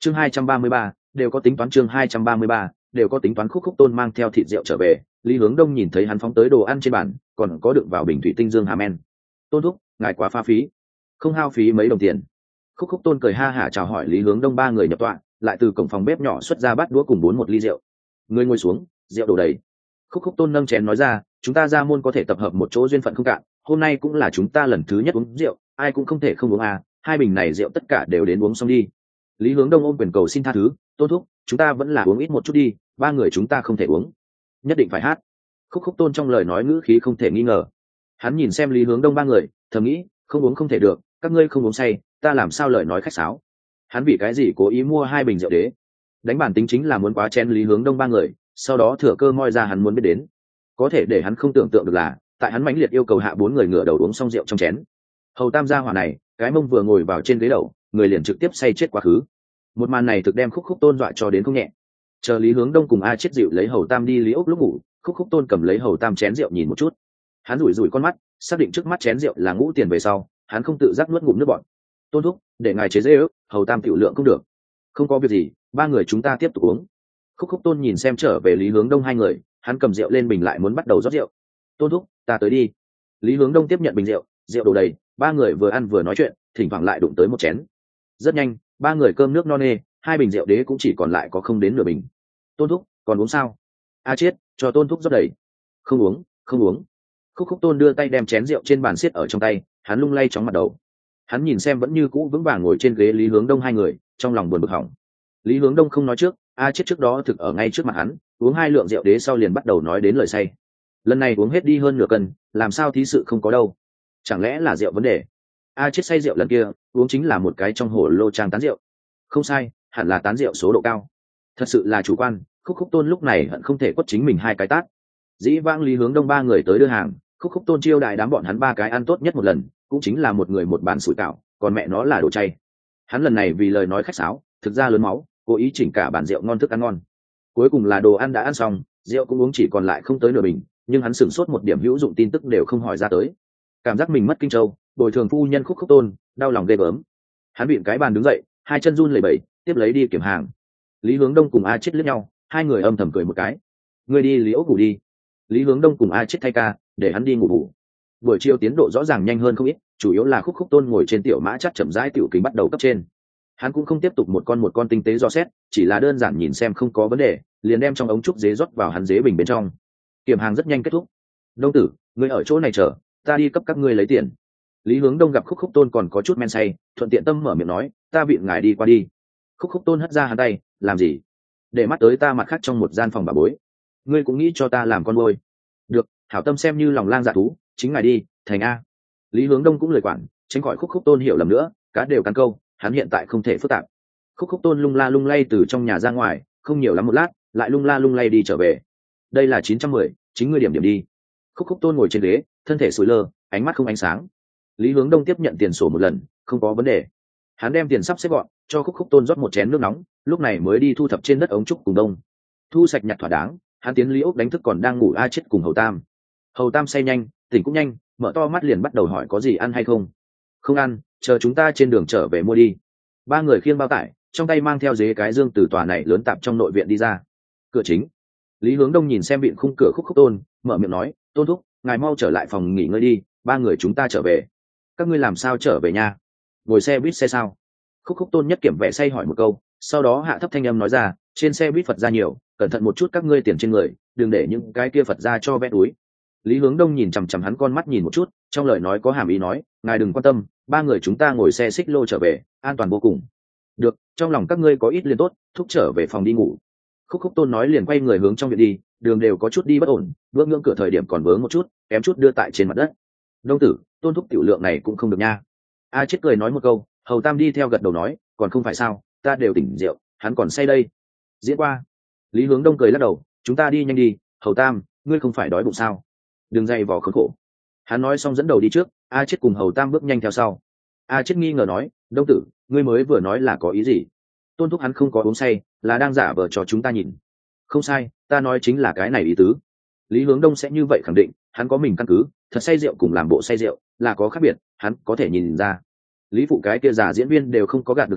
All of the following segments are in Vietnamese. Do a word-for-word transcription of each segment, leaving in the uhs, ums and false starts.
chương hai trăm ba mươi ba đều có tính toán chương hai trăm ba mươi ba đều có tính toán. Khúc Khúc Tôn mang theo thịt rượu trở về, Lý Hướng Đông nhìn thấy hắn phóng tới đồ ăn trên bàn, còn có đựng vào bình thủy tinh dương hà men. Tôn thúc, ngài quá pha phí, không hao phí mấy đồng tiền. Khúc Khúc Tôn cười ha hả chào hỏi Lý Hướng Đông ba người nhập tọa, lại từ cổng phòng bếp nhỏ xuất ra bát đũa cùng bốn một ly rượu. Người ngồi xuống, rượu đổ đầy. Khúc Khúc Tôn nâng chén nói ra, chúng ta ra môn có thể tập hợp một chỗ duyên phận không cạn, hôm nay cũng là chúng ta lần thứ nhất uống rượu, ai cũng không thể không uống à, hai bình này rượu tất cả đều đến uống xong đi. Lý Hướng Đông ôm quyền cầu xin tha thứ, Tôn thúc, chúng ta vẫn là uống ít một chút đi, ba người chúng ta không thể uống, nhất định phải hát. Khúc Khúc Tôn trong lời nói ngữ khí không thể nghi ngờ. Hắn nhìn xem Lý Hướng Đông ba người, thầm nghĩ, không uống không thể được, các ngươi không uống say, ta làm sao lời nói khách sáo. Hắn vì cái gì cố ý mua hai bình rượu đế, đánh bản tính chính là muốn quá chén Lý Hướng Đông ba người, sau đó thừa cơ moi ra hắn muốn biết đến. Có thể để hắn không tưởng tượng được là, tại hắn mãnh liệt yêu cầu hạ bốn người ngửa đầu uống xong rượu trong chén, hầu tam gia hỏa này cái mông vừa ngồi vào trên ghế đầu, người liền trực tiếp say chết quá khứ. Một màn này thực đem Khúc Khúc Tôn dọa cho đến không nhẹ. Chờ Lý Hướng Đông cùng A chết dịu lấy hầu tam đi Lý Ốc lúc ngủ, Khúc Khúc Tôn cầm lấy hầu tam chén rượu nhìn một chút, hắn rủi rủi con mắt, xác định trước mắt chén rượu là ngũ tiền về sau, hắn không tự giác nuốt ngụm nước bọt. Tôn thúc, để ngài chế dễ ước, hầu tam tiểu lượng không được. Không có việc gì, ba người chúng ta tiếp tục uống. Khúc Khúc Tôn nhìn xem trở về Lý Hướng Đông hai người, hắn cầm rượu lên bình lại muốn bắt đầu rót rượu. Tôn thúc, ta tới đi. Lý Hướng Đông tiếp nhận bình rượu, rượu đổ đầy, ba người vừa ăn vừa nói chuyện, thỉnh thoảng lại đụng tới một chén. Rất nhanh, ba người cơm nước no nê, hai bình rượu đế cũng chỉ còn lại có không đến nửa bình. Tôn thúc, còn uống sao? A Chiết, cho Tôn thúc rót đầy. Không uống, không uống. Khúc Khúc Tôn đưa tay đem chén rượu trên bàn xiết ở trong tay, hắn lung lay chóng mặt đầu. Hắn nhìn xem vẫn như cũ vững vàng ngồi trên ghế Lý Hướng Đông hai người, trong lòng buồn bực hỏng. Lý Hướng Đông không nói trước, A Chiết trước đó thực ở ngay trước mặt hắn, uống hai lượng rượu đế sau liền bắt đầu nói đến lời say. Lần này uống hết đi hơn nửa cân, làm sao thí sự không có đâu? Chẳng lẽ là rượu vấn đề? A Chiết say rượu lần kia, uống chính là một cái trong hồ lô trang tán rượu. Không sai, hẳn là tán rượu số độ cao. Thật sự là chủ quan, Khúc Khúc Tôn lúc này hận không thể quất chính mình hai cái tát. Dĩ vãng Lý Hướng Đông ba người tới đưa hàng, Khúc Khúc Tôn chiêu đại đám bọn hắn ba cái ăn tốt nhất một lần, cũng chính là một người một bàn sủi cảo, còn mẹ nó là đồ chay. Hắn lần này vì lời nói khách sáo, thực ra lớn máu, cố ý chỉnh cả bàn rượu ngon thức ăn ngon. Cuối cùng là đồ ăn đã ăn xong, rượu cũng uống chỉ còn lại không tới nửa bình, nhưng hắn sửng sốt một điểm hữu dụng tin tức đều không hỏi ra tới. Cảm giác mình mất kinh châu, bồi thường phu nhân Khúc Khúc Tôn, đau lòng ghê gớm. Hắn bịn cái bàn đứng dậy, hai chân run lẩy bẩy, tiếp lấy đi kiểm hàng. Lý Hướng Đông cùng A Chiết liếc nhau, hai người âm thầm cười một cái. Ngươi đi Lý Ốc ngủ đi. Lý Hướng Đông cùng A Chiết thay ca, để hắn đi ngủ ngủ. Buổi chiều tiến độ rõ ràng nhanh hơn không ít, chủ yếu là Khúc Khúc Tôn ngồi trên tiểu mã chắc chậm rãi tiểu kính bắt đầu cấp trên. Hắn cũng không tiếp tục một con một con tinh tế dò xét, chỉ là đơn giản nhìn xem không có vấn đề, liền đem trong ống trúc dế rót vào hắn dế bình bên trong. Kiểm hàng rất nhanh kết thúc. Đông tử, ngươi ở chỗ này chờ, ta đi cấp các ngươi lấy tiền. Lý Hướng Đông gặp Khúc Khúc Tôn còn có chút men say, thuận tiện tâm mở miệng nói, ta viện ngài đi qua đi. Khúc Khúc Tôn hất ra hắn tay, làm gì? Để mắt tới ta mặt khác trong một gian phòng bà bối. Ngươi cũng nghĩ cho ta làm con nuôi? Được, hảo tâm xem như lòng lang dạ thú, chính ngài đi, thành a. Lý Hướng Đông cũng lời quản, tránh khỏi Khúc Khúc Tôn hiểu lầm nữa, cá đều cắn câu, hắn hiện tại không thể phức tạp. Khúc Khúc Tôn lung la lung lay từ trong nhà ra ngoài, không nhiều lắm một lát, lại lung la lung lay đi trở về. Đây là chín trăm mười, chính ngươi điểm điểm đi. Khúc Khúc Tôn ngồi trên ghế, thân thể sủi lơ, ánh mắt không ánh sáng. Lý Hướng Đông tiếp nhận tiền sổ một lần, không có vấn đề. Hắn đem tiền sắp xếp gọn, cho Khúc Khúc Tôn rót một chén nước nóng, lúc này mới đi thu thập trên đất ống trúc cùng đông. Thu sạch nhặt thỏa đáng, hắn tiến Lý Ốc đánh thức còn đang ngủ A Chiết cùng Hầu Tam. Hầu Tam say nhanh, tỉnh cũng nhanh, mở to mắt liền bắt đầu hỏi có gì ăn hay không. Không ăn, chờ chúng ta trên đường trở về mua đi. Ba người khiêng bao tải, trong tay mang theo dế cái dương từ tòa này lớn tạp trong nội viện đi ra. Cửa chính. Lý Hướng Đông nhìn xem viện khung cửa Khúc Khúc Tôn, mở miệng nói, Tôn thúc, ngài mau trở lại phòng nghỉ ngơi đi, ba người chúng ta trở về. Các ngươi làm sao trở về nhà? Ngồi xe buýt xe sao? Khúc Khúc Tôn nhất kiểm vẻ say hỏi một câu, sau đó hạ thấp thanh âm nói ra, trên xe buýt Phật ra nhiều, cẩn thận một chút các ngươi tiền trên người, đừng để những cái kia Phật ra cho vét túi. Lý Hướng Đông nhìn chằm chằm hắn con mắt nhìn một chút, trong lời nói có hàm ý nói, ngài đừng quan tâm, ba người chúng ta ngồi xe xích lô trở về, an toàn vô cùng. Được, trong lòng các ngươi có ít liền tốt, thúc trở về phòng đi ngủ. Khúc Khúc Tôn nói liền quay người hướng trong viện đi, đường đều có chút đi bất ổn, bước ngưỡng cửa thời điểm còn vướng một chút, kém chút đưa tại trên mặt đất. Đông tử, Tôn thúc tiểu lượng này cũng không được nha. A Chiết cười nói một câu, Hầu Tam đi theo gật đầu nói, còn không phải sao, ta đều tỉnh rượu, hắn còn say đây. Diễn qua. Lý Hướng Đông cười lắc đầu, chúng ta đi nhanh đi, Hầu Tam, ngươi không phải đói bụng sao? Đừng dày vò khốn khổ. Hắn nói xong dẫn đầu đi trước, A Chiết cùng Hầu Tam bước nhanh theo sau. A Chiết nghi ngờ nói, Đông tử, ngươi mới vừa nói là có ý gì? Tôn thúc hắn không có uống say, là đang giả vờ cho chúng ta nhìn. Không sai, ta nói chính là cái này ý tứ. Lý Hướng Đông sẽ như vậy khẳng định, hắn có mình căn cứ, thật say rượu cùng làm bộ say rượu là có khác biệt, hắn có thể nhìn ra. Lý phụ cái kia giả diễn viên đều không có gạt được hắn,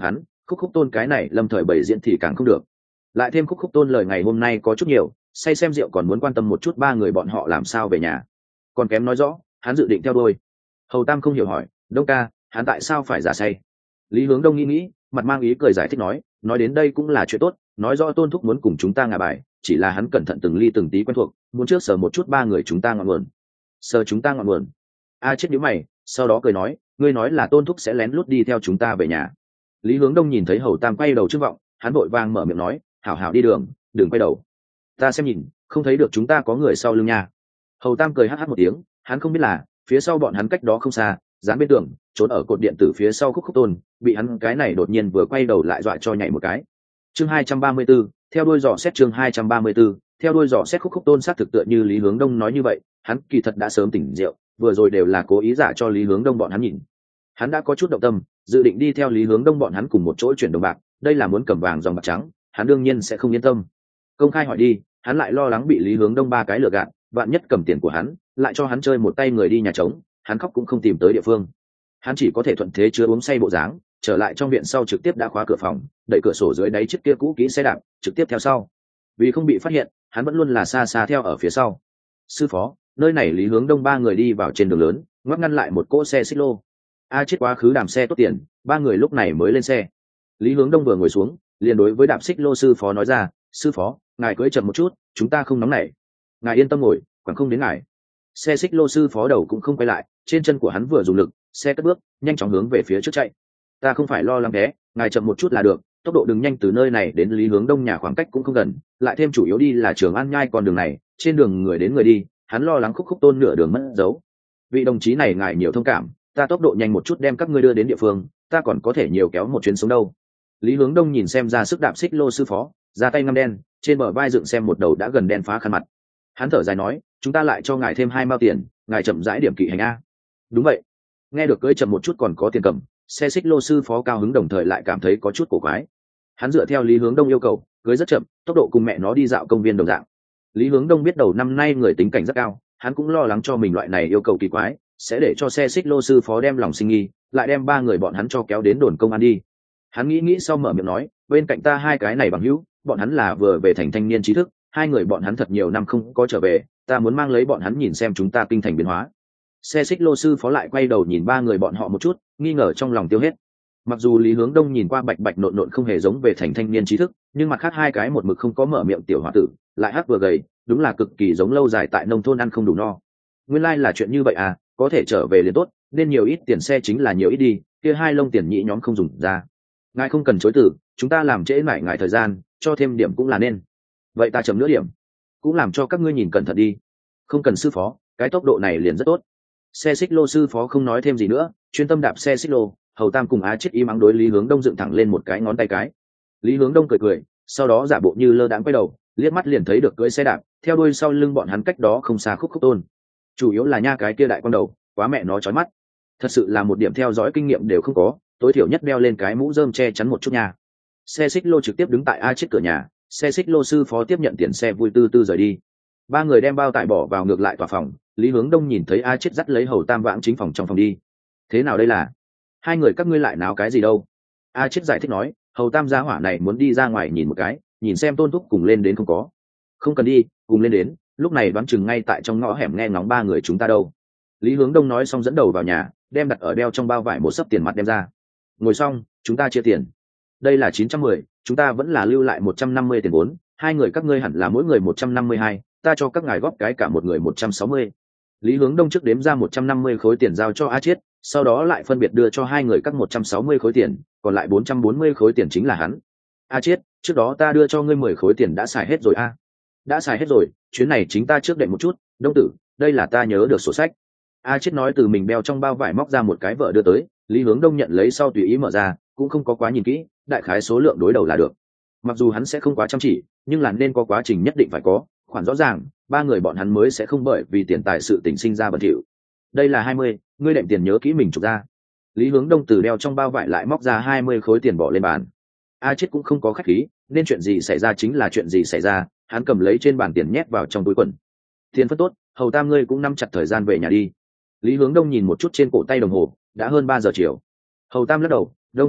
khúc khúc tôn cái này lâm thời bày diễn thì càng không được. Lại thêm khúc khúc tôn lời ngày hôm nay có chút nhiều, say xem rượu còn muốn quan tâm một chút ba người bọn họ làm sao về nhà, còn kém nói rõ hắn dự định theo đuôi. Hầu Tam không hiểu hỏi, Đông ca, hắn tại sao phải giả say? Lý Hướng Đông nghĩ nghĩ, mặt mang ý cười giải thích nói, nói đến đây cũng là chuyện tốt, nói rõ Tôn thúc muốn cùng chúng ta ngả bài, chỉ là hắn cẩn thận từng ly từng tí quen thuộc, muốn trước sờ một chút ba người chúng ta ngọn nguồn. Sờ chúng ta ngọn nguồn? A chết nhíu mày, sau đó cười nói, ngươi nói là Tôn thúc sẽ lén lút đi theo chúng ta về nhà. Lý Hướng Đông nhìn thấy Hầu Tam quay đầu trước vọng, hắn vội vàng mở miệng nói, hảo hảo đi đường, đừng quay đầu. Ta xem nhìn, không thấy được chúng ta có người sau lưng nhà. Hầu Tam cười hắc hắc một tiếng, hắn không biết là phía sau bọn hắn cách đó không xa, dán bên tường, trốn ở cột điện tử phía sau khúc khúc tôn, bị hắn cái này đột nhiên vừa quay đầu lại dọa cho nhảy một cái. Chương hai trăm ba mươi 34, theo đuôi dò xét chương hai trăm ba mươi 34, theo đuôi dò xét khúc khúc tôn xác thực tựa như Lý Hướng Đông nói như vậy, hắn kỳ thật đã sớm tỉnh rượu, vừa rồi đều là cố ý giả cho Lý Hướng Đông bọn hắn nhìn. Hắn đã có chút động tâm, dự định đi theo Lý Hướng Đông bọn hắn cùng một chỗ chuyển đồng bạc, đây là muốn cầm vàng dòng bạc trắng, hắn đương nhiên sẽ không yên tâm. Công khai hỏi đi, hắn lại lo lắng bị Lý Hướng Đông ba cái lừa gạt, vạn nhất cầm tiền của hắn, lại cho hắn chơi một tay người đi nhà trống, hắn khóc cũng không tìm tới địa phương. Hắn chỉ có thể thuận thế chứa uống say bộ dáng, trở lại trong viện sau trực tiếp đã khóa cửa phòng, đẩy cửa sổ dưới đáy chiếc kia cũ kỹ xe đạp, trực tiếp theo sau. Vì không bị phát hiện, hắn vẫn luôn là xa xa theo ở phía sau. Sư phó, nơi này Lý Hướng Đông ba người đi vào trên đường lớn, ngoắc ngăn lại một cỗ xe xích lô. A chết quá khứ đàm xe tốt tiền, ba người lúc này mới lên xe. Lý Hướng Đông vừa ngồi xuống, liền đối với đạp xích lô sư phó nói ra, sư phó, ngài cưỡi chậm một chút, chúng ta không nóng nảy. Ngài yên tâm ngồi, khoảng không đến ngài. Xe xích lô sư phó đầu cũng không quay lại, trên chân của hắn vừa dùng lực, xe cất bước nhanh chóng hướng về phía trước chạy. Ta không phải lo lắng bé, ngài chậm một chút là được, tốc độ đừng nhanh, từ nơi này đến Lý Hướng Đông nhà khoảng cách cũng không gần, lại thêm chủ yếu đi là Trường An nhai con đường này, trên đường người đến người đi, hắn lo lắng khúc khúc tôn nửa đường mất dấu. Vị đồng chí này ngài nhiều thông cảm, ta tốc độ nhanh một chút đem các ngươi đưa đến địa phương, ta còn có thể nhiều kéo một chuyến sống đâu. Lý Hướng Đông nhìn xem ra sức đạp xích lô sư phó, ra tay ngăm đen, trên bờ vai dựng xem một đầu đã gần đen phá khăn mặt. Hắn thở dài nói, chúng ta lại cho ngài thêm hai mao tiền, ngài chậm rãi điểm kỵ hành a. Đúng vậy. Nghe được cưỡi chậm một chút còn có tiền cầm, xe xích lô sư phó cao hứng đồng thời lại cảm thấy có chút cổ quái. Hắn dựa theo Lý Hướng Đông yêu cầu, cưỡi rất chậm, tốc độ cùng mẹ nó đi dạo công viên đồng dạng. Lý Hướng Đông biết đầu năm nay người tính cảnh rất cao, hắn cũng lo lắng cho mình loại này yêu cầu kỳ quái sẽ để cho xe xích lô sư phó đem lòng sinh nghi, lại đem ba người bọn hắn cho kéo đến đồn công an đi. Hắn nghĩ nghĩ sau mở miệng nói, bên cạnh ta hai cái này bằng hữu, bọn hắn là vừa về thành thanh niên trí thức, hai người bọn hắn thật nhiều năm không có trở về, ta muốn mang lấy bọn hắn nhìn xem chúng ta kinh thành biến hóa. Xe xích lô sư phó lại quay đầu nhìn ba người bọn họ một chút, nghi ngờ trong lòng tiêu hết. Mặc dù Lý Hướng Đông nhìn qua bạch bạch nộn nộn không hề giống về thành thanh niên trí thức, nhưng mặt khác hai cái một mực không có mở miệng tiểu hòa tử, lại hắc vừa gầy, đúng là cực kỳ giống lâu dài tại nông thôn ăn không đủ no. Nguyên lai like là chuyện như vậy à, có thể trở về liền tốt, nên nhiều ít tiền xe chính là nhiều ít đi, kia hai lông tiền nhị nhóm không dùng ra. Ngài không cần chối từ, chúng ta làm trễ mãi ngài thời gian, cho thêm điểm cũng là nên. Vậy ta chấm nữa điểm, cũng làm cho các ngươi nhìn cẩn thận đi. Không cần sư phó, cái tốc độ này liền rất tốt. Xe xích lô sư phó không nói thêm gì nữa, chuyên tâm đạp xe xích lô. Hầu Tam cùng Á Chết im ắng đối Lý Hướng Đông dựng thẳng lên một cái ngón tay cái. Lý Hướng Đông cười cười, sau đó giả bộ như lơ đãng quay đầu, liếc mắt liền thấy được cưỡi xe đạp theo đuôi sau lưng bọn hắn cách đó không xa khúc khúc tôn. Chủ yếu là nha cái kia đại con đầu, quá mẹ nó chói mắt. Thật sự là một điểm theo dõi kinh nghiệm đều không có, tối thiểu nhất đeo lên cái mũ rơm che chắn một chút nha. Xe xích lô trực tiếp đứng tại A Chết cửa nhà, xe xích lô sư phó tiếp nhận tiền xe vui tư tư rời đi. Ba người đem bao tải bỏ vào ngược lại tòa phòng. Lý Hướng Đông nhìn thấy A Chết dắt lấy Hầu Tam vãng chính phòng trong phòng đi. Thế nào đây là? Hai người các ngươi lại náo cái gì đâu? A Chết giải thích nói, Hầu Tam gia hỏa này muốn đi ra ngoài nhìn một cái, nhìn xem Tôn thúc cùng lên đến không có. Không cần đi, cùng lên đến, lúc này đoán chừng ngay tại trong ngõ hẻm nghe ngóng ba người chúng ta đâu. Lý Hướng Đông nói xong dẫn đầu vào nhà, đem đặt ở đeo trong bao vải một xấp tiền mặt đem ra. Ngồi xong, chúng ta chia tiền. Đây là chín trăm mười, chúng ta vẫn là lưu lại một trăm năm mươi tiền vốn, hai người các ngươi hẳn là mỗi người một trăm năm mươi hai, ta cho các ngài góp cái cả một người một trăm sáu mươi. Lý Hướng Đông trước đếm ra một trăm năm mươi khối tiền giao cho A Chiết, sau đó lại phân biệt đưa cho hai người các một trăm sáu mươi khối tiền, còn lại bốn trăm bốn mươi khối tiền chính là hắn. A Chiết, trước đó ta đưa cho ngươi mười khối tiền đã xài hết rồi a. À? Đã xài hết rồi, chuyến này chính ta trước đệm một chút, Đông tử, đây là ta nhớ được sổ sách. A Chiết nói từ mình đeo trong bao vải móc ra một cái vợ đưa tới, Lý Hướng Đông nhận lấy sau tùy ý mở ra, cũng không có quá nhìn kỹ, đại khái số lượng đối đầu là được. Mặc dù hắn sẽ không quá chăm chỉ, nhưng là nên có quá trình nhất định phải có, khoản rõ ràng, ba người bọn hắn mới sẽ không bởi vì tiền tài sự tình sinh ra bẩn thỉu. Đây là hai mươi, ngươi đệm tiền nhớ kỹ mình chụp ra. Lý Hướng Đông từ đeo trong bao vải lại móc ra hai mươi khối tiền bỏ lên bàn. A Chiết cũng không có khách khí, nên chuyện gì xảy ra chính là chuyện gì xảy ra, hắn cầm lấy trên bàn tiền nhét vào trong túi quần. Tiền phân tốt, Hầu Tam ngươi cũng nắm chặt thời gian về nhà đi. Lý Hướng Đông nhìn một chút trên cổ tay đồng hồ, đã hơn ba giờ chiều. Hầu Tam lắc đầu, Đông ca,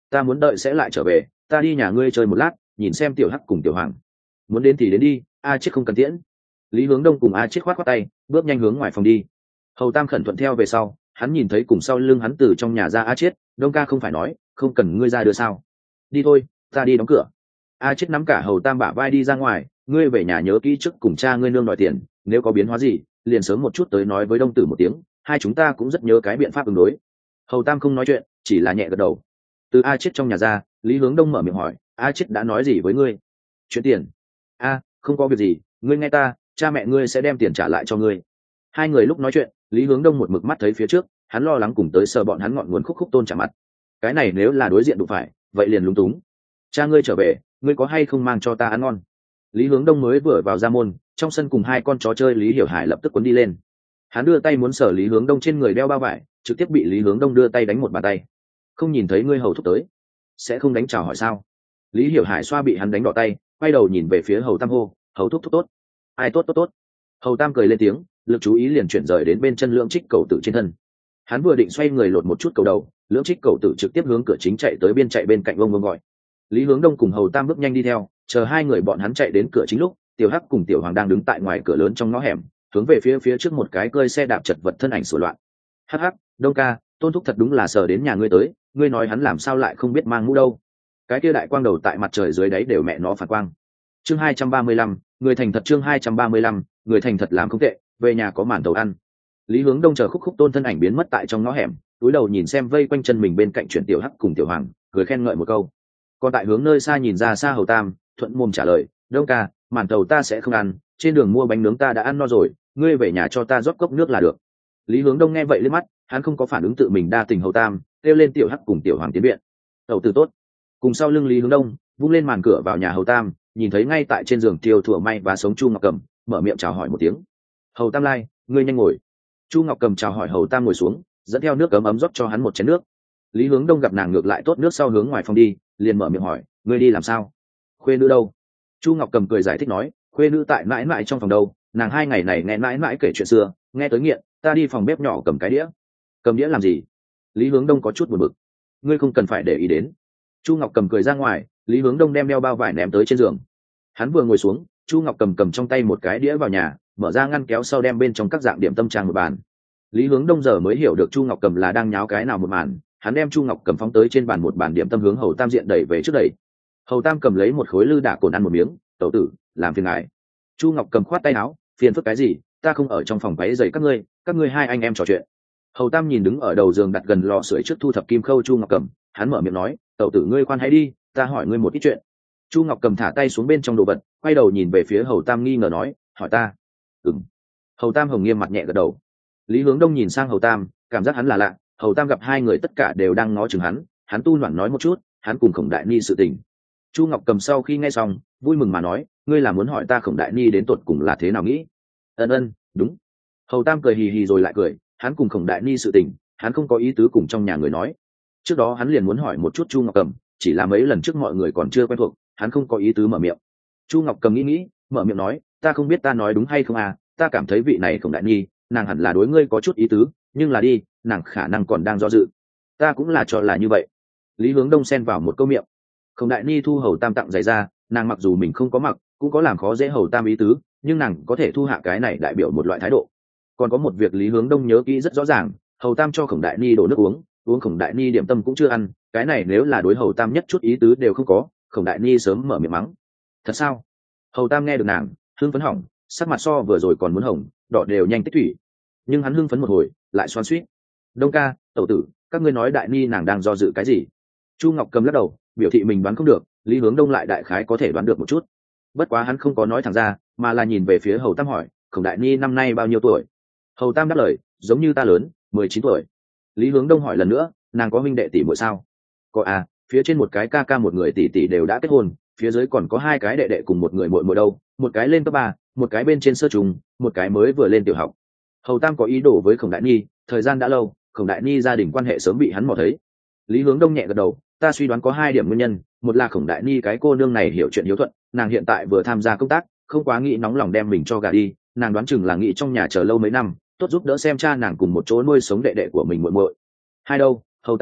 ta muốn đợi sẽ lại trở về, ta đi nhà ngươi chơi một lát, nhìn xem tiểu hắc cùng tiểu hoàng. Muốn đến thì đến đi, a chết không cần tiễn. Lý Hướng Đông cùng a chết khoát khoát tay, bước nhanh hướng ngoài phòng đi. Hầu Tam khẩn thuận theo về sau, hắn nhìn thấy cùng sau lưng hắn từ trong nhà ra a chết, Đông ca không phải nói không cần ngươi ra đưa sao? Đi thôi, ta đi đóng cửa. A chết nắm cả Hầu Tam bả vai đi ra ngoài, ngươi về nhà nhớ kỹ trước cùng cha ngươi nương đòi tiền, nếu có biến hóa gì liền sớm một chút tới nói với Đông tử một tiếng, hai chúng ta cũng rất nhớ cái biện pháp ứng đối. Hầu Tam không nói chuyện, chỉ là nhẹ gật đầu. Từ a chết trong nhà ra, Lý Hướng Đông mở miệng hỏi, a chết đã nói gì với ngươi? Chuyện tiền? A, không có việc gì, ngươi nghe ta, cha mẹ ngươi sẽ đem tiền trả lại cho ngươi. Hai người lúc nói chuyện, Lý Hướng Đông một mực mắt thấy phía trước, hắn lo lắng cùng tới sờ bọn hắn ngọn nguồn khúc khúc tôn trả mặt. Cái này nếu là đối diện đụng phải, vậy liền lúng túng. Cha ngươi trở về, ngươi có hay không mang cho ta ăn ngon? Lý Hướng Đông mới vừa vào ra môn, trong sân cùng hai con chó chơi Lý Hiểu Hải lập tức cuốn đi lên. Hắn đưa tay muốn sờ Lý Hướng Đông trên người đeo bao vải, trực tiếp bị Lý Hướng Đông đưa tay đánh một bàn tay. Không nhìn thấy ngươi hầu thúc tới, sẽ không đánh chào hỏi sao? Lý Hiểu Hải xoa bị hắn đánh đỏ tay, quay đầu nhìn về phía Hầu Tam hô, hầu thúc thúc tốt. Ai tốt tốt tốt. Hầu Tam cười lên tiếng, lực chú ý liền chuyển rời đến bên chân lưỡng trích cầu tử trên thân. Hắn vừa định xoay người lột một chút cầu đầu, lưỡng trích cầu tử trực tiếp hướng cửa chính chạy tới, biên chạy bên cạnh ông ông gọi. Lý Hướng Đông cùng Hầu Tam bước nhanh đi theo, chờ hai người bọn hắn chạy đến cửa chính lúc, Tiểu Hắc cùng Tiểu Hoàng đang đứng tại ngoài cửa lớn trong ngõ hẻm, hướng về phía phía trước một cái cơi xe đạp chật vật thân ảnh sủa loạn. Hắc hắc, Đông ca, Tôn thúc thật đúng là sờ đến nhà ngươi tới, ngươi nói hắn làm sao lại không biết mang mũ đâu? Cái kia đại quang đầu tại mặt trời dưới đáy đều mẹ nó phản quang. Chương hai trăm ba mươi lăm, người thành thật. Chương hai trăm ba mươi lăm, người thành thật làm không tệ, về nhà có màn tàu ăn. Lý Hướng Đông chờ khúc khúc tôn thân ảnh biến mất tại trong ngõ hẻm, túi đầu nhìn xem vây quanh chân mình bên cạnh chuyện Tiểu Hắc cùng Tiểu Hoàng, cười khen ngợi một câu. Còn tại hướng nơi xa nhìn ra xa Hầu Tam, thuận mồm trả lời, Đông ca, màn tàu ta sẽ không ăn, trên đường mua bánh nướng ta đã ăn no rồi, ngươi về nhà cho ta rót cốc nước là được. Lý Hướng Đông nghe vậy liếc mắt, hắn không có phản ứng, tự mình đa tình Hầu Tam, kêu lên Tiểu Hắc cùng Tiểu Hoàng tiến viện. Tẩu tử tốt. Cùng sau lưng Lý Hướng Đông, vung lên màn cửa vào nhà Hầu Tam, nhìn thấy ngay tại trên giường tiêu thủa may và sống Chu Ngọc Cầm, mở miệng chào hỏi một tiếng. Hầu Tam lai, ngươi nhanh ngồi. Chu Ngọc Cầm chào hỏi Hầu Tam ngồi xuống, dẫn theo nước ấm ấm rót cho hắn một chén nước. Lý Hướng Đông gặp nàng ngược lại tốt nước sau hướng ngoài phòng đi, liền mở miệng hỏi, ngươi đi làm sao? Khuê nữ đâu? Chu Ngọc Cầm cười giải thích nói, khuê nữ tại mãi mãi trong phòng đâu, nàng hai ngày này nghe mãi mãi kể chuyện xưa, nghe tới nghiện, ta đi phòng bếp nhỏ cầm cái đĩa. Cầm đĩa làm gì? Lý Hướng Đông có chút buồn bực. Ngươi không cần phải để ý đến. Chu Ngọc Cầm cười ra ngoài, Lý Hướng Đông đem đeo bao vải ném tới trên giường. Hắn vừa ngồi xuống, Chu Ngọc Cầm cầm trong tay một cái đĩa vào nhà, mở ra ngăn kéo sau đem bên trong các dạng điểm tâm trang một bàn. Lý Hướng Đông giờ mới hiểu được Chu Ngọc Cầm là đang nháo cái nào một màn, hắn đem Chu Ngọc Cầm phóng tới trên bàn một bàn điểm tâm hướng Hầu Tam diện đẩy về trước đẩy. Hầu Tam cầm lấy một khối lư đả cồn ăn một miếng, tẩu tử, làm phiền ngài. Chu Ngọc Cầm khoát tay áo, phiền phức cái gì, ta không ở trong phòng váy giày các ngươi, các ngươi hai anh em trò chuyện. Hầu Tam nhìn đứng ở đầu giường đặt gần lò sưởi trước thu thập kim khâu Chu Ngọc Cầm, hắn mở miệng nói, tẩu tử ngươi khoan hãy đi, ta hỏi ngươi một ít chuyện. Chu Ngọc Cầm thả tay xuống bên trong đồ vật, quay đầu nhìn về phía Hầu Tam nghi ngờ nói, hỏi ta? Ừm. Hầu Tam hồng nghiêm mặt nhẹ gật đầu. Lý Hướng Đông nhìn sang Hầu Tam, cảm giác hắn là lạ. Hầu Tam gặp hai người tất cả đều đang ngó chừng hắn, hắn tu loạn nói một chút, hắn cùng Khổng Đại Ni sự tình. Chu Ngọc Cầm sau khi nghe xong, vui mừng mà nói, ngươi là muốn hỏi ta Khổng Đại Ni đến tột cùng là thế nào nghĩ? Ân ân, đúng. Hầu Tam cười hì hì rồi lại cười, hắn cùng Khổng Đại Ni sự tình, hắn không có ý tứ cùng trong nhà người nói. Trước đó hắn liền muốn hỏi một chút Chu Ngọc Cầm, chỉ là mấy lần trước mọi người còn chưa quen thuộc, hắn không có ý tứ mở miệng. Chu Ngọc Cầm nghĩ nghĩ, mở miệng nói, ta không biết ta nói đúng hay không à, ta cảm thấy vị này Khổng Đại Ni, nàng hẳn là đối ngươi có chút ý tứ, nhưng là đi, nàng khả năng còn đang do dự. Ta cũng là cho là như vậy. Lý Hướng Đông xen vào một câu miệng. Khổng Đại Ni thu Hầu Tam tặng giày ra, nàng mặc dù mình không có mặc, cũng có làm khó dễ Hầu Tam ý tứ, nhưng nàng có thể thu hạ cái này đại biểu một loại thái độ. Còn có một việc Lý Hướng Đông nhớ kỹ rất rõ ràng, Hầu Tam cho Khổng Đại Ni đổ nước uống, uống Khổng Đại Ni điểm tâm cũng chưa ăn, cái này nếu là đối Hầu Tam nhất chút ý tứ đều không có, Khổng Đại Ni sớm mở miệng mắng. Thật sao? Hầu Tam nghe được nàng, hưng phấn hỏng, sắc mặt so vừa rồi còn muốn hồng, đỏ đều nhanh tích thủy. Nhưng hắn hưng phấn một hồi, lại xoan xuýt. Đông ca, tẩu tử, các ngươi nói Đại Ni nàng đang do dự cái gì? Chu Ngọc Cầm lắc đầu, biểu thị mình đoán không được, Lý Hướng Đông lại đại khái có thể đoán được một chút. Bất quá hắn không có nói thẳng ra, mà là nhìn về phía Hầu Tam hỏi, Khổng Đại Ni năm nay bao nhiêu tuổi? Hầu Tam đáp lời, giống như ta lớn, mười chín tuổi. Lý Hướng Đông hỏi lần nữa, nàng có huynh đệ tỷ muội sao? Có à, phía trên một cái ca ca một người tỷ tỷ đều đã kết hôn, phía dưới còn có hai cái đệ đệ cùng một người muội muội đâu, một cái lên cấp ba, một cái bên trên sơ trung, một cái mới vừa lên tiểu học. Hầu Tam có ý đồ với Khổng Đại Ni, thời gian đã lâu, Khổng Đại Ni gia đình quan hệ sớm bị hắn mò thấy. Lý Hướng Đông nhẹ gật đầu, ta suy đoán có hai điểm nguyên nhân, một là Khổng Đại Ni cái cô nương này hiểu chuyện hiếu thuận, nàng hiện tại vừa tham gia công tác, không quá nghĩ nóng lòng đem mình cho gả đi, nàng đoán chừng là nghĩ trong nhà chờ lâu mấy năm, tốt giúp đỡ xem cha nàng cùng một chỗ nuôi sống đệ đệ của mình muội muội. Hai đâu, Hầu Tam,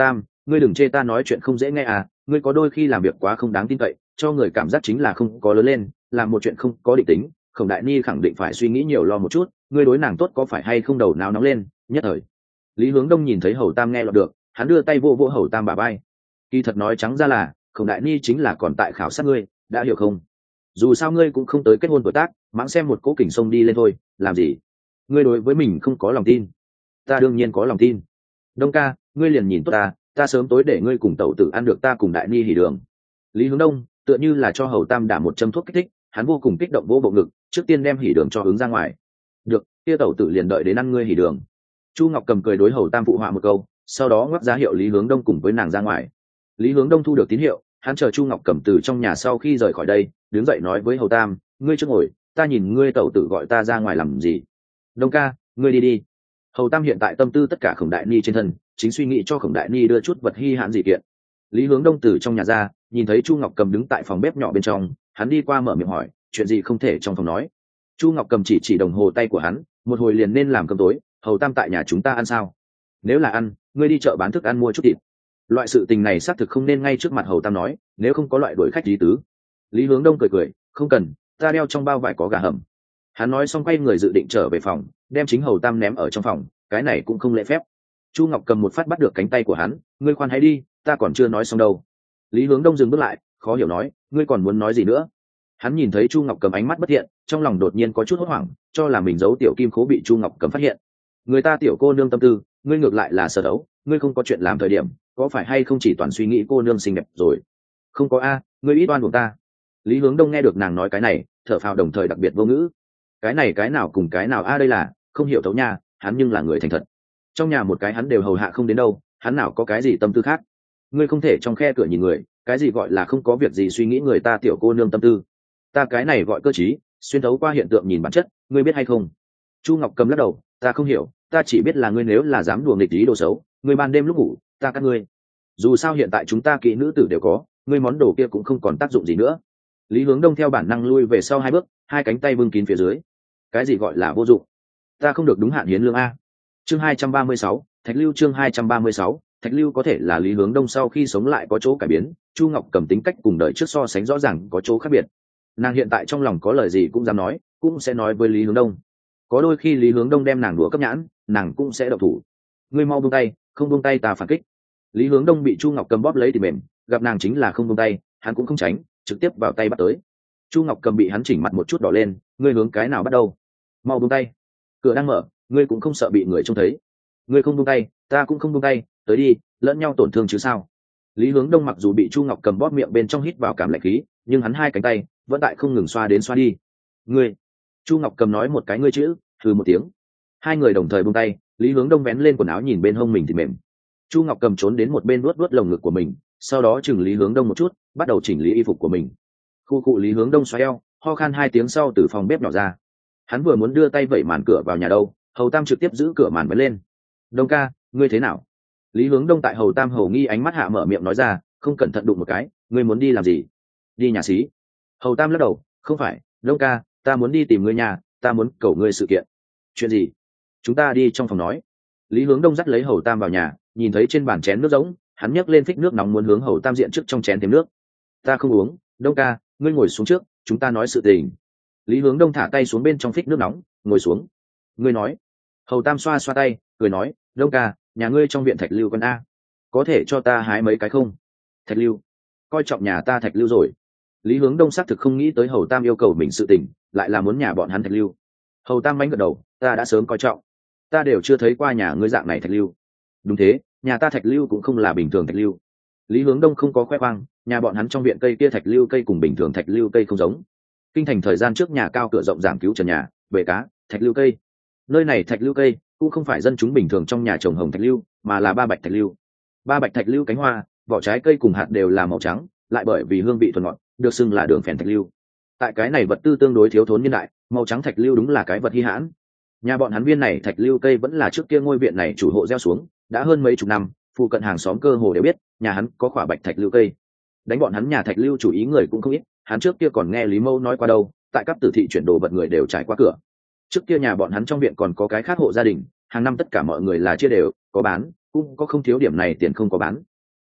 ngươi đừng chê ta nói chuyện không dễ nghe à, ngươi có đôi khi làm việc quá không đáng tin cậy, cho người cảm giác chính là không có lớn lên, làm một chuyện không có định tính. Khổng Đại Ni khẳng định phải suy nghĩ nhiều lo một chút, ngươi đối nàng tốt có phải hay không đầu não nóng lên, nhất thời. Lý Hướng Đông nhìn thấy Hầu Tam nghe lọt được, hắn đưa tay vô vô Hầu Tam bả vai. Kỳ thật nói trắng ra là, Khổng Đại Ni chính là còn tại khảo sát ngươi, đã hiểu không? Dù sao ngươi cũng không tới kết hôn tuổi tác, mãng xem một cố kình sông đi lên thôi, làm gì? Ngươi đối với mình không có lòng tin. Ta đương nhiên có lòng tin. Đông ca, ngươi liền nhìn tốt ta, ta sớm tối để ngươi cùng tẩu tử ăn được ta cùng Đại Ni hỉ đường. Lý Hướng Đông tựa như là cho Hầu Tam đả một châm thuốc kích thích, hắn vô cùng kích động vỗ bộ ngực, trước tiên đem hỉ đường cho hướng ra ngoài. Được, kia tẩu tử liền đợi đến ăn ngươi hỉ đường. Chu Ngọc Cầm cười đối Hầu Tam phụ họa một câu, sau đó ngoắc giá hiệu Lý Hướng Đông cùng với nàng ra ngoài. Lý Hướng Đông thu được tín hiệu, hắn chờ Chu Ngọc Cầm từ trong nhà sau khi rời khỏi đây, đứng dậy nói với Hầu Tam, ngươi chưa ngồi, ta nhìn ngươi tẩu tử gọi ta ra ngoài làm gì. Đông ca, ngươi đi đi. Hầu Tam hiện tại tâm tư tất cả Khổng Đại Ni trên thân, chính suy nghĩ cho Khổng Đại Ni đưa chút vật hi hãn gì kiện. Lý Hướng Đông từ trong nhà ra, nhìn thấy Chu Ngọc Cầm đứng tại phòng bếp nhỏ bên trong, hắn đi qua mở miệng hỏi, chuyện gì không thể trong phòng nói. Chu Ngọc Cầm chỉ chỉ đồng hồ tay của hắn, một hồi liền nên làm cơm tối, Hầu Tam tại nhà chúng ta ăn sao? Nếu là ăn, ngươi đi chợ bán thức ăn mua chút thịt. Loại sự tình này xác thực không nên ngay trước mặt Hầu Tam nói, nếu không có loại đuổi khách lý tứ. Lý Hướng Đông cười cười, không cần, ta đeo trong bao vải có gà hầm. Hắn nói xong quay người dự định trở về phòng, đem chính Hầu Tam ném ở trong phòng, cái này cũng không lễ phép. Chu Ngọc Cầm một phát bắt được cánh tay của hắn, ngươi khoan hãy đi, ta còn chưa nói xong đâu. Lý Hướng Đông dừng bước lại, khó hiểu nói, ngươi còn muốn nói gì nữa? Hắn nhìn thấy Chu Ngọc Cầm ánh mắt bất thiện, trong lòng đột nhiên có chút hốt hoảng, cho là mình giấu tiểu kim khố bị Chu Ngọc Cầm phát hiện. Người ta tiểu cô nương tâm tư, ngươi ngược lại là sở đấu, ngươi không có chuyện làm thời điểm, có phải hay không chỉ toàn suy nghĩ cô nương xinh đẹp rồi? Không có a, ngươi ít oan của ta. Lý Hướng Đông nghe được nàng nói cái này, thở phào đồng thời đặc biệt vô ngữ. Cái này cái nào cùng cái nào a đây là, không hiểu thấu nha, hắn nhưng là người thành thật. Trong nhà một cái hắn đều hầu hạ không đến đâu, hắn nào có cái gì tâm tư khác. Ngươi không thể trong khe cửa nhìn người, cái gì gọi là không có việc gì suy nghĩ người ta tiểu cô nương tâm tư. Ta cái này gọi cơ trí, xuyên thấu qua hiện tượng nhìn bản chất, ngươi biết hay không? Chu Ngọc Cầm lắc đầu, ta không hiểu, ta chỉ biết là ngươi nếu là dám đùa nghịch ý đồ xấu, ngươi ban đêm lúc ngủ, ta cắt ngươi. Dù sao hiện tại chúng ta kỹ nữ tử đều có, ngươi món đồ kia cũng không còn tác dụng gì nữa. Lý Hướng Đông theo bản năng lui về sau hai bước, hai cánh tay bưng kín phía dưới. Cái gì gọi là vô dụng? Ta không được đúng hạn hiến lương a. Chương hai trăm ba mươi sáu, Thạch Lưu chương hai trăm ba mươi sáu, Thạch Lưu có thể là Lý Hướng Đông sau khi sống lại có chỗ cải biến, Chu Ngọc Cầm tính cách cùng đời trước so sánh rõ ràng có chỗ khác biệt. Nàng hiện tại trong lòng có lời gì cũng dám nói, cũng sẽ nói với Lý Hướng Đông. Có đôi khi Lý Hướng Đông đem nàng đùa cấp nhãn, nàng cũng sẽ động thủ. Ngươi mau buông tay, không buông tay ta phản kích. Lý Hướng Đông bị Chu Ngọc Cầm bóp lấy thì mềm, gặp nàng chính là không buông tay, hắn cũng không tránh, trực tiếp vào tay bắt tới. Chu Ngọc Cầm bị hắn chỉnh mặt một chút đỏ lên, ngươi hướng cái nào bắt đầu? Mau buông tay. Cửa đang mở, ngươi cũng không sợ bị người trông thấy. Ngươi không buông tay, ta cũng không buông tay, tới đi, lẫn nhau tổn thương chứ sao? Lý Hướng Đông mặc dù bị Chu Ngọc Cầm bóp miệng bên trong hít vào cảm lạnh khí, nhưng hắn hai cánh tay vẫn tại không ngừng xoa đến xoa đi. Ngươi. Chu Ngọc Cầm nói một cái ngươi chữ, hừ một tiếng. Hai người đồng thời buông tay, Lý Hướng Đông vén lên quần áo nhìn bên hông mình thì mềm. Chu Ngọc Cầm trốn đến một bên nuốt nuốt lồng ngực của mình, sau đó chừng Lý Hướng Đông một chút, bắt đầu chỉnh lý y phục của mình. Khu cụ Lý Hướng Đông xoay eo, ho khan hai tiếng sau từ phòng bếp nhỏ ra. Hắn vừa muốn đưa tay vẩy màn cửa vào nhà đâu, Hầu Tam trực tiếp giữ cửa màn vẫn lên. Đông ca, ngươi thế nào? Lý Hướng Đông tại Hầu Tam hầu nghi ánh mắt hạ mở miệng nói ra, không cẩn thận đụng một cái, ngươi muốn đi làm gì? Đi nhà xí. Hầu Tam lắc đầu, không phải, Đông ca, ta muốn đi tìm ngươi nhà, ta muốn cầu ngươi sự kiện. Chuyện gì? Chúng ta đi trong phòng nói. Lý Hướng Đông dắt lấy Hầu Tam vào nhà, nhìn thấy trên bàn chén nước rỗng, hắn nhấc lên phích nước nóng muốn hướng Hầu Tam diện trước trong chén thêm nước. Ta không uống, Đông ca, ngươi ngồi xuống trước, chúng ta nói sự tình. Lý Hướng Đông thả tay xuống bên trong phích nước nóng, ngồi xuống. Ngươi nói. Hầu Tam xoa xoa tay, cười nói, Đông ca, nhà ngươi trong viện Thạch Lưu con a, có thể cho ta hái mấy cái không? Thạch Lưu, coi trọng nhà ta Thạch Lưu rồi. Lý Hướng Đông xác thực không nghĩ tới Hầu Tam yêu cầu mình sự tình, lại là muốn nhà bọn hắn Thạch Lưu. Hầu Tam mánh gật đầu, ta đã sớm coi trọng, ta đều chưa thấy qua nhà ngươi dạng này Thạch Lưu. Đúng thế, nhà ta Thạch Lưu cũng không là bình thường Thạch Lưu. Lý Hướng Đông không có khoe khoang, nhà bọn hắn trong viện cây kia Thạch Lưu cây cùng bình thường Thạch Lưu cây không giống. Kinh thành thời gian trước nhà cao cửa rộng giảng cứu trần nhà, bể cá, Thạch Lưu cây. Nơi này Thạch Lưu cây cũng không phải dân chúng bình thường trong nhà trồng hồng Thạch Lưu, mà là ba bạch Thạch Lưu. Ba bạch Thạch Lưu cánh hoa, vỏ trái cây cùng hạt đều là màu trắng, lại bởi vì hương vị thuần ngọt, được xưng là đường phèn Thạch Lưu. Tại cái này vật tư tương đối thiếu thốn nhân đại, màu trắng Thạch Lưu đúng là cái vật hi hãn. Nhà bọn hắn viên này Thạch Lưu cây vẫn là trước kia ngôi viện này chủ hộ gieo xuống, đã hơn mấy chục năm, phụ cận hàng xóm cơ hồ đều biết, nhà hắn có quả bạch Thạch Lưu cây. Đánh bọn hắn nhà Thạch Lưu chủ ý người cũng không ít, hắn trước kia còn nghe Lý Mâu nói qua đâu, tại các tử thị chuyển đồ vật người đều trải qua cửa. Trước kia nhà bọn hắn trong viện còn có cái khác hộ gia đình, hàng năm tất cả mọi người là chia đều, có bán, cũng có không thiếu điểm này tiền không có bán.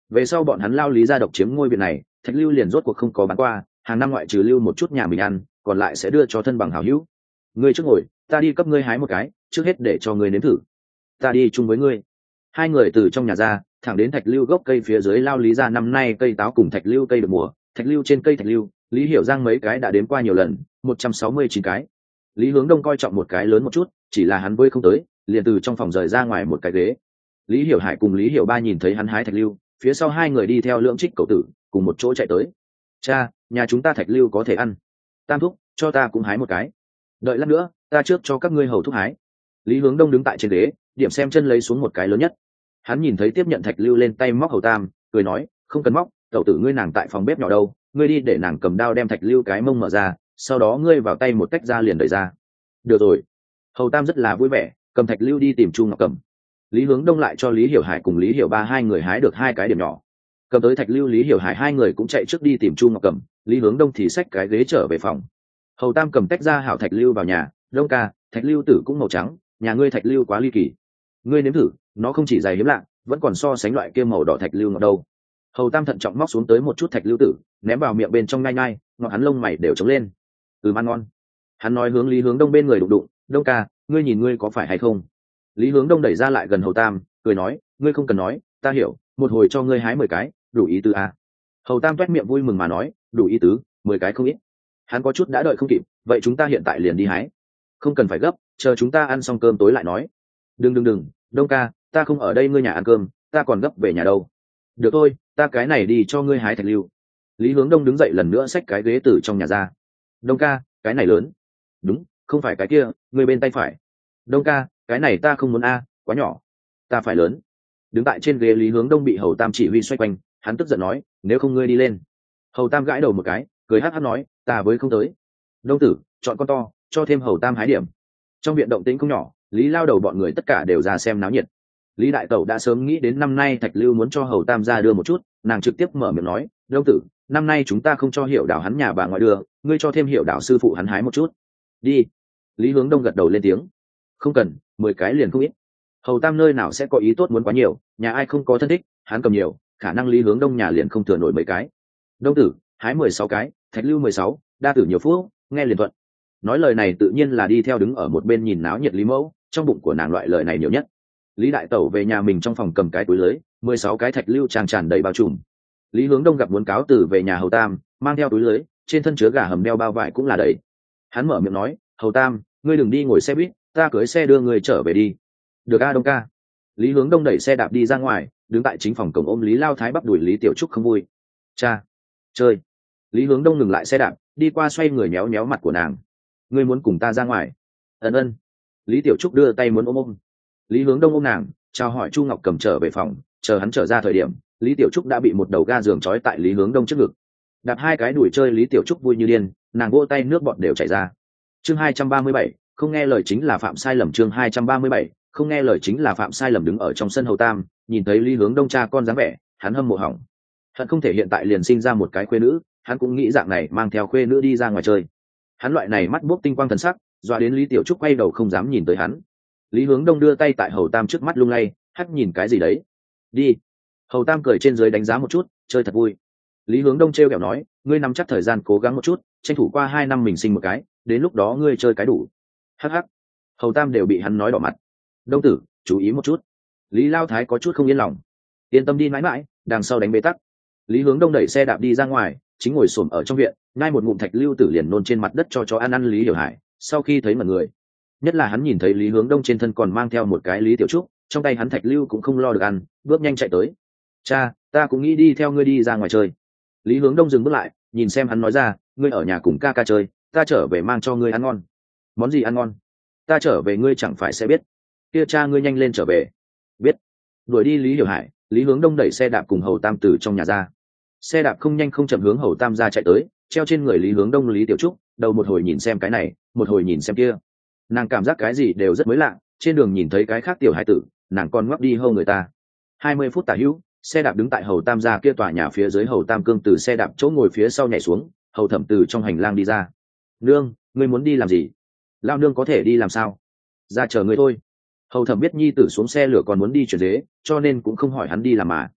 Về sau bọn hắn lao lý gia độc chiếm ngôi viện này, thạch lưu liền rốt cuộc không có bán qua, hàng năm ngoại trừ lưu một chút nhà mình ăn, còn lại sẽ đưa cho thân bằng hảo hữu. Ngươi trước ngồi, ta đi cấp ngươi hái một cái, trước hết để cho ngươi nếm thử. Ta đi chung với ngươi. Hai người từ trong nhà ra, thẳng đến thạch lưu gốc cây phía dưới lao lý ra. Năm nay cây táo cùng thạch lưu cây được mùa, thạch lưu trên cây thạch lưu, Lý Hiểu Giang mấy cái đã đếm qua nhiều lần, một trăm sáu mươi chín cái. Lý Hướng Đông coi trọng một cái lớn một chút, chỉ là hắn bơi không tới, liền từ trong phòng rời ra ngoài một cái ghế. Lý Hiểu Hải cùng Lý Hiểu Ba nhìn thấy hắn hái thạch lưu, phía sau hai người đi theo lưỡng trích cậu tử, cùng một chỗ chạy tới. Cha, nhà chúng ta thạch lưu có thể ăn. Tam thúc, cho ta cũng hái một cái. Đợi lát nữa, ta trước cho các ngươi hầu thúc hái. Lý Hướng Đông đứng tại trên ghế, điểm xem chân lấy xuống một cái lớn nhất. Hắn nhìn thấy tiếp nhận thạch lưu lên tay móc hầu tam, cười nói, không cần móc, cậu tử ngươi nàng tại phòng bếp nhỏ đâu, ngươi đi để nàng cầm đao đem thạch lưu cái mông mở ra, sau đó ngươi vào tay một tách ra liền đẩy ra. Được rồi. Hầu tam rất là vui vẻ, cầm thạch lưu đi tìm Chu Ngọc Cầm. Lý Hướng Đông lại cho Lý Hiểu Hải cùng Lý Hiểu Ba hai người hái được hai cái điểm nhỏ. Cầm tới thạch lưu, Lý Hiểu Hải hai người cũng chạy trước đi tìm Chu Ngọc Cầm, Lý Hướng Đông thì xách cái ghế trở về phòng. Hầu tam cầm tách ra hảo thạch lưu vào nhà, Đông ca, thạch lưu tử cũng màu trắng, nhà ngươi thạch lưu quá ly kỳ. Ngươi nếm thử, nó không chỉ dày hiếm lạ, vẫn còn so sánh loại kia màu đỏ thạch lưu ngọt đâu. Hầu tam thận trọng móc xuống tới một chút thạch lưu tử, ném vào miệng bên trong nhai nhai, ngọt hắn lông mày đều trống lên. Ừ, ăn ngon. Hắn nói hướng Lý Hướng Đông bên người đụng đụng, Đông ca, ngươi nhìn ngươi có phải hay không? Lý Hướng Đông đẩy ra lại gần Hầu tam, cười nói, ngươi không cần nói, ta hiểu, một hồi cho ngươi hái mười cái, đủ ý tứ à? Hầu tam toét miệng vui mừng mà nói, đủ ý tứ, mười cái không ít. Hắn có chút đã đợi không kịp, vậy chúng ta hiện tại liền đi hái. Không cần phải gấp, chờ chúng ta ăn xong cơm tối lại nói. Đừng đừng đừng, Đông ca, ta không ở đây ngươi nhà ăn cơm, ta còn gấp về nhà đâu. Được thôi, ta cái này đi cho ngươi hái thạch lưu. Lý Hướng Đông đứng dậy lần nữa xách cái ghế từ trong nhà ra. Đông ca, cái này lớn. Đúng, không phải cái kia, ngươi bên tay phải. Đông ca, cái này ta không muốn a, quá nhỏ. Ta phải lớn. Đứng tại trên ghế Lý Hướng Đông bị Hầu tam chỉ huy xoay quanh, hắn tức giận nói, nếu không ngươi đi lên. Hầu tam gãi đầu một cái, cười hắt hắt nói, ta với không tới. Đông tử, chọn con to, cho thêm Hầu tam hái điểm. Trong viện động tĩnh không nhỏ, Lý lao đầu bọn người tất cả đều ra xem náo nhiệt. Lý đại tẩu đã sớm nghĩ đến năm nay thạch lưu muốn cho Hầu tam ra đưa một chút, nàng trực tiếp mở miệng nói, Đông tử, năm nay chúng ta không cho Hiểu Đảo hắn nhà bà ngoại đưa, ngươi cho thêm Hiểu Đảo sư phụ hắn hái một chút. Đi. Lý Hướng Đông gật đầu lên tiếng. Không cần, mười cái liền không ít. Hầu tam nơi nào sẽ có ý tốt muốn quá nhiều, nhà ai không có thân thích, hắn cầm nhiều, khả năng Lý Hướng Đông nhà liền không thừa nổi mấy cái. Đông tử, hái mười sáu cái, thạch lưu mười sáu, đa tử nhiều phúc, nghe liền thuận. Nói lời này tự nhiên là đi theo đứng ở một bên nhìn náo nhiệt Lý mẫu, trong bụng của nàng loại lời này nhiều nhất. Lý đại tẩu về nhà mình trong phòng cầm cái túi lưới, mười sáu cái thạch lưu tràn tràn đầy bao trùm. Lý Hướng Đông gặp muốn cáo từ về nhà Hầu tam, mang theo túi lưới, trên thân chứa gà hầm đeo bao vải cũng là đầy. Hắn mở miệng nói, Hầu tam, ngươi đừng đi ngồi xe buýt, ta cưới xe đưa người trở về đi. Được a Đông ca. Lý Hướng Đông đẩy xe đạp đi ra ngoài, đứng tại chính phòng cổng ôm Lý lao thái bắp đuổi Lý tiểu trúc không vui. Cha, chơi. Lý Hướng Đông ngừng lại xe đạp, đi qua xoay người méo méo mặt của nàng. Ngươi muốn cùng ta ra ngoài? Ân ân. Lý tiểu trúc đưa tay muốn ôm ôm. Lý Hướng Đông ôm nàng, chào hỏi Chu Ngọc Cầm trở về phòng, chờ hắn trở ra thời điểm, Lý tiểu trúc đã bị một đầu ga giường trói tại Lý Hướng Đông trước ngực. Đạp hai cái đuổi chơi Lý tiểu trúc vui như điên, nàng vỗ tay nước bọt đều chảy ra. Chương hai trăm ba mươi bảy, không nghe lời chính là phạm sai lầm. Chương hai trăm ba mươi bảy, không nghe lời chính là phạm sai lầm. Đứng ở trong sân Hầu tam, nhìn thấy Lý Hướng Đông cha con dáng vẻ, hắn hâm mộ hỏng. Hắn không thể hiện tại liền sinh ra một cái khuê nữ, hắn cũng nghĩ dạng này mang theo khuê nữ đi ra ngoài chơi. Hắn loại này mắt buốc tinh quang thần sắc, dọa đến Lý tiểu trúc quay đầu không dám nhìn tới hắn. Lý Hướng Đông đưa tay tại Hầu tam trước mắt lung lay, hắt nhìn cái gì đấy. Đi. Hầu tam cười trên dưới đánh giá một chút, chơi thật vui. Lý Hướng Đông trêu ghẹo nói, ngươi nắm chắc thời gian cố gắng một chút, tranh thủ qua hai năm mình sinh một cái, đến lúc đó ngươi chơi cái đủ. Hắc hắc. Hầu tam đều bị hắn nói đỏ mặt. Đông tử, chú ý một chút. Lý lao thái có chút không yên lòng. Yên tâm đi mãi mãi, đằng sau đánh bế tắc. Lý Hướng Đông đẩy xe đạp đi ra ngoài, chính ngồi xổm ở trong viện, ngay một ngụm thạch lưu tử liền nôn trên mặt đất cho chó ăn ăn Lý Hiểu Hải. Sau khi thấy mọi người, nhất là hắn nhìn thấy Lý Hướng Đông trên thân còn mang theo một cái Lý tiểu trúc, trong tay hắn thạch lưu cũng không lo được ăn, bước nhanh chạy tới. Cha, ta cũng nghĩ đi theo ngươi đi ra ngoài chơi. Lý Hướng Đông dừng bước lại, nhìn xem hắn nói ra, ngươi ở nhà cùng ca ca chơi, ta trở về mang cho ngươi ăn ngon. Món gì ăn ngon? Ta trở về ngươi chẳng phải sẽ biết. Kia cha ngươi nhanh lên trở về. Biết. Đuổi đi Lý Hiểu Hải, Lý Hướng Đông đẩy xe đạp cùng Hầu tam từ trong nhà ra. Xe đạp không nhanh không chậm hướng Hầu tam ra chạy tới, treo trên người Lý Hướng Đông Lý tiểu trúc, đầu một hồi nhìn xem cái này, một hồi nhìn xem kia. Nàng cảm giác cái gì đều rất mới lạ, trên đường nhìn thấy cái khác tiểu hai tử, nàng còn ngoắc đi hâu người ta. Hai mươi phút tả hữu, xe đạp đứng tại Hầu tam gia kia tòa nhà phía dưới. Hầu tam cương từ xe đạp chỗ ngồi phía sau nhảy xuống, Hầu thẩm từ trong hành lang đi ra. Nương, ngươi muốn đi làm gì? Lao nương có thể đi làm sao? Ra chờ ngươi thôi. Hầu thẩm biết nhi tử xuống xe lửa còn muốn đi chuyển dế, cho nên cũng không hỏi hắn đi làm mà.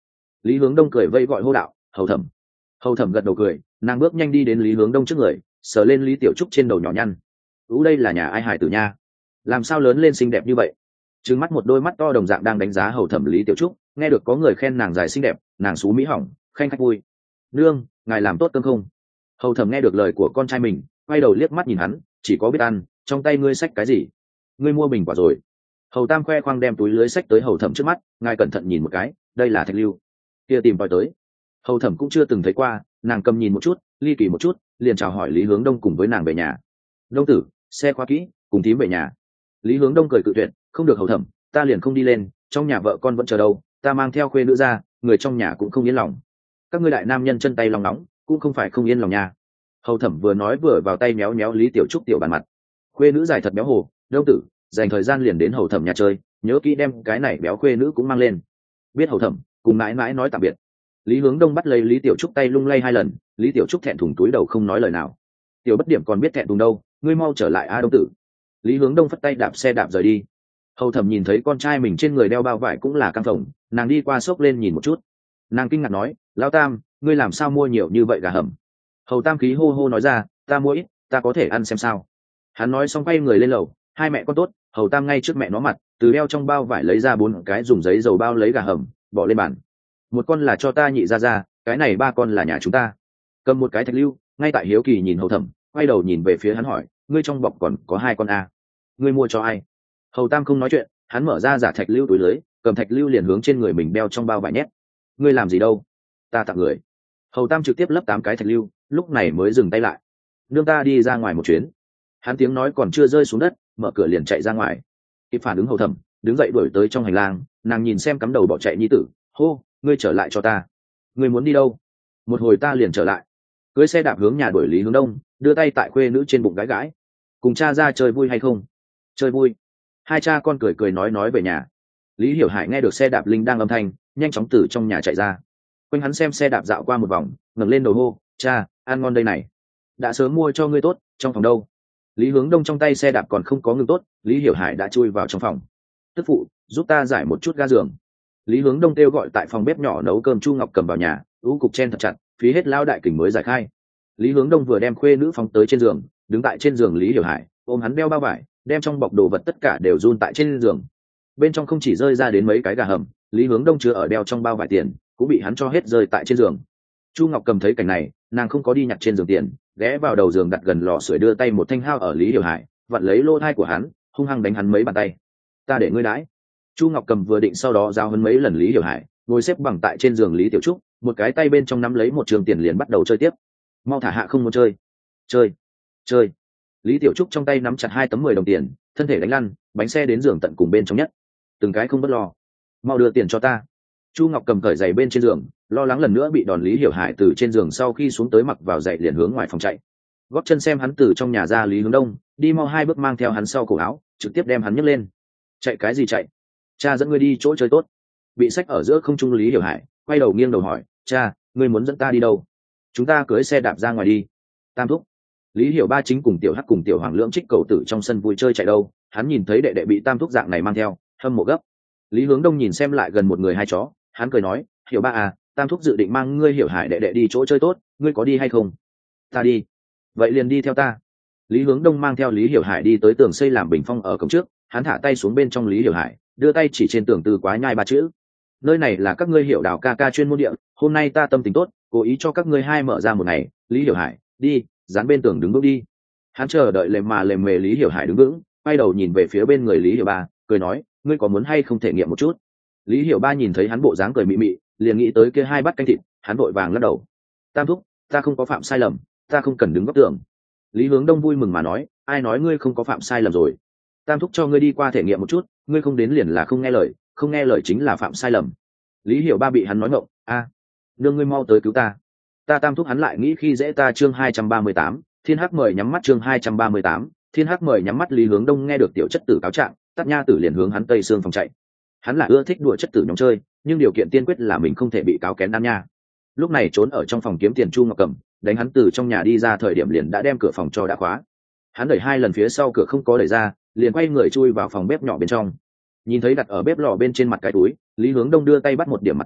Lý Hướng Đông cười vây gọi hô đạo: Hầu Thẩm. Hầu Thẩm gật đầu cười, nàng bước nhanh đi đến Lý Hướng Đông trước người, sờ lên Lý Tiểu Trúc trên đầu nhỏ nhăn. Ú, đây là nhà ai hải tử nha, làm sao lớn lên xinh đẹp như vậy? Trừng mắt một đôi mắt to đồng dạng đang đánh giá Hầu Thẩm Lý Tiểu Trúc, nghe được có người khen nàng dài xinh đẹp, nàng xú mỹ hỏng, khanh khách vui. Nương, ngài làm tốt cơm không? Hầu Thẩm nghe được lời của con trai mình, quay đầu liếc mắt nhìn hắn, chỉ có biết ăn, trong tay ngươi xách cái gì? Ngươi mua bình quả rồi. Hầu Tam khoe khoang đem túi lưới xách tới Hầu Thẩm trước mắt, ngài cẩn thận nhìn một cái, đây là thạch lưu. Kia tìm tòi tới. Hầu Thẩm cũng chưa từng thấy qua, nàng cầm nhìn một chút, ly kỳ một chút, liền chào hỏi Lý Hướng Đông cùng với nàng về nhà. Đông tử, xe khóa kỹ, cùng thím về nhà. Lý Hướng Đông cười cự tuyệt, không được Hầu Thẩm, ta liền không đi lên, trong nhà vợ con vẫn chờ đâu, ta mang theo khuê nữ ra, người trong nhà cũng không yên lòng. Các ngươi đại nam nhân chân tay lòng nóng, cũng không phải không yên lòng nha. Hầu Thẩm vừa nói vừa vào tay méo méo Lý Tiểu Trúc tiểu bàn mặt. Khuê nữ dài thật béo hồ, Đông tử, dành thời gian liền đến Hầu Thẩm nhà chơi, nhớ kỹ đem cái này béo khuê nữ cũng mang lên. Biết Hầu Thẩm, cùng mãi mãi nói tạm biệt. Lý Hướng Đông bắt lấy Lý Tiểu Trúc tay lung lay hai lần, Lý Tiểu Trúc thẹn thùng túi đầu không nói lời nào. Tiểu bất điểm còn biết thẹn thùng đâu, ngươi mau trở lại a Đông tử. Lý Hướng Đông phất tay đạp xe đạp rời đi. Hầu Thẩm nhìn thấy con trai mình trên người đeo bao vải cũng là căng phồng, nàng đi qua xốc lên nhìn một chút. Nàng kinh ngạc nói, Lão Tam, ngươi làm sao mua nhiều như vậy gà hầm? Hầu Tam khí hô hô nói ra, ta mua ít, ta có thể ăn xem sao. Hắn nói xong quay người lên lầu, hai mẹ con tốt. Hầu Tam ngay trước mẹ nó mặt, từ đeo trong bao vải lấy ra bốn cái dùng giấy dầu bao lấy gà hầm, bỏ lên bàn. Một con là cho ta nhị ra ra, cái này ba con là nhà chúng ta. Cầm một cái thạch lưu, ngay tại hiếu kỳ nhìn Hầu Thẩm, quay đầu nhìn về phía hắn hỏi, ngươi trong bọc còn có hai con a, ngươi mua cho ai? Hầu Tam không nói chuyện, hắn mở ra giả thạch lưu túi lưới, cầm thạch lưu liền hướng trên người mình đeo trong bao vải nhét. Ngươi làm gì đâu? Ta tặng người. Hầu Tam trực tiếp lấp tám cái thạch lưu, lúc này mới dừng tay lại. Nương ta đi ra ngoài một chuyến. Hắn tiếng nói còn chưa rơi xuống đất, mở cửa liền chạy ra ngoài. Kịp phản ứng Hầu Thẩm đứng dậy đuổi tới trong hành lang, nàng nhìn xem cắm đầu bỏ chạy nhi tử, hô, ngươi trở lại cho ta. Ngươi muốn đi đâu? Một hồi ta liền trở lại. Cưới xe đạp hướng nhà đuổi Lý Hướng Đông, đưa tay tại khuê nữ trên bụng gái gái. Cùng cha ra chơi vui hay không? Chơi vui. Hai cha con cười cười nói nói về nhà. Lý Hiểu Hải nghe được xe đạp linh đang âm thanh, nhanh chóng từ trong nhà chạy ra. Quanh hắn xem xe đạp dạo qua một vòng, ngẩng lên đầu hô, cha, ăn ngon đây này. Đã sớm mua cho ngươi tốt, trong phòng đâu? Lý Hướng Đông trong tay xe đạp còn không có ngừng tốt, Lý Hiểu Hải đã chui vào trong phòng. Tức phụ, giúp ta giải một chút ga giường. Lý Hướng Đông kêu gọi tại phòng bếp nhỏ nấu cơm. Chu Ngọc cầm vào nhà, ú cục chen thật chặt, phí hết lao đại kình mới giải khai. Lý Hướng Đông vừa đem khuê nữ phóng tới trên giường, đứng tại trên giường Lý Hiểu Hải ôm hắn đeo bao vải, đem trong bọc đồ vật tất cả đều run tại trên giường. Bên trong không chỉ rơi ra đến mấy cái gà hầm, Lý Hướng Đông chứa ở đeo trong bao vải tiền cũng bị hắn cho hết rơi tại trên giường. Chu Ngọc cầm thấy cảnh này, nàng không có đi nhặt trên giường tiền, ghé vào đầu giường đặt gần lò sưởi, đưa tay một thanh hao ở Lý Hiểu Hải, vặn lấy lỗ thai của hắn, hung hăng đánh hắn mấy bàn tay. Ta để ngươi đãi. Chu Ngọc cầm vừa định sau đó giao hơn mấy lần Lý Hiểu Hải, ngồi xếp bằng tại trên giường Lý Tiểu Trúc, một cái tay bên trong nắm lấy một trường tiền liền bắt đầu chơi tiếp. Mau thả hạ, không muốn chơi. Chơi. Chơi. Lý Tiểu Trúc trong tay nắm chặt hai tấm mười đồng tiền, thân thể đánh lăn, bánh xe đến giường tận cùng bên trong nhất. Từng cái không bất lo. Mau đưa tiền cho ta. Chu Ngọc cầm cởi giày bên trên giường, lo lắng lần nữa bị đòn Lý Hiểu Hải từ trên giường sau khi xuống tới mặc vào giày liền hướng ngoài phòng chạy. Gót chân xem hắn từ trong nhà ra Lý Hướng Đông, đi mau hai bước mang theo hắn sau cổ áo, trực tiếp đem hắn nhấc lên. Chạy cái gì chạy? Cha dẫn ngươi đi chỗ chơi tốt. Bị sách ở giữa không trung Lý Hiểu Hải quay đầu nghiêng đầu hỏi, cha, ngươi muốn dẫn ta đi đâu? Chúng ta cưới xe đạp ra ngoài đi. Tam thúc. Lý Hiểu Ba chính cùng tiểu Hắc cùng tiểu Hoàng Lưỡng trích cầu tử trong sân vui chơi chạy đâu, hắn nhìn thấy đệ đệ bị Tam thúc dạng này mang theo, hâm mộ gấp. Lý Hướng Đông nhìn xem lại gần một người hai chó, hắn cười nói, Hiểu Ba à, Tam thúc dự định mang ngươi Hiểu Hải đệ đệ đi chỗ chơi tốt, ngươi có đi hay không? Ta đi. Vậy liền đi theo ta. Lý Hướng Đông mang theo Lý Hiểu Hải đi tới tường xây làm bình phong ở cổng trước, hắn thả tay xuống bên trong Lý Hiểu Hải, đưa tay chỉ trên tường từ quá nhai ba chữ. Nơi này là các ngươi Hiểu Đào ca ca chuyên môn địa, hôm nay ta tâm tình tốt, cố ý cho các ngươi hai mở ra một ngày. Lý Hiểu Hải, đi, dán bên tường đứng bước đi. Hắn chờ đợi lềm mà lềm mề Lý Hiểu Hải đứng vững, quay đầu nhìn về phía bên người Lý Hiểu Ba, cười nói, ngươi có muốn hay không thể nghiệm một chút? Lý Hiểu Ba nhìn thấy hắn bộ dáng cười mị mị, liền nghĩ tới kia hai bát canh thịt, hắn vội vàng lắc đầu. Tam thúc, ta không có phạm sai lầm, ta không cần đứng góc tường. Lý Hướng Đông vui mừng mà nói, ai nói ngươi không có phạm sai lầm rồi? Tam thúc cho ngươi đi qua thể nghiệm một chút, ngươi không đến liền là không nghe lời, không nghe lời chính là phạm sai lầm. Lý Hiểu Ba bị hắn nói ngộng, a, nương ngươi mau tới cứu ta. Ta Tam thúc hắn lại nghĩ khi dễ ta. Chương hai trăm ba mươi tám, Thiên Hắc mời nhắm mắt. Chương hai trăm ba mươi tám, Thiên Hắc mời nhắm mắt. Lý Hướng Đông nghe được tiểu chất tử cáo trạng, tắt nha tử liền hướng hắn tây xương phòng chạy. Hắn là ưa thích đùa chất tử nhóm chơi, nhưng điều kiện tiên quyết là mình không thể bị cáo kén ăn nha. Lúc này trốn ở trong phòng kiếm tiền Chu Ngọc Cẩm, đánh hắn từ trong nhà đi ra thời điểm liền đã đem cửa phòng cho đã khóa. Hắn đẩy hai lần phía sau cửa không có đẩy ra, liền quay người chui vào phòng bếp nhỏ bên trong. Nhìn thấy đặt ở bếp lò bên trên mặt cái túi, Lý Hướng Đông đưa tay bắt một điểm mặt trắng,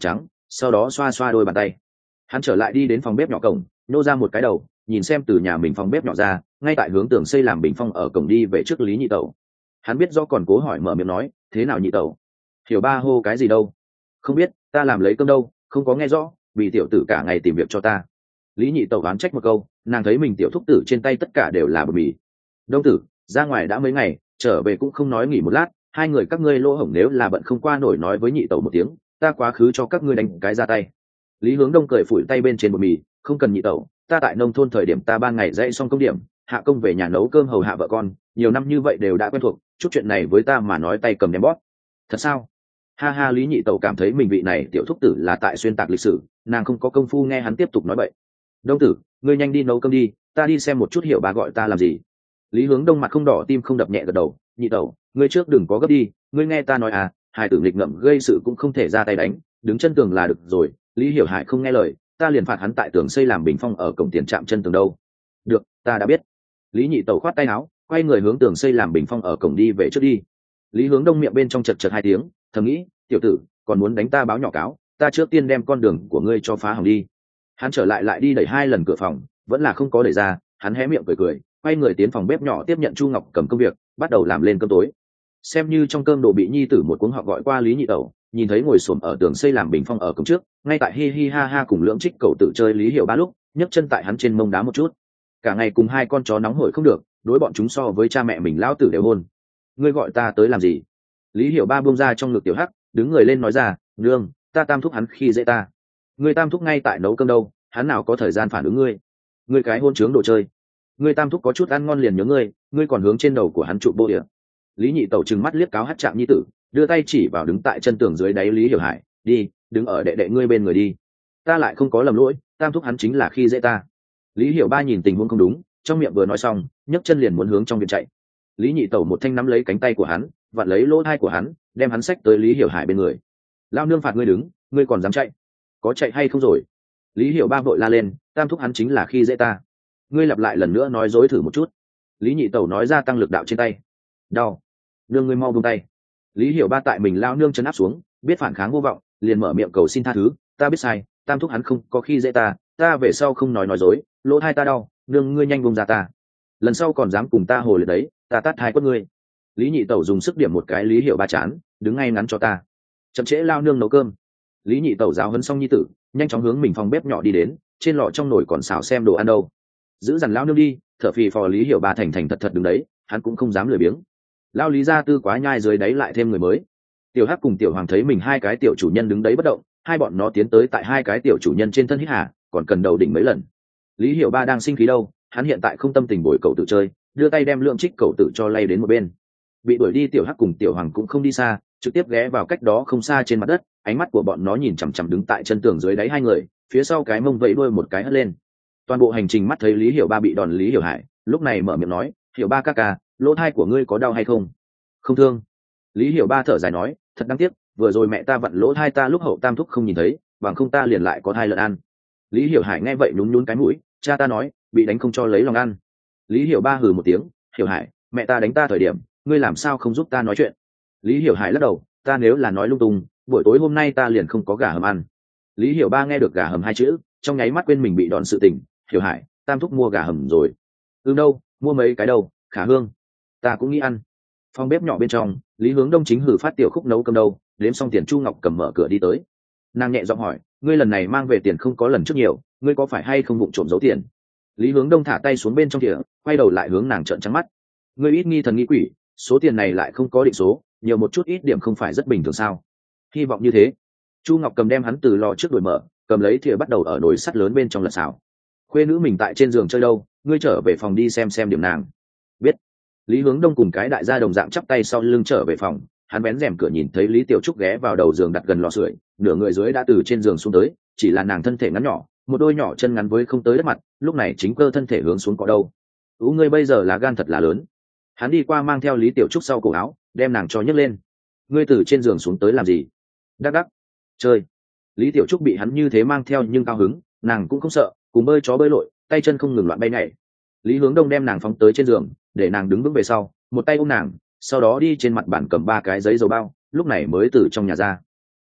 sau đó xoa xoa đôi bàn tay. Hắn trở lại đi đến phòng bếp nhỏ cổng, nô ra một cái đầu, nhìn xem từ nhà mình phòng bếp nhỏ ra, ngay tại hướng tường xây làm bình phong ở cổng đi về trước Lý Nhị Tẩu. Hắn biết do còn cố hỏi mở miệng nói, thế nào Nhị Tẩu? Hiểu ba hô cái gì đâu? Không biết, ta làm lấy cơm đâu, không có nghe rõ, bị tiểu tử cả ngày tìm việc cho ta. Lý Nhị Tẩu oán trách một câu, nàng thấy mình tiểu thúc tử trên tay tất cả đều là bột mì. Đông tử, ra ngoài đã mấy ngày, trở về cũng không nói nghỉ một lát, hai người các ngươi lỗ hổng nếu là bận không qua nổi nói với Nhị Tẩu một tiếng, ta quá khứ cho các ngươi đánh cái ra tay. Lý Hướng Đông cười phủi tay bên trên bột mì, không cần Nhị Tẩu, ta tại nông thôn thời điểm ta ban ngày dậy xong công điểm, hạ công về nhà nấu cơm hầu hạ vợ con, nhiều năm như vậy đều đã quen thuộc, chút chuyện này với ta mà nói tay cầm ném bóp. Thật sao? Ha ha, Lý Nhị Tẩu cảm thấy mình vị này tiểu thúc tử là tại xuyên tạc lịch sử, nàng không có công phu nghe hắn tiếp tục nói bậy. Đông tử, ngươi nhanh đi nấu cơm đi, ta đi xem một chút Hiểu bà gọi ta làm gì. Lý Hướng Đông mặt không đỏ tim không đập nhẹ gật đầu. Nhị Tẩu, ngươi trước đừng có gấp đi, ngươi nghe ta nói à, hài tử nghịch ngợm gây sự cũng không thể ra tay đánh, đứng chân tường là được rồi. Lý Hiểu Hải không nghe lời, ta liền phạt hắn tại tường xây làm bình phong ở cổng tiền trạm chân tường đâu. Được, ta đã biết. Lý Nhị Tẩu khoát tay áo, quay người hướng tường xây làm bình phong ở cổng đi về trước đi. Lý Hướng Đông miệng bên trong chật chật hai tiếng, thầm nghĩ, tiểu tử, còn muốn đánh ta báo nhỏ cáo, ta trước tiên đem con đường của ngươi cho phá hỏng đi. Hắn trở lại lại đi đẩy hai lần cửa phòng, vẫn là không có đẩy ra, hắn hé miệng cười cười, quay người tiến phòng bếp nhỏ tiếp nhận Chu Ngọc cầm công việc, bắt đầu làm lên cơm tối. Xem như trong cơm đồ bị nhi tử một cuống họ gọi qua Lý Nhị Tẩu, nhìn thấy ngồi xổm ở tường xây làm bình phong ở cổng trước, ngay tại hi hi ha ha cùng lưỡng trích cậu tự chơi Lý Hiểu ba lúc, nhấc chân tại hắn trên mông đá một chút. Cả ngày cùng hai con chó nóng hổi không được, đối bọn chúng so với cha mẹ mình lão tử đều hôn. Ngươi gọi ta tới làm gì? Lý Hiểu ba buông ra trong ngực tiểu hắc, đứng người lên nói ra, nương, ta tam thúc hắn khi dễ ta. Ngươi tam thúc ngay tại nấu cơm đâu, hắn nào có thời gian phản ứng ngươi? Ngươi cái hôn trướng đồ chơi. Ngươi tam thúc có chút ăn ngon liền nhớ ngươi, ngươi còn hướng trên đầu của hắn trụ bộ địa. Lý Nhị Tẩu trừng mắt liếc cáo hát chạm nhi tử, đưa tay chỉ vào đứng tại chân tường dưới đáy Lý Hiểu Hải, đi, đứng ở đệ đệ ngươi bên người đi. Ta lại không có lầm lỗi, tam thúc hắn chính là khi dễ ta. Lý Hiểu ba nhìn tình huống không đúng, trong miệng vừa nói xong, nhấc chân liền muốn hướng trong viện chạy. Lý Nhị Tẩu một thanh nắm lấy cánh tay của hắn, vặn lấy lỗ thai của hắn, đem hắn xách tới Lý Hiểu Hải bên người. Lao nương phạt ngươi đứng, ngươi còn dám chạy? Có chạy hay không rồi? Lý Hiểu ba vội la lên, tam thúc hắn chính là khi dễ ta. Ngươi lặp lại lần nữa nói dối thử một chút. Lý Nhị Tẩu nói ra tăng lực đạo trên tay. Đau. Nương ngươi mau buông tay. Lý Hiểu ba tại mình lao nương chân áp xuống, biết phản kháng vô vọng, liền mở miệng cầu xin tha thứ, ta biết sai, tam thúc hắn không có khi dễ ta, ta về sau không nói nói dối, lỗ hai ta đau, nương ngươi nhanh buông ra ta. Lần sau còn dám cùng ta hồ liệt đấy, ta tát hai quất ngươi. Lý Nhị Tẩu dùng sức điểm một cái Lý Hiểu ba chán, đứng ngay ngắn cho ta. Chậm trễ lao nương nấu cơm. Lý Nhị Tẩu giáo huấn xong nhi tử, nhanh chóng hướng mình phòng bếp nhỏ đi đến, trên lò trong nồi còn xào xem đồ ăn đâu. Giữ dằn lao nương đi, thở phì phò Lý Hiểu ba thành thành thật thật đứng đấy, hắn cũng không dám lười biếng. Lao Lý gia tư quá nhai dưới đáy lại thêm người mới. Tiểu Hắc cùng Tiểu Hoàng thấy mình hai cái tiểu chủ nhân đứng đấy bất động, hai bọn nó tiến tới tại hai cái tiểu chủ nhân trên thân hít hà, còn cần đầu đỉnh mấy lần. Lý Hiểu ba đang sinh khí đâu, hắn hiện tại không tâm tình bồi cậu tự chơi, đưa tay đem lượng trích cậu tự cho lay đến một bên. Bị đuổi đi Tiểu Hắc cùng Tiểu Hoàng cũng không đi xa, trực tiếp ghé vào cách đó không xa trên mặt đất, ánh mắt của bọn nó nhìn chằm chằm đứng tại chân tường dưới đáy hai người, phía sau cái mông vẫy đuôi một cái hất lên. Toàn bộ hành trình mắt thấy Lý Hiểu ba bị đòn Lý Hiểu Hải, lúc này mở miệng nói, Hiểu ba ca ca, lỗ thai của ngươi có đau hay không? Không thương. Lý Hiểu ba thở dài nói, thật đáng tiếc, vừa rồi mẹ ta vặn lỗ thai ta lúc hậu tam thúc không nhìn thấy, bằng không ta liền lại có thai lợn ăn. Lý Hiểu Hải nghe vậy nhún nhún cái mũi, cha ta nói, bị đánh không cho lấy lòng ăn. Lý Hiểu ba hừ một tiếng, Hiểu Hải, mẹ ta đánh ta thời điểm, ngươi làm sao không giúp ta nói chuyện? Lý Hiểu Hải lắc đầu, ta nếu là nói lung tung, buổi tối hôm nay ta liền không có gà hầm ăn. Lý Hiểu ba nghe được gà hầm hai chữ, trong nháy mắt quên mình bị đòn sự tình, Hiểu Hải, tam thúc mua gà hầm rồi. Ừ đâu, mua mấy cái đâu, Khả Hương, ta cũng nghĩ ăn. Phòng bếp nhỏ bên trong, Lý Hướng Đông chính hử phát tiểu khúc nấu cơm đâu, đếm xong tiền Chu Ngọc cầm mở cửa đi tới. Nàng nhẹ giọng hỏi, ngươi lần này mang về tiền không có lần trước nhiều, ngươi có phải hay không vụng trộm giấu tiền? Lý Hướng Đông thả tay xuống bên trong thìa, quay đầu lại hướng nàng trợn trắng mắt. Ngươi ít nghi thần nghi quỷ, số tiền này lại không có định số, nhiều một chút ít điểm không phải rất bình thường sao? Hy vọng như thế. Chu Ngọc cầm đem hắn từ lò trước đuổi mở, cầm lấy thìa bắt đầu ở nồi sắt lớn bên trong lật xào. Khuê nữ mình tại trên giường chơi đâu, ngươi trở về phòng đi xem xem điểm nàng. Biết. Lý Hướng Đông cùng cái đại gia đồng dạng chắp tay sau lưng trở về phòng, hắn vén rèm cửa nhìn thấy Lý Tiểu Trúc ghé vào đầu giường đặt gần lò sưởi, nửa người dưới đã từ trên giường xuống tới, chỉ là nàng thân thể ngắn nhỏ, một đôi nhỏ chân ngắn với không tới đất mặt, lúc này chính cơ thân thể hướng xuống cọ đâu. Ú ngươi bây giờ là gan thật là lớn. Hắn đi qua mang theo Lý Tiểu Trúc sau cổ áo, đem nàng cho nhấc lên. Ngươi từ trên giường xuống tới làm gì? Đắc đắc. Chơi. Lý Tiểu Trúc bị hắn như thế mang theo nhưng cao hứng, nàng cũng không sợ, cùng bơi chó bơi lội, tay chân không ngừng loạn bay nhảy. Lý Hướng Đông đem nàng phóng tới trên giường, để nàng đứng vững về sau, một tay ôm nàng, sau đó đi trên mặt bàn cầm ba cái giấy dầu bao, lúc này mới từ trong nhà ra.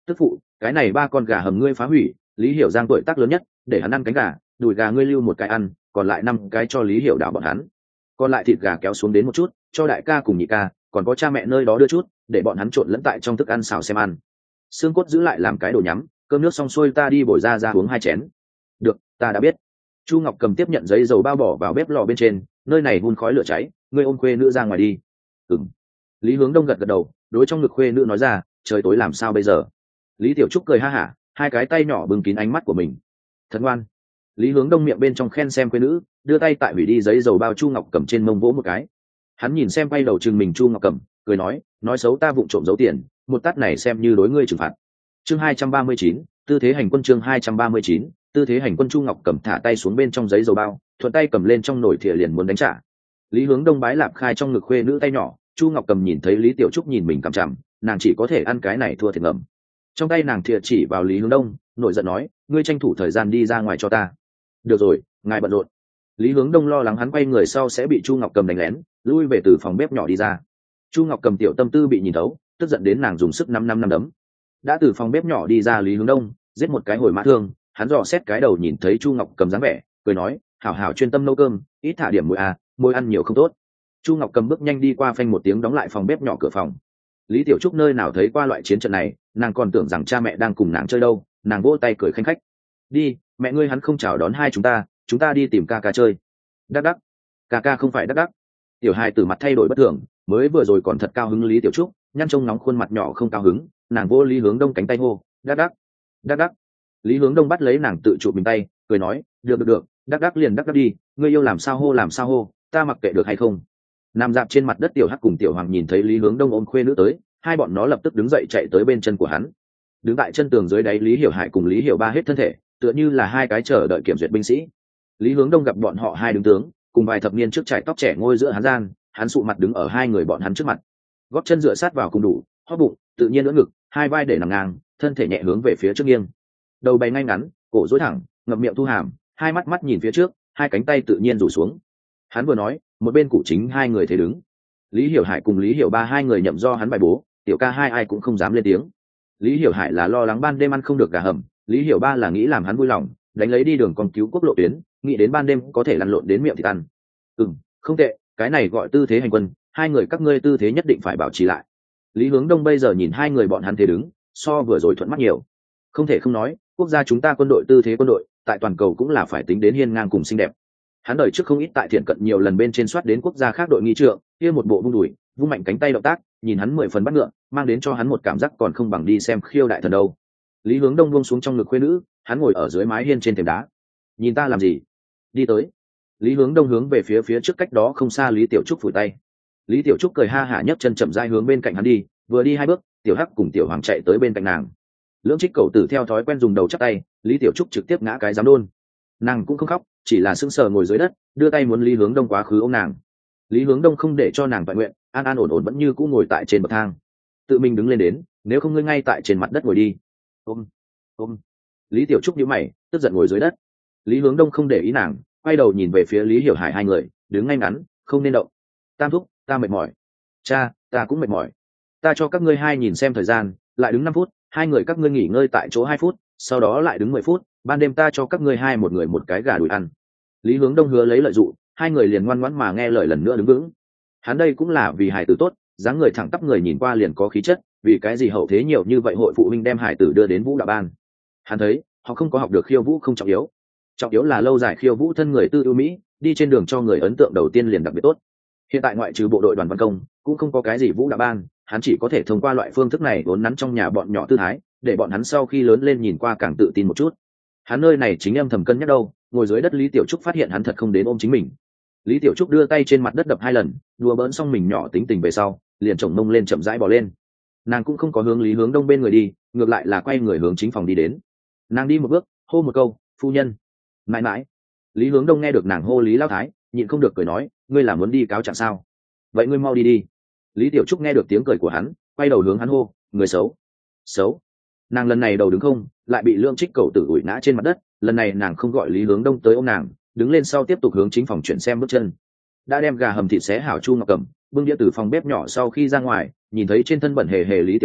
tức phụ, cái này ba con gà hầm ngươi phá hủy, Lý Hiểu Giang tuổi tác lớn nhất, để hắn ăn cánh gà, đùi gà ngươi lưu một cái ăn, còn lại năm cái cho Lý Hiểu đảo bọn hắn. Còn lại thịt gà kéo xuống đến một chút, cho đại ca cùng nhị ca, còn có cha mẹ nơi đó đưa chút, để bọn hắn trộn lẫn tại trong thức ăn xào xem ăn. Xương cốt giữ lại làm cái đồ nhắm, cơm nước xong xuôi ta đi bồi ra ra uống hai chén. Được, ta đã biết. Chu Ngọc Cầm tiếp nhận giấy dầu bao bỏ vào bếp lò bên trên, nơi này hun khói lửa cháy, ngươi ôm khuê nữ ra ngoài đi. Ừm. Lý Hướng Đông gật gật đầu, đối trong ngực khuê nữ nói ra, trời tối làm sao bây giờ? Lý Tiểu Trúc cười ha hả, hai cái tay nhỏ bưng kín ánh mắt của mình. Thật ngoan. Lý Hướng Đông miệng bên trong khen xem khuê nữ, đưa tay tại hủy đi giấy dầu bao Chu Ngọc Cầm trên mông vỗ một cái. Hắn nhìn xem quay đầu chừng mình Chu Ngọc Cầm, cười nói, nói xấu ta vụng trộm giấu tiền, một tát này xem như đối ngươi trừng phạt. Chương hai trăm ba mươi chín, tư thế hành quân chương hai trăm ba mươi chín, tư thế hành quân. Chu Ngọc Cầm thả tay xuống bên trong giấy dầu bao, thuận tay cầm lên trong nồi thìa liền muốn đánh trả. Lý Hướng Đông bái lạp khai trong ngực khuê nữ tay nhỏ, Chu Ngọc Cầm nhìn thấy Lý Tiểu Trúc nhìn mình cằm chằm, nàng chỉ có thể ăn cái này thua thiệt ngầm. Trong tay nàng thìa chỉ vào Lý Hướng Đông, nổi giận nói, ngươi tranh thủ thời gian đi ra ngoài cho ta. Được rồi, ngài bận rộn. Lý Hướng Đông lo lắng hắn quay người sau sẽ bị Chu Ngọc Cầm đánh lén, lui về từ phòng bếp nhỏ đi ra. Chu Ngọc Cầm tiểu tâm tư bị nhìn thấu, tức giận đến nàng dùng sức năm năm năm đấm. Đã từ phòng bếp nhỏ đi ra Lý Hướng Đông, giết một cái hồi mã thương, hắn dò xét cái đầu nhìn thấy Chu Ngọc Cầm dáng vẻ, cười nói, hảo hảo chuyên tâm nấu cơm, ít thả điểm muối à, muối ăn nhiều không tốt. Chu Ngọc Cầm bước nhanh đi qua, phanh một tiếng đóng lại phòng bếp nhỏ cửa phòng. Lý Tiểu Trúc nơi nào thấy qua loại chiến trận này, nàng còn tưởng rằng cha mẹ đang cùng nàng chơi đâu, nàng vỗ tay cười khanh khách. Đi, mẹ ngươi hắn không chào đón hai chúng ta, chúng ta đi tìm ca ca chơi. Đắc đắc, ca ca không phải đắc đắc. Tiểu Hai từ mặt thay đổi bất thường, mới vừa rồi còn thật cao hứng Lý Tiểu Trúc, nhăn trông nóng khuôn mặt nhỏ không cao hứng, nàng vỗ Lý Hướng Đông cánh tay hô, đắc đắc, đắc đắc. Lý Hướng Đông bắt lấy nàng tự chụp mình tay, cười nói, được được được, đắc đắc liền đắc đắc đi, ngươi yêu làm sao hô làm sao hô, ta mặc kệ được hay không. Nằm dạp trên mặt đất Tiểu Hắc cùng Tiểu Hoàng nhìn thấy Lý Hướng Đông ôm khuê nữ tới, hai bọn nó lập tức đứng dậy chạy tới bên chân của hắn. Đứng tại chân tường dưới đáy Lý Hiểu Hải cùng Lý Hiểu Ba hết thân thể, tựa như là hai cái chờ đợi kiểm duyệt binh sĩ. Lý Hướng Đông gặp bọn họ hai đứng tướng, cùng vài thập niên trước trải tóc trẻ ngôi giữa hắn gian, hắn sụ mặt đứng ở hai người bọn hắn trước mặt, gót chân dựa sát vào cùng đủ, hóp bụng, tự nhiên ưỡn ngực, hai vai để nằm ngang, thân thể nhẹ hướng về phía trước nghiêng, đầu bày ngay ngắn, cổ duỗi thẳng, ngậm miệng thu hàm, hai mắt mắt nhìn phía trước, hai cánh tay tự nhiên rủ xuống. Hắn vừa nói, một bên cụ chính hai người thế đứng. Lý Hiểu Hải cùng Lý Hiểu Ba hai người nhậm do hắn bài bố, tiểu ca hai ai cũng không dám lên tiếng. Lý Hiểu Hải là lo lắng ban đêm ăn không được gà hầm, Lý Hiểu Ba là nghĩ làm hắn vui lòng, đánh lấy đi đường con cứu quốc lộ tuyến, nghĩ đến ban đêm có thể lăn lộn đến miệng thịt ăn. Ừm, không tệ, cái này gọi tư thế hành quân, hai người các ngươi tư thế nhất định phải bảo trì lại. Lý Hướng Đông bây giờ nhìn hai người bọn hắn thế đứng, so vừa rồi thuận mắt nhiều. Không thể không nói, quốc gia chúng ta quân đội tư thế quân đội, tại toàn cầu cũng là phải tính đến hiên ngang cùng xinh đẹp. Hắn đời trước không ít tại thiện cận nhiều lần bên trên soát đến quốc gia khác đội nghi trượng, kia một bộ vung đùi, vung mạnh cánh tay động tác, nhìn hắn mười phần bắt ngựa, mang đến cho hắn một cảm giác còn không bằng đi xem khiêu đại thần đâu. Lý Hướng Đông buông xuống trong ngực khuê nữ, hắn ngồi ở dưới mái hiên trên thềm đá. Nhìn ta làm gì? Đi tới. Lý Hướng Đông hướng về phía phía trước cách đó không xa Lý Tiểu Trúc phủi tay. Lý Tiểu Trúc cười ha hả nhấc chân chậm rãi hướng bên cạnh hắn đi, vừa đi hai bước, Tiểu Hắc cùng Tiểu Hoàng chạy tới bên cạnh nàng. Lưỡng Trích Cẩu Tử theo thói quen dùng đầu chắp tay, Lý Tiểu Trúc trực tiếp ngã cái giám đôn. Nàng cũng không khóc, chỉ là sững sờ ngồi dưới đất, đưa tay muốn Lý Hướng Đông quá khứ ôm nàng. Lý Hướng Đông không để cho nàng toại nguyện, an an ổn ổn vẫn như cũ ngồi tại trên bậc thang. Tự mình đứng lên đến, nếu không ngươi ngay tại trên mặt đất ngồi đi. Ôm, ôm. Lý Tiểu Trúc nhíu mày, tức giận ngồi dưới đất. Lý Hướng Đông không để ý nàng, quay đầu nhìn về phía Lý Hiểu Hải hai người, đứng ngay ngắn, không nên động. Tam thúc, ta mệt mỏi. Cha, ta cũng mệt mỏi. Ta cho các ngươi hai nhìn xem thời gian, lại đứng năm phút, hai người các ngươi nghỉ ngơi tại chỗ hai phút, sau đó lại đứng mười phút, ban đêm ta cho các ngươi hai một người một cái gà đùi ăn. Lý Hướng Đông hứa lấy lợi dụ, hai người liền ngoan ngoãn mà nghe lời lần nữa đứng vững. Hắn đây cũng là vì hải tử tốt, dáng người thẳng tắp người nhìn qua liền có khí chất, vì cái gì hậu thế nhiều như vậy hội phụ huynh đem hải tử đưa đến vũ đạo ban. Hắn thấy, họ không có học được khiêu vũ không trọng yếu, trọng yếu là lâu dài khiêu vũ thân người tư ưu mỹ, đi trên đường cho người ấn tượng đầu tiên liền đặc biệt tốt. Hiện tại ngoại trừ bộ đội đoàn văn công, cũng không có cái gì vũ đạo ban, hắn chỉ có thể thông qua loại phương thức này vốn nắn trong nhà bọn nhỏ tư thái, để bọn hắn sau khi lớn lên nhìn qua càng tự tin một chút. Hắn nơi này chính em thầm cân nhắc đâu, ngồi dưới đất Lý Tiểu Trúc phát hiện hắn thật không đến ôm chính mình. Lý Tiểu Trúc đưa tay trên mặt đất đập hai lần, đùa bỡn xong mình nhỏ tính tình về sau, liền chồng mông lên chậm rãi bò lên. Nàng cũng không có hướng Lý Hướng Đông bên người đi, ngược lại là quay người hướng chính phòng đi đến. Nàng đi một bước, hô một câu, phu nhân. Mãi mãi. Lý Hướng Đông nghe được nàng hô Lý Lao Thái, nhịn không được cười nói, ngươi là muốn đi cáo trạng sao? Vậy ngươi mau đi đi. Lý Tiểu Trúc nghe được tiếng cười của hắn, quay đầu hướng hắn hô, người xấu. Xấu. Nàng lần này đầu đứng không, lại bị Lưỡng Trích Cẩu Tử ủi ngã trên mặt đất, lần này nàng không gọi Lý Hướng Đông tới ôm nàng, đứng lên sau tiếp tục hướng chính phòng chuyển xem bước chân. Đã đem gà hầm thịt xé hảo Chu Ngọc Cẩm, bưng đĩa từ phòng bếp nhỏ sau khi ra ngoài, nhìn thấy trên thân bẩn hề hề Lý Tiểu Trúc,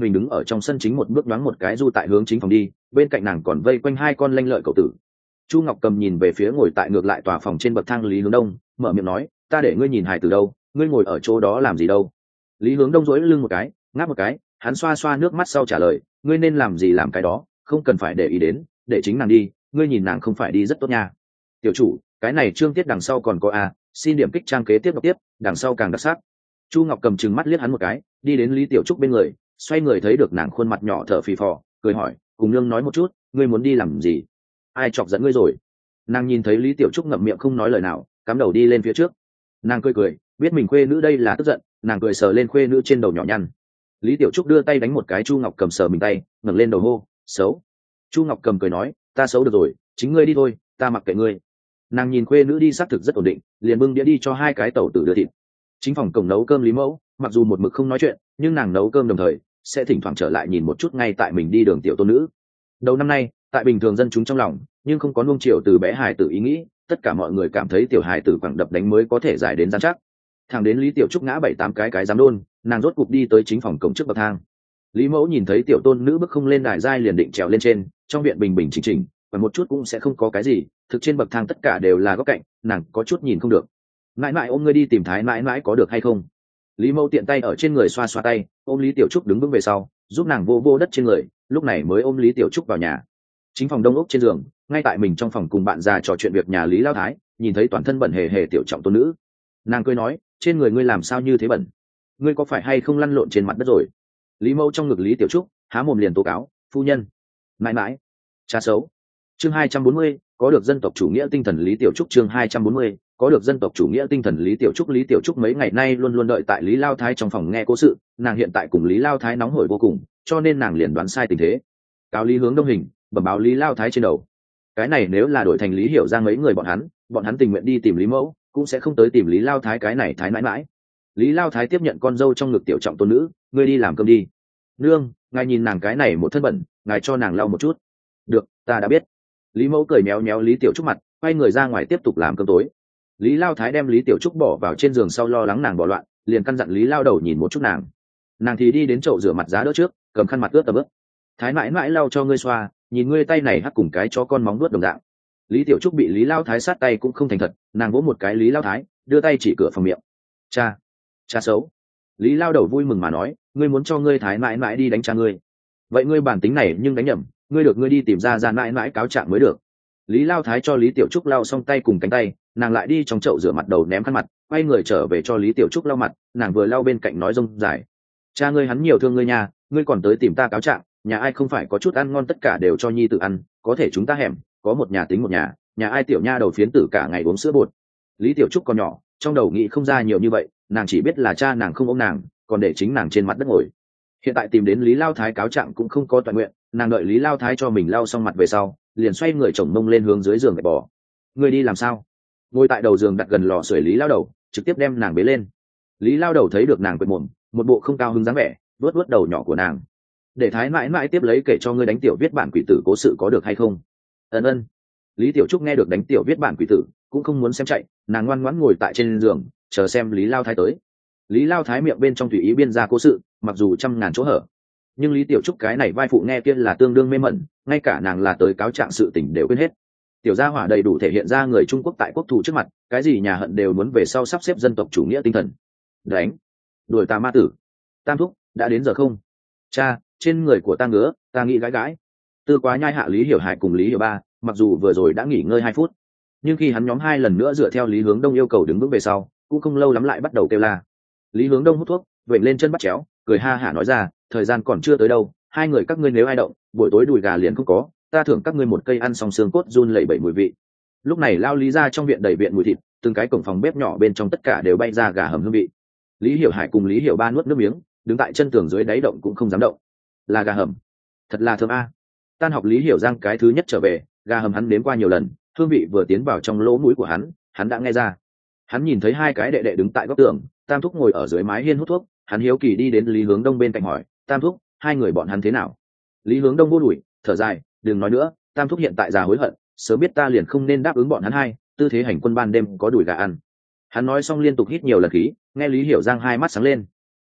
mình đứng ở trong sân chính một bước nhoáng một cái du tại hướng chính phòng đi, bên cạnh nàng còn vây quanh hai con lanh lợi cậu tử. Chu Ngọc Cầm nhìn về phía ngồi tại ngược lại tòa phòng trên bậc thang Lý Hướng Đông, mở miệng nói, ta để ngươi nhìn hài từ đâu, ngươi ngồi ở chỗ đó làm gì đâu. Lý Hướng Đông duỗi lưng một cái, ngáp một cái, hắn xoa xoa nước mắt sau trả lời, ngươi nên làm gì làm cái đó, không cần phải để ý đến, để chính nàng đi, ngươi nhìn nàng không phải đi rất tốt nha. Tiểu chủ, cái này chương tiết đằng sau còn có a, xin điểm kích trang kế tiếp đọc tiếp, đằng sau càng đặc sắc. Chu Ngọc Cầm trừng mắt liếc hắn một cái, đi đến Lý Tiểu Trúc bên người, xoay người thấy được nàng khuôn mặt nhỏ thở phì phò, cười hỏi, cùng nương nói một chút, ngươi muốn đi làm gì? Ai chọc giận ngươi rồi? Nàng nhìn thấy Lý Tiểu Trúc ngậm miệng không nói lời nào, cắm đầu đi lên phía trước. Nàng cười cười, biết mình khuê nữ đây là tức giận, nàng cười sờ lên khuê nữ trên đầu nhỏ nhăn. Lý Tiểu Trúc đưa tay đánh một cái Chu Ngọc Cầm sờ mình tay, ngẩng lên đầu hô, xấu. Chu Ngọc Cầm cười nói, ta xấu được rồi, chính ngươi đi thôi, ta mặc kệ ngươi. Nàng nhìn khuê nữ đi xác thực rất ổn định, liền bưng đĩa đi cho hai cái tẩu tử đưa thịt. Chính phòng cổng nấu cơm Lý Mẫu, mặc dù một mực không nói chuyện, nhưng nàng nấu cơm đồng thời sẽ thỉnh thoảng trở lại nhìn một chút ngay tại mình đi đường tiểu tôn nữ. Đầu năm nay, tại bình thường dân chúng trong lòng, nhưng không có nuông chiều từ bé hài tử ý nghĩ, tất cả mọi người cảm thấy tiểu hài tử quẳng đập đánh mới có thể giải đến gian chắc. Thằng đến Lý Tiểu Trúc ngã bảy tám cái cái giám đôn, nàng rốt cục đi tới chính phòng cổng trước bậc thang. Lý Mẫu nhìn thấy tiểu tôn nữ bước không lên đài giai liền định trèo lên trên, trong viện bình bình chỉnh chỉnh, và một chút cũng sẽ không có cái gì, thực trên bậc thang tất cả đều là góc cạnh, nàng có chút nhìn không được. Mãi mãi ôm ngươi đi tìm thái mãi mãi có được hay không? Lý Mẫu tiện tay ở trên người xoa xoa tay, ôm Lý Tiểu Trúc đứng vững về sau, giúp nàng vô vô đất trên người, lúc này mới ôm Lý Tiểu Trúc vào nhà. Chính phòng đông ốc trên giường, ngay tại mình trong phòng cùng bạn già trò chuyện việc nhà Lý Lao Thái, nhìn thấy toàn thân bẩn hề hề tiểu trọng tôn nữ, nàng cười nói, trên người ngươi làm sao như thế bẩn, ngươi có phải hay không lăn lộn trên mặt đất rồi? Lý Mẫu trong ngực Lý Tiểu Trúc há mồm liền tố cáo, phu nhân, mãi mãi, cha xấu. Chương hai trăm bốn mươi, có được dân tộc chủ nghĩa tinh thần Lý Tiểu Trúc. Chương hai trăm bốn mươi, có được dân tộc chủ nghĩa tinh thần Lý Tiểu Trúc. Lý Tiểu Trúc mấy ngày nay luôn luôn đợi tại Lý Lao Thái trong phòng nghe cố sự, nàng hiện tại cùng Lý Lao Thái nóng hổi vô cùng, cho nên nàng liền đoán sai tình thế, cáo Lý Hướng Đông hình, bẩm báo Lý Lao Thái trên đầu. Cái này nếu là đổi thành Lý Hiểu Giang mấy người bọn hắn, bọn hắn tình nguyện đi tìm Lý Mẫu, cũng sẽ không tới tìm Lý Lao Thái cái này thái mãi mãi. Lý Lao Thái tiếp nhận con dâu trong ngực tiểu trọng tôn nữ, ngươi đi làm cơm đi. Nương, ngài nhìn nàng cái này một thân bẩn, ngài cho nàng lau một chút. Được, ta đã biết. Lý Mẫu cười méo méo Lý Tiểu Trúc mặt, quay người ra ngoài tiếp tục làm cơm tối. Lý Lao Thái đem Lý Tiểu Trúc bỏ vào trên giường sau lo lắng nàng bỏ loạn, liền căn dặn Lý Lao đầu nhìn một chút nàng. Nàng thì đi đến chậu rửa mặt giá đỡ trước, cầm khăn mặt ướt tầm ướt. Thái mãi mãi lau cho ngươi xoa, nhìn ngươi tay này hắc cùng cái cho con móng nuốt đồng dạng. Lý Tiểu Trúc bị Lý Lao Thái sát tay cũng không thành thật, nàng vỗ một cái Lý Lao Thái, đưa tay chỉ cửa phòng miệng. Cha, cha xấu. Lý Lao đầu vui mừng mà nói, ngươi muốn cho ngươi thái mãi mãi đi đánh cha ngươi. Vậy ngươi bản tính này nhưng đánh nhầm, ngươi được ngươi đi tìm ra ra mãi mãi cáo trạng mới được. Lý Lao Thái cho Lý Tiểu Trúc lau xong tay cùng cánh tay, nàng lại đi trong chậu rửa mặt đầu ném khăn mặt, quay người trở về cho Lý Tiểu Trúc lau mặt, nàng vừa lau bên cạnh nói rông dài. Cha ngươi hắn nhiều thương ngươi nhà, ngươi còn tới tìm ta cáo trạng, nhà ai không phải có chút ăn ngon tất cả đều cho nhi tự ăn, có thể chúng ta hẻm, có một nhà tính một nhà, nhà ai tiểu nha đầu phiến tử cả ngày uống sữa bột. Lý Tiểu Trúc còn nhỏ, trong đầu nghĩ không ra nhiều như vậy, nàng chỉ biết là cha nàng không ôm nàng, còn để chính nàng trên mặt đất ngồi. Hiện tại tìm đến Lý Lao Thái cáo trạng cũng không có toàn nguyện, nàng đợi Lý Lao Thái cho mình lau xong mặt về sau, liền xoay người chồng mông lên hướng dưới giường để bò. Người đi làm sao? Ngồi tại đầu giường đặt gần lò sưởi Lý Lao đầu, trực tiếp đem nàng bế lên. Lý Lao đầu thấy được nàng quệt mồm, một bộ không cao hứng dáng vẻ, vuốt vuốt đầu nhỏ của nàng. Để thái mãi mãi tiếp lấy kể cho ngươi đánh tiểu viết bản quỷ tử cố sự có được hay không? Ân ân. Lý Tiểu Trúc nghe được đánh tiểu viết bản quỷ tử, cũng không muốn xem chạy, nàng ngoan ngoãn ngồi tại trên giường, chờ xem Lý Lao Thái tới. Lý Lao Thái miệng bên trong tùy ý biên ra cố sự, mặc dù trăm ngàn chỗ hở, nhưng Lý Tiểu Trúc cái này vai phụ nghe kia là tương đương mê mẩn, ngay cả nàng là tới cáo trạng sự tình đều quên hết. Tiểu gia hỏa đầy đủ thể hiện ra người Trung Quốc tại quốc thù trước mặt, cái gì nhà hận đều muốn về sau sắp xếp dân tộc chủ nghĩa tinh thần. Đánh, đuổi tà ma tử. Tam thúc, đã đến giờ không? Cha, trên người của ta ngứa, ta nghĩ gãi gãi. Tư Quá nhai hạ Lý Hiểu Hải cùng Lý Hiểu Ba, mặc dù vừa rồi đã nghỉ ngơi hai phút, nhưng khi hắn nhóm hai lần nữa dựa theo Lý Hướng Đông yêu cầu đứng vững về sau, cũng không lâu lắm lại bắt đầu kêu la. Lý Hướng Đông hút thuốc, vểnh lên chân bắt chéo, cười ha hả nói ra, thời gian còn chưa tới đâu, hai người các ngươi nếu ai động, buổi tối đùi gà liền không có, ta thưởng các ngươi một cây ăn xong xương cốt run lẩy bẩy mùi vị. Lúc này lao Lý ra trong viện đầy viện mùi thịt, từng cái cổng phòng bếp nhỏ bên trong tất cả đều bay ra gà hầm hương vị. Lý Hiểu Hải cùng Lý Hiểu Ba nuốt nước miếng, đứng tại chân tường dưới đáy động cũng không dám động. Là gà hầm, thật là thơm a. Tan học Lý Hiểu Giang cái thứ nhất trở về, gà hầm hắn nếm qua nhiều lần, hương vị vừa tiến vào trong lỗ mũi của hắn, hắn đã nghe ra. Hắn nhìn thấy hai cái đệ đệ đứng tại góc tường, Tam thúc ngồi ở dưới mái hiên hút thuốc, hắn hiếu kỳ đi đến Lý Hướng Đông bên cạnh hỏi, Tam thúc, hai người bọn hắn thế nào? Lý Hướng Đông vô đùi, thở dài, đừng nói nữa, Tam thúc hiện tại già hối hận, sớm biết ta liền không nên đáp ứng bọn hắn hai, tư thế hành quân ban đêm có đùi gà ăn. Hắn nói xong liên tục hít nhiều lần khí, nghe Lý Hiểu Giang hai mắt sáng lên. Tam thúc,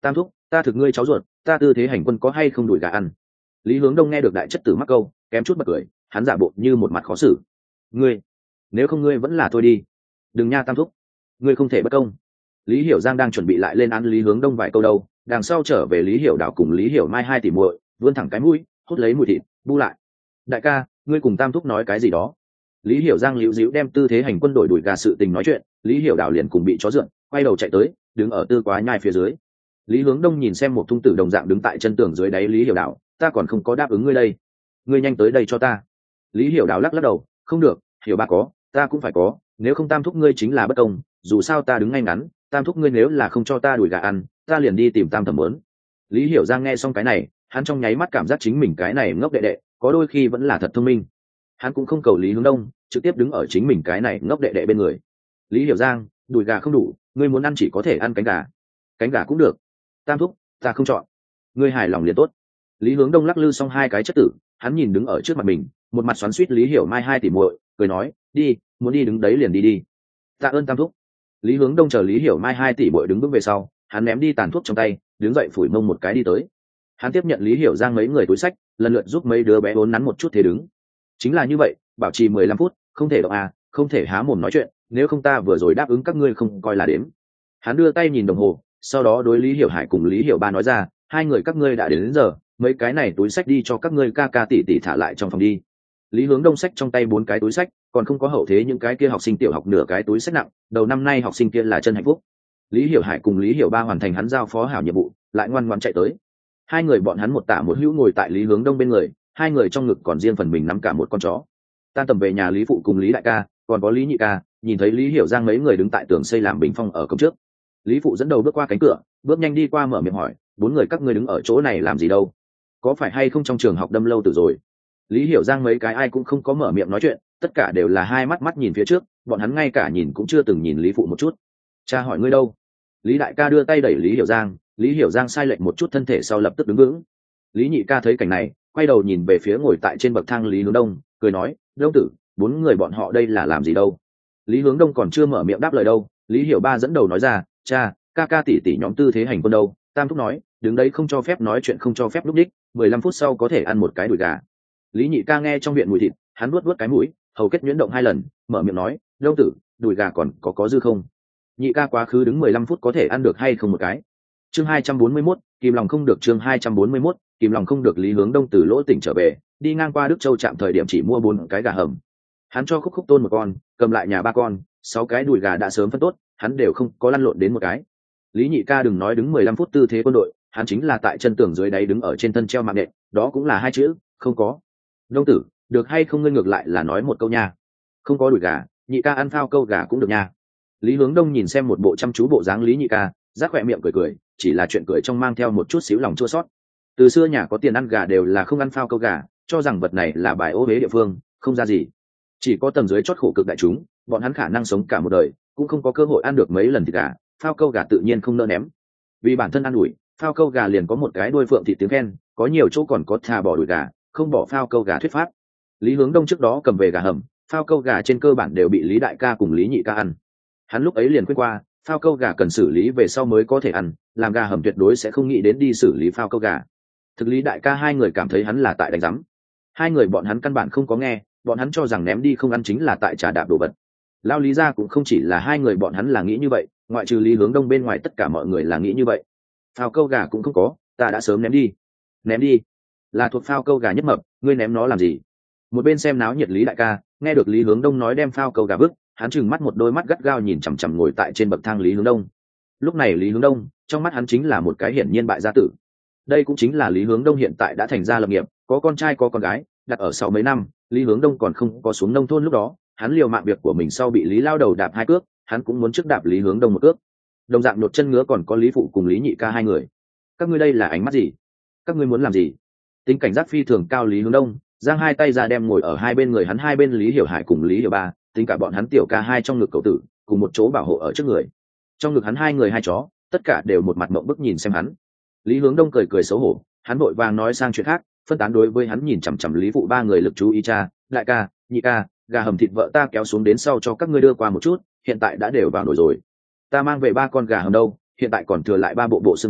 ta thực ngươi cháu ruột, ta tư thế hành quân có hay không đuổi gà ăn. Lý Hướng Đông nghe được đại chất tử mắc câu, kém chút bật cười, hắn giả bộ như một mặt khó xử. Ngươi, nếu không ngươi vẫn là thôi đi, đừng nha Tam thúc, ngươi không thể bất công. Lý Hiểu Giang đang chuẩn bị lại lên án Lý Hướng Đông vài câu đâu, đằng sau trở về Lý Hiểu Đạo cùng Lý Hiểu Mai hai tỷ muội, vươn thẳng cái mũi, hút lấy mùi thịt, bu lại. Đại ca, ngươi cùng Tam thúc nói cái gì đó? Lý Hiểu Giang liễu díu đem tư thế hành quân đổi đuổi gà sự tình nói chuyện, Lý Hiểu Đạo liền cùng bị chó dượn, quay đầu chạy tới, đứng ở tư quá nhai phía dưới. Lý Hướng Đông nhìn xem một thung tử đồng dạng đứng tại chân tường dưới đáy Lý Hiểu Đạo, ta còn không có đáp ứng ngươi đây, ngươi nhanh tới đây cho ta. Lý Hiểu Đạo lắc lắc đầu, không được, Hiểu ba có, ta cũng phải có, nếu không Tam thúc ngươi chính là bất công, dù sao ta đứng ngay ngắn, Tam thúc ngươi nếu là không cho ta đuổi gà ăn, ta liền đi tìm Tam thẩm muốn. Lý Hiểu Giang nghe xong cái này, hắn trong nháy mắt cảm giác chính mình cái này ngốc đệ đệ, có đôi khi vẫn là thật thông minh. Hắn cũng không cầu Lý Hướng Đông, trực tiếp đứng ở chính mình cái này ngốc đệ đệ bên người. Lý Hiểu Giang, đùi gà không đủ, ngươi muốn ăn chỉ có thể ăn cánh gà. Cánh gà cũng được. Tam thúc, ta không chọn. Ngươi hài lòng liền tốt. Lý Hướng Đông lắc lư xong hai cái chất tử, hắn nhìn đứng ở trước mặt mình, một mặt xoắn xuýt Lý Hiểu Mai hai tỷ muội, cười nói, đi, muốn đi đứng đấy liền đi đi. Tạ ơn Tam thúc. Lý Hướng Đông chờ Lý Hiểu Mai hai tỷ muội đứng bước về sau, hắn ném đi tàn thuốc trong tay, đứng dậy phủi mông một cái đi tới. Hắn tiếp nhận Lý Hiểu Giang mấy người túi sách, lần lượt giúp mấy đứa bé uốn nắn một chút thế đứng. Chính là như vậy, bảo trì mười lăm phút, không thể động à, không thể há mồm nói chuyện, nếu không ta vừa rồi đáp ứng các ngươi không coi là đếm. Hắn đưa tay nhìn đồng hồ, sau đó đối Lý Hiểu Hải cùng Lý Hiểu Ba nói ra, hai người các ngươi đã đến, đến giờ, mấy cái này túi sách đi cho các ngươi ca ca tỷ tỷ thả lại trong phòng đi. Lý Hướng Đông sách trong tay bốn cái túi sách, còn không có hậu thế những cái kia học sinh tiểu học nửa cái túi sách nặng, đầu năm nay học sinh kia là chân hạnh phúc. Lý Hiểu Hải cùng Lý Hiểu Ba hoàn thành hắn giao phó hảo nhiệm vụ, lại ngoan ngoãn chạy tới. Hai người bọn hắn một tả một hữu ngồi tại Lý Hướng Đông bên người, hai người trong ngực còn riêng phần mình nắm cả một con chó. Tan tầm về nhà Lý phụ cùng Lý đại ca, còn có Lý nhị ca, nhìn thấy Lý Hiểu Giang mấy người đứng tại tường xây làm bình phong ở cổng trước. Lý phụ dẫn đầu bước qua cánh cửa, bước nhanh đi qua mở miệng hỏi, bốn người các ngươi đứng ở chỗ này làm gì đâu? Có phải hay không trong trường học đâm lâu tử rồi? Lý Hiểu Giang mấy cái ai cũng không có mở miệng nói chuyện, tất cả đều là hai mắt mắt nhìn phía trước, bọn hắn ngay cả nhìn cũng chưa từng nhìn Lý phụ một chút. Cha hỏi ngươi đâu? Lý đại ca đưa tay đẩy Lý Hiểu Giang, Lý Hiểu Giang sai lệch một chút thân thể sau lập tức đứng vững. Lý nhị ca thấy cảnh này, quay đầu nhìn về phía ngồi tại trên bậc thang Lý Hướng Đông, cười nói, Đông tử, bốn người bọn họ đây là làm gì đâu? Lý Hướng Đông còn chưa mở miệng đáp lời đâu, Lý Hiểu Ba dẫn đầu nói ra, cha, ca ca tỷ tỷ nhóm tư thế hành quân đâu? Tam thúc nói, đứng đấy không cho phép nói chuyện, không cho phép lúc đích, mười lăm phút sau có thể ăn một cái đùi gà. Lý nhị ca nghe trong viện mùi thịt, hắn nuốt nuốt cái mũi, hầu kết nhuyễn động hai lần, mở miệng nói, Đông tử, đùi gà còn có có dư không? Nhị ca quá khứ đứng mười lăm phút có thể ăn được hay không một cái? Chương hai trăm bốn mươi mốt, kìm lòng không được. Chương hai trăm bốn mươi mốt, kìm lòng không được. Lý Hướng Đông từ lỗ tỉnh trở về, đi ngang qua Đức Châu trạm thời điểm chỉ mua bốn cái gà hầm. Hắn cho Khúc Khúc Tôn một con, cầm lại nhà ba con, sáu cái đùi gà đã sớm phân tốt, hắn đều không có lăn lộn đến một cái. Lý nhị ca đừng nói đứng mười lăm phút tư thế quân đội, hắn chính là tại chân tường dưới đáy đứng ở trên thân treo mạng nện, đó cũng là hai chữ, không có. Đông tử, được hay không ngươi ngược lại là nói một câu nha. Không có đùi gà, nhị ca ăn phao câu gà cũng được nha. Lý Hướng Đông nhìn xem một bộ chăm chú bộ dáng Lý nhị ca, rác khỏe miệng cười cười, chỉ là chuyện cười trong mang theo một chút xíu lòng chua xót. Từ xưa nhà có tiền ăn gà đều là không ăn phao câu gà, cho rằng vật này là bài ô huế địa phương, không ra gì. Chỉ có tầng dưới chót khổ cực đại chúng, bọn hắn khả năng sống cả một đời, cũng không có cơ hội ăn được mấy lần thịt gà, phao câu gà tự nhiên không nỡ ném. Vì bản thân ăn ủi, phao câu gà liền có một cái đuôi phượng thịt tiếng khen, có nhiều chỗ còn có thà bỏ đùi gà, không bỏ phao câu gà thuyết pháp. Lý Hướng Đông trước đó cầm về gà hầm, phao câu gà trên cơ bản đều bị Lý đại ca cùng Lý nhị ca ăn. Hắn lúc ấy liền khuyên qua, phao câu gà cần xử lý về sau mới có thể ăn, làm gà hầm tuyệt đối sẽ không nghĩ đến đi xử lý phao câu gà. Thực Lý đại ca hai người cảm thấy hắn là tại đánh rắm. Hai người bọn hắn căn bản không có nghe, bọn hắn cho rằng ném đi không ăn chính là tại trà đạp đồ vật. Lao Lý gia cũng không chỉ là hai người bọn hắn là nghĩ như vậy, ngoại trừ Lý Hướng Đông bên ngoài tất cả mọi người là nghĩ như vậy. Phao câu gà cũng không có, ta đã sớm ném đi. Ném đi? Là thuộc phao câu gà nhất mập, ngươi ném nó làm gì? Một bên xem náo nhiệt Lý đại ca, nghe được Lý Hướng Đông nói đem phao câu gà vứt, hắn trừng mắt một đôi mắt gắt gao nhìn chằm chằm ngồi tại trên bậc thang Lý Hướng Đông. Lúc này Lý Hướng Đông, trong mắt hắn chính là một cái hiển nhiên bại gia tử. Đây cũng chính là Lý Hướng Đông hiện tại đã thành gia lập nghiệp, có con trai có con gái, đặt ở sau mấy năm, Lý Hướng Đông còn không có xuống nông thôn lúc đó, hắn liều mạng việc của mình sau bị Lý lao đầu đạp hai cước, hắn cũng muốn trước đạp Lý Hướng Đông một cước. Đồng dạng nột chân ngứa còn có Lý phụ cùng Lý nhị ca hai người. Các ngươi đây là ánh mắt gì? Các ngươi muốn làm gì? Tính cảnh giác phi thường cao Lý Hướng Đông, giang hai tay ra đem ngồi ở hai bên người hắn hai bên Lý Hiểu Hải cùng Lý Hiểu Ba, tính cả bọn hắn tiểu ca hai trong ngực cậu tử, cùng một chỗ bảo hộ ở trước người. Trong ngực hắn hai người hai chó, tất cả đều một mặt mộng bức nhìn xem hắn. Lý Hướng Đông cười cười xấu hổ, hắn vội vàng nói sang chuyện khác, phân tán đối với hắn nhìn chằm chằm Lý phụ ba người lực chú ý, cha, đại ca, nhị ca, gà hầm thịt vợ ta kéo xuống đến sau cho các ngươi đưa qua một chút, hiện tại đã đều vào nồi rồi. Ta mang về ba con gà hầm đâu, hiện tại còn thừa lại ba bộ bộ xương gà,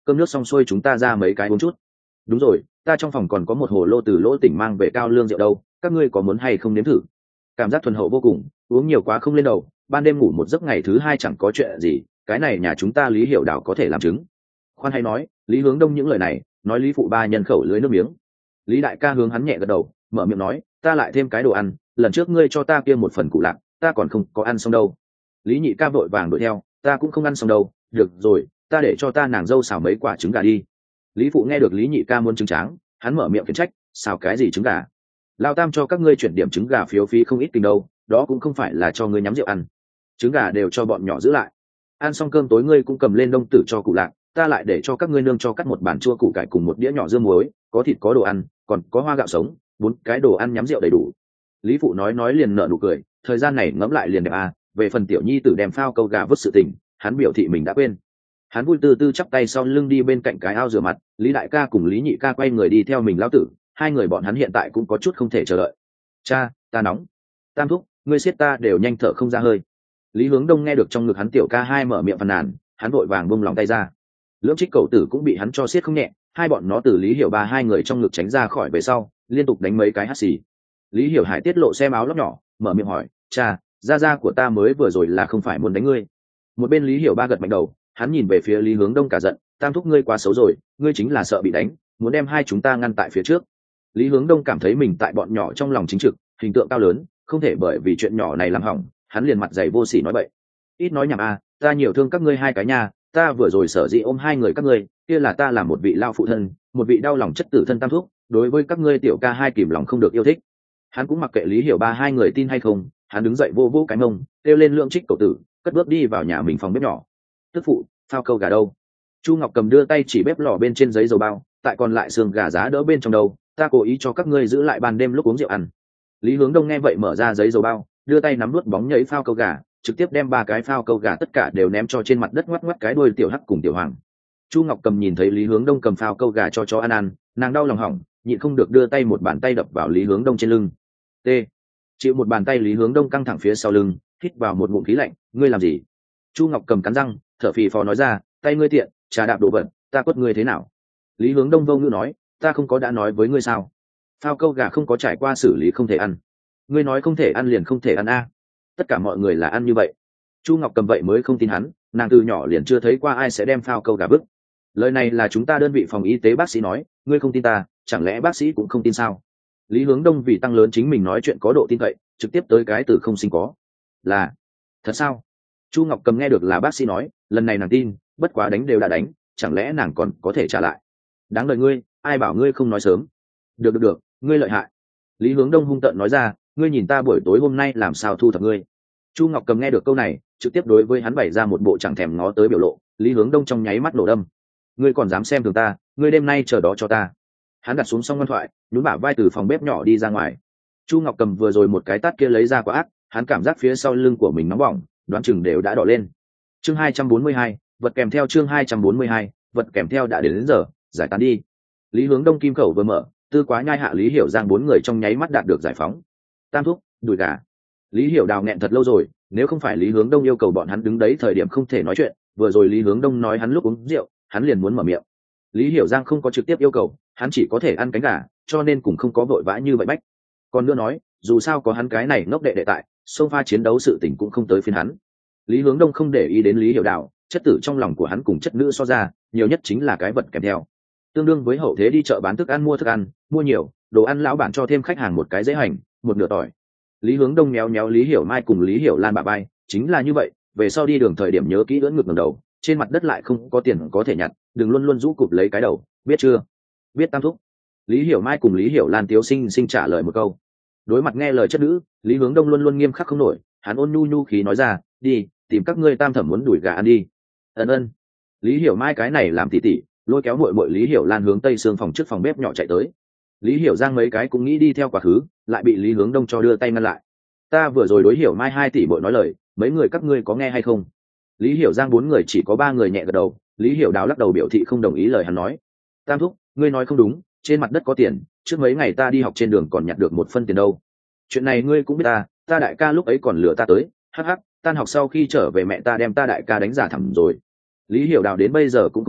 cơm nước xong xuôi chúng ta ra mấy cái uống chút. Đúng rồi, ta trong phòng còn có một hồ lô từ lỗ tỉnh mang về cao lương rượu đâu, các ngươi có muốn hay không nếm thử? Cảm giác thuần hậu vô cùng, uống nhiều quá không lên đầu, ban đêm ngủ một giấc ngày thứ hai chẳng có chuyện gì, cái này nhà chúng ta Lý Hiểu Đào có thể làm chứng. Khoan hay nói, Lý Hướng Đông những lời này nói Lý phụ ba nhân khẩu lưới nước miếng. Lý đại ca hướng hắn nhẹ gật đầu, mở miệng nói, ta lại thêm cái đồ ăn, lần trước ngươi cho ta kia một phần củ lạc, ta còn không có ăn xong đâu. Lý nhị ca vội vàng đuổi theo, ta cũng không ăn xong đâu, được rồi, ta để cho ta nàng dâu xào mấy quả trứng gà đi. Lý phụ nghe được Lý nhị ca muốn trứng tráng, hắn mở miệng khiển trách, xào cái gì trứng gà? Lao tam cho các ngươi chuyển điểm trứng gà phiếu phí không ít tình đâu, đó cũng không phải là cho ngươi nhắm rượu ăn. Trứng gà đều cho bọn nhỏ giữ lại. Ăn xong cơm tối ngươi cũng cầm lên đông tử cho cụ lạc, ta lại để cho các ngươi nương cho cắt một bàn chua củ cải cùng một đĩa nhỏ dưa muối, có thịt có đồ ăn, còn có hoa gạo sống, bốn cái đồ ăn nhắm rượu đầy đủ. Lý phụ nói nói liền nở nụ cười, thời gian này ngẫm lại liền đẹp à, về phần tiểu nhi tử đem phao câu gà vứt sự tình, hắn biểu thị mình đã quên. Hắn vui từ từ chắp tay sau lưng đi bên cạnh cái ao rửa mặt, Lý đại ca cùng Lý nhị ca quay người đi theo mình lão tử, hai người bọn hắn hiện tại cũng có chút không thể chờ đợi. Cha, ta nóng. Tam thúc, ngươi siết ta đều nhanh thở không ra hơi. Lý Hướng Đông nghe được trong ngực hắn tiểu ca hai mở miệng phàn nàn, hắn vội vàng buông lòng tay ra. Lưỡng Trích cậu tử cũng bị hắn cho siết không nhẹ, hai bọn nó từ Lý Hiểu ba hai người trong ngực tránh ra khỏi về sau, liên tục đánh mấy cái hắt xì. Lý Hiểu Hải tiết lộ xem áo lóc nhỏ, mở miệng hỏi, cha, gia gia của ta mới vừa rồi là không phải muốn đánh ngươi? Một bên Lý Hiểu ba gật mạnh đầu, hắn nhìn về phía Lý Hướng Đông cả giận, tam thúc ngươi quá xấu rồi, ngươi chính là sợ bị đánh, muốn đem hai chúng ta ngăn tại phía trước. Lý Hướng Đông cảm thấy mình tại bọn nhỏ trong lòng chính trực, hình tượng cao lớn, không thể bởi vì chuyện nhỏ này làm hỏng, hắn liền mặt dày vô sỉ nói bậy. Ít nói nhảm a, ta nhiều thương các ngươi hai cái nhà, ta vừa rồi sở dĩ ôm hai người các ngươi, kia là ta là một vị lao phụ thân, một vị đau lòng chất tử thân tam thúc, đối với các ngươi tiểu ca hai kìm lòng không được yêu thích. Hắn cũng mặc kệ Lý Hiểu ba hai người tin hay không, hắn đứng dậy vô vô cái mông, kêu lên Lượng Trích cậu tử, cất bước đi vào nhà mình phòng bếp nhỏ. Tức phụ, phao câu gà đâu? Chu Ngọc Cầm đưa tay chỉ bếp lò bên trên giấy dầu bao, tại còn lại xương gà giá đỡ bên trong đâu, ta cố ý cho các ngươi giữ lại ban đêm lúc uống rượu ăn. Lý Hướng Đông nghe vậy mở ra giấy dầu bao, đưa tay nắm nuốt bóng nhảy phao câu gà, trực tiếp đem ba cái phao câu gà tất cả đều ném cho trên mặt đất, ngoắc ngoắc cái đuôi tiểu hắc cùng tiểu hoàng. Chu Ngọc Cầm nhìn thấy Lý Hướng Đông cầm phao câu gà cho chó ăn ăn, nàng đau lòng hỏng, nhịn không được đưa tay một bàn tay đập vào Lý Hướng Đông trên lưng. T. Chịu một bàn tay Lý Hướng Đông căng thẳng phía sau lưng, hít vào một ngụm khí lạnh, ngươi làm gì? Chu Ngọc Cầm cắn răng, thở phì phò nói ra, tay ngươi tiện, trà đạp đồ vật, ta quất ngươi thế nào? Lý Hướng Đông vô ngữ nói, ta không có đã nói với ngươi sao? Phao câu gà không có trải qua xử lý không thể ăn. Ngươi nói không thể ăn liền không thể ăn a. Tất cả mọi người là ăn như vậy. Chu Ngọc Cầm vậy mới không tin hắn, nàng từ nhỏ liền chưa thấy qua ai sẽ đem phao câu gà vứt. Lời này là chúng ta đơn vị phòng y tế bác sĩ nói, ngươi không tin ta, chẳng lẽ bác sĩ cũng không tin sao? Lý Hướng Đông vì tăng lớn chính mình nói chuyện có độ tin cậy, trực tiếp tới cái từ không sinh có. Là thật sao? Chu Ngọc Cầm nghe được là bác sĩ nói, lần này nàng tin, bất quá đánh đều đã đánh, chẳng lẽ nàng còn có thể trả lại? Đáng đời ngươi, ai bảo ngươi không nói sớm? Được được được, ngươi lợi hại. Lý Hướng Đông hung tợn nói ra, ngươi nhìn ta buổi tối hôm nay làm sao thu thập ngươi? Chu Ngọc Cầm nghe được câu này, trực tiếp đối với hắn bày ra một bộ chẳng thèm ngó tới biểu lộ. Lý Hướng Đông trong nháy mắt nổ đâm, ngươi còn dám xem thường ta, ngươi đêm nay chờ đó cho ta. Hắn đặt xuống xong ngoan thoại, nhún bả vai từ phòng bếp nhỏ đi ra ngoài. Chu Ngọc Cầm vừa rồi một cái tát kia lấy ra quá ác, hắn cảm giác phía sau lưng của mình nóng bỏng, đoán chừng đều đã đỏ lên. Chương hai trăm bốn mươi hai, vật kèm theo chương hai trăm bốn mươi hai, vật kèm theo đã đến, đến giờ, giải tán đi. Lý Hướng Đông kim khẩu vừa mở, Tư Quá Nhai Hạ Lý Hiểu Giang bốn người trong nháy mắt đạt được giải phóng. Tam thúc, đùi gà. Lý Hiểu Đào nghẹn thật lâu rồi, nếu không phải Lý Hướng Đông yêu cầu bọn hắn đứng đấy thời điểm không thể nói chuyện, vừa rồi Lý Hướng Đông nói hắn lúc uống rượu, hắn liền muốn mở miệng. Lý Hiểu Giang không có trực tiếp yêu cầu, hắn chỉ có thể ăn cánh gà, cho nên cũng không có vội vã như vậy bách. Còn nữa nói, dù sao có hắn cái này ngốc đệ đệ tại, xông pha chiến đấu sự tình cũng không tới phiên hắn. Lý Hướng Đông không để ý đến Lý Hiểu Đào, chất tử trong lòng của hắn cùng chất nữ so ra, nhiều nhất chính là cái vật kèm theo. Tương đương với hậu thế đi chợ bán thức ăn mua thức ăn, mua nhiều, đồ ăn lão bản cho thêm khách hàng một cái dễ hành, một nửa tỏi. Lý Hướng Đông méo méo Lý Hiểu Mai cùng Lý Hiểu Lan bả vai, chính là như vậy, về sau đi đường thời điểm nhớ kỹ ưỡn ngực ngẩng đầu, trên mặt đất lại không có tiền có thể nhặt, đừng luôn luôn rũ cụp lấy cái đầu, biết chưa? Biết tam thúc. Lý Hiểu Mai cùng Lý Hiểu Lan tiếu sinh sinh trả lời một câu. Đối mặt nghe lời chất nữ, Lý Hướng Đông luôn luôn nghiêm khắc không nổi, hắn ôn nhu nhu khí nói ra, đi tìm các ngươi tam thẩm muốn đuổi gà ăn đi. Ân ân. Lý Hiểu Mai cái này làm tỉ tỉ, lôi kéo muội muội Lý Hiểu Lan hướng tây xương phòng trước phòng bếp nhỏ chạy tới. Lý Hiểu Giang mấy cái cũng nghĩ đi theo quá khứ, lại bị Lý Hướng Đông cho đưa tay ngăn lại. Ta vừa rồi đối Hiểu Mai hai tỷ muội nói lời, mấy người các ngươi có nghe hay không? Lý Hiểu Giang bốn người chỉ có ba người nhẹ gật đầu, Lý Hiểu Đào lắc đầu biểu thị không đồng ý lời hắn nói. Tam thúc, ngươi nói không đúng, trên mặt đất có tiền, trước mấy ngày ta đi học trên đường còn nhặt được một phân tiền đâu. Chuyện này ngươi cũng biết ta, ta đại ca lúc ấy còn lừa ta tới, hắc hắc, tan học sau khi trở về mẹ ta đem ta đại ca đánh giả thẳng rồi. Lý Hiểu Đào đến bây giờ cũng không biết,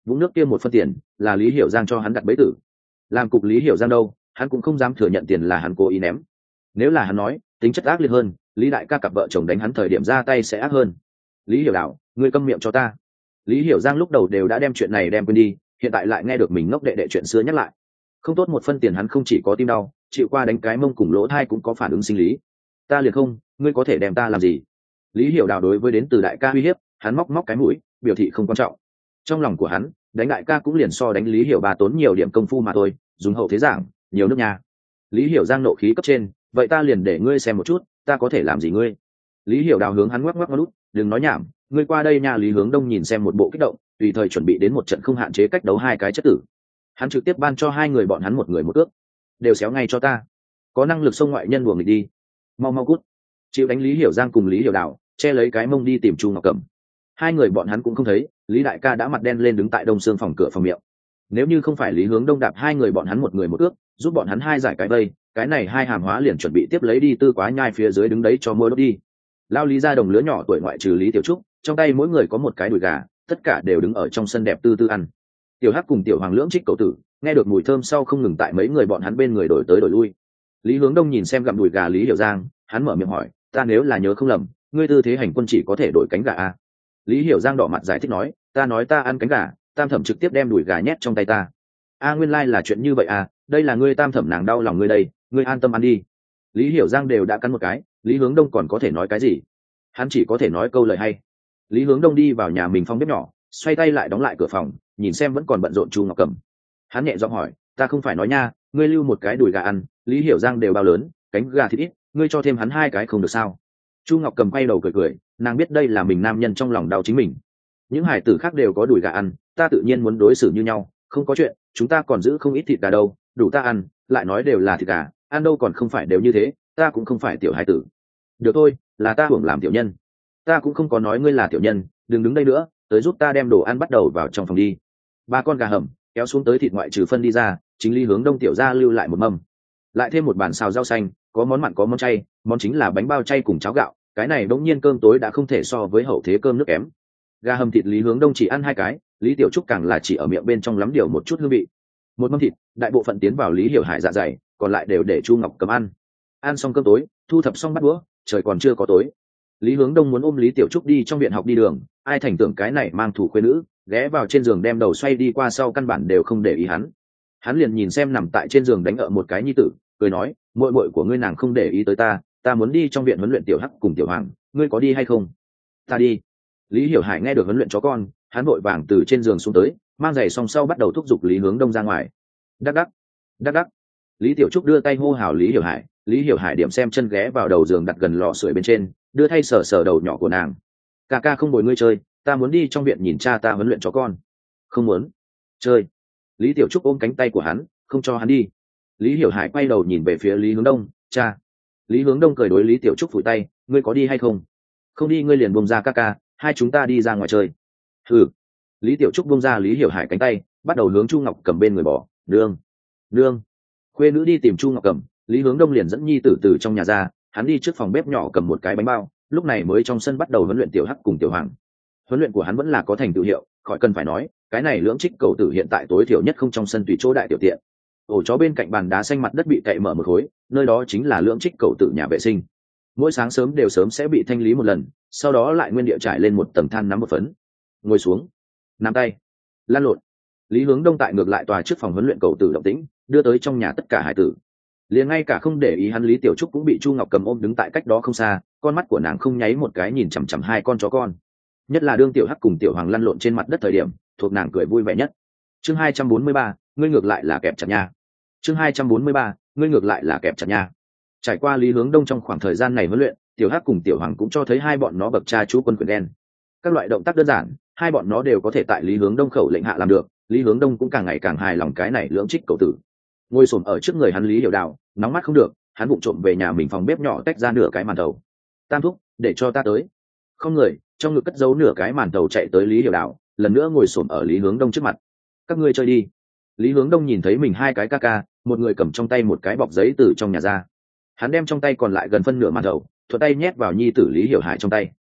vũng nước kia một phân tiền là Lý Hiểu Giang cho hắn đặt bẫy tử. Làm cục Lý Hiểu Giang đâu, hắn cũng không dám thừa nhận tiền là hắn cố ý ném. Nếu là hắn nói tính chất ác liệt hơn, Lý đại ca cặp vợ chồng đánh hắn thời điểm ra tay sẽ ác hơn. Lý Hiểu Đạo, ngươi câm miệng cho ta. Lý Hiểu Giang lúc đầu đều đã đem chuyện này đem quên đi, hiện tại lại nghe được mình ngốc đệ đệ chuyện xưa nhắc lại. Không tốt một phân tiền hắn không chỉ có tim đau, chịu qua đánh cái mông cùng lỗ thai cũng có phản ứng sinh lý. Ta liền không, ngươi có thể đem ta làm gì? Lý Hiểu Đạo đối với đến từ đại ca uy hiếp, hắn móc móc cái mũi, biểu thị không quan trọng. Trong lòng của hắn, đánh đại ca cũng liền so đánh Lý Hiểu Ba tốn nhiều điểm công phu mà thôi, dùng hậu thế giảng, nhiều nước nhà. Lý Hiểu Giang nộ khí cấp trên, vậy ta liền để ngươi xem một chút, ta có thể làm gì ngươi? Lý Hiểu Đào hướng hắn ngoắc ngoắc lút, đừng nói nhảm, ngươi qua đây nha. Lý Hướng Đông nhìn xem một bộ kích động, tùy thời chuẩn bị đến một trận không hạn chế cách đấu hai cái chất tử. Hắn trực tiếp ban cho hai người bọn hắn một người một ước, đều xéo ngay cho ta, có năng lực xông ngoại nhân buồng nghịch đi, mau mau cút. Chịu đánh Lý Hiểu Giang cùng Lý Hiểu Đào che lấy cái mông đi tìm Chu Ngọc Cẩm. Hai người bọn hắn cũng không thấy, Lý đại ca đã mặt đen lên đứng tại đông xương phòng cửa phòng miệng. Nếu như không phải Lý Hướng Đông đạp hai người bọn hắn một người một ước, giúp bọn hắn hai giải cái vây, cái này hai hàm hóa liền chuẩn bị tiếp lấy đi tư quá nhai phía dưới đứng đấy cho mua đốt đi. Lao Lý gia đồng lứa nhỏ tuổi ngoại trừ Lý Tiểu Trúc, trong tay mỗi người có một cái đùi gà, tất cả đều đứng ở trong sân đẹp tư tư ăn. Tiểu Hắc cùng Tiểu Hoàng lưỡng trích cậu tử, nghe được mùi thơm sau không ngừng tại mấy người bọn hắn bên người đổi tới đổi lui. Lý Hướng Đông nhìn xem gặm đùi gà Lý Hiểu Giang, hắn mở miệng hỏi, ta nếu là nhớ không lầm, ngươi tư thế hành quân chỉ có thể đổi cánh gà à? Lý Hiểu Giang đỏ mặt giải thích nói, ta nói ta ăn cánh gà, tam thẩm trực tiếp đem đùi gà nhét trong tay ta. A nguyên lai là chuyện như vậy à, đây là ngươi tam thẩm nàng đau lòng ngươi đây, ngươi an tâm ăn đi. Lý Hiểu Giang đều đã cắn một cái, Lý Hướng Đông còn có thể nói cái gì? Hắn chỉ có thể nói câu lời hay. Lý Hướng Đông đi vào nhà mình phòng bếp nhỏ, xoay tay lại đóng lại cửa phòng, nhìn xem vẫn còn bận rộn Chu Ngọc Cẩm. Hắn nhẹ giọng hỏi, ta không phải nói nha, ngươi lưu một cái đùi gà ăn, Lý Hiểu Giang đều bao lớn, cánh gà thịt ít, ngươi cho thêm hắn hai cái không được sao? Chu Ngọc Cẩm quay đầu cười cười, nàng biết đây là mình nam nhân trong lòng đau chính mình. Những hải tử khác đều có đùi gà ăn, ta tự nhiên muốn đối xử như nhau, không có chuyện, chúng ta còn giữ không ít thịt gà đâu, đủ ta ăn, lại nói đều là thịt gà, ăn đâu còn không phải đều như thế, ta cũng không phải tiểu hải tử. Được thôi, là ta hưởng làm tiểu nhân. Ta cũng không có nói ngươi là tiểu nhân, đừng đứng đây nữa, tới giúp ta đem đồ ăn bắt đầu vào trong phòng đi. Ba con gà hầm kéo xuống tới thịt ngoại trừ phân đi ra, chính Lý Hướng Đông tiểu ra lưu lại một mâm, lại thêm một bàn xào rau xanh, có món mặn có món chay, món chính là bánh bao chay cùng cháo gạo, cái này đống nhiên cơm tối đã không thể so với hậu thế cơm nước kém. Gà hầm thịt Lý Hướng Đông chỉ ăn hai cái, Lý Tiểu Trúc càng là chỉ ở miệng bên trong lắm điều một chút hương vị. Một mâm thịt, đại bộ phận tiến vào Lý Hiểu Hải dạ dày, còn lại đều để Chu Ngọc Cầm ăn. Ăn xong cơm tối, thu thập xong bát đũa, trời còn chưa có tối. Lý Hướng Đông muốn ôm Lý Tiểu Trúc đi trong viện học đi đường, ai thành tưởng cái này mang thủ khuê nữ, ghé vào trên giường đem đầu xoay đi qua sau căn bản đều không để ý hắn. Hắn liền nhìn xem nằm tại trên giường đánh ở một cái nhi tử, cười nói, muội muội của ngươi nàng không để ý tới ta, ta muốn đi trong viện huấn luyện Tiểu Hắc cùng Tiểu Hoàng, ngươi có đi hay không? Ta đi. Lý Hiểu Hải nghe được huấn luyện chó con, hắn vội vàng từ trên giường xuống tới, mang giày xong sau bắt đầu thúc giục Lý Hướng Đông ra ngoài. Đắc đắc, đắc đắc. Lý Tiểu Trúc đưa tay hô hào Lý Hiểu Hải, Lý Hiểu Hải điểm xem chân ghé vào đầu giường đặt gần lò sưởi bên trên, đưa thay sờ sờ đầu nhỏ của nàng. Ca ca không bồi ngươi chơi, ta muốn đi trong viện nhìn cha ta huấn luyện chó con. Không muốn chơi. Lý Tiểu Trúc ôm cánh tay của hắn, không cho hắn đi. Lý Hiểu Hải quay đầu nhìn về phía Lý Hướng Đông, cha. Lý Hướng Đông cười đối Lý Tiểu Trúc phủi tay, ngươi có đi hay không? Không đi ngươi liền buông ra ca ca, hai chúng ta đi ra ngoài chơi. Ừ. Lý Tiểu Trúc buông ra Lý Hiểu Hải cánh tay, bắt đầu hướng Chu Ngọc Cầm bên người bỏ, nương, nương. Khuê nữ đi tìm Chu Ngọc Cầm, Lý Hướng Đông liền dẫn nhi tử từ trong nhà ra, hắn đi trước phòng bếp nhỏ cầm một cái bánh bao, lúc này mới trong sân bắt đầu huấn luyện Tiểu Hắc cùng Tiểu Hoàng. Huấn luyện của hắn vẫn là có thành tựu hiệu, khỏi cần phải nói, cái này lưỡng trích cầu tử hiện tại tối thiểu nhất không trong sân tùy chỗ đại tiểu tiện. Ổ chó bên cạnh bàn đá xanh mặt đất bị cậy mở một khối, nơi đó chính là lưỡng trích cầu tử nhà vệ sinh. Mỗi sáng sớm đều sớm sẽ bị thanh lý một lần, sau đó lại nguyên địa trải lên một tầng than nắm một phấn. Ngồi xuống, nắm tay, lăn lộn. Lý Hướng Đông tại ngược lại tòa trước phòng huấn luyện cầu tử động tĩnh, đưa tới trong nhà tất cả hải tử. Liền ngay cả không để ý hắn Lý Tiểu Trúc cũng bị Chu Ngọc Cầm ôm đứng tại cách đó không xa, con mắt của nàng không nháy một cái nhìn chằm chằm hai con chó con. Nhất là đương Tiểu Hắc cùng Tiểu Hoàng lăn lộn trên mặt đất thời điểm, thuộc nàng cười vui vẻ nhất. Chương hai trăm bốn mươi ba, ngươi ngược lại là kẹp chặt nha. Chương hai trăm bốn mươi ba, ngươi ngược lại là kẹp chặt nha. Trải qua Lý Hướng Đông trong khoảng thời gian này huấn luyện, Tiểu Hắc cùng Tiểu Hoàng cũng cho thấy hai bọn nó bậc cha chú quân quyền đen. Các loại động tác đơn giản, hai bọn nó đều có thể tại Lý Hướng Đông khẩu lệnh hạ làm được, Lý Hướng Đông cũng càng ngày càng hài lòng cái này lưỡng trích cầu tử. Ngồi xổm ở trước người hắn Lý Hiểu Đào, nóng mắt không được, hắn vụng trộm về nhà mình phòng bếp nhỏ tách ra nửa cái màn thầu. Tam thúc, để cho ta tới. Không người, trong ngực cất giấu nửa cái màn thầu chạy tới Lý Hiểu Đào, lần nữa ngồi xổm ở Lý Hướng Đông trước mặt. Các ngươi chơi đi. Lý Hướng Đông nhìn thấy mình hai cái ca ca, một người cầm trong tay một cái bọc giấy từ trong nhà ra. Hắn đem trong tay còn lại gần phân nửa màn thầu, thuận tay nhét vào nhi tử Lý Hiểu Hải trong tay.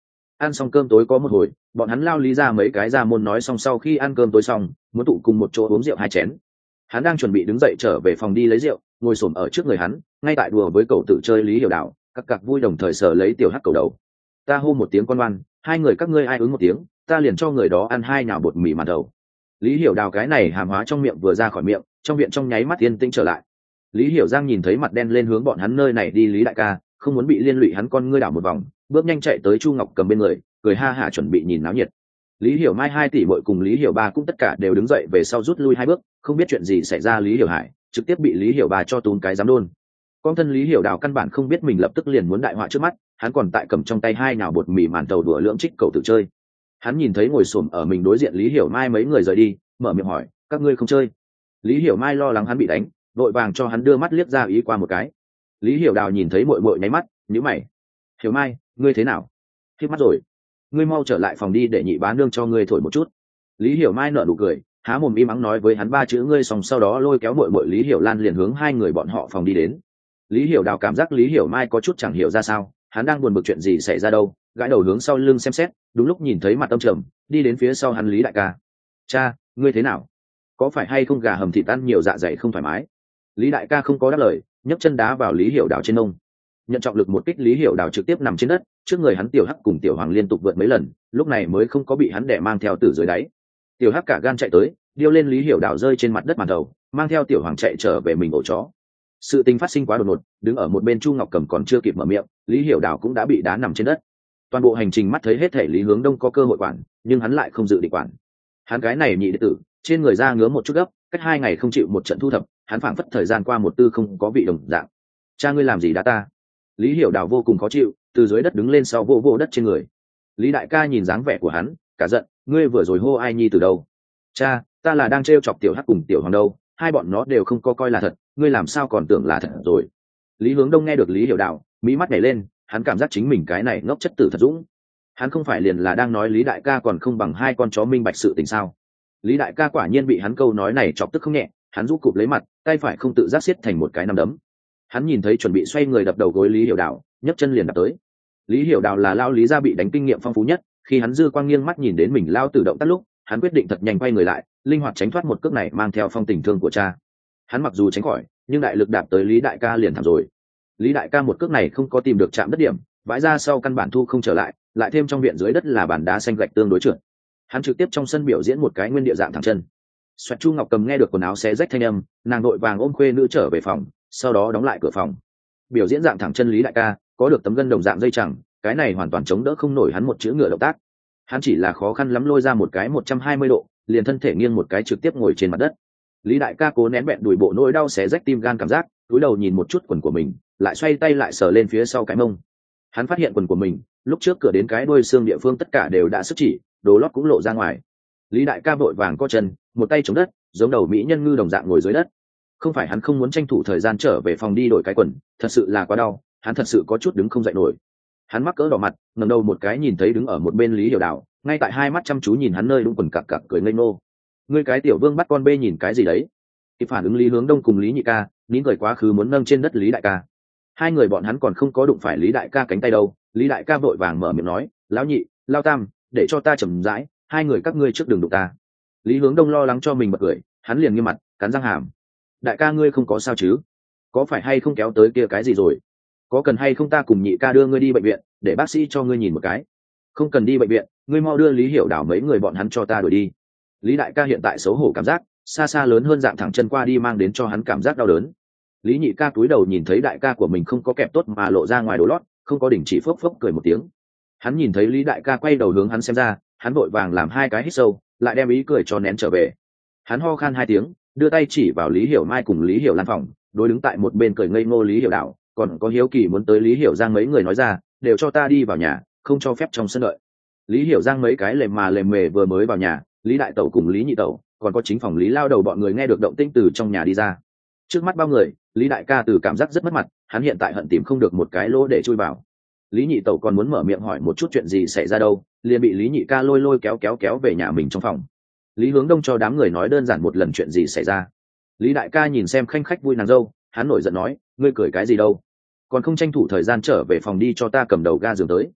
ăn xong cơm tối có một hồi, bọn hắn lao lý ra mấy cái ra môn nói xong sau khi ăn cơm tối xong muốn tụ cùng một chỗ uống rượu hai chén. Hắn đang chuẩn bị đứng dậy trở về phòng đi lấy rượu, ngồi xổm ở trước người hắn ngay tại đùa với cậu tự chơi Lý Hiểu Đạo, các cặc vui đồng thời sờ lấy tiểu hắc cầu đầu. Ta hô một tiếng con ngoan, hai người các ngươi ai ứng một tiếng, ta liền cho người đó ăn hai nhào bột mì màn đầu. Lý Hiểu Đào cái này hàm hóa trong miệng vừa ra khỏi miệng, trong viện trong nháy mắt yên tĩnh trở lại. Lý Hiểu Giang nhìn thấy mặt đen lên hướng bọn hắn nơi này đi Lý đại ca, không muốn bị liên lụy hắn con ngươi đảo một vòng, bước nhanh chạy tới Chu Ngọc Cầm bên người, cười ha hả chuẩn bị nhìn náo nhiệt. Lý Hiểu Mai hai tỷ muội cùng Lý Hiểu Ba cũng tất cả đều đứng dậy về sau rút lui hai bước, không biết chuyện gì xảy ra. Lý Hiểu Hải trực tiếp bị Lý Hiểu Ba cho túm cái giám đôn. Con thân Lý Hiểu Đào căn bản không biết mình lập tức liền muốn đại họa trước mắt, hắn còn tại cầm trong tay hai nhào bột mì màn tàu đùa lưỡng trích cầu tự chơi. Hắn nhìn thấy ngồi xổm ở mình đối diện Lý Hiểu Mai mấy người rời đi, mở miệng hỏi, các ngươi không chơi? Lý Hiểu Mai lo lắng hắn bị đánh, vội vàng cho hắn đưa mắt liếc ra ý qua một cái. Lý Hiểu Đào nhìn thấy muội muội nháy mắt, nhíu mày. Hiểu Mai, ngươi thế nào? Khép mắt rồi. Ngươi mau trở lại phòng đi để nhị bá nương cho ngươi thổi một chút. Lý Hiểu Mai nở nụ cười, há mồm im ắng nói với hắn ba chữ ngươi, xong sau đó lôi kéo muội muội Lý Hiểu Lan liền hướng hai người bọn họ phòng đi đến. Lý Hiểu Đào cảm giác Lý Hiểu Mai có chút chẳng hiểu ra sao, hắn đang buồn bực chuyện gì xảy ra đâu, gãi đầu hướng sau lưng xem xét, đúng lúc nhìn thấy mặt tâm trầm đi đến phía sau hắn Lý đại ca. Cha, ngươi thế nào? Có phải hay không gà hầm thịt ăn nhiều dạ dày không thoải mái? Lý đại ca không có đáp lời, nhấc chân đá vào Lý Hiểu Đào trên nông. Nhận trọng lực một kích, Lý Hiểu Đào trực tiếp nằm trên đất, trước người hắn tiểu hắc cùng tiểu hoàng liên tục vượt mấy lần, lúc này mới không có bị hắn đè mang theo từ dưới đáy. Tiểu hắc cả gan chạy tới, điêu lên Lý Hiểu Đào rơi trên mặt đất màn đầu, mang theo tiểu hoàng chạy trở về mình ổ chó. Sự tình phát sinh quá đột ngột, đứng ở một bên Chu Ngọc Cầm còn chưa kịp mở miệng, Lý Hiểu Đào cũng đã bị đá nằm trên đất. Toàn bộ hành trình mắt thấy hết thể Lý Hướng Đông có cơ hội quản, nhưng hắn lại không dự định quản. Hắn cái này nhị đệ tử, trên người da ngứa một chút gấp, cách hai ngày không chịu một trận thu thập, hắn phảng phất thời gian qua một tư không có vị đồng dạng. Cha ngươi làm gì đã ta? Lý Hiểu Đào vô cùng khó chịu, từ dưới đất đứng lên sau vô vô đất trên người. Lý đại ca nhìn dáng vẻ của hắn, cả giận, ngươi vừa rồi hô ai nhi từ đâu? Cha, ta là đang trêu chọc tiểu hắc cùng tiểu hoàng đâu, hai bọn nó đều không có coi là thật, ngươi làm sao còn tưởng là thật rồi? Lý Hướng Đông nghe được Lý Hiểu Đào, mí mắt nhảy lên, hắn cảm giác chính mình cái này ngốc chất tử thật dũng. Hắn không phải liền là đang nói Lý đại ca còn không bằng hai con chó minh bạch sự tình sao? Lý đại ca quả nhiên bị hắn câu nói này chọc tức không nhẹ, hắn rút cụp lấy mặt, tay phải không tự giác siết thành một cái nắm đấm. Hắn nhìn thấy chuẩn bị xoay người đập đầu gối Lý Hiểu Đào, nhấc chân liền đập tới. Lý Hiểu Đào là lao Lý gia bị đánh kinh nghiệm phong phú nhất, khi hắn dư quang nghiêng mắt nhìn đến mình lao tự động tắt lúc, hắn quyết định thật nhanh quay người lại, linh hoạt tránh thoát một cước này mang theo phong tình thương của cha. Hắn mặc dù tránh khỏi, nhưng đại lực đạp tới Lý đại ca liền thảm rồi. Lý đại ca một cước này không có tìm được chạm đất điểm, vãi ra sau căn bản thu không trở lại, lại thêm trong viện dưới đất là bàn đá xanh gạch tương đối trượt. Hắn trực tiếp trong sân biểu diễn một cái nguyên địa dạng thẳng chân. Xoẹt. Chu Ngọc Cầm nghe được quần áo xé rách thanh âm, nàng đội vàng ôm khuê nữ trở về phòng, sau đó đóng lại cửa phòng. Biểu diễn dạng thẳng chân Lý đại ca, có được tấm gân đồng dạng dây chẳng, cái này hoàn toàn chống đỡ không nổi hắn một chữ ngựa động tác. Hắn chỉ là khó khăn lắm lôi ra một cái một trăm hai mươi độ, liền thân thể nghiêng một cái trực tiếp ngồi trên mặt đất. Lý đại ca cố nén bẹn đùi bộ nỗi đau xé rách tim gan cảm giác, cúi đầu nhìn một chút quần của mình, lại xoay tay lại sờ lên phía sau cái mông. Hắn phát hiện quần của mình, lúc trước cửa đến cái đuôi xương địa phương tất cả đều đã sức chỉ, đồ lót cũng lộ ra ngoài. Lý đại ca vội vàng co chân, một tay chống đất, giống đầu mỹ nhân ngư đồng dạng ngồi dưới đất. Không phải hắn không muốn tranh thủ thời gian trở về phòng đi đổi cái quần, thật sự là quá đau, hắn thật sự có chút đứng không dậy nổi. Hắn mắc cỡ đỏ mặt, ngẩng đầu một cái nhìn thấy đứng ở một bên Lý Hiểu Đào, ngay tại hai mắt chăm chú nhìn hắn nơi đúng quần cặc cặc cười ngây ngô. Ngươi cái tiểu vương bắt con bê nhìn cái gì đấy? Kịp phản ứng Lý Hướng Đông cùng Lý nhị ca, nín cười quá khứ muốn nâng trên đất Lý đại ca. Hai người bọn hắn còn không có đụng phải Lý đại ca cánh tay đâu, Lý đại ca vội vàng mở miệng nói, lão nhị, lao tam, để cho ta chậm rãi, hai người các ngươi trước đường đụng ta. Lý Hướng Đông lo lắng cho mình bật cười, hắn liền nghiêm mặt, cắn răng hàm. Đại ca ngươi không có sao chứ? Có phải hay không kéo tới kia cái gì rồi? Có cần hay không ta cùng nhị ca đưa ngươi đi bệnh viện, để bác sĩ cho ngươi nhìn một cái? Không cần đi bệnh viện, ngươi mau đưa Lý Hiểu Đào mấy người bọn hắn cho ta đuổi đi. Lý đại ca hiện tại xấu hổ cảm giác, xa xa lớn hơn dạng thẳng chân qua đi mang đến cho hắn cảm giác đau đớn. Lý nhị ca cúi đầu nhìn thấy đại ca của mình không có kẹp tốt mà lộ ra ngoài đồ lót, không có đình chỉ phốc phốc cười một tiếng. Hắn nhìn thấy Lý đại ca quay đầu hướng hắn xem ra, hắn vội vàng làm hai cái hít sâu, lại đem ý cười cho nén trở về. Hắn ho khan hai tiếng, đưa tay chỉ vào Lý Hiểu Mai cùng Lý Hiểu Lan phòng, đối đứng tại một bên cười ngây ngô Lý Hiểu Đạo, còn có hiếu kỳ muốn tới Lý Hiểu Giang mấy người nói ra, đều cho ta đi vào nhà, không cho phép trong sân đợi. Lý Hiểu Giang mấy cái lềm mà lềm mề vừa mới vào nhà, Lý đại tẩu cùng Lý nhị tẩu, còn có chính phòng Lý lao đầu bọn người nghe được động tĩnh từ trong nhà đi ra. Trước mắt bao người, Lý đại ca từ cảm giác rất mất mặt, hắn hiện tại hận tìm không được một cái lỗ để chui vào. Lý nhị tẩu còn muốn mở miệng hỏi một chút chuyện gì xảy ra đâu, liền bị Lý nhị ca lôi lôi kéo kéo kéo về nhà mình trong phòng. Lý Hướng Đông cho đám người nói đơn giản một lần chuyện gì xảy ra. Lý đại ca nhìn xem khanh khách vui nàng dâu, hắn nổi giận nói, ngươi cười cái gì đâu, còn không tranh thủ thời gian trở về phòng đi cho ta cầm đầu ga giường tới.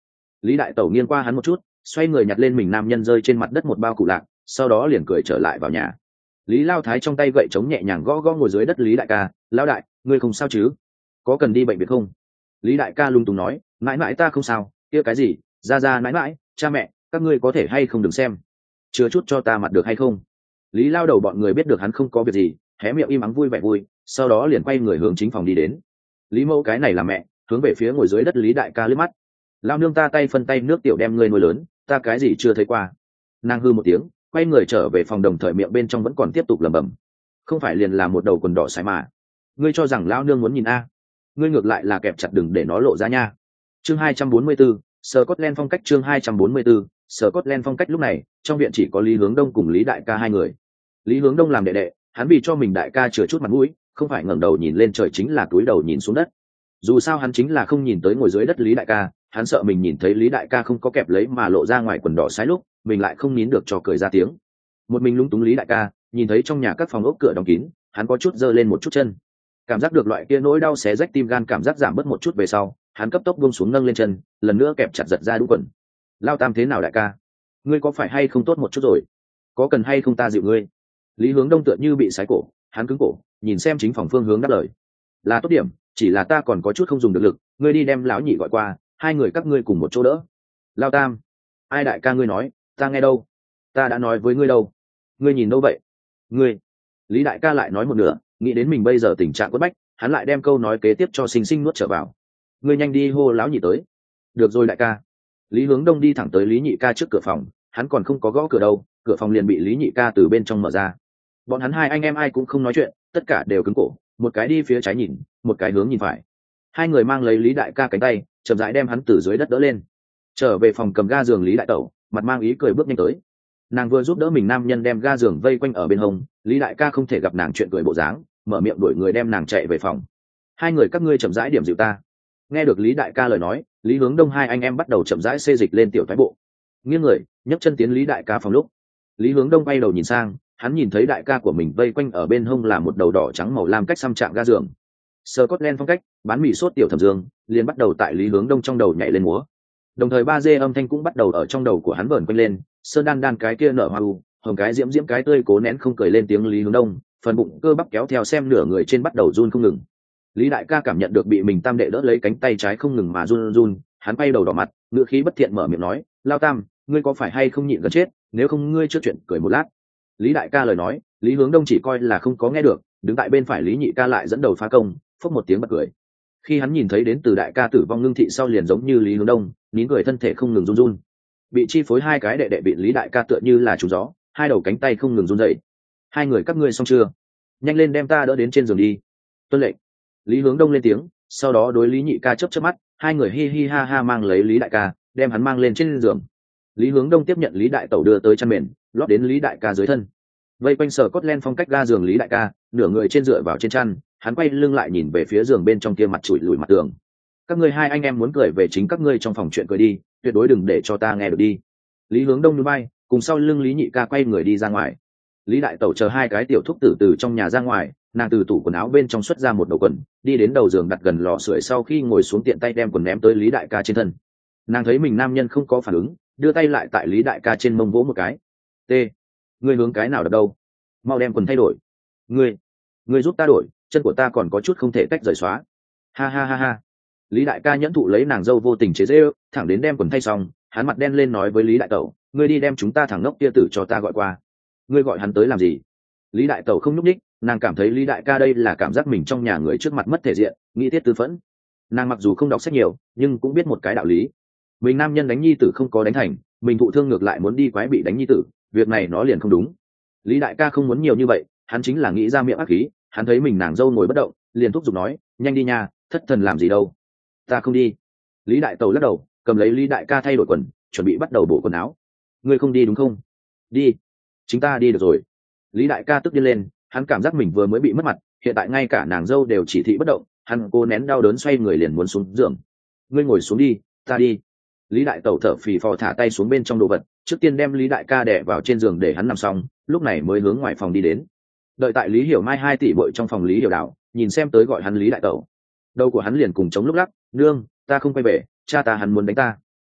Lý đại tẩu nghiêng qua hắn một chút, xoay người nhặt lên mình nam nhân rơi trên mặt đất một bao củ lạc, sau đó liền cười trở lại vào nhà. Lý Lao Thái trong tay gậy chống nhẹ nhàng gõ gõ ngồi dưới đất Lý đại ca. Lão đại, ngươi không sao chứ? Có cần đi bệnh viện không? Lý đại ca lung túng nói, mãi mãi ta không sao. Kia cái gì, ra ra mãi mãi, cha mẹ, các ngươi có thể hay không đừng xem, chứa chút cho ta mặt được hay không? Lý Lao đầu bọn người biết được hắn không có việc gì, hé miệng im ắng vui vẻ vui, sau đó liền quay người hướng chính phòng đi đến. Lý mẫu cái này là mẹ, hướng về phía ngồi dưới đất Lý đại ca liếc mắt. Lao nương ta tay phân tay nước tiểu đem ngươi nuôi lớn, ta cái gì chưa thấy qua. Nàng hư một tiếng, quay người trở về phòng, đồng thời miệng bên trong vẫn còn tiếp tục lẩm bẩm, không phải liền là một đầu quần đỏ sải mà, ngươi cho rằng lão nương muốn nhìn a? Ngươi ngược lại là kẹp chặt đừng để nó lộ ra nha. Chương hai trăm bốn mươi tư, Scotland phong cách. Chương hai trăm bốn mươi tư, Scotland phong cách. Lúc này trong viện chỉ có Lý Hướng Đông cùng Lý đại ca hai người. Lý Hướng Đông làm đệ đệ, hắn vì cho mình đại ca chừa chút mặt mũi, không phải ngẩng đầu nhìn lên trời chính là cúi đầu nhìn xuống đất. Dù sao hắn chính là không nhìn tới ngồi dưới đất Lý đại ca, hắn sợ mình nhìn thấy Lý đại ca không có kẹp lấy mà lộ ra ngoài quần đỏ sái lúc mình lại không nín được cho cười ra tiếng. Một mình lúng túng Lý đại ca nhìn thấy trong nhà các phòng ốc cửa đóng kín, hắn có chút giơ lên một chút chân, cảm giác được loại kia nỗi đau xé rách tim gan cảm giác giảm bớt một chút về sau, hắn cấp tốc buông xuống nâng lên chân, lần nữa kẹp chặt giật ra đúng quần. Lao Tam thế nào đại ca, ngươi có phải hay không tốt một chút rồi? Có cần hay không ta dịu ngươi? Lý Hướng Đông tựa như bị sái cổ, hắn cứng cổ nhìn xem chính phòng phương hướng đáp lời, là tốt điểm, chỉ là ta còn có chút không dùng được lực, ngươi đi đem lão nhị gọi qua, hai người các ngươi cùng một chỗ đỡ. Lao Tam, ai đại ca ngươi nói, ta nghe đâu, ta đã nói với ngươi đâu, ngươi nhìn đâu vậy? Ngươi, Lý đại ca lại nói một nửa, nghĩ đến mình bây giờ tình trạng quất bách, hắn lại đem câu nói kế tiếp cho xinh xinh nuốt trở vào. Ngươi nhanh đi hô lão nhị tới. Được rồi đại ca. Lý Hướng Đông đi thẳng tới Lý nhị ca trước cửa phòng, hắn còn không có gõ cửa đâu, cửa phòng liền bị Lý nhị ca từ bên trong mở ra. Bọn hắn hai anh em ai cũng không nói chuyện, tất cả đều cứng cổ, một cái đi phía trái nhìn, một cái hướng nhìn phải. Hai người mang lấy Lý đại ca cánh tay, chậm rãi đem hắn từ dưới đất đỡ lên. Trở về phòng cầm ga giường Lý đại tẩu, mặt mang ý cười bước nhanh tới. Nàng vừa giúp đỡ mình nam nhân đem ga giường vây quanh ở bên hông, Lý đại ca không thể gặp nàng chuyện cười bộ dáng, mở miệng đuổi người đem nàng chạy về phòng. Hai người các ngươi chậm rãi điểm dịu ta. Nghe được Lý đại ca lời nói, Lý Hướng Đông hai anh em bắt đầu chậm rãi xê dịch lên tiểu thoái bộ, nghiêng người nhấc chân tiến Lý đại ca phòng lúc. Lý Hướng Đông bay đầu nhìn sang, hắn nhìn thấy đại ca của mình vây quanh ở bên hông là một đầu đỏ trắng màu lam cách xăm chạm ga giường. Scotland phong cách, bán mì sốt tiểu thẩm dương liền bắt đầu tại Lý Hướng Đông trong đầu nhảy lên múa, đồng thời ba dê âm thanh cũng bắt đầu ở trong đầu của hắn vờn quanh lên. Sơn đan đan cái kia nở hoa u, hồng cái diễm diễm cái tươi cố nén không cười lên tiếng Lý Hướng Đông, phần bụng cơ bắp kéo theo xem nửa người trên bắt đầu run không ngừng. Lý đại ca cảm nhận được bị mình tam đệ đỡ lấy cánh tay trái không ngừng mà run run, hắn bay đầu đỏ mặt, ngữ khí bất thiện mở miệng nói, Lao Tam, ngươi có phải hay không nhịn gần chết, nếu không ngươi chưa chuyện cười một lát. Lý đại ca lời nói, Lý Hướng Đông chỉ coi là không có nghe được, đứng tại bên phải Lý nhị ca lại dẫn đầu phá công, phốc một tiếng bật cười. Khi hắn nhìn thấy đến từ đại ca tử vong ngưng thị sau liền giống như Lý Hướng Đông, nín cười thân thể không ngừng run run. Bị chi phối hai cái đệ đệ bị Lý đại ca tựa như là trúng gió, hai đầu cánh tay không ngừng run dậy. Hai người các ngươi xong chưa? Nhanh lên đem ta đỡ đến trên giường đi. Tuân lệnh. Lý Hướng Đông lên tiếng, sau đó đối Lý nhị ca chớp chớp mắt, hai người hi hi ha ha mang lấy Lý đại ca, đem hắn mang lên trên giường. Lý Hướng Đông tiếp nhận Lý đại tẩu đưa tới chăn mền, lót đến Lý đại ca dưới thân. Vây quanh Scotland phong cách ga giường Lý đại ca, nửa người trên dựa vào trên chăn, hắn quay lưng lại nhìn về phía giường bên trong kia mặt chùi lùi mặt tường. Các ngươi hai anh em muốn cười về chính các ngươi trong phòng chuyện cười đi, tuyệt đối đừng để cho ta nghe được đi. Lý Hướng Đông nhún vai, cùng sau lưng Lý nhị ca quay người đi ra ngoài. Lý đại tẩu chờ hai cái tiểu thúc tử từ trong nhà ra ngoài, nàng từ tủ quần áo bên trong xuất ra một đầu quần, đi đến đầu giường đặt gần lò sưởi, sau khi ngồi xuống tiện tay đem quần ném tới Lý đại ca trên thân. Nàng thấy mình nam nhân không có phản ứng, đưa tay lại tại Lý đại ca trên mông vỗ một cái. T, ngươi hướng cái nào đập đâu? Mau đem quần thay đổi. Ngươi, ngươi giúp ta đổi, chân của ta còn có chút không thể tách rời xóa. Ha ha ha ha. Lý đại ca nhẫn thụ lấy nàng dâu vô tình chế giễu, thẳng đến đem quần thay xong, hắn mặt đen lên nói với Lý đại tẩu, ngươi đi đem chúng ta thằng ngốc kia tử cho ta gọi qua. Ngươi gọi hắn tới làm gì? Lý đại tẩu không nhúc nhích, nàng cảm thấy Lý đại ca đây là cảm giác mình trong nhà người trước mặt mất thể diện, nghĩ tiết tư phẫn. Nàng mặc dù không đọc sách nhiều, nhưng cũng biết một cái đạo lý, mình nam nhân đánh nhi tử không có đánh thành, mình thụ thương ngược lại muốn đi quái bị đánh nhi tử, việc này nó liền không đúng. Lý đại ca không muốn nhiều như vậy, hắn chính là nghĩ ra miệng ác khí, hắn thấy mình nàng dâu ngồi bất động, liền thúc giục nói, nhanh đi nha, thất thần làm gì đâu. Ta không đi. Lý đại tẩu lắc đầu, cầm lấy Lý đại ca thay đổi quần, chuẩn bị bắt đầu bổ quần áo. Ngươi không đi đúng không? Đi. Chúng ta đi được rồi. Lý đại ca tức điên lên, hắn cảm giác mình vừa mới bị mất mặt, hiện tại ngay cả nàng dâu đều chỉ thị bất động, hắn cô nén đau đớn xoay người liền muốn xuống giường. Ngươi ngồi xuống đi, ta đi. Lý đại tẩu thở phì phò thả tay xuống bên trong đồ vật, trước tiên đem Lý đại ca đè vào trên giường để hắn nằm xong, lúc này mới hướng ngoài phòng đi đến. Đợi tại Lý Hiểu Mai hai tỷ bội trong phòng Lý Hiểu Đạo, nhìn xem tới gọi hắn Lý đại tẩu. Đầu của hắn liền cùng chống lúc lắc, nương, ta không quay về, cha ta hắn muốn đánh ta.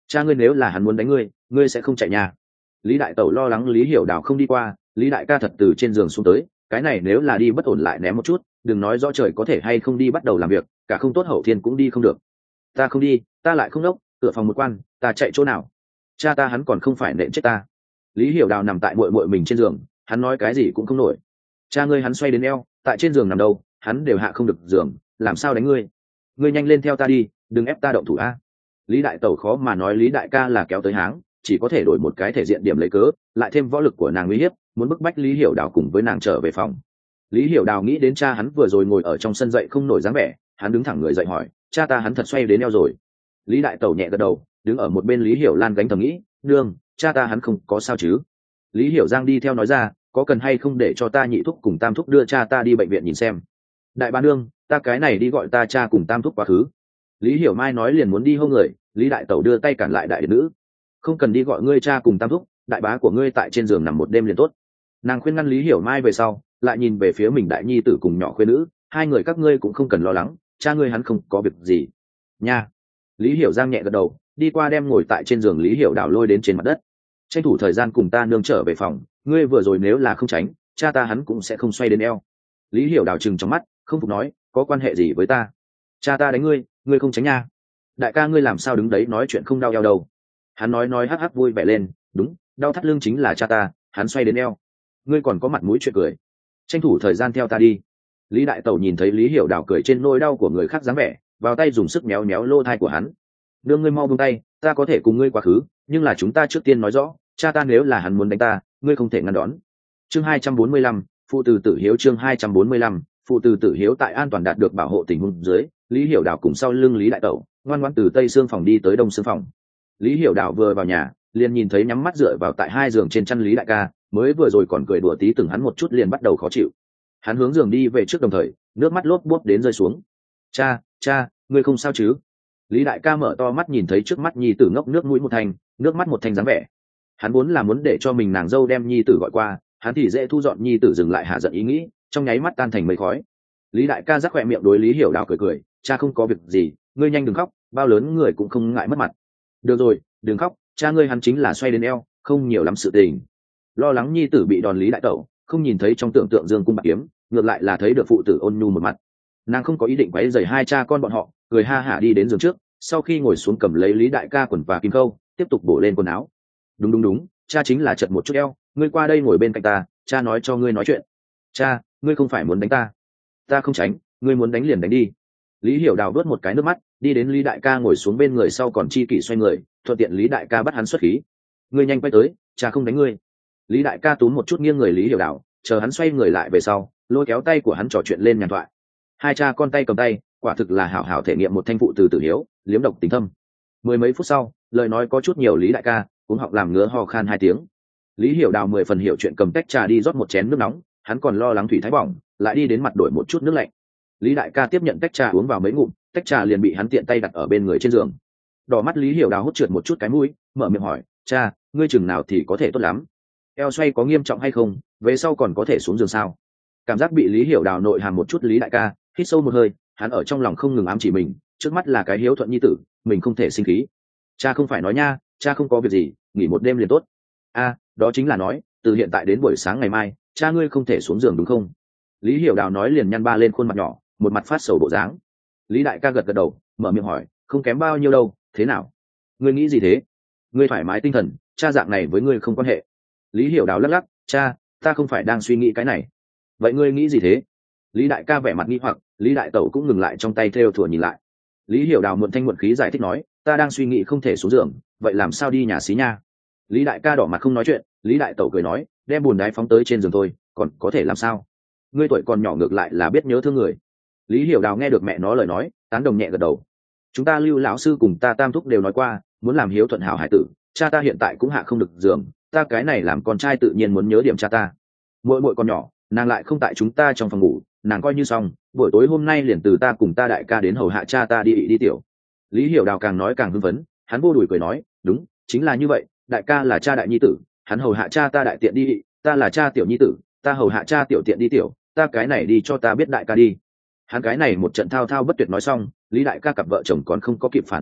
cha ngươi nếu là hắn muốn đánh ngươi ngươi sẽ không chạy nhà. Lý đại tẩu lo lắng Lý Hiểu Đào không đi qua, Lý đại ca thật từ trên giường xuống tới, cái này nếu là đi bất ổn lại ném một chút, đừng nói rõ trời có thể hay không đi bắt đầu làm việc, cả không tốt hậu thiên cũng đi không được. Ta không đi, ta lại không đốc, cửa phòng một quan, ta chạy chỗ nào? Cha ta hắn còn không phải nện chết ta. Lý Hiểu Đào nằm tại muội muội mình trên giường, hắn nói cái gì cũng không nổi. Cha ngươi hắn xoay đến eo, tại trên giường nằm đâu, hắn đều hạ không được giường, làm sao đánh ngươi? Ngươi nhanh lên theo ta đi, đừng ép ta động thủ a. Lý đại tẩu khó mà nói Lý đại ca là kéo tới háng, chỉ có thể đổi một cái thể diện điểm lấy cớ, lại thêm võ lực của nàng uy hiếp, muốn bức bách Lý Hiểu Đào cùng với nàng trở về phòng. Lý Hiểu Đào nghĩ đến cha hắn vừa rồi ngồi ở trong sân dậy không nổi dáng vẻ, hắn đứng thẳng người dậy hỏi, cha ta hắn thật xoay đến eo rồi. Lý đại tẩu nhẹ gật đầu, đứng ở một bên Lý Hiểu Lan gánh thầm nghĩ, nương, cha ta hắn không có sao chứ? Lý Hiểu Giang đi theo nói ra, có cần hay không để cho ta nhị thúc cùng tam thúc đưa cha ta đi bệnh viện nhìn xem? Đại bá nương, ta cái này đi gọi ta cha cùng tam thúc quá khứ. Lý Hiểu Mai nói liền muốn đi hô người, Lý đại tẩu đưa tay cản lại đại nữ, không cần đi gọi ngươi cha cùng tam thúc, đại bá của ngươi tại trên giường nằm một đêm liền tốt. Nàng khuyên ngăn Lý Hiểu Mai về sau, lại nhìn về phía mình đại nhi tử cùng nhỏ khuyên nữ, hai người các ngươi cũng không cần lo lắng, cha ngươi hắn không có việc gì nha. Lý Hiểu Giang nhẹ gật đầu, đi qua đem ngồi tại trên giường Lý Hiểu Đào lôi đến trên mặt đất, tranh thủ thời gian cùng ta nương trở về phòng, ngươi vừa rồi nếu là không tránh, cha ta hắn cũng sẽ không xoay đến eo. Lý Hiểu Đào trừng trong mắt, không phục nói, có quan hệ gì với ta? Cha ta đánh ngươi, ngươi không tránh nha. Đại ca ngươi làm sao đứng đấy nói chuyện không đau eo đâu? Hắn nói nói hắc hắc vui vẻ lên, đúng, đau thắt lưng chính là cha ta, hắn xoay đến eo. Ngươi còn có mặt mũi chuyện cười, tranh thủ thời gian theo ta đi. Lý đại tẩu nhìn thấy Lý Hiểu Đào cười trên nỗi đau của người khác dáng vẻ, vào tay dùng sức méo méo lô thai của hắn. Đưa ngươi mau buông tay, ta có thể cùng ngươi quá khứ, nhưng là chúng ta trước tiên nói rõ, cha ta nếu là hắn muốn đánh ta, ngươi không thể ngăn đón. Chương hai trăm bốn mươi lăm, phụ tử tử hiếu. Chương hai trăm bốn mươi lăm, phụ tử tử hiếu. Tại an toàn đạt được bảo hộ tình huống dưới, Lý Hiểu Đào cùng sau lưng Lý đại tẩu, ngoan ngoãn từ tây xương phòng đi tới đông xương phòng. Lý Hiểu Đào vừa vào nhà, liền nhìn thấy nhắm mắt dựa vào tại hai giường trên chăn Lý đại ca, mới vừa rồi còn cười đùa tí từng hắn một chút liền bắt đầu khó chịu. Hắn hướng giường đi về trước đồng thời, nước mắt lốp bốp đến rơi xuống. Cha, cha, ngươi không sao chứ? Lý đại ca mở to mắt nhìn thấy trước mắt nhi tử ngốc nước mũi một thành, nước mắt một thành dáng vẻ. Hắn vốn là muốn để cho mình nàng dâu đem nhi tử gọi qua, hắn thì dễ thu dọn nhi tử dừng lại hạ giận ý nghĩ, trong nháy mắt tan thành mây khói. Lý đại ca rắc khỏe miệng đối Lý Hiểu Đào cười cười, cha không có việc gì, ngươi nhanh đừng khóc, bao lớn người cũng không ngại mất mặt. Được rồi, đừng khóc, cha ngươi hắn chính là xoay đến eo, không nhiều lắm sự tình. Lo lắng nhi tử bị đòn Lý đại tẩu, không nhìn thấy trong tưởng tượng dương cung bạc kiếm, ngược lại là thấy được phụ tử ôn nhu một mặt. Nàng không có ý định quấy rầy hai cha con bọn họ, cười ha hả đi đến giường trước, sau khi ngồi xuống cầm lấy Lý đại ca quần và kim khâu, tiếp tục bổ lên quần áo. Đúng đúng đúng, cha chính là chật một chút eo, ngươi qua đây ngồi bên cạnh ta, cha nói cho ngươi nói chuyện. Cha, ngươi không phải muốn đánh ta? Ta không tránh, ngươi muốn đánh liền đánh đi. Lý Hiểu Đào đuốt một cái nước mắt, đi đến Lý đại ca ngồi xuống bên người sau còn chi kỷ xoay người, thuận tiện Lý đại ca bắt hắn xuất khí. Ngươi nhanh quay tới, cha không đánh ngươi. Lý đại ca túm một chút nghiêng người Lý Hiểu Đào, chờ hắn xoay người lại về sau, lôi kéo tay của hắn trò chuyện lên nhàn thoại. Hai cha con tay cầm tay, quả thực là hảo hảo thể nghiệm một thanh phụ từ tử hiếu, liếm độc tình thâm. Mười mấy phút sau, lời nói có chút nhiều Lý đại ca cũng họng làm ngứa ho khan hai tiếng. Lý Hiểu Đào mười phần hiểu chuyện cầm tách trà đi rót một chén nước nóng, hắn còn lo lắng thủy thái bỏng, lại đi đến mặt đổi một chút nước lạnh. Lý đại ca tiếp nhận tách trà uống vào mấy ngụm, tách trà liền bị hắn tiện tay đặt ở bên người trên giường. Đỏ mắt Lý Hiểu Đào hút trượt một chút cái mũi, mở miệng hỏi, cha, ngươi chừng nào thì có thể tốt lắm? Eo xoay có nghiêm trọng hay không, về sau còn có thể xuống giường sao? Cảm giác bị Lý Hiểu Đào nội hàm một chút Lý đại ca hít sâu một hơi, hắn ở trong lòng không ngừng ám chỉ mình, trước mắt là cái hiếu thuận nhi tử, mình không thể sinh khí. Cha không phải nói nha, cha không có việc gì, nghỉ một đêm liền tốt. A, đó chính là nói, từ hiện tại đến buổi sáng ngày mai, cha ngươi không thể xuống giường đúng không? Lý Hiểu Đào nói liền nhăn ba lên khuôn mặt nhỏ, một mặt phát sầu bộ dáng. Lý đại ca gật gật đầu, mở miệng hỏi, không kém bao nhiêu đâu, thế nào? Ngươi nghĩ gì thế? Ngươi thoải mái tinh thần, cha dạng này với ngươi không quan hệ. Lý Hiểu Đào lắc lắc, cha, ta không phải đang suy nghĩ cái này. Vậy ngươi nghĩ gì thế? Lý đại ca vẻ mặt nghi hoặc, Lý đại tẩu cũng ngừng lại trong tay theo thùa nhìn lại. Lý Hiểu Đào muộn thanh muộn khí giải thích nói, ta đang suy nghĩ không thể xuống giường, vậy làm sao đi nhà xí nha? Lý đại ca đỏ mặt không nói chuyện, Lý đại tẩu cười nói, đem bùn đái phóng tới trên giường thôi, còn có thể làm sao? Ngươi tuổi còn nhỏ ngược lại là biết nhớ thương người. Lý Hiểu Đào nghe được mẹ nó lời nói, tán đồng nhẹ gật đầu. Chúng ta Lưu lão sư cùng ta tam thúc đều nói qua, muốn làm hiếu thuận hảo hải tử, cha ta hiện tại cũng hạ không được giường, ta cái này làm con trai tự nhiên muốn nhớ điểm cha ta. Muội muội còn nhỏ, nàng lại không tại chúng ta trong phòng ngủ, nàng coi như xong, buổi tối hôm nay liền từ ta cùng ta đại ca đến hầu hạ cha ta đi đi tiểu. Lý Hiểu Đào càng nói càng hưng phấn, hắn vô đùi cười nói, đúng, chính là như vậy, đại ca là cha đại nhi tử, hắn hầu hạ cha ta đại tiện đi, ta là cha tiểu nhi tử, ta hầu hạ cha tiểu tiện đi tiểu, ta cái này đi cho ta biết đại ca đi. Hắn cái này một trận thao thao bất tuyệt nói xong, Lý đại ca cặp vợ chồng còn không có kịp phản ứng đâu,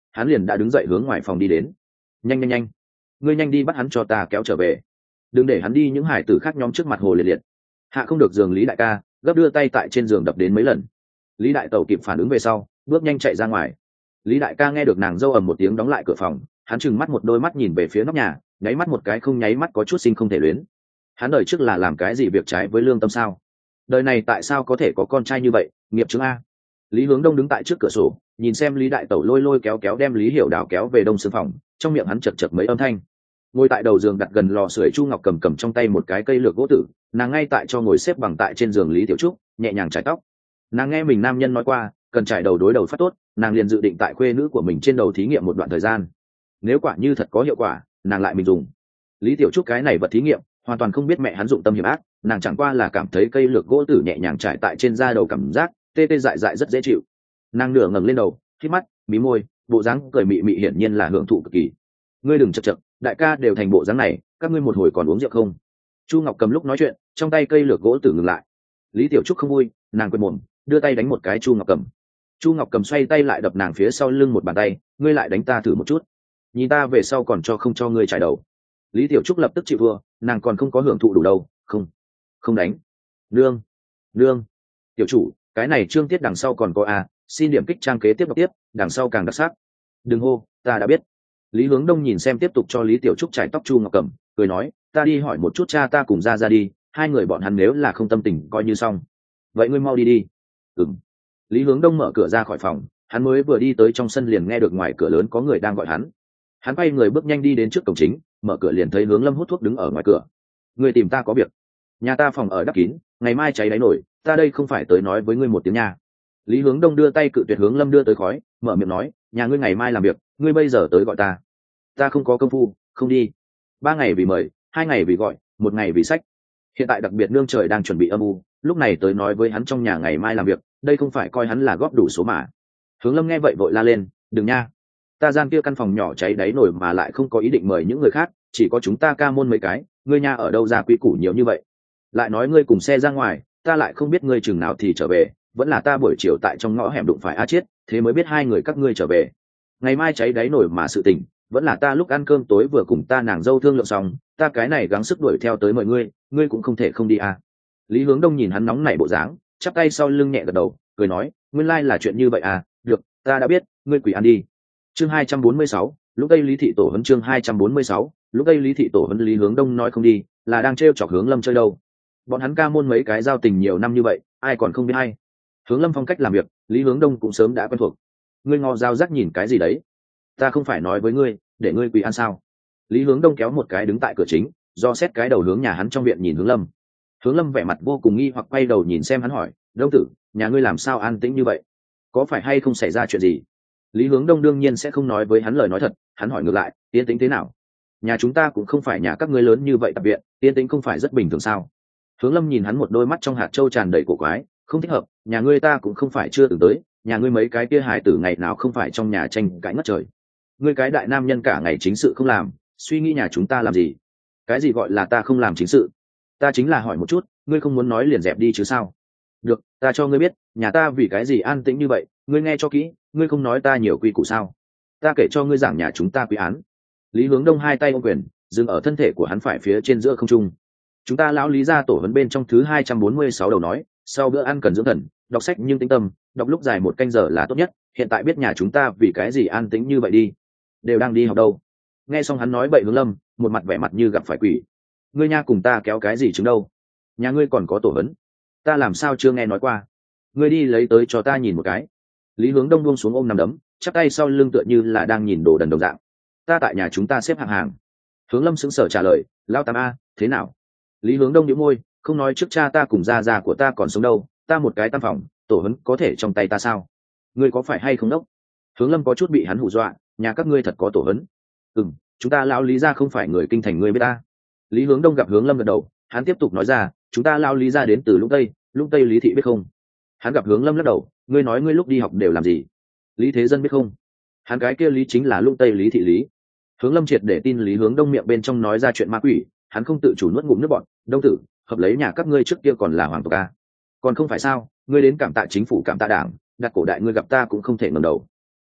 hắn liền đã đứng dậy hướng ngoài phòng đi đến. Nhanh nhanh nhanh, ngươi nhanh đi bắt hắn cho ta kéo trở về, đừng để hắn đi những hải tử khác nhóm trước mặt hồ liệt liệt. Hạ không được giường Lý đại ca gấp đưa tay tại trên giường đập đến mấy lần. Lý đại tẩu kịp phản ứng về sau bước nhanh chạy ra ngoài. Lý đại ca nghe được nàng dâu ầm một tiếng đóng lại cửa phòng, hắn trừng mắt một đôi mắt nhìn về phía nóc nhà, nháy mắt một cái không nháy mắt có chút sinh không thể luyến. Hắn đời trước là làm cái gì việc trái với lương tâm sao? Đời này tại sao có thể có con trai như vậy, nghiệp chứng a. Lý Hướng Đông đứng tại trước cửa sổ nhìn xem Lý đại tẩu lôi lôi kéo kéo đem Lý Hiểu Đào kéo về đông sương phòng, trong miệng hắn chật chật mấy âm thanh. Ngồi tại đầu giường đặt gần lò sưởi Chu Ngọc cầm cầm trong tay một cái cây lược gỗ tử, nàng ngay tại cho ngồi xếp bằng tại trên giường Lý Tiểu Trúc nhẹ nhàng chải tóc. Nàng nghe mình nam nhân nói qua cần trải đầu đối đầu phát tốt, nàng liền dự định tại khuê nữ của mình trên đầu thí nghiệm một đoạn thời gian, nếu quả như thật có hiệu quả nàng lại mình dùng. Lý Tiểu Trúc cái này vật thí nghiệm hoàn toàn không biết mẹ hắn dụng tâm hiểm ác, nàng chẳng qua là cảm thấy cây lược gỗ tử nhẹ nhàng trải tại trên da đầu cảm giác tê tê dại dại rất dễ chịu. Nàng nửa ngẩng lên đầu khít mắt mí môi, bộ dáng cười mị mị hiển nhiên là hưởng thụ cực kỳ. Ngươi đừng chật chật, đại ca đều thành bộ dáng này, các ngươi một hồi còn uống rượu không? Chu Ngọc cầm lúc nói chuyện trong tay cây lược gỗ tử ngừng lại. Lý Tiểu Trúc không vui, nàng quên mồm đưa tay đánh một cái Chu Ngọc cầm. Chu Ngọc cầm xoay tay lại đập nàng phía sau lưng một bàn tay, ngươi lại đánh ta thử một chút, nhìn ta về sau còn cho không cho ngươi trải đầu. Lý Tiểu Trúc lập tức chịu thua, nàng còn không có hưởng thụ đủ đâu. Không không đánh. Nương nương, tiểu chủ cái này chương tiết đằng sau còn có a, xin điểm kích trang kế tiếp đọc tiếp, đằng sau càng đặc sắc. Đừng hô, ta đã biết. Lý Hướng Đông nhìn xem tiếp tục cho Lý Tiểu Trúc trải tóc Chu Ngọc cầm, cười nói, ta đi hỏi một chút cha ta cùng ra ra đi, hai người bọn hắn nếu là không tâm tình coi như xong. Vậy ngươi mau đi đi. Ừm. Lý Hướng Đông mở cửa ra khỏi phòng, hắn mới vừa đi tới trong sân liền nghe được ngoài cửa lớn có người đang gọi hắn. Hắn quay người bước nhanh đi đến trước cổng chính, mở cửa liền thấy Hướng Lâm hút thuốc đứng ở ngoài cửa. Ngươi tìm ta có việc? Nhà ta phòng ở đắp kín, ngày mai cháy đáy nổi, ta đây không phải tới nói với ngươi một tiếng nha. Lý Hướng Đông đưa tay cự tuyệt Hướng Lâm đưa tới khói, mở miệng nói, nhà ngươi ngày mai làm việc, ngươi bây giờ tới gọi ta. Ta không có công phu, không đi. Ba ngày vì mời, hai ngày vì gọi, một ngày vì sách. Hiện tại đặc biệt nương trời đang chuẩn bị âm u, lúc này tới nói với hắn trong nhà ngày mai làm việc, đây không phải coi hắn là góp đủ số mà. Hướng Lâm nghe vậy vội la lên, đừng nha, ta gian kia căn phòng nhỏ cháy đáy nổi mà lại không có ý định mời những người khác, chỉ có chúng ta ca môn mấy cái, ngươi nha ở đâu ra quý củ nhiều như vậy? Lại nói ngươi cùng xe ra ngoài, ta lại không biết ngươi chừng nào thì trở về, vẫn là ta buổi chiều tại trong ngõ hẻm đụng phải A Chiết, thế mới biết hai người các ngươi trở về. Ngày mai cháy đáy nổi mà sự tình, vẫn là ta lúc ăn cơm tối vừa cùng ta nàng dâu thương lượng xong, ta cái này gắng sức đuổi theo tới mời ngươi, ngươi cũng không thể không đi à. Lý Hướng Đông nhìn hắn nóng nảy bộ dáng, chắp tay sau lưng nhẹ gật đầu, cười nói, nguyên lai là chuyện như vậy à, được, ta đã biết, ngươi quỷ ăn đi. Chương hai trăm bốn mươi sáu, lúc đây Lý thị tổ huấn chương hai trăm bốn mươi sáu, lúc đây Lý thị tổ huấn. Lý Hướng Đông nói không đi, là đang trêu chọc Hướng Lâm chơi đâu. Bọn hắn ca môn mấy cái giao tình nhiều năm như vậy, ai còn không biết hay. Hướng Lâm phong cách làm việc, Lý Hướng Đông cũng sớm đã quen thuộc. Ngươi ngò dao rắc nhìn cái gì đấy? Ta không phải nói với ngươi, để ngươi quỳ ăn sao? Lý Hướng Đông kéo một cái đứng tại cửa chính, do xét cái đầu hướng nhà hắn trong viện nhìn Hướng Lâm. Hướng Lâm vẻ mặt vô cùng nghi hoặc quay đầu nhìn xem hắn hỏi, Đông tử, nhà ngươi làm sao an tĩnh như vậy? Có phải hay không xảy ra chuyện gì? Lý Hướng Đông đương nhiên sẽ không nói với hắn lời nói thật, hắn hỏi ngược lại, yên tĩnh thế nào? Nhà chúng ta cũng không phải nhà các ngươi lớn như vậy tập viện, yên tĩnh không phải rất bình thường sao? Hướng Lâm nhìn hắn một đôi mắt trong hạt châu tràn đầy cổ quái, không thích hợp, nhà ngươi ta cũng không phải chưa từng tới, nhà ngươi mấy cái kia hài tử ngày nào không phải trong nhà tranh cãi ngất trời. Ngươi cái đại nam nhân cả ngày chính sự không làm, suy nghĩ nhà chúng ta làm gì? Cái gì gọi là ta không làm chính sự? Ta chính là hỏi một chút, ngươi không muốn nói liền dẹp đi chứ sao? Được, ta cho ngươi biết, nhà ta vì cái gì an tĩnh như vậy, ngươi nghe cho kỹ, ngươi không nói ta nhiều quy củ sao? Ta kể cho ngươi giảng nhà chúng ta quy án. Lý Hướng Đông hai tay ôm quyền, dừng ở thân thể của hắn phải phía trên giữa không trung. Chúng ta lão Lý gia tổ huấn bên trong thứ hai trăm bốn mươi sáu đầu nói, sau bữa ăn cần dưỡng thần, đọc sách nhưng tĩnh tâm, đọc lúc dài một canh giờ là tốt nhất. Hiện tại biết nhà chúng ta vì cái gì an tĩnh như vậy đi, đều đang đi học đâu. Nghe xong hắn nói bậy Hướng Lâm, một mặt vẻ mặt như gặp phải quỷ. Ngươi nha cùng ta kéo cái gì chứng đâu? Nhà ngươi còn có tổ huấn, ta làm sao chưa nghe nói qua? Ngươi đi lấy tới cho ta nhìn một cái. Lý Hướng Đông buông xuống ôm nằm đấm, chắp tay sau lưng tựa như là đang nhìn đồ đần đồng dạng. Ta tại nhà chúng ta xếp hàng hàng. Hướng Lâm sững sờ trả lời, lao tam a, thế nào? Lý Hướng Đông nhíu môi, không nói trước cha ta cùng gia gia của ta còn sống đâu, ta một cái tam phòng, tổ huấn có thể trong tay ta sao? Ngươi có phải hay không đốc? Hướng Lâm có chút bị hắn hù dọa, nhà các ngươi thật có tổ huấn? Ừm, chúng ta lão Lý gia không phải người kinh thành ngươi biết ta. Lý Hướng Đông gặp Hướng Lâm gật đầu, hắn tiếp tục nói ra, chúng ta lão Lý gia đến từ Lũng Tây, Lũng Tây Lý thị biết không? Hắn gặp Hướng Lâm lắc đầu, ngươi nói ngươi lúc đi học đều làm gì? Lý Thế Dân biết không? Hắn cái kia Lý chính là Lũng Tây Lý thị Lý. Hướng Lâm triệt để tin Lý Hướng Đông miệng bên trong nói ra chuyện ma quỷ, hắn không tự chủ nuốt ngụm nước bọt. Đông tử, hợp lấy nhà các ngươi trước kia còn là hoàng tộc a, còn không phải sao? Ngươi đến cảm tạ chính phủ cảm tạ đảng, đặt cổ đại ngươi gặp ta cũng không thể ngẩng đầu.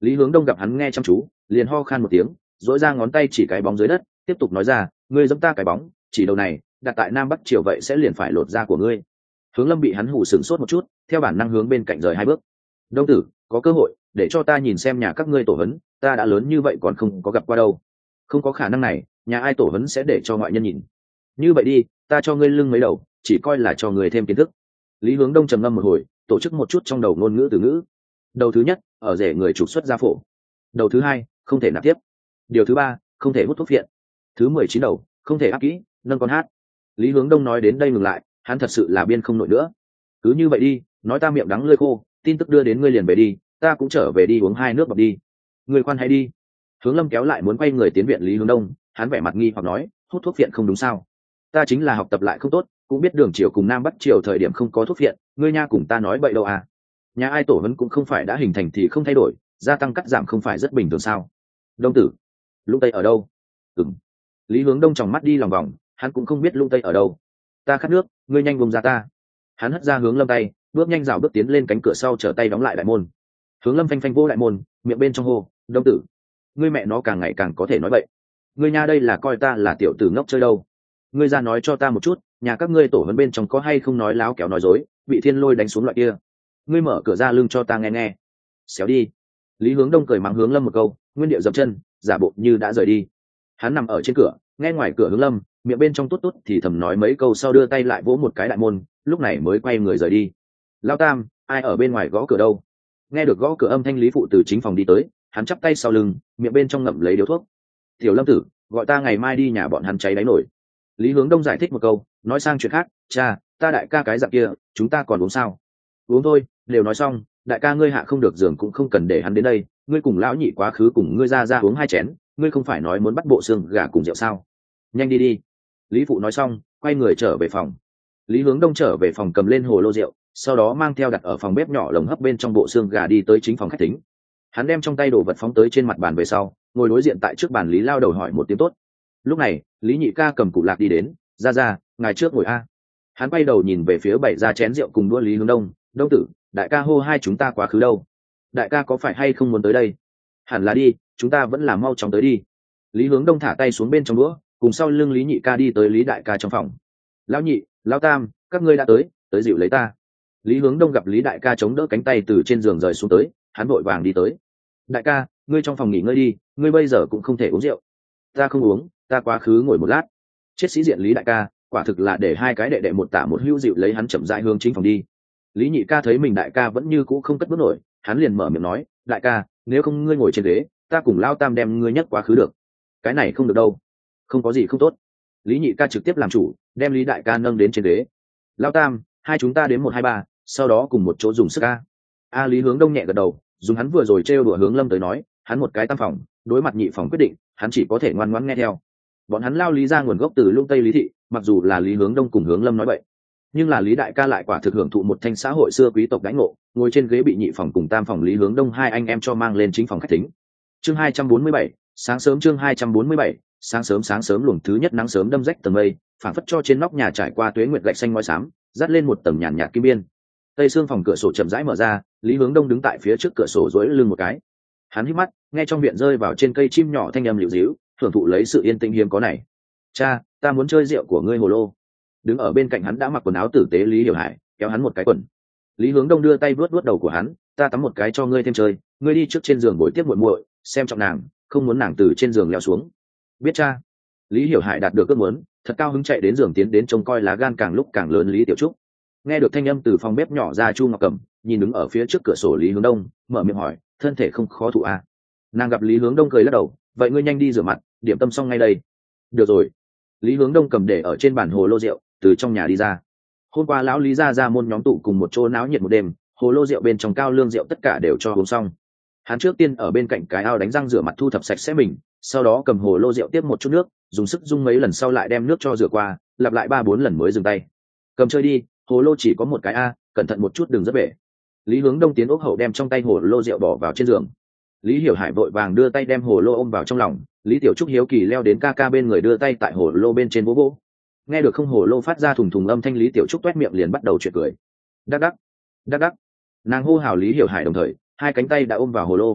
Lý Hướng Đông gặp hắn nghe chăm chú, liền ho khan một tiếng, dỗi ra ngón tay chỉ cái bóng dưới đất, tiếp tục nói ra, ngươi giẫm ta cái bóng, chỉ đầu này đặt tại nam bắc triều vậy sẽ liền phải lột da của ngươi. Hướng Lâm bị hắn hù sửng sốt một chút, theo bản năng hướng bên cạnh rời hai bước. Đông tử, có cơ hội để cho ta nhìn xem nhà các ngươi tổ hấn, ta đã lớn như vậy còn không có gặp qua đâu. Không có khả năng này, nhà ai tổ hấn sẽ để cho ngoại nhân nhìn. Như vậy đi, ta cho ngươi lưng mấy đầu, chỉ coi là cho ngươi thêm kiến thức. Lý Hướng Đông trầm ngâm một hồi, tổ chức một chút trong đầu ngôn ngữ từ ngữ. Đầu thứ nhất, ở rể người trục xuất gia phổ. Đầu thứ hai, không thể nạp tiếp. Điều thứ ba, không thể hút thuốc phiện. Thứ mười chín đầu, không thể áp kỹ, nâng con hát. Lý Hướng Đông nói đến đây ngừng lại, hắn thật sự là biên không nổi nữa. Cứ như vậy đi, nói ta miệng đắng lưỡi khô, tin tức đưa đến ngươi liền về đi, ta cũng trở về đi uống hai nước bọc đi. Ngươi khoan hãy đi. Hướng Lâm kéo lại muốn quay người tiến viện Lý Hướng Đông, hắn vẻ mặt nghi hoặc nói, hút thuốc phiện không đúng sao? Ta chính là học tập lại không tốt, cũng biết đường triều cùng nam bắc triều thời điểm không có thuốc phiện, ngươi nha cùng ta nói bậy đâu à? Nhà ai tổ vẫn cũng không phải đã hình thành thì không thay đổi, gia tăng cắt giảm không phải rất bình thường sao? Đông tử, Lũng Tây ở đâu? Ừm. Lý Hướng Đông tròng mắt đi lòng vòng, hắn cũng không biết Lũng Tây ở đâu. Ta khát nước, ngươi nhanh vùng ra ta. Hắn hất ra Hướng Lâm tay, bước nhanh rào bước tiến lên cánh cửa sau, trở tay đóng lại đại môn. Hướng Lâm phanh phanh vô đại môn, miệng bên trong hô, Đông tử, ngươi mẹ nó càng ngày càng có thể nói bậy. Ngươi nha đây là coi ta là tiểu tử ngốc chơi đâu? Ngươi ra nói cho ta một chút, nhà các ngươi tổ huấn bên trong có hay không nói láo kéo nói dối, bị thiên lôi đánh xuống loại kia? Ngươi mở cửa ra lưng cho ta nghe nghe. Xéo đi. Lý Hướng Đông cười mắng Hướng Lâm một câu, nguyên điệu dậm chân, giả bộ như đã rời đi. Hắn nằm ở trên cửa, nghe ngoài cửa Hướng Lâm miệng bên trong tốt tốt thì thầm nói mấy câu, sau đưa tay lại vỗ một cái đại môn, lúc này mới quay người rời đi. Lao Tam, ai ở bên ngoài gõ cửa đâu? Nghe được gõ cửa âm thanh, Lý phụ từ chính phòng đi tới, hắn chắp tay sau lưng, miệng bên trong ngậm lấy điếu thuốc. Tiểu Lâm tử, gọi ta ngày mai đi nhà bọn hắn cháy đáy nổi. Lý Hướng Đông giải thích một câu, nói sang chuyện khác, cha, ta đại ca cái dạng kia, chúng ta còn uống sao? Uống thôi, đều nói xong, đại ca ngươi hạ không được giường cũng không cần để hắn đến đây, ngươi cùng lão nhị quá khứ cùng ngươi ra ra uống hai chén, ngươi không phải nói muốn bắt bộ xương gà cùng rượu sao? Nhanh đi đi. Lý phụ nói xong, quay người trở về phòng. Lý Hướng Đông trở về phòng cầm lên hồ lô rượu, sau đó mang theo đặt ở phòng bếp nhỏ lồng hấp bên trong bộ xương gà đi tới chính phòng khách tính. Hắn đem trong tay đồ vật phóng tới trên mặt bàn về sau, ngồi đối diện tại trước bàn Lý lao đầu hỏi một tiếng tốt. Lúc này, Lý nhị ca cầm cụ lạc đi đến, ra ra, ngài trước ngồi a. Hắn quay đầu nhìn về phía bảy ra chén rượu cùng đũa Lý Hướng Đông, Đông tử, đại ca hô hai chúng ta quá khứ đâu? Đại ca có phải hay không muốn tới đây? Hẳn là đi, chúng ta vẫn là mau chóng tới đi. Lý Hướng Đông thả tay xuống bên trong đũa, cùng sau lưng Lý nhị ca đi tới Lý đại ca trong phòng. Lão nhị, lão tam, các ngươi đã tới, tới dịu lấy ta. Lý Hướng Đông gặp Lý đại ca chống đỡ cánh tay từ trên giường rời xuống tới, hắn vội vàng đi tới. Đại ca, ngươi trong phòng nghỉ ngơi đi, ngươi bây giờ cũng không thể uống rượu. Ta không uống, ta quá khứ ngồi một lát. Chết sĩ diện Lý đại ca, quả thực là để hai cái đệ đệ một tả một hữu dịu lấy hắn chậm rãi hướng chính phòng đi. Lý nhị ca thấy mình đại ca vẫn như cũ không cất bước nổi, hắn liền mở miệng nói, đại ca, nếu không ngươi ngồi trên ghế, ta cùng lao tam đem ngươi nhấc quá khứ được. Cái này không được đâu. Không có gì không tốt. Lý nhị ca trực tiếp làm chủ, đem Lý đại ca nâng đến trên ghế. Lao tam, hai chúng ta đến một hai ba, sau đó cùng một chỗ dùng sức a. A Lý Hướng Đông nhẹ gật đầu, dùng hắn vừa rồi trêu đùa Hướng Lâm tới nói, hắn một cái tam phòng, đối mặt nhị phòng quyết định, hắn chỉ có thể ngoan ngoãn nghe theo. Bọn hắn lao Lý ra nguồn gốc từ Lũng Tây Lý thị, mặc dù là Lý Hướng Đông cùng Hướng Lâm nói vậy, nhưng là Lý đại ca lại quả thực hưởng thụ một thanh xã hội xưa quý tộc đãi ngộ, ngồi trên ghế bị nhị phòng cùng tam phòng Lý Hướng Đông hai anh em cho mang lên chính phòng khách tính. Chương hai trăm bốn mươi bảy, sáng sớm chương hai trăm bốn mươi bảy, sáng sớm sáng sớm luồng thứ nhất nắng sớm đâm rách tầng mây, phảng phất cho trên nóc nhà trải qua tuế nguyệt gạch xanh ngói xám, dắt lên một tầng nhàn nhạt kim biên. Tây xương phòng cửa sổ chậm rãi mở ra, Lý Hướng Đông đứng tại phía trước cửa sổ duỗi lưng một cái. Hắn hít mắt, nghe trong viện rơi vào trên cây chim nhỏ thanh âm liễu díu, thưởng thụ lấy sự yên tĩnh hiếm có này. Cha, ta muốn chơi rượu của ngươi hồ lô. Đứng ở bên cạnh hắn đã mặc quần áo tử tế Lý Hiểu Hải kéo hắn một cái quần. Lý Hướng Đông đưa tay vuốt vuốt đầu của hắn, ta tắm một cái cho ngươi thêm chơi, ngươi đi trước trên giường bồi tiếp muội muội, xem trọng nàng, không muốn nàng từ trên giường leo xuống. Biết cha. Lý Hiểu Hải đạt được ước muốn, thật cao hứng chạy đến giường tiến đến trông coi lá gan càng lúc càng lớn Lý Tiểu Trúc. Nghe được thanh âm từ phòng bếp nhỏ ra Chu Ngọc Cẩm, nhìn đứng ở phía trước cửa sổ Lý Hướng Đông, mở miệng hỏi, thân thể không khó thụ à? Nàng gặp Lý Hướng Đông cười lắc đầu, vậy ngươi nhanh đi rửa mặt, điểm tâm xong ngay đây. Được rồi. Lý Hướng Đông cầm để ở trên bàn hồ lô rượu, từ trong nhà đi ra. Hôm qua lão Lý ra ra môn nhóm tụ cùng một chỗ náo nhiệt một đêm, hồ lô rượu bên trong cao lương rượu tất cả đều cho uống xong. Hắn trước tiên ở bên cạnh cái ao đánh răng rửa mặt thu thập sạch sẽ mình, sau đó cầm hồ lô rượu tiếp một chút nước, dùng sức rung mấy lần sau lại đem nước cho rửa qua, lặp lại ba bốn lần mới dừng tay. Cầm chơi đi, hồ lô chỉ có một cái a, cẩn thận một chút đừng rớt bể. Lý Hướng Đông tiến ốc hậu đem trong tay hồ lô rượu bỏ vào trên giường. Lý Hiểu Hải vội vàng đưa tay đem hồ lô ôm vào trong lòng, Lý Tiểu Trúc hiếu kỳ leo đến ca ca bên người đưa tay tại hồ lô bên trên vỗ vỗ. Nghe được không hồ lô phát ra thùng thùng âm thanh, Lý Tiểu Trúc toét miệng liền bắt đầu chuyện cười. Đắc đắc, đắc đắc. Nàng hô hào Lý Hiểu Hải đồng thời, hai cánh tay đã ôm vào hồ lô.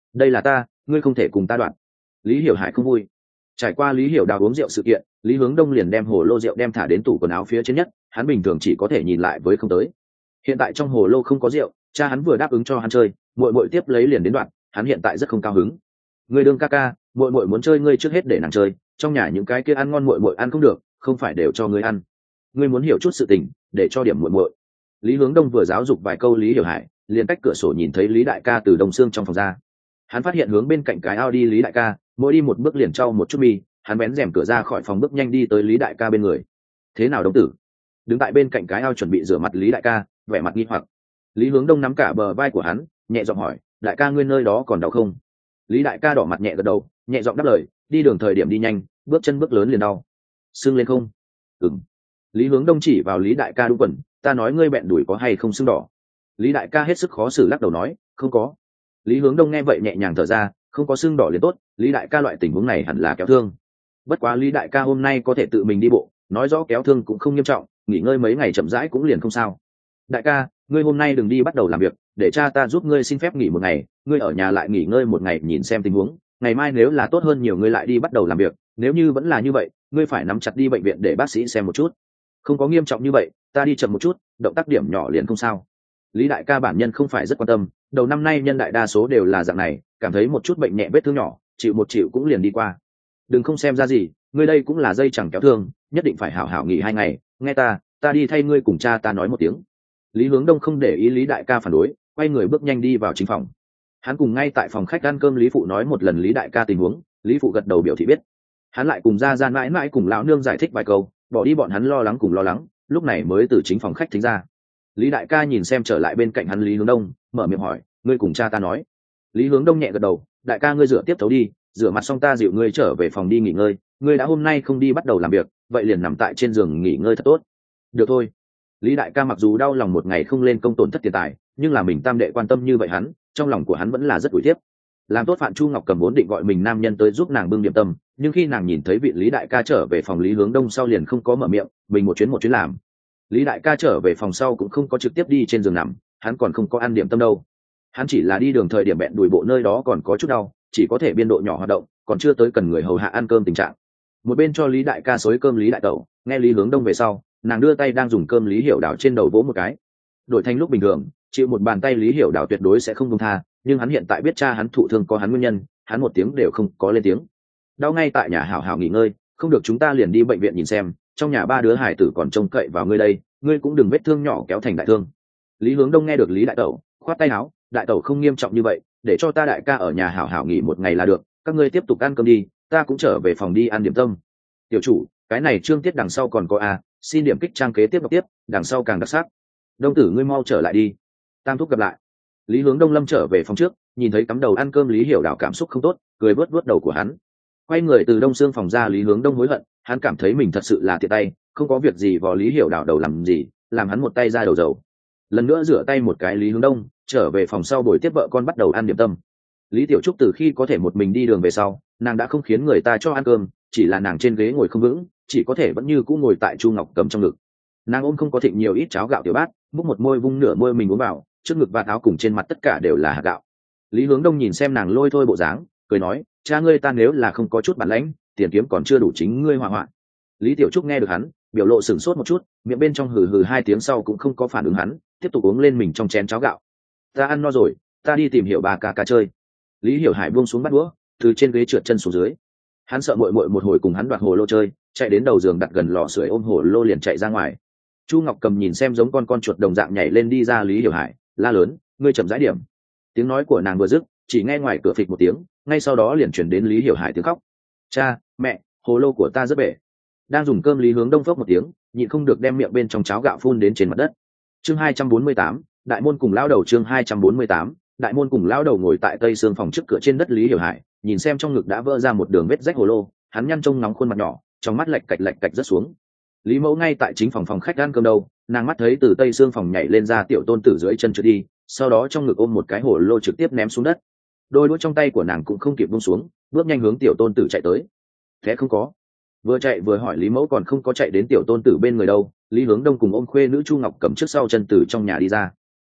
đây là ta, ngươi không thể cùng ta đoạn. Lý Hiểu Hải không vui. Trải qua Lý Hiểu Đào uống rượu sự kiện, Lý Hướng Đông liền đem hồ lô rượu đem thả đến tủ quần áo phía trên nhất, hắn bình thường chỉ có thể nhìn lại với không tới. Hiện tại trong hồ lô không có rượu, cha hắn vừa đáp ứng cho hắn chơi, muội muội tiếp lấy liền đến đoạn, hắn hiện tại rất không cao hứng. Ngươi đương ca ca, muội muội muốn chơi ngươi trước hết để nàng chơi, trong nhà những cái kia ăn ngon muội muội ăn không được, không phải đều cho ngươi ăn. Ngươi muốn hiểu chút sự tình, để cho điểm muội muội. Lý Hướng Đông vừa giáo dục vài câu Lý Hiểu Hải, liền cách cửa sổ nhìn thấy Lý Đại ca từ Đông Sương trong phòng ra. Hắn phát hiện hướng bên cạnh cái ao đi Lý Đại ca, mỗi đi một bước liền trao một chút mi, hắn bén rèm cửa ra khỏi phòng bước nhanh đi tới Lý Đại ca bên người. Thế nào Đông tử? Đứng tại bên cạnh cái ao chuẩn bị rửa mặt Lý Đại ca, vẻ mặt nghi hoặc. Lý Hướng Đông nắm cả bờ vai của hắn, nhẹ giọng hỏi, đại ca ngươi nơi đó còn đau không? Lý Đại ca đỏ mặt nhẹ gật đầu, nhẹ giọng đáp lời, đi đường thời điểm đi nhanh, bước chân bước lớn liền đau. Sưng lên không? Ừm. Lý Hướng Đông chỉ vào Lý Đại ca đu quần, ta nói ngươi bẹn đùi có hay không sưng đỏ? Lý Đại ca hết sức khó xử lắc đầu nói, không có. Lý Hướng Đông nghe vậy nhẹ nhàng thở ra, không có sưng đỏ liền tốt, Lý Đại ca loại tình huống này hẳn là kéo thương. Bất quá Lý Đại ca hôm nay có thể tự mình đi bộ, nói rõ kéo thương cũng không nghiêm trọng, nghỉ ngơi mấy ngày chậm rãi cũng liền không sao. Đại ca, ngươi hôm nay đừng đi bắt đầu làm việc, để cha ta giúp ngươi xin phép nghỉ một ngày, ngươi ở nhà lại nghỉ ngơi một ngày nhìn xem tình huống, ngày mai nếu là tốt hơn nhiều ngươi lại đi bắt đầu làm việc, nếu như vẫn là như vậy, ngươi phải nắm chặt đi bệnh viện để bác sĩ xem một chút. Không có nghiêm trọng như vậy, ta đi chậm một chút, động tác điểm nhỏ liền không sao. Lý Đại ca bản nhân không phải rất quan tâm, đầu năm nay nhân đại đa số đều là dạng này, cảm thấy một chút bệnh nhẹ vết thương nhỏ, chịu một chịu cũng liền đi qua. Đừng không xem ra gì, ngươi đây cũng là dây chẳng kéo thương, nhất định phải hảo hảo nghỉ hai ngày, nghe ta, ta đi thay ngươi cùng cha ta nói một tiếng. Lý Hướng Đông không để ý Lý Đại ca phản đối, quay người bước nhanh đi vào chính phòng. Hắn cùng ngay tại phòng khách ăn cơm Lý phụ nói một lần Lý Đại ca tình huống, Lý phụ gật đầu biểu thị biết. Hắn lại cùng ra ra mãi mãi cùng lão nương giải thích vài câu, bỏ đi bọn hắn lo lắng cùng lo lắng, lúc này mới từ chính phòng khách thính ra. Lý Đại ca nhìn xem trở lại bên cạnh hắn Lý Hướng Đông, mở miệng hỏi, ngươi cùng cha ta nói. Lý Hướng Đông nhẹ gật đầu, đại ca ngươi rửa tiếp thấu đi, rửa mặt xong ta dịu ngươi trở về phòng đi nghỉ ngơi, ngươi đã hôm nay không đi bắt đầu làm việc, vậy liền nằm tại trên giường nghỉ ngơi thật tốt. Được thôi. Lý Đại ca mặc dù đau lòng một ngày không lên công tổn thất tiền tài, nhưng là mình tam đệ quan tâm như vậy hắn, trong lòng của hắn vẫn là rất ủi thiếp. Làm tốt Phạm Chu Ngọc cầm vốn định gọi mình nam nhân tới giúp nàng bưng điểm tâm, nhưng khi nàng nhìn thấy vị Lý Đại ca trở về phòng Lý Hướng Đông sau liền không có mở miệng, mình một chuyến một chuyến làm. Lý Đại ca trở về phòng sau cũng không có trực tiếp đi trên giường nằm, hắn còn không có ăn điểm tâm đâu. Hắn chỉ là đi đường thời điểm bẹn đùi bộ nơi đó còn có chút đau, chỉ có thể biên độ nhỏ hoạt động, còn chưa tới cần người hầu hạ ăn cơm tình trạng. Một bên cho Lý Đại ca xối cơm Lý Đại Tẩu, nghe Lý Hướng Đông về sau, nàng đưa tay đang dùng cơm Lý Hiểu Đào trên đầu vỗ một cái. Đổi thành lúc bình thường, chịu một bàn tay Lý Hiểu Đào tuyệt đối sẽ không buông tha, nhưng hắn hiện tại biết cha hắn thụ thương có hắn nguyên nhân, hắn một tiếng đều không có lên tiếng. Đau ngay tại nhà hảo hảo nghỉ ngơi, không được chúng ta liền đi bệnh viện nhìn xem, trong nhà ba đứa hải tử còn trông cậy vào ngươi đây, ngươi cũng đừng vết thương nhỏ kéo thành đại thương. Lý Hướng Đông nghe được Lý Đại Tẩu, khoát tay áo, Đại Tẩu không nghiêm trọng như vậy, để cho ta đại ca ở nhà hảo hảo nghỉ một ngày là được, các ngươi tiếp tục ăn cơm đi, ta cũng trở về phòng đi ăn điểm tâm. Tiểu chủ, cái này chương tiết đằng sau còn có a, xin điểm kích trang kế tiếp đọc tiếp, đằng sau càng đặc sắc. Đông tử ngươi mau trở lại đi. Tam thúc gặp lại. Lý Hướng Đông lâm trở về phòng trước, nhìn thấy cắm đầu ăn cơm Lý Hiểu Đào cảm xúc không tốt, cười vớt vớt đầu của hắn. Quay người từ Đông Sương phòng ra Lý Hướng Đông hối hận, hắn cảm thấy mình thật sự là tiện tay, không có việc gì vò Lý Hiểu Đào đầu làm gì, làm hắn một tay ra đầu dầu. Lần nữa rửa tay một cái Lý Hướng Đông, trở về phòng sau buổi tiếp vợ con bắt đầu ăn điểm tâm. Lý Tiểu Trúc từ khi có thể một mình đi đường về sau, nàng đã không khiến người ta cho ăn cơm, chỉ là nàng trên ghế ngồi không vững, chỉ có thể vẫn như cũ ngồi tại Chu Ngọc cầm trong ngực. Nàng ôm không có thịnh nhiều ít cháo gạo tiểu bát, múc một môi vung nửa môi mình uống vào, trước ngực và áo cùng trên mặt tất cả đều là hạt gạo. Lý Hướng Đông nhìn xem nàng lôi thôi bộ dáng, cười nói, cha ngươi ta nếu là không có chút bản lãnh, tiền kiếm còn chưa đủ chính ngươi hỏa hoạn. Lý Tiểu Trúc nghe được hắn, biểu lộ sửng sốt một chút, miệng bên trong hừ hừ hai tiếng sau cũng không có phản ứng hắn, tiếp tục uống lên mình trong chén cháo gạo. Ta ăn no rồi, ta đi tìm Hiểu bà ca ca chơi. Lý Hiểu Hải buông xuống bắt đũa, từ trên ghế trượt chân xuống dưới. Hắn sợ muội muội một hồi cùng hắn đoạt hồ lô chơi, chạy đến đầu giường đặt gần lò sưởi ôm hồ lô liền chạy ra ngoài. Chu Ngọc cầm nhìn xem giống con con chuột đồng dạng nhảy lên đi ra Lý Hiểu Hải, la lớn, ngươi chậm rãi điểm. Tiếng nói của nàng vừa dứt, chỉ nghe ngoài cửa phịch một tiếng, ngay sau đó liền chuyển đến Lý Hiểu Hải tiếng khóc. Cha, mẹ, hồ lô của ta rất bể. Đang dùng cơm Lý Hướng Đông phốc một tiếng, nhịn không được đem miệng bên trong cháo gạo phun đến trên mặt đất. Chương hai trăm bốn mươi tám, đại môn cùng lão đầu chương hai trăm bốn mươi tám, đại môn cùng lão đầu ngồi tại tây xương phòng trước cửa trên đất Lý Hiểu Hải, nhìn xem trong ngực đã vỡ ra một đường vết rách hồ lô, hắn nhăn trông nóng khuôn mặt nhỏ, trong mắt lạch cạch lạch cạch rất xuống. Lý Mẫu ngay tại chính phòng phòng khách ăn cơm đâu, nàng mắt thấy từ tây xương phòng nhảy lên ra tiểu tôn tử dưới chân trượt đi, sau đó trong ngực ôm một cái hồ lô trực tiếp ném xuống đất. Đôi đũa trong tay của nàng cũng không kịp buông xuống, bước nhanh hướng tiểu tôn tử chạy tới. Thế không có. Vừa chạy vừa hỏi Lý Mẫu còn không có chạy đến tiểu tôn tử bên người đâu, Lý Hướng Đông cùng ôm khuê nữ Chu Ngọc cầm trước sau chân tử trong nhà đi ra.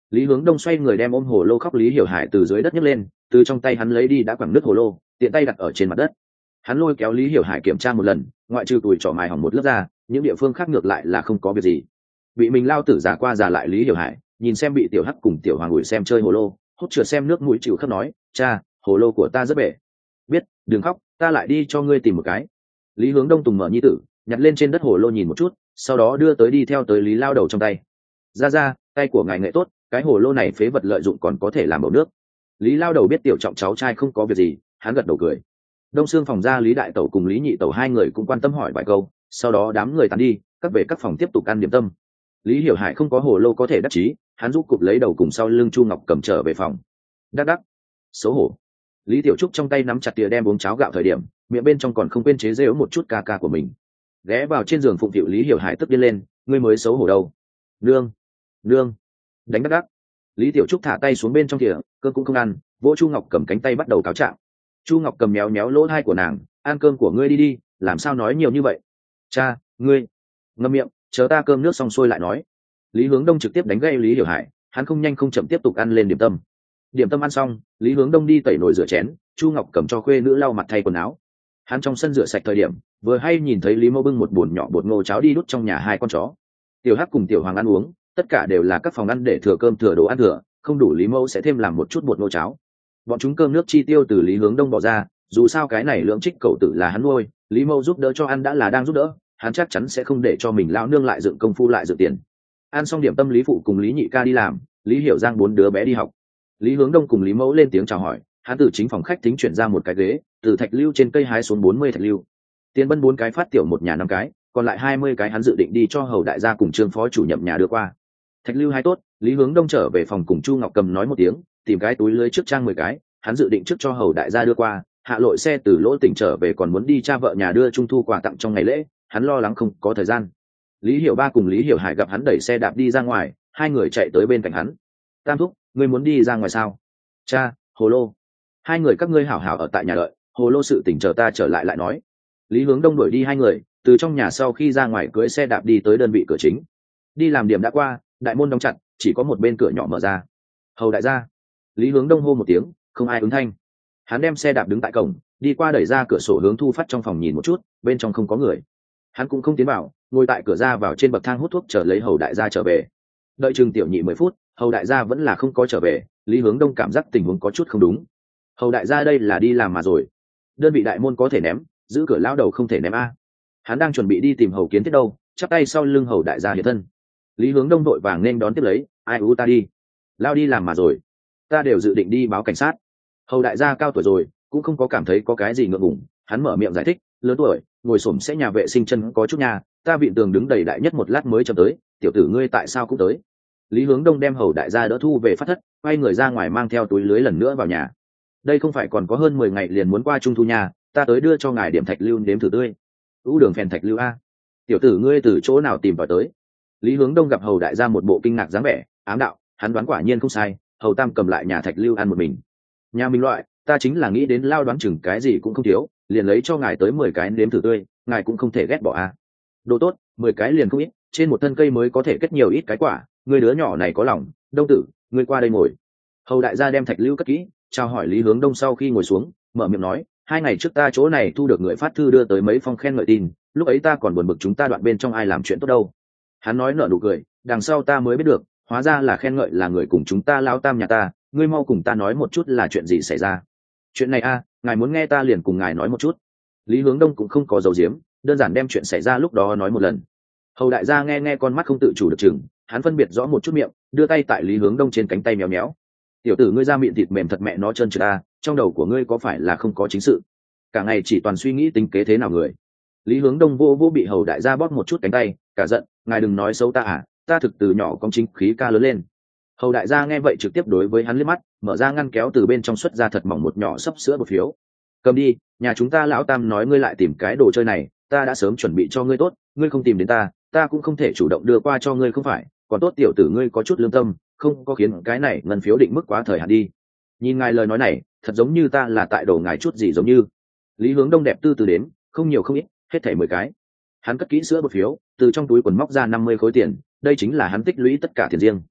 Lý Hướng Đông xoay người đem ôm hồ lô khóc Lý Hiểu Hải từ dưới đất nhấc lên, từ trong tay hắn lấy đi đã quẳng nước hồ lô, tiện tay đặt ở trên mặt đất. Hắn lôi kéo Lý Hiểu Hải kiểm tra một lần, ngoại trừ tuổi trỏ mài hỏng một lớp ra, những địa phương khác ngược lại là không có việc gì. Bị mình lao tử giả qua giả lại Lý Hiểu Hải, nhìn xem bị tiểu hắc cùng tiểu hoàng ủi xem chơi hồ lô, hốt trượt xem nước mũi chịu khóc nói, cha, hồ lô của ta rất bể. Biết, đừng khóc, ta lại đi cho ngươi tìm một cái. Lý Hướng Đông tùng mở nhi tử, nhặt lên trên đất hồ lô nhìn một chút, sau đó đưa tới đi theo tới Lý lao đầu trong tay. Ra ra, tay của ngài nghệ tốt, cái hồ lô này phế vật lợi dụng còn có thể làm bầu nước. Lý lao đầu biết tiểu trọng cháu trai không có việc gì, hắn gật đầu cười. Đông xương phòng ra Lý đại tẩu cùng Lý nhị tẩu hai người cũng quan tâm hỏi vài câu, sau đó đám người tàn đi, các về các phòng tiếp tục ăn điểm tâm. Lý Hiểu Hải không có hồ lô có thể đắc chí, hắn giúp cục lấy đầu cùng sau lưng Chu Ngọc cầm trở về phòng. Đắc đắc, xấu hổ. Lý Tiểu Trúc trong tay nắm chặt tìa đem uống cháo gạo thời điểm, miệng bên trong còn không quên chế giễu một chút ca ca của mình. Ghé vào trên giường phụng phịu Lý Hiểu Hải tức điên lên, ngươi mới xấu hổ đâu. Nương, nương, đánh đắc đắc. Lý Tiểu Trúc thả tay xuống bên trong thìa, cơm cũng không ăn, vỗ Chu Ngọc cầm cánh tay bắt đầu cáo trạng. Chu Ngọc cầm méo méo lỗ tai của nàng, ăn cơm của ngươi đi đi, làm sao nói nhiều như vậy. Cha, ngươi ngậm miệng, chờ ta cơm nước xong xuôi lại nói. Lý Hướng Đông trực tiếp đánh gây Lý Hiểu Hải, hắn không nhanh không chậm tiếp tục ăn lên điểm tâm. Điểm tâm ăn xong, Lý Hướng Đông đi tẩy nồi rửa chén, Chu Ngọc cầm cho khuê nữ lau mặt thay quần áo. Hắn trong sân rửa sạch thời điểm, vừa hay nhìn thấy Lý Mâu bưng một bồn nhỏ bột ngô cháo đi đút trong nhà hai con chó. Tiểu Hắc cùng Tiểu Hoàng ăn uống, tất cả đều là các phòng ăn để thừa cơm thừa đồ ăn thừa, không đủ Lý Mâu sẽ thêm làm một chút bột ngô cháo. Bọn chúng cơm nước chi tiêu từ Lý Hướng Đông bỏ ra, dù sao cái này lưỡng trích cậu tử là hắn nuôi, Lý Mâu giúp đỡ cho ăn đã là đang giúp đỡ, hắn chắc chắn sẽ không để cho mình lão nương lại dựng công phu lại dựng tiền. Ăn xong điểm tâm, Lý phụ cùng Lý nhị ca đi làm, Lý Hiểu Giang bốn đứa bé đi học. Lý Hướng Đông cùng Lý Mẫu lên tiếng chào hỏi, hắn từ chính phòng khách tính chuyển ra một cái ghế, từ thạch lưu trên cây hái xuống bốn mươi thạch lưu. Tiền bân bốn cái phát tiểu một nhà năm cái, còn lại hai mươi cái hắn dự định đi cho hầu đại gia cùng trương phó chủ nhiệm nhà đưa qua. Thạch lưu hái tốt, Lý Hướng Đông trở về phòng cùng Chu Ngọc Cầm nói một tiếng, tìm cái túi lưới trước trang mười cái, hắn dự định trước cho hầu đại gia đưa qua, hạ lội xe từ lỗ tỉnh trở về còn muốn đi cha vợ nhà đưa trung thu quà tặng trong ngày lễ, hắn lo lắng không có thời gian. Lý Hiểu Ba cùng Lý Hiểu Hải gặp hắn đẩy xe đạp đi ra ngoài, hai người chạy tới bên cạnh hắn. Tam thúc, ngươi muốn đi ra ngoài sao? Cha, hồ lô. Hai người các ngươi hảo hảo ở tại nhà đợi, hồ lô sự tỉnh chờ ta trở lại lại nói. Lý Hướng Đông đuổi đi hai người, từ trong nhà sau khi ra ngoài cưỡi xe đạp đi tới đơn vị cửa chính. Đi làm điểm đã qua, đại môn đóng chặt, chỉ có một bên cửa nhỏ mở ra. Hầu đại gia. Lý Hướng Đông hô một tiếng, không ai ứng thanh. Hắn đem xe đạp đứng tại cổng, đi qua đẩy ra cửa sổ hướng thu phát trong phòng nhìn một chút, bên trong không có người. Hắn cũng không tiến vào, ngồi tại cửa ra vào trên bậc thang hút thuốc chờ lấy hầu đại gia trở về. Đợi chừng tiểu nhị mười phút, hầu đại gia vẫn là không có trở về. Lý Hướng Đông cảm giác tình huống có chút không đúng. Hầu đại gia đây là đi làm mà rồi, đơn vị đại môn có thể ném, giữ cửa lão đầu không thể ném a. Hắn đang chuẩn bị đi tìm hầu kiến thiết đâu, chắp tay sau lưng hầu đại gia hiện thân. Lý Hướng Đông đội vàng nên đón tiếp lấy, ai u ta đi, lao đi làm mà rồi, ta đều dự định đi báo cảnh sát. Hầu đại gia cao tuổi rồi, cũng không có cảm thấy có cái gì ngượng ngùng, hắn mở miệng giải thích, lớn tuổi, ngồi xổm sẽ nhà vệ sinh chân có chút nhà, ta vịn tường đứng đầy đại nhất một lát mới chậm tới, tiểu tử ngươi tại sao cũng tới. Lý Hướng Đông đem hầu đại gia đỡ thu về phát thất, quay người ra ngoài mang theo túi lưới lần nữa vào nhà. Đây không phải còn có hơn mười ngày liền muốn qua trung thu nhà, ta tới đưa cho ngài điểm thạch lưu nếm thử tươi. U đường phèn thạch lưu a, tiểu tử ngươi từ chỗ nào tìm vào tới. Lý Hướng Đông gặp hầu đại gia một bộ kinh ngạc dáng vẻ, ám đạo, hắn đoán quả nhiên không sai, hầu tam cầm lại nhà thạch lưu ăn một mình. Nhà mình loại, ta chính là nghĩ đến lao đoán chừng cái gì cũng không thiếu, liền lấy cho ngài tới mười cái nếm thử tươi, ngài cũng không thể ghét bỏ a. Đồ tốt, mười cái liền không ít, trên một thân cây mới có thể kết nhiều ít cái quả, người đứa nhỏ này có lòng. Đông tử, ngươi qua đây ngồi. Hầu đại gia đem thạch lưu cất kỹ, chào hỏi Lý Hướng Đông sau khi ngồi xuống, mở miệng nói, hai ngày trước ta chỗ này thu được người phát thư đưa tới mấy phong khen ngợi tin, lúc ấy ta còn buồn bực chúng ta đoạn bên trong ai làm chuyện tốt đâu. Hắn nói nở nụ cười, đằng sau ta mới biết được, hóa ra là khen ngợi là người cùng chúng ta lao tam nhà ta, ngươi mau cùng ta nói một chút là chuyện gì xảy ra. Chuyện này a, ngài muốn nghe ta liền cùng ngài nói một chút. Lý Hướng Đông cũng không có giấu giếm, đơn giản đem chuyện xảy ra lúc đó nói một lần. Hầu đại gia nghe nghe con mắt không tự chủ được chừng, hắn phân biệt rõ một chút miệng, đưa tay tại Lý Hướng Đông trên cánh tay méo méo. Tiểu tử ngươi ra miệng thịt mềm thật mẹ nó trơn trượt ta, trong đầu của ngươi có phải là không có chính sự, cả ngày chỉ toàn suy nghĩ tính kế thế nào người. Lý Hướng Đông vô vô bị hầu đại gia bóp một chút cánh tay, cả giận, ngài đừng nói xấu ta à, ta thực từ nhỏ công chính khí ca lớn lên. Hầu đại gia nghe vậy trực tiếp đối với hắn liếc mắt, mở ra ngăn kéo từ bên trong xuất ra thật mỏng một nhỏ sấp sữa bột phiếu. Cầm đi, nhà chúng ta lão tam nói ngươi lại tìm cái đồ chơi này, ta đã sớm chuẩn bị cho ngươi tốt, ngươi không tìm đến ta, ta cũng không thể chủ động đưa qua cho ngươi không phải, còn tốt tiểu tử ngươi có chút lương tâm, không có khiến cái này ngân phiếu định mức quá thời hạn đi. Nhìn ngài lời nói này, thật giống như ta là tại đồ ngài chút gì giống như. Lý Hướng Đông đẹp tư từ đến, không nhiều không ít, hết thảy mười cái. Hắn cất kỹ sữa bột phiếu, từ trong túi quần móc ra năm mươi khối tiền, đây chính là hắn tích lũy tất cả tiền riêng.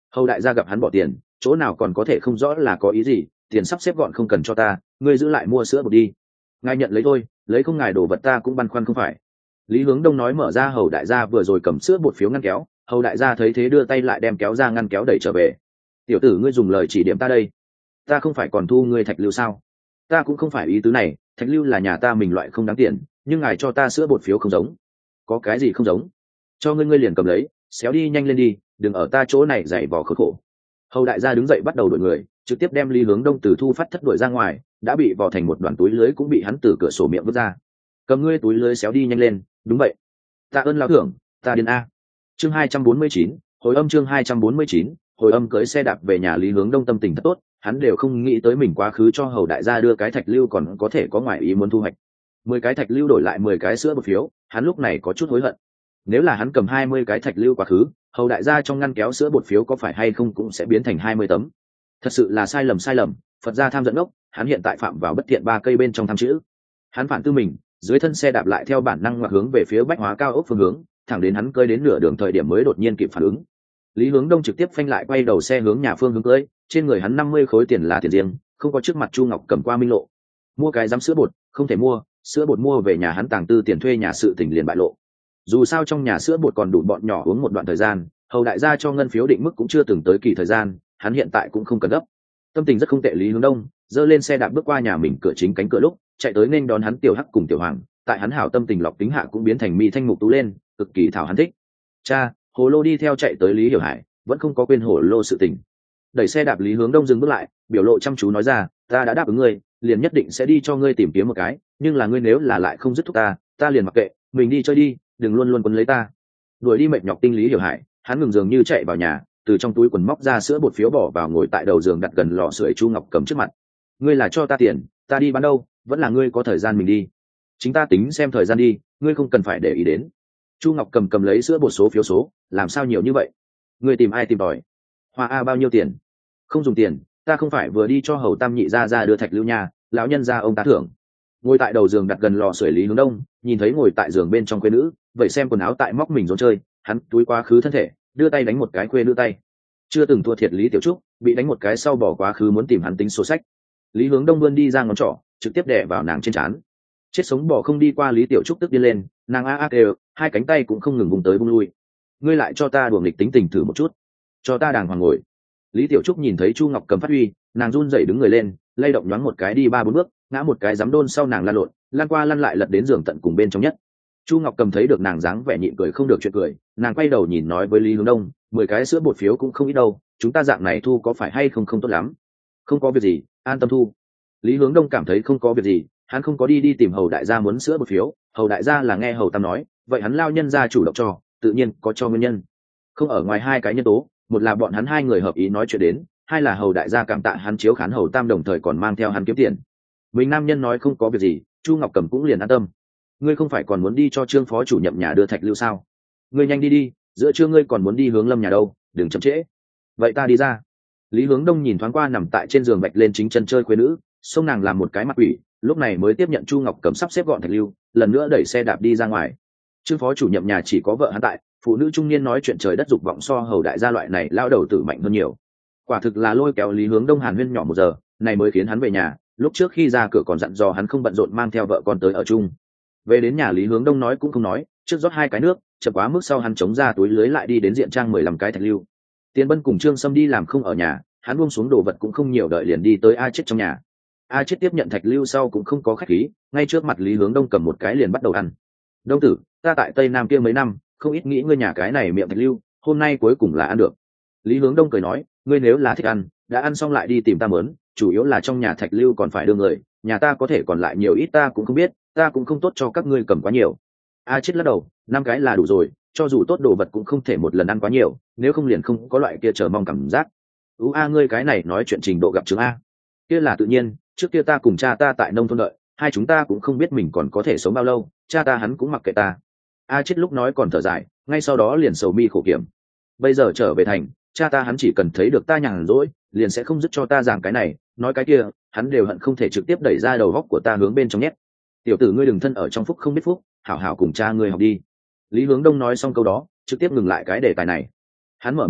Hầu đại gia gặp hắn bỏ tiền, chỗ nào còn có thể không rõ là có ý gì, tiền sắp xếp gọn không cần cho ta, ngươi giữ lại mua sữa bột đi. Ngài nhận lấy thôi, lấy không ngài đồ vật ta cũng băn khoăn không phải. Lý Hướng Đông nói mở ra hầu đại gia vừa rồi cầm sữa bột phiếu ngăn kéo, hầu đại gia thấy thế đưa tay lại đem kéo ra ngăn kéo đẩy trở về. Tiểu tử ngươi dùng lời chỉ điểm ta đây, ta không phải còn thu ngươi thạch lưu sao? Ta cũng không phải ý tứ này, thạch lưu là nhà ta mình loại không đáng tiền, nhưng ngài cho ta sữa bột phiếu không giống. Có cái gì không giống? Cho ngươi ngươi liền cầm lấy, xéo đi nhanh lên đi, đừng ở ta chỗ này dày vò khốn khổ. Hầu đại gia đứng dậy bắt đầu đuổi người, trực tiếp đem Lý Hướng Đông từ thu phát thất đuổi ra ngoài, đã bị vò thành một đoàn túi lưới cũng bị hắn từ cửa sổ miệng vứt ra. Cầm ngươi túi lưới xéo đi nhanh lên, đúng vậy. Tạ ơn lão thưởng, ta điên a. Chương hai trăm bốn mươi chín, hồi âm chương hai trăm bốn mươi chín, hồi âm cưỡi xe đạp về nhà Lý Hướng Đông tâm tình thật tốt, hắn đều không nghĩ tới mình quá khứ cho hầu đại gia đưa cái thạch lưu còn có thể có ngoại ý muốn thu hoạch. Mười cái thạch lưu đổi lại mười cái sữa bột phiếu, hắn lúc này có chút hối hận. Nếu là hắn cầm hai mươi cái thạch lưu quá khứ, hầu đại gia trong ngăn kéo sữa bột phiếu có phải hay không cũng sẽ biến thành hai mươi tấm. Thật sự là sai lầm sai lầm, Phật gia tham dẫn ốc, hắn hiện tại phạm vào bất thiện ba cây bên trong tham chữ. Hắn phản tư mình, dưới thân xe đạp lại theo bản năng ngoặt hướng về phía bách hóa cao ốc phương hướng, thẳng đến hắn cơi đến nửa đường thời điểm mới đột nhiên kịp phản ứng. Lý Hướng Đông trực tiếp phanh lại quay đầu xe hướng nhà phương hướng cưỡi, trên người hắn năm mươi khối tiền là tiền riêng, không có trước mặt Chu Ngọc cầm qua minh lộ. Mua cái giám sữa bột, không thể mua, sữa bột mua về nhà hắn tàng tư tiền thuê nhà sự tình liền bại lộ. Dù sao trong nhà sữa bột còn đủ bọn nhỏ uống một đoạn thời gian, hầu đại gia cho ngân phiếu định mức cũng chưa từng tới kỳ thời gian, hắn hiện tại cũng không cần gấp. Tâm tình rất không tệ. Lý Hướng Đông giơ lên xe đạp bước qua nhà mình cửa chính cánh cửa lúc chạy tới nên đón hắn tiểu hắc cùng tiểu hoàng, tại hắn hảo tâm tình lọc tính hạ cũng biến thành mi thanh mục tú lên, cực kỳ thảo hắn thích. Cha, hồ lô đi theo chạy tới Lý Hiểu Hải, vẫn không có quên hồ lô sự tình. Đẩy xe đạp Lý Hướng Đông dừng bước lại, biểu lộ chăm chú nói ra, ta đã đáp ứng ngươi, liền nhất định sẽ đi cho ngươi tìm kiếm một cái, nhưng là ngươi nếu là lại không dứt thúc ta, ta liền mặc kệ, mình đi chơi đi, đừng luôn luôn quấn lấy ta. Đuổi đi mệt nhọc tinh Lý Hiểu Hải, hắn ngừng dường như chạy vào nhà, từ trong túi quần móc ra sữa bột phiếu bỏ vào ngồi tại đầu giường đặt gần lò sưởi Chu Ngọc cầm trước mặt. Ngươi là cho ta tiền, ta đi bán đâu, vẫn là ngươi có thời gian mình đi. Chính ta tính xem thời gian đi, ngươi không cần phải để ý đến. Chu Ngọc cầm cầm lấy sữa bột số phiếu số, làm sao nhiều như vậy? Ngươi tìm ai tìm đòi? Hoa a bao nhiêu tiền? Không dùng tiền, ta không phải vừa đi cho hầu tam nhị ra ra đưa thạch lưu nhà, lão nhân ra ông ta thưởng. Ngồi tại đầu giường đặt gần lò sưởi Lý Hướng Đông, nhìn thấy ngồi tại giường bên trong quê nữ, vậy xem quần áo tại móc mình rốn chơi, hắn túi quá khứ thân thể, đưa tay đánh một cái quê nữ tay. Chưa từng thua thiệt Lý Tiểu Trúc, bị đánh một cái sau bỏ quá khứ muốn tìm hắn tính sổ sách. Lý Hướng Đông vươn đi ra ngón trỏ, trực tiếp đè vào nàng trên trán. Chết sống bỏ không đi qua Lý Tiểu Trúc tức điên lên, nàng a a kêu, hai cánh tay cũng không ngừng vùng tới vùng lui. Ngươi lại cho ta đùa nghịch tính tình thử một chút, cho ta đàng hoàng ngồi. Lý Tiểu Trúc nhìn thấy Chu Ngọc cầm phát huy, nàng run rẩy đứng người lên, lay động nhoáng một cái đi ba bốn bước, ngã một cái giấm đôn sau nàng lăn lộn, lăn qua lăn lại lật đến giường tận cùng bên trong nhất. Chu Ngọc cầm thấy được nàng dáng vẻ nhịn cười không được chuyện cười, nàng quay đầu nhìn nói với Lý Hướng Đông, mười cái sữa bột phiếu cũng không ít đâu, chúng ta dạng này thu có phải hay không không tốt lắm. Không có việc gì, an tâm thu. Lý Hướng Đông cảm thấy không có việc gì, hắn không có đi đi tìm hầu đại gia muốn sữa bột phiếu, hầu đại gia là nghe hầu tam nói, vậy hắn lao nhân ra chủ động cho, tự nhiên có cho nguyên nhân. Không ở ngoài hai cái nhân tố, một là bọn hắn hai người hợp ý nói chuyện đến, hai là hầu đại gia cảm tạ hắn chiếu khán hầu tam đồng thời còn mang theo hắn kiếm tiền. Mình nam nhân nói không có việc gì, Chu Ngọc cầm cũng liền an tâm. Ngươi không phải còn muốn đi cho Trương phó chủ nhậm nhà đưa thạch lưu sao? Ngươi nhanh đi đi, giữa trưa ngươi còn muốn đi hướng Lâm nhà đâu, đừng chậm trễ. Vậy ta đi ra. Lý Hướng Đông nhìn thoáng qua nằm tại trên giường bạch lên chính chân chơi quê nữ, xông nàng làm một cái mặt quỷ, lúc này mới tiếp nhận Chu Ngọc cầm sắp xếp gọn thạch lưu, lần nữa đẩy xe đạp đi ra ngoài. Trương phó chủ nhậm nhà chỉ có vợ hắn tại, phụ nữ trung niên nói chuyện trời đất dục vọng so hầu đại gia loại này lao đầu tử mạnh hơn nhiều. Quả thực là lôi kéo Lý Hướng Đông hàn huyên nhỏ một giờ, này mới khiến hắn về nhà, lúc trước khi ra cửa còn dặn dò hắn không bận rộn mang theo vợ con tới ở chung. Về đến nhà Lý Hướng Đông nói cũng không nói, trước rót hai cái nước, chậm quá mức sau hắn chống ra túi lưới lại đi đến diện trang mười lăm cái thạch lưu. Tiền Bân cùng Trương Sâm đi làm không ở nhà, hắn buông xuống đồ vật cũng không nhiều đợi liền đi tới A Chết trong nhà. A Chết tiếp nhận thạch lưu sau cũng không có khách khí, ngay trước mặt Lý Hướng Đông cầm một cái liền bắt đầu ăn. Đông tử, ta tại Tây Nam kia mấy năm, không ít nghĩ ngươi nhà cái này miệng thạch lưu, hôm nay cuối cùng là ăn được. Lý Hướng Đông cười nói, ngươi nếu là thích ăn, đã ăn xong lại đi tìm ta mớn, chủ yếu là trong nhà thạch lưu còn phải đưa người, nhà ta có thể còn lại nhiều ít ta cũng không biết, ta cũng không tốt cho các ngươi cầm quá nhiều. A Chết lắc đầu, năm cái là đủ rồi, cho dù tốt đồ vật cũng không thể một lần ăn quá nhiều, nếu không liền không có loại kia chờ mong cảm giác. Ú a ngươi cái này nói chuyện trình độ gặp chứng a. Kia là tự nhiên, trước kia ta cùng cha ta tại nông thôn đợi, hai chúng ta cũng không biết mình còn có thể sống bao lâu, cha ta hắn cũng mặc kệ ta. A Chết lúc nói còn thở dài, ngay sau đó liền sầu mi khổ kiểm. Bây giờ trở về thành, cha ta hắn chỉ cần thấy được ta nhàn rỗi, liền sẽ không dứt cho ta giảng cái này, nói cái kia, hắn đều hận không thể trực tiếp đẩy ra đầu góc của ta hướng bên trong nhét. Tiểu tử ngươi đừng thân ở trong phúc không biết phúc, hảo hảo cùng cha ngươi học đi. Lý Hướng Đông nói xong câu đó, trực tiếp ngừng lại cái đề tài này. Hắn mở miệng hỏi,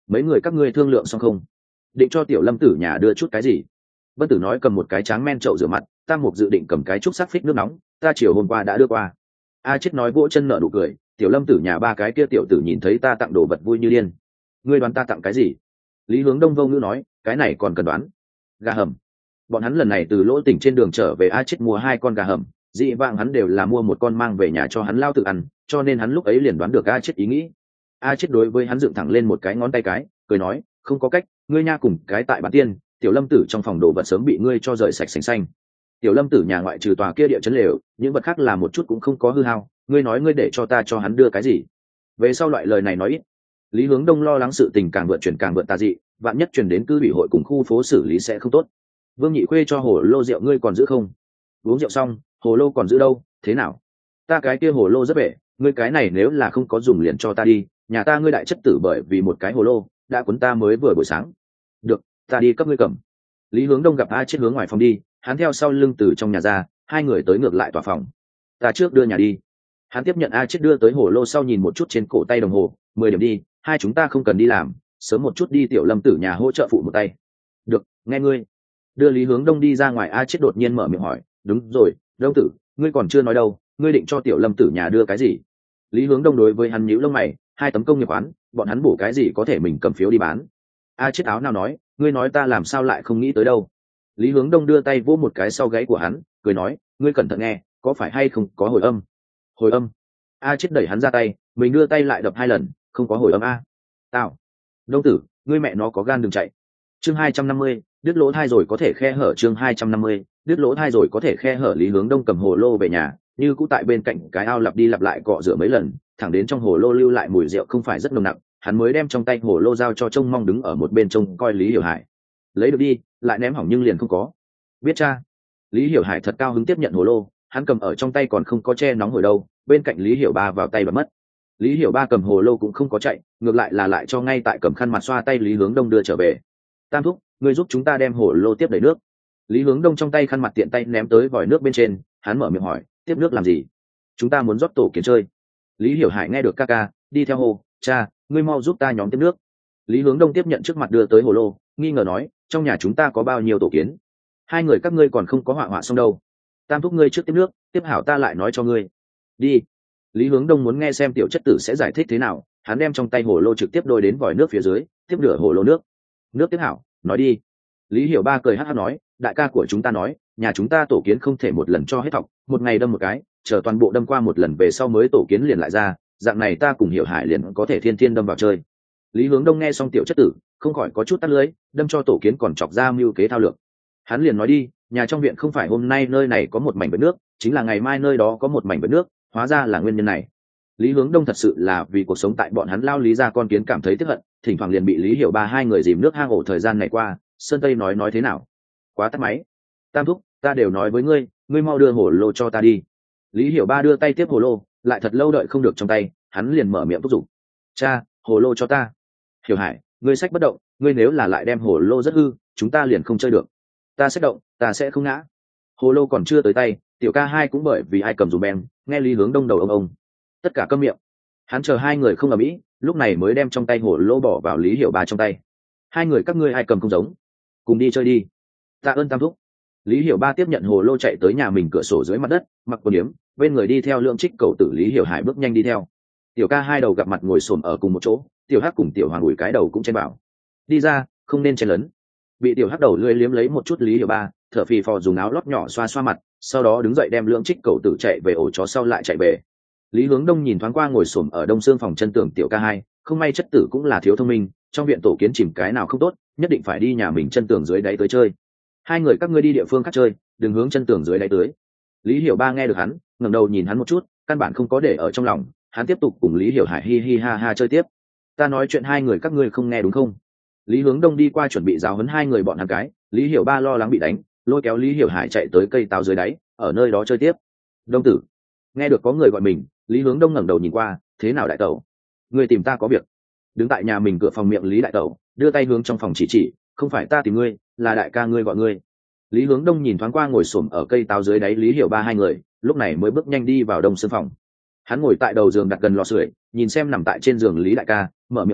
mấy người các ngươi thương lượng xong không? Định cho tiểu lâm tử nhà đưa chút cái gì? Vân Tử nói cầm một cái tráng men chậu rửa mặt, Tam Mục dự định cầm cái trúc sắc phích nước nóng, ta chiều hôm qua đã đưa qua. A Chết nói vỗ chân nợ nụ cười, tiểu lâm tử nhà ba cái kia tiểu tử nhìn thấy ta tặng đồ vật vui như điên. Ngươi đoán ta tặng cái gì? Lý Hướng Đông vô ngữ nói, cái này còn cần đoán? Gà hầm. Bọn hắn lần này từ lỗ tỉnh trên đường trở về, A Chết mua hai con gà hầm, dị vãng hắn đều là mua một con mang về nhà cho hắn lao tự ăn, cho nên hắn lúc ấy liền đoán được A Chết ý nghĩ. A Chết đối với hắn dựng thẳng lên một cái ngón tay cái, cười nói, không có cách, ngươi nha cùng cái tại bản tiên, tiểu lâm tử trong phòng đồ vật sớm bị ngươi cho rời sạch sành xanh. Tiểu lâm tử nhà ngoại trừ tòa kia địa chấn lều, những vật khác là một chút cũng không có hư hao, ngươi nói ngươi để cho ta cho hắn đưa cái gì? Về sau loại lời này nói ít. Lý Hướng Đông lo lắng sự tình càng vượt chuyển càng vượt tà dị, vạn nhất truyền đến cư ủy hội cùng khu phố xử lý sẽ không tốt. Vương Nhị Khuê cho hồ lô rượu ngươi còn giữ không? Uống rượu xong, hồ lô còn giữ đâu? Thế nào? Ta cái kia hồ lô rất bể, ngươi cái này nếu là không có dùng liền cho ta đi, nhà ta ngươi đại chất tử bởi vì một cái hồ lô đã cuốn ta mới vừa buổi sáng. Được, ta đi cấp ngươi cầm. Lý Hướng Đông gặp A Chết hướng ngoài phòng đi, hắn theo sau lưng từ trong nhà ra, hai người tới ngược lại tòa phòng. Ta trước đưa nhà đi. Hắn tiếp nhận A Chết đưa tới hồ lô sau nhìn một chút trên cổ tay đồng hồ, mười điểm đi, hai chúng ta không cần đi làm, sớm một chút đi tiểu lâm tử nhà hỗ trợ phụ một tay. Được, nghe ngươi. Đưa Lý Hướng Đông đi ra ngoài, A Chết đột nhiên mở miệng hỏi, đúng rồi, Đông tử, ngươi còn chưa nói đâu, ngươi định cho tiểu lâm tử nhà đưa cái gì? Lý Hướng Đông đối với hắn nhíu lông mày, hai tấm công nghiệp án, bọn hắn bổ cái gì có thể mình cầm phiếu đi bán. A Chết áo nào nói, ngươi nói ta làm sao lại không nghĩ tới đâu. Lý Hướng Đông đưa tay vỗ một cái sau gáy của hắn, cười nói, ngươi cẩn thận nghe, có phải hay không có hồi âm? Hồi âm? A Chết đẩy hắn ra tay, mình đưa tay lại đập hai lần, không có hồi âm a. Tao, Đông tử, ngươi mẹ nó có gan đừng chạy. Chương hai trăm năm mươi, đứt lỗ thai rồi có thể khe hở. Chương hai trăm năm mươi, đứt lỗ thai rồi có thể khe hở. Lý Hướng Đông cầm hồ lô về nhà, như cũ tại bên cạnh cái ao lặp đi lặp lại cọ rửa mấy lần, thẳng đến trong hồ lô lưu lại mùi rượu không phải rất nồng nặc, hắn mới đem trong tay hồ lô giao cho trông mong đứng ở một bên trông coi Lý Hiểu Hải. Lấy được đi, lại ném hỏng nhưng liền không có. Biết cha. Lý Hiểu Hải thật cao hứng tiếp nhận hồ lô, hắn cầm ở trong tay còn không có che nóng hồi đâu, bên cạnh Lý Hiểu Ba vào tay và mất. Lý Hiểu Ba cầm hồ lô cũng không có chạy, ngược lại là lại cho ngay tại cầm khăn mặt xoa tay Lý Hướng Đông đưa trở về. Tam thúc, ngươi giúp chúng ta đem hồ lô tiếp đầy nước. Lý Hướng Đông trong tay khăn mặt tiện tay ném tới vòi nước bên trên, hắn mở miệng hỏi, tiếp nước làm gì? Chúng ta muốn rót tổ kiến chơi. Lý Hiểu Hải nghe được ca ca, đi theo hồ, cha, ngươi mau giúp ta nhóm tiếp nước. Lý Hướng Đông tiếp nhận trước mặt đưa tới hồ lô, nghi ngờ nói, trong nhà chúng ta có bao nhiêu tổ kiến? Hai người các ngươi còn không có họa họa xong đâu. Tam thúc ngươi trước tiếp nước, tiếp hảo ta lại nói cho ngươi. Đi. Lý Hướng Đông muốn nghe xem tiểu chất tử sẽ giải thích thế nào, hắn đem trong tay hồ lô trực tiếp đôi đến vòi nước phía dưới, tiếp nửa hồ lô nước. Nước tiếp hảo, nói đi. Lý Hiểu Ba cười hắc hắc nói, đại ca của chúng ta nói, nhà chúng ta tổ kiến không thể một lần cho hết thọc, một ngày đâm một cái, chờ toàn bộ đâm qua một lần về sau mới tổ kiến liền lại ra, dạng này ta cùng Hiểu Hải liền có thể thiên thiên đâm vào chơi. Lý Hướng Đông nghe xong tiểu chất tử, không khỏi có chút tắt lưới, đâm cho tổ kiến còn chọc ra mưu kế thao lược. Hắn liền nói đi, nhà trong viện không phải hôm nay nơi này có một mảnh vết nước, chính là ngày mai nơi đó có một mảnh vết nước, hóa ra là nguyên nhân này. Lý Hướng Đông thật sự là vì cuộc sống tại bọn hắn lao Lý gia con kiến cảm thấy tức hận, thỉnh thoảng liền bị Lý Hiểu Ba hai người dìm nước hang ổ. Thời gian này qua, Sơn Tây nói nói thế nào? Quá tắt máy. Tam thúc, ta đều nói với ngươi, ngươi mau đưa hồ lô cho ta đi. Lý Hiểu Ba đưa tay tiếp hồ lô, lại thật lâu đợi không được trong tay, hắn liền mở miệng thúc giục. Cha, hồ lô cho ta. Hiểu Hải, ngươi sách bất động, ngươi nếu là lại đem hồ lô rất hư, chúng ta liền không chơi được. Ta sẽ động, ta sẽ không ngã. Hồ lô còn chưa tới tay, tiểu ca hai cũng bởi vì ai cầm dù beng, nghe Lý Hướng Đông đầu ông ông. Tất cả câm miệng. Hắn chờ hai người không ầm ĩ, lúc này mới đem trong tay hồ lô bỏ vào Lý Hiểu Ba trong tay. Hai người các ngươi ai cầm không giống, cùng đi chơi đi. Tạ ơn Tam thúc. Lý Hiểu Ba tiếp nhận hồ lô chạy tới nhà mình cửa sổ dưới mặt đất, mặc quần yếm, bên người đi theo Lượng Trích cầu tử Lý Hiểu Hải bước nhanh đi theo. Tiểu ca hai đầu gặp mặt ngồi xổm ở cùng một chỗ, tiểu hắc cùng tiểu hoàng ủi cái đầu cũng chen bảo. Đi ra, không nên chen lấn. Bị tiểu hắc đầu lưỡi liếm lấy một chút Lý Hiểu Ba, thở phì phò dùng áo lót nhỏ xoa xoa mặt, sau đó đứng dậy đem Lượng Trích cầu tử chạy về ổ chó sau lại chạy về. Lý Hướng Đông nhìn thoáng qua ngồi xổm ở đông xương phòng chân tường tiểu ca hai, không may chất tử cũng là thiếu thông minh, trong viện tổ kiến chìm cái nào không tốt, nhất định phải đi nhà mình chân tường dưới đáy tới chơi. Hai người các ngươi đi địa phương khác chơi, đừng hướng chân tường dưới đáy tới. Lý Hiểu Ba nghe được hắn, ngẩng đầu nhìn hắn một chút, căn bản không có để ở trong lòng, hắn tiếp tục cùng Lý Hiểu Hải hi hi ha ha chơi tiếp. Ta nói chuyện hai người các ngươi không nghe đúng không? Lý Hướng Đông đi qua chuẩn bị giáo huấn hai người bọn hắn cái, Lý Hiểu Ba lo lắng bị đánh, lôi kéo Lý Hiểu Hải chạy tới cây táo dưới đáy, ở nơi đó chơi tiếp. Đông tử, nghe được có người gọi mình, Lý Hướng Đông ngẩng đầu nhìn qua, thế nào đại tẩu? Ngươi tìm ta có việc? Đứng tại nhà mình cửa phòng miệng Lý đại tẩu, đưa tay hướng trong phòng chỉ chỉ, không phải ta tìm ngươi, là đại ca ngươi gọi ngươi. Lý Hướng Đông nhìn thoáng qua ngồi xổm ở cây táo dưới đáy Lý Hiểu Ba hai người, lúc này mới bước nhanh đi vào đông sân phòng. Hắn ngồi tại đầu giường đặt gần lò sưởi, nhìn xem nằm tại trên giường Lý đại ca, mở miệng hỏi,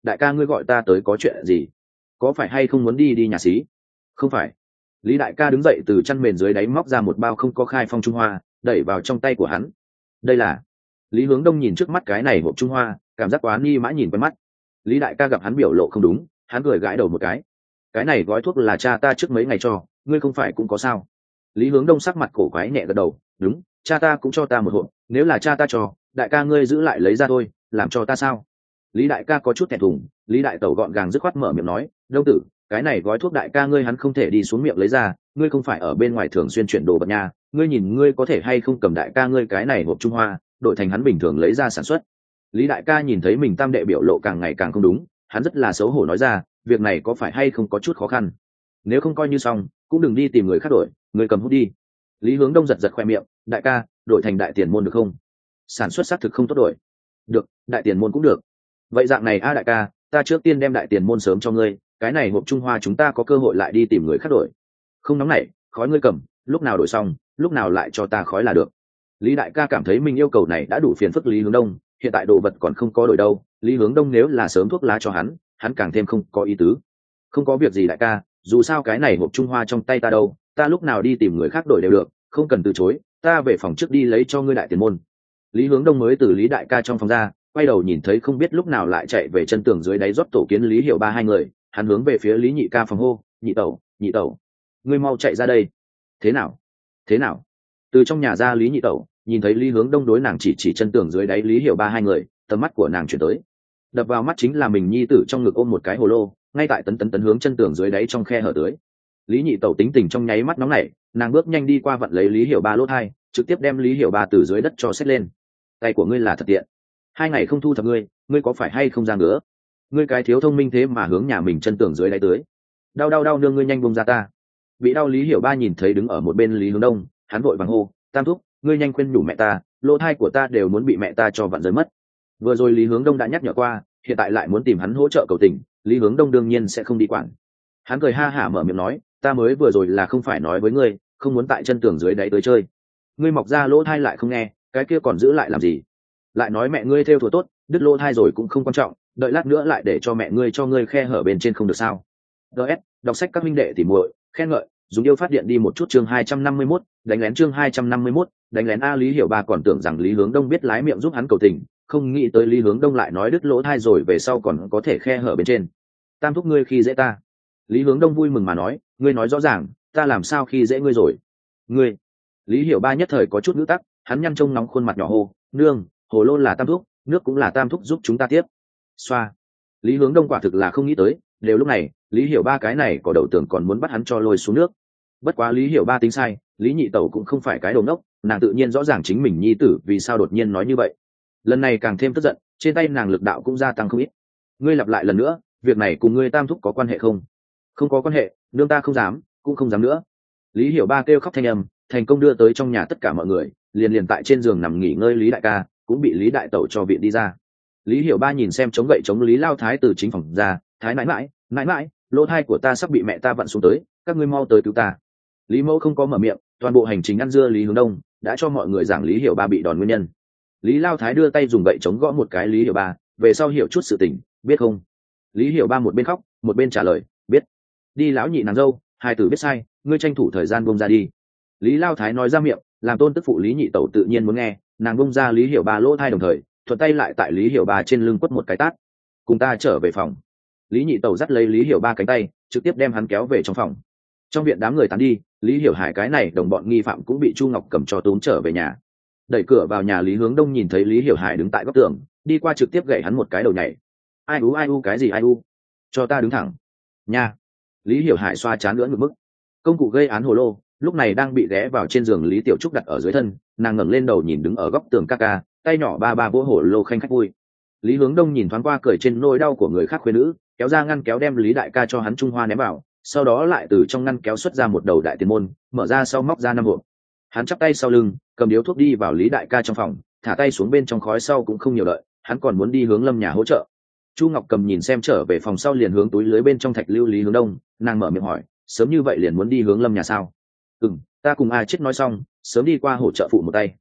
đại ca ngươi gọi ta tới có chuyện gì? Có phải hay không muốn đi đi nhà xí? Không phải. Lý đại ca đứng dậy từ chăn mền dưới đáy móc ra một bao không có khai phong trung hoa, đẩy vào trong tay của hắn. Đây là... Lý Hướng Đông nhìn trước mắt cái này hộp trung hoa, cảm giác quá nghi mã nhìn quen mắt. Lý đại ca gặp hắn biểu lộ không đúng, hắn cười gãi đầu một cái. Cái này gói thuốc là cha ta trước mấy ngày cho, ngươi không phải cũng có sao? Lý Hướng Đông sắc mặt cổ quái nhẹ gật đầu, đúng, cha ta cũng cho ta một hộp, nếu là cha ta cho, đại ca ngươi giữ lại lấy ra thôi, làm cho ta sao? Lý đại ca có chút thẹn thùng, Lý đại tẩu gọn gàng dứt khoát mở miệng nói, Đông tử, cái này gói thuốc đại ca ngươi hắn không thể đi xuống miệng lấy ra, ngươi không phải ở bên ngoài thường xuyên chuyển đồ vật nha, ngươi nhìn ngươi có thể hay không cầm đại ca ngươi cái này hộp trung hoa, đổi thành hắn bình thường lấy ra sản xuất. Lý đại ca nhìn thấy mình tam đệ biểu lộ càng ngày càng không đúng, hắn rất là xấu hổ nói ra, việc này có phải hay không có chút khó khăn, nếu không coi như xong, cũng đừng đi tìm người khác đổi, người cầm hút đi. Lý Hướng Đông giật giật khoe miệng, đại ca, đổi thành đại tiền môn được không? Sản xuất xác thực không tốt đổi. Được, đại tiền môn cũng được. Vậy dạng này a đại ca, ta trước tiên đem đại tiền môn sớm cho ngươi, cái này hộp trung hoa chúng ta có cơ hội lại đi tìm người khác đổi. Không nóng nảy, khói ngươi cầm, lúc nào đổi xong, lúc nào lại cho ta khói là được. Lý đại ca cảm thấy mình yêu cầu này đã đủ phiền phức Lý Hướng Đông, hiện tại đồ vật còn không có đổi đâu, Lý Hướng Đông nếu là sớm thuốc lá cho hắn, hắn càng thêm không có ý tứ. Không có việc gì đại ca, dù sao cái này hộp trung hoa trong tay ta đâu, ta lúc nào đi tìm người khác đổi đều được, không cần từ chối, ta về phòng trước đi lấy cho ngươi đại tiền môn. Lý Hướng Đông mới từ Lý đại ca trong phòng ra, quay đầu nhìn thấy không biết lúc nào lại chạy về chân tường dưới đáy rót tổ kiến Lý Hiểu Ba hai người, hắn hướng về phía Lý nhị ca phòng hô, nhị tẩu, nhị tẩu, ngươi mau chạy ra đây. Thế nào? Thế nào? Từ trong nhà ra Lý nhị tẩu, nhìn thấy Lý Hướng Đông đối nàng chỉ chỉ chân tường dưới đáy Lý Hiểu Ba hai người, tầm mắt của nàng chuyển tới. Đập vào mắt chính là mình nhi tử trong ngực ôm một cái hồ lô, ngay tại tấn tấn tấn hướng chân tường dưới đáy trong khe hở tưới. Lý nhị tẩu tính tình trong nháy mắt nóng nảy, nàng bước nhanh đi qua vặn lấy Lý Hiểu Ba lỗ hai, trực tiếp đem Lý Hiểu Ba từ dưới đất cho xếp lên. Tay của ngươi là thật tiện, hai ngày không thu thập ngươi, ngươi có phải hay không ra nữa? Ngươi cái thiếu thông minh thế mà hướng nhà mình chân tường dưới đáy tưới. Đau đau đau nương ngươi nhanh buông ra ta. Bị đau Lý Hiểu Ba nhìn thấy đứng ở một bên Lý Hướng Đông, hắn vội vàng hô, tam thúc, ngươi nhanh khuyên nhủ mẹ ta, lỗ thai của ta đều muốn bị mẹ ta cho vặn rơi mất. Vừa rồi Lý Hướng Đông đã nhắc nhở qua, hiện tại lại muốn tìm hắn hỗ trợ cầu tình, Lý Hướng Đông đương nhiên sẽ không đi quản. Hắn cười ha hả mở miệng nói, ta mới vừa rồi là không phải nói với ngươi, không muốn tại chân tường dưới đáy tới chơi. Ngươi mọc ra lỗ thai lại không nghe, cái kia còn giữ lại làm gì? Lại nói mẹ ngươi theo thùa tốt, đứt lỗ thai rồi cũng không quan trọng, đợi lát nữa lại để cho mẹ ngươi cho ngươi khe hở bên trên không được sao? ds đọc sách các minh đệ tỉ muội, khen ngợi, dùng yêu phát điện đi một chút chương hai trăm năm mươi mốt, đánh lén chương hai trăm năm mươi mốt, đánh lén a Lý Hiểu Ba còn tưởng rằng Lý Hướng Đông biết lái miệng giúp hắn cầu tình, không nghĩ tới Lý Hướng Đông lại nói đứt lỗ thai rồi về sau còn có thể khe hở bên trên. Tam thúc ngươi khi dễ ta. Lý Hướng Đông vui mừng mà nói, ngươi nói rõ ràng, ta làm sao khi dễ ngươi rồi? Ngươi. Lý Hiểu Ba nhất thời có chút ngữ tắc, hắn nhăn trông nóng khuôn mặt nhỏ hô, nương, hồ lô là tam thúc, nước cũng là tam thúc giúp chúng ta tiếp. Xoa. Lý Hướng Đông quả thực là không nghĩ tới, đều lúc này, Lý Hiểu Ba cái này có đầu tưởng còn muốn bắt hắn cho lôi xuống nước. Bất quá Lý Hiểu Ba tính sai, Lý nhị tẩu cũng không phải cái đầu ngốc, nàng tự nhiên rõ ràng chính mình nhi tử vì sao đột nhiên nói như vậy. Lần này càng thêm tức giận, trên tay nàng lực đạo cũng gia tăng không ít. Ngươi lặp lại lần nữa, việc này cùng ngươi tam thúc có quan hệ không? Không có quan hệ, nương ta không dám, cũng không dám nữa. Lý Hiểu Ba kêu khóc thanh âm, thành công đưa tới trong nhà tất cả mọi người, liền liền tại trên giường nằm nghỉ ngơi Lý đại ca cũng bị Lý đại tẩu cho viện đi ra. Lý Hiểu Ba nhìn xem chống gậy chống Lý Lao Thái từ chính phòng ra, thái mãi mãi, mãi mãi, lỗ thai của ta sắp bị mẹ ta vặn xuống tới, các ngươi mau tới cứu ta. Lý mẫu không có mở miệng, toàn bộ hành trình ăn dưa Lý Hướng Đông đã cho mọi người giảng Lý Hiểu Ba bị đòn nguyên nhân. Lý Lao Thái đưa tay dùng gậy chống gõ một cái Lý Hiểu Ba, về sau hiểu chút sự tình, biết không? Lý Hiểu Ba một bên khóc một bên trả lời, biết. Đi lão nhị nàng dâu, hai tử biết sai, ngươi tranh thủ thời gian buông ra đi. Lý Lao Thái nói ra miệng, làm tôn tức phụ Lý nhị tẩu tự nhiên muốn nghe, nàng buông ra Lý Hiểu Ba lỗ thai đồng thời thuận tay lại tại Lý Hiểu Ba trên lưng quất một cái tát. Cùng ta trở về phòng. Lý nhị tẩu dắt lấy Lý Hiểu Ba cánh tay, trực tiếp đem hắn kéo về trong phòng. Trong viện đám người tán đi, Lý Hiểu Hải cái này đồng bọn nghi phạm cũng bị Chu Ngọc cầm cho tốn trở về nhà. Đẩy cửa vào nhà, Lý Hướng Đông nhìn thấy Lý Hiểu Hải đứng tại góc tường, đi qua trực tiếp gậy hắn một cái đầu nhảy. Ai u ai u cái gì ai u? Cho ta đứng thẳng. Nha. Lý Hiểu Hải xoa chán lưỡng ngực mức. Công cụ gây án hồ lô, lúc này đang bị ghé vào trên giường Lý Tiểu Trúc đặt ở dưới thân, nàng ngẩng lên đầu nhìn đứng ở góc tường ca ca, tay nhỏ ba ba vỗ hồ lô khanh khách vui. Lý Hướng Đông nhìn thoáng qua cười trên nỗi đau của người khác khuê nữ, kéo ra ngăn kéo đem Lý đại ca cho hắn trung hoa ném vào, sau đó lại từ trong ngăn kéo xuất ra một đầu đại tiền môn, mở ra sau móc ra năm hộp. Hắn chắp tay sau lưng, cầm điếu thuốc đi vào Lý đại ca trong phòng, thả tay xuống bên trong khói sau cũng không nhiều đợi, hắn còn muốn đi hướng Lâm nhà hỗ trợ. Chu Ngọc cầm nhìn xem trở về phòng sau liền hướng túi lưới bên trong thạch lưu Lý Hướng Đông, nàng mở miệng hỏi, sớm như vậy liền muốn đi hướng Lâm nhà sao? Ừm, ta cùng A chết nói xong, sớm đi qua hỗ trợ phụ một tay.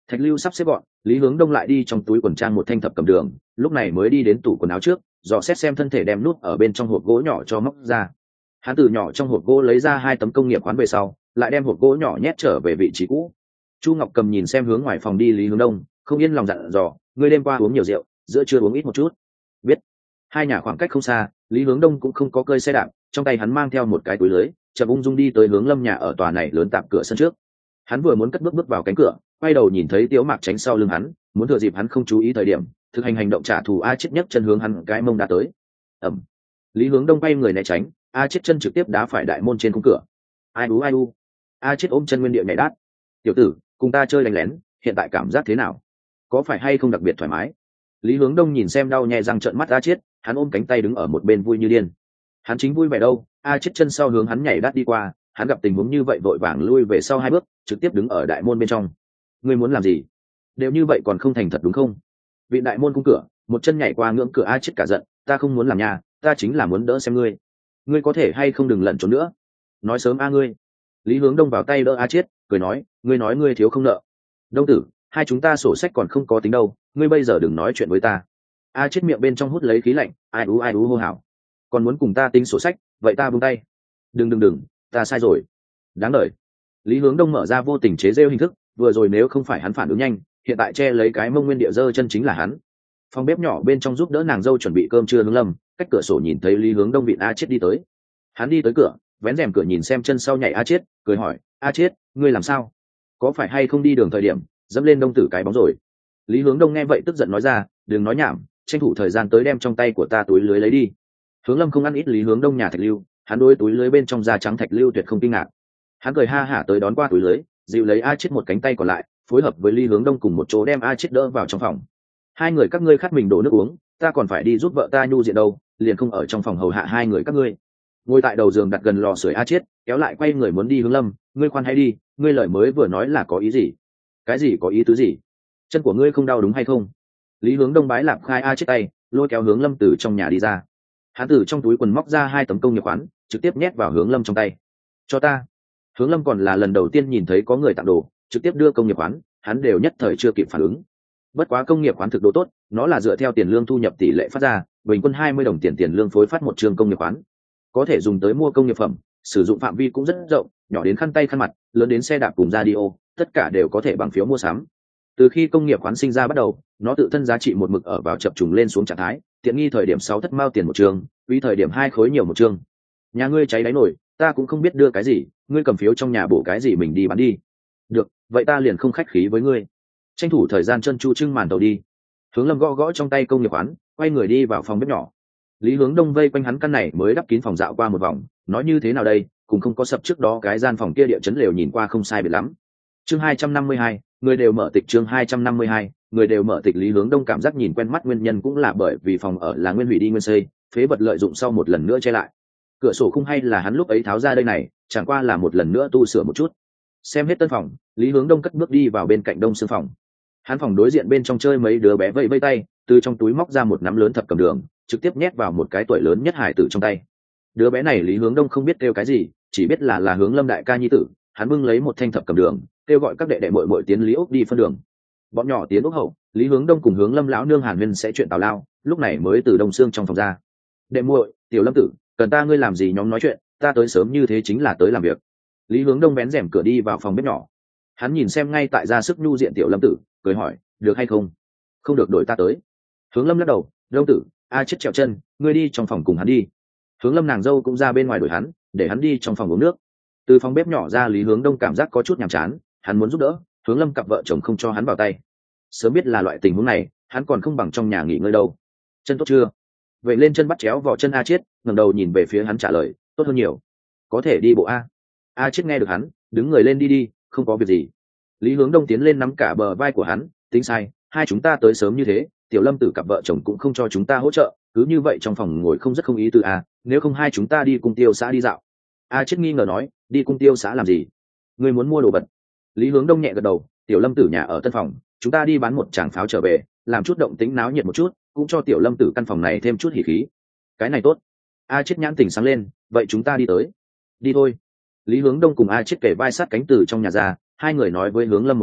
Thạch lưu sắp xếp gọn, Lý Hướng Đông lại đi trong túi quần trang một thanh thập cầm đường, lúc này mới đi đến tủ quần áo trước, dò xét xem thân thể đem nút ở bên trong hộp gỗ nhỏ cho móc ra. Hắn từ nhỏ trong hộp gỗ lấy ra hai tấm công nghiệp khoán về sau, lại đem hộp gỗ nhỏ nhét trở về vị trí cũ. Chu Ngọc Cầm nhìn xem hướng ngoài phòng đi Lý Hướng Đông, không yên lòng dặn dò, ngươi đêm qua uống nhiều rượu, giữa trưa uống ít một chút. Biết. Hai nhà khoảng cách không xa, Lý Hướng Đông cũng không có cơi xe đạp, trong tay hắn mang theo một cái túi lưới, chậm ung dung đi tới hướng Lâm nhà ở tòa này lớn tạm cửa sân trước. Hắn vừa muốn cất bước bước vào cánh cửa, quay đầu nhìn thấy Tiếu Mạc tránh sau lưng hắn, muốn thừa dịp hắn không chú ý thời điểm, thực hành hành động trả thù. A Chết nhất chân hướng hắn cái mông đã tới. Ầm. Lý Hướng Đông quay người né tránh, A Chết chân trực tiếp đá phải đại môn trên khung cửa. Ai u ai u. A Chết ôm chân nguyên địa nhảy đát. Tiểu tử, cùng ta chơi đánh lén, hiện tại cảm giác thế nào? Có phải hay không đặc biệt thoải mái? Lý Hướng Đông nhìn xem đau nhè răng trợn mắt A Chết, hắn ôm cánh tay đứng ở một bên vui như điên. Hắn chính vui vẻ đâu, A Chết chân sau hướng hắn nhảy đát đi qua, hắn gặp tình huống như vậy vội vàng lui về sau hai bước, trực tiếp đứng ở đại môn bên trong. Ngươi muốn làm gì? Đều như vậy còn không thành thật đúng không? Vị đại môn cung cửa, một chân nhảy qua ngưỡng cửa. A Chết cả giận, ta không muốn làm nhà, ta chính là muốn đỡ xem ngươi. Ngươi có thể hay không đừng lẩn trốn nữa. Nói sớm a ngươi. Lý Hướng Đông vào tay đỡ A Chết, cười nói, ngươi nói ngươi thiếu không nợ. Đông tử, hai chúng ta sổ sách còn không có tính đâu, ngươi bây giờ đừng nói chuyện với ta. A Chết miệng bên trong hút lấy khí lạnh, ai ú ai ú hô hào. Còn muốn cùng ta tính sổ sách, vậy ta buông tay. Đừng đừng đừng, ta sai rồi. Đáng đời. Lý Hướng Đông mở ra vô tình chế rêu hình thức, vừa rồi nếu không phải hắn phản ứng nhanh, hiện tại che lấy cái mông nguyên địa dơ chân chính là hắn. Phòng bếp nhỏ bên trong giúp đỡ nàng dâu chuẩn bị cơm trưa Hướng Lâm, cách cửa sổ nhìn thấy Lý Hướng Đông vịn A Chết đi tới. Hắn đi tới cửa, vén rèm cửa nhìn xem chân sau nhảy A Chết, cười hỏi, A Chết, ngươi làm sao? Có phải hay không đi đường thời điểm dẫm lên Đông tử cái bóng rồi? Lý Hướng Đông nghe vậy tức giận nói ra, đừng nói nhảm, tranh thủ thời gian tới đem trong tay của ta túi lưới lấy đi. Hướng Lâm không ăn ít Lý Hướng Đông nhà thạch lưu, hắn đối túi lưới bên trong da trắng thạch lưu tuyệt không kinh ngạc. Hắn cười ha hả tới đón qua túi lưới, dịu lấy A Chết một cánh tay còn lại, phối hợp với Lý Hướng Đông cùng một chỗ đem A Chết đỡ vào trong phòng. Hai người các ngươi khát mình đổ nước uống, ta còn phải đi giúp vợ ta nhu diện đâu, liền không ở trong phòng hầu hạ hai người các ngươi. Ngồi tại đầu giường đặt gần lò sưởi A Chết kéo lại quay người muốn đi Hướng Lâm, ngươi khoan hay đi, ngươi lời mới vừa nói là có ý gì? Cái gì có ý tứ gì? Chân của ngươi không đau đúng hay không? Lý Hướng Đông bái lạp khai A Chết tay, lôi kéo Hướng Lâm từ trong nhà đi ra. Hắn từ trong túi quần móc ra hai tấm công nghiệp khoán, trực tiếp nhét vào Hướng Lâm trong tay. Cho ta. Hướng Lâm còn là lần đầu tiên nhìn thấy có người tặng đồ, trực tiếp đưa công nghiệp khoán, hắn đều nhất thời chưa kịp phản ứng. Bất quá công nghiệp khoán thực độ tốt, nó là dựa theo tiền lương thu nhập tỷ lệ phát ra, bình quân hai mươi đồng tiền tiền lương phối phát một trường công nghiệp khoán, có thể dùng tới mua công nghiệp phẩm, sử dụng phạm vi cũng rất rộng, nhỏ đến khăn tay khăn mặt, lớn đến xe đạp cùng radio, tất cả đều có thể bằng phiếu mua sắm. Từ khi công nghiệp khoán sinh ra bắt đầu, nó tự thân giá trị một mực ở vào chập trùng lên xuống trạng thái, tiện nghi thời điểm sáu thất mao tiền một trường, quý thời điểm hai khối nhiều một trường. Nhà ngươi cháy đáy nổi, ta cũng không biết đưa cái gì, ngươi cầm phiếu trong nhà bổ cái gì mình đi bán đi. Được, vậy ta liền không khách khí với ngươi. Tranh thủ thời gian chân chu trưng màn tàu đi. Hướng Lâm gõ gõ trong tay công nghiệp khoán, quay người đi vào phòng bếp nhỏ. Lý Hướng Đông vây quanh hắn căn này mới đắp kín phòng dạo qua một vòng, nói như thế nào đây, cũng không có sập trước đó cái gian phòng kia địa chấn lều nhìn qua không sai biệt lắm. Chương hai trăm năm mươi hai, người đều mở tịch. Chương hai trăm năm mươi hai, người đều mở tịch. Lý Hướng Đông cảm giác nhìn quen mắt nguyên nhân cũng là bởi vì phòng ở là nguyên hủy đi nguyên xây, phế vật lợi dụng sau một lần nữa che lại. Cửa sổ khung hay là hắn lúc ấy tháo ra đây này, chẳng qua là một lần nữa tu sửa một chút. Xem hết tân phòng, Lý Hướng Đông cất bước đi vào bên cạnh đông xương phòng. Hắn phòng đối diện bên trong chơi mấy đứa bé vẫy vẫy tay, từ trong túi móc ra một nắm lớn thập cầm đường, trực tiếp nhét vào một cái tuổi lớn nhất hải tử trong tay. Đứa bé này Lý Hướng Đông không biết kêu cái gì, chỉ biết là là Hướng Lâm đại ca nhi tử. Hắn bưng lấy một thanh thập cầm đường, kêu gọi các đệ đệ muội muội tiến Lý Úc đi phân đường. Bọn nhỏ tiến Úc hậu, Lý Hướng Đông cùng Hướng Lâm lão nương Hàn Nguyên sẽ chuyện tào lao, lúc này mới từ đông xương trong phòng ra. Đệ muội, Tiểu Lâm tử, cần ta ngươi làm gì nhóm nói chuyện, ta tới sớm như thế chính là tới làm việc. Lý Hướng Đông vén rèm cửa đi vào phòng bếp nhỏ. Hắn nhìn xem ngay tại ra sức nhu diện Tiểu Lâm tử, cười hỏi, được hay không? Không được đổi ta tới. Hướng Lâm lắc đầu, Đông tử, A Chết trèo chân, ngươi đi trong phòng cùng hắn đi. Hướng Lâm nàng dâu cũng ra bên ngoài đuổi hắn, để hắn đi trong phòng uống nước. Từ phòng bếp nhỏ ra, Lý Hướng Đông cảm giác có chút nhàm chán, hắn muốn giúp đỡ, Hướng Lâm cặp vợ chồng không cho hắn vào tay. Sớm biết là loại tình huống này, hắn còn không bằng trong nhà nghỉ ngơi đâu. Chân tốt chưa? Vậy lên chân bắt chéo vò chân A Chết, ngẩng đầu nhìn về phía hắn trả lời, tốt hơn nhiều. Có thể đi bộ a. A Chết nghe được hắn, đứng người lên đi đi, không có việc gì. Lý Hướng Đông tiến lên nắm cả bờ vai của hắn, tính sai, hai chúng ta tới sớm như thế, Tiểu Lâm tử cặp vợ chồng cũng không cho chúng ta hỗ trợ, cứ như vậy trong phòng ngồi không rất không ý tư a, nếu không hai chúng ta đi cung tiêu xã đi dạo. A Chết nghi ngờ nói, đi cung tiêu xã làm gì? Ngươi muốn mua đồ vật? Lý Hướng Đông nhẹ gật đầu, Tiểu Lâm tử nhà ở tân phòng, chúng ta đi bán một tràng pháo trở về, làm chút động tĩnh náo nhiệt một chút, cũng cho Tiểu Lâm tử căn phòng này thêm chút hỉ khí. Cái này tốt. A Chết nhãn tỉnh sáng lên, vậy chúng ta đi tới. Đi thôi. Lý Hướng Đông cùng A Chết kể vai sát cánh từ trong nhà ra, hai người nói với Hướng Lâm một tiếng,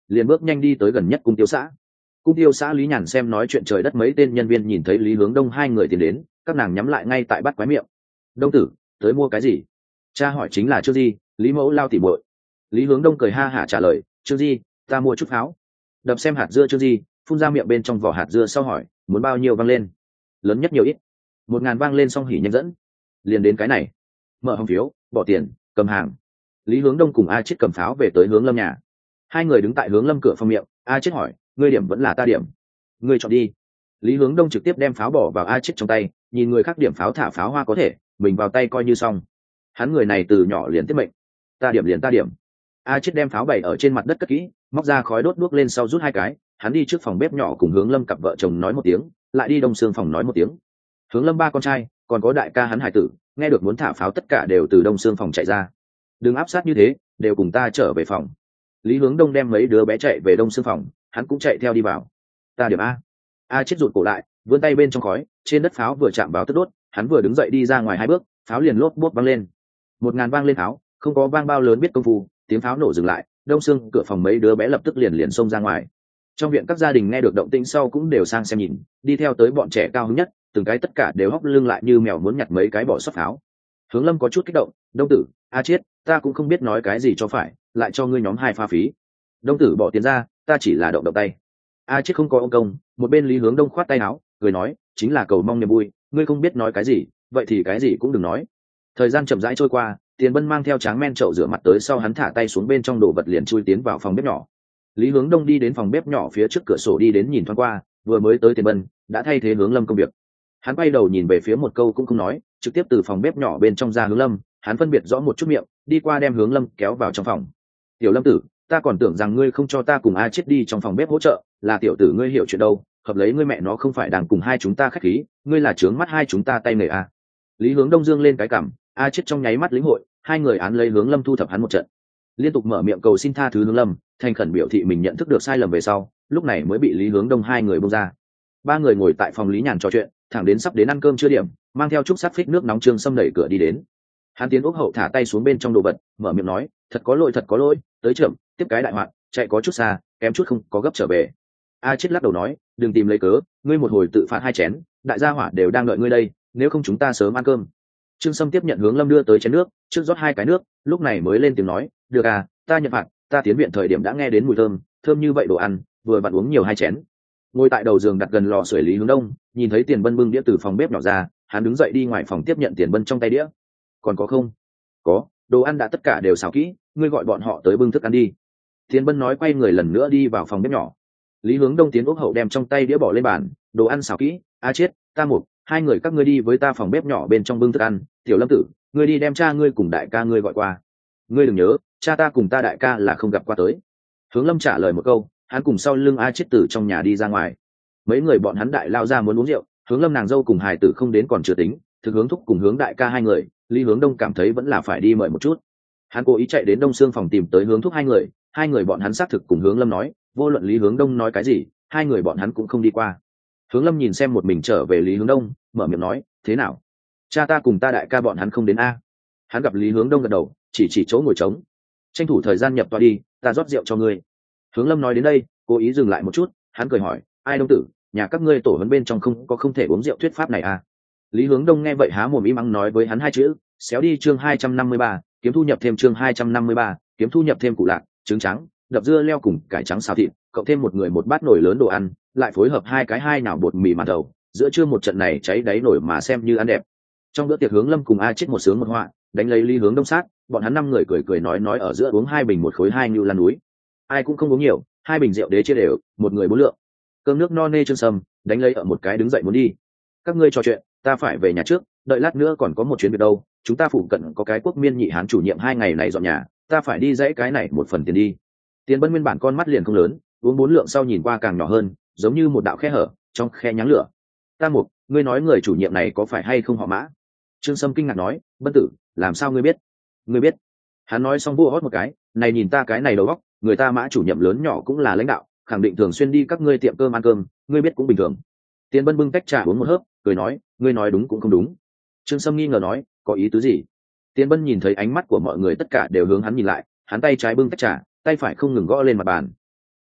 liền bước nhanh đi tới gần nhất cung tiêu xã. Cung tiêu xã Lý Nhàn xem nói chuyện trời đất mấy tên nhân viên nhìn thấy Lý Hướng Đông hai người tiến đến, các nàng nhắm lại ngay tại bắt quái miệng. Đông tử, tới mua cái gì? Cha hỏi chính là Trương Di, Lý Mẫu lao tỉ muội. Lý Hướng Đông cười ha hả trả lời, Trương Di, ta mua chút pháo. Đập xem hạt dưa Trương Di, phun ra miệng bên trong vỏ hạt dưa sau hỏi, muốn bao nhiêu vang lên? Lớn nhất nhiều ít. Một ngàn vang lên xong hỉ nhanh dẫn. Liền đến cái này. Mở hòm phiếu, bỏ tiền, cầm hàng. Lý Hướng Đông cùng A Chiết cầm pháo về tới Hướng Lâm nhà. Hai người đứng tại Hướng Lâm cửa phòng miệng, A Chiết hỏi, ngươi điểm vẫn là ta điểm? Ngươi chọn đi. Lý Hướng Đông trực tiếp đem pháo bỏ vào A Chiết trong tay, nhìn người khác điểm pháo thả pháo hoa có thể, mình vào tay coi như xong. Hắn người này từ nhỏ liền tiết mệnh. Ta điểm liền ta điểm. A Chiết đem pháo bày ở trên mặt đất cất kỹ, móc ra khói đốt đuốc lên sau rút hai cái, hắn đi trước phòng bếp nhỏ cùng Hướng Lâm cặp vợ chồng nói một tiếng, lại đi Đông Sương phòng nói một tiếng. Hướng Lâm ba con trai, còn có đại ca hắn hải tử, nghe được muốn thả pháo tất cả đều từ Đông Sương phòng chạy ra. Đừng áp sát như thế, đều cùng ta trở về phòng. Lý Hướng Đông đem mấy đứa bé chạy về Đông Sương phòng, hắn cũng chạy theo đi vào. Ta điểm a. A Chiết rụt cổ lại, vươn tay bên trong khói, trên đất pháo vừa chạm vào tức đốt, hắn vừa đứng dậy đi ra ngoài hai bước, pháo liền lốp bốp vang lên. Một ngàn vang lên pháo, không có vang bao lớn biết công phu, tiếng pháo nổ dừng lại, Đông Sương cửa phòng mấy đứa bé lập tức liền liền xông ra ngoài. Trong viện các gia đình nghe được động tĩnh sau cũng đều sang xem nhìn, đi theo tới bọn trẻ cao hứng nhất, từng cái tất cả đều hóc lưng lại như mèo muốn nhặt mấy cái bỏ sót pháo. Hướng Lâm có chút kích động, Đông tử, A Chiết, ta cũng không biết nói cái gì cho phải, lại cho ngươi nhóm hai pha phí. Đông tử bỏ tiền ra, ta chỉ là động động tay. A Chiết không có ông công, một bên Lý Hướng Đông khoát tay áo, cười nói, chính là cầu mong niềm vui, ngươi không biết nói cái gì, vậy thì cái gì cũng đừng nói. Thời gian chậm rãi trôi qua, Tiền Bân mang theo tráng men chậu rửa mặt tới sau hắn thả tay xuống bên trong đồ vật liền chui tiến vào phòng bếp nhỏ. Lý Hướng Đông đi đến phòng bếp nhỏ phía trước cửa sổ đi đến nhìn thoáng qua, vừa mới tới Tiền Bân đã thay thế Hướng Lâm công việc. Hắn quay đầu nhìn về phía một câu cũng không nói, trực tiếp từ phòng bếp nhỏ bên trong ra Hướng Lâm, hắn phân biệt rõ một chút miệng, đi qua đem Hướng Lâm kéo vào trong phòng. Tiểu Lâm tử, ta còn tưởng rằng ngươi không cho ta cùng A Chiết đi trong phòng bếp hỗ trợ, là tiểu tử ngươi hiểu chuyện đâu, hợp lấy ngươi mẹ nó không phải đang cùng hai chúng ta khách khí, ngươi là trướng mắt hai chúng ta tay nghề à. Lý Hướng Đông dương lên cái cằm, A Chiết trong nháy mắt lĩnh hội, hai người án lấy Hướng Lâm thu thập hắn một trận, liên tục mở miệng cầu xin tha thứ Hướng Lâm, thành khẩn biểu thị mình nhận thức được sai lầm về sau, lúc này mới bị Lý Hướng Đông hai người buông ra. Ba người ngồi tại phòng Lý Nhàn trò chuyện, thẳng đến sắp đến ăn cơm chưa điểm, mang theo chút sát phích nước nóng Trương Sâm đẩy cửa đi đến. Hắn tiến ốc hậu thả tay xuống bên trong đồ vật, mở miệng nói, thật có lỗi thật có lỗi, tới chậm, tiếp cái đại hoạn, chạy có chút xa, kém chút không có gấp trở về. A Chiết lắc đầu nói, đừng tìm lấy cớ, ngươi một hồi tự phạt hai chén, đại gia hỏa đều đang đợi ngươi đây, nếu không chúng ta sớm ăn cơm. Trương Sâm tiếp nhận Hướng Lâm đưa tới chén nước, trước rót hai cái nước, lúc này mới lên tiếng nói, được à, ta nhận phạt, ta tiến viện thời điểm đã nghe đến mùi thơm, thơm như vậy đồ ăn, vừa vặn uống nhiều hai chén. Ngồi tại đầu giường đặt gần lò sưởi Lý Hướng Đông, nhìn thấy Tiền Bân bưng đĩa từ phòng bếp nhỏ ra, hắn đứng dậy đi ngoài phòng tiếp nhận Tiền Bân trong tay đĩa. Còn có không? Có, đồ ăn đã tất cả đều xào kỹ, ngươi gọi bọn họ tới bưng thức ăn đi. Tiền Bân nói quay người lần nữa đi vào phòng bếp nhỏ. Lý Hướng Đông tiến ốc hậu đem trong tay đĩa bỏ lên bàn, đồ ăn xào kỹ, A Chiết, ta một, hai người các ngươi đi với ta phòng bếp nhỏ bên trong bưng thức ăn, Tiểu Lâm tử, ngươi đi đem cha ngươi cùng đại ca ngươi gọi qua. Ngươi đừng nhớ, cha ta cùng ta đại ca là không gặp qua tới. Hướng Lâm trả lời một câu, hắn cùng sau lưng A Chiết từ trong nhà đi ra ngoài. Mấy người bọn hắn đại lao ra muốn uống rượu, Hướng Lâm nàng dâu cùng hài tử không đến còn chưa tính, thực hướng thúc cùng hướng đại ca hai người, Lý Hướng Đông cảm thấy vẫn là phải đi mời một chút. Hắn cố ý chạy đến Đông Sương phòng tìm tới hướng thúc hai người, hai người bọn hắn xác thực cùng Hướng Lâm nói, vô luận Lý Hướng Đông nói cái gì, hai người bọn hắn cũng không đi qua. Hướng Lâm nhìn xem một mình trở về Lý Hướng Đông, mở miệng nói, thế nào? Cha ta cùng ta đại ca bọn hắn không đến a? Hắn gặp Lý Hướng Đông gật đầu, chỉ chỉ chỗ ngồi trống. Tranh thủ thời gian nhập toa đi, ta rót rượu cho ngươi. Hướng Lâm nói đến đây, cố ý dừng lại một chút, hắn cười hỏi, ai Đông tử, nhà các ngươi tổ huấn bên trong không có không thể uống rượu thuyết pháp này à? Lý Hướng Đông nghe vậy há mồm im mắng nói với hắn hai chữ, xéo đi chương hai trăm năm mươi ba, kiếm thu nhập thêm chương hai trăm năm mươi ba, kiếm thu nhập thêm củ lạc, trứng trắng, đập dưa leo cùng cải trắng xào thịt, cộng thêm một người một bát nồi lớn đồ ăn, lại phối hợp hai cái hai nào bột mì màn đầu, giữa trưa một trận này cháy đáy nổi mà xem như ăn đẹp. Trong bữa tiệc Hướng Lâm cùng A Chiết một sướng một họa, đánh lấy Lý Hướng Đông sát, bọn hắn năm người cười cười nói nói ở giữa uống hai bình một khối hai như lan núi. Ai cũng không uống nhiều, hai bình rượu đế chia đều, một người bốn lượng. Cơm nước no nê Trương Sâm, đánh lấy ở một cái đứng dậy muốn đi. Các ngươi trò chuyện, ta phải về nhà trước, đợi lát nữa còn có một chuyến việc đâu, chúng ta phụ cận có cái quốc miên nhị hán chủ nhiệm hai ngày này dọn nhà, ta phải đi dãy cái này một phần tiền đi. Tiền Bân nguyên bản con mắt liền không lớn, uống bốn lượng sau nhìn qua càng nhỏ hơn, giống như một đạo khe hở trong khe nháng lửa. Ta mục, ngươi nói người chủ nhiệm này có phải hay không họ Mã? Trương Sâm kinh ngạc nói, Bân tử, làm sao ngươi biết? Ngươi biết? Hắn nói xong vua hót một cái, này nhìn ta cái này đầu óc, người ta Mã chủ nhiệm lớn nhỏ cũng là lãnh đạo, khẳng định thường xuyên đi các ngươi tiệm cơm ăn cơm, ngươi biết cũng bình thường. Tiền Bân bưng tách trà uống một hớp, cười nói, ngươi nói đúng cũng không đúng. Trương Sâm nghi ngờ nói, có ý tứ gì? Tiền Bân nhìn thấy ánh mắt của mọi người tất cả đều hướng hắn nhìn lại, hắn tay trái bưng tách trà, tay phải không ngừng gõ lên mặt bàn.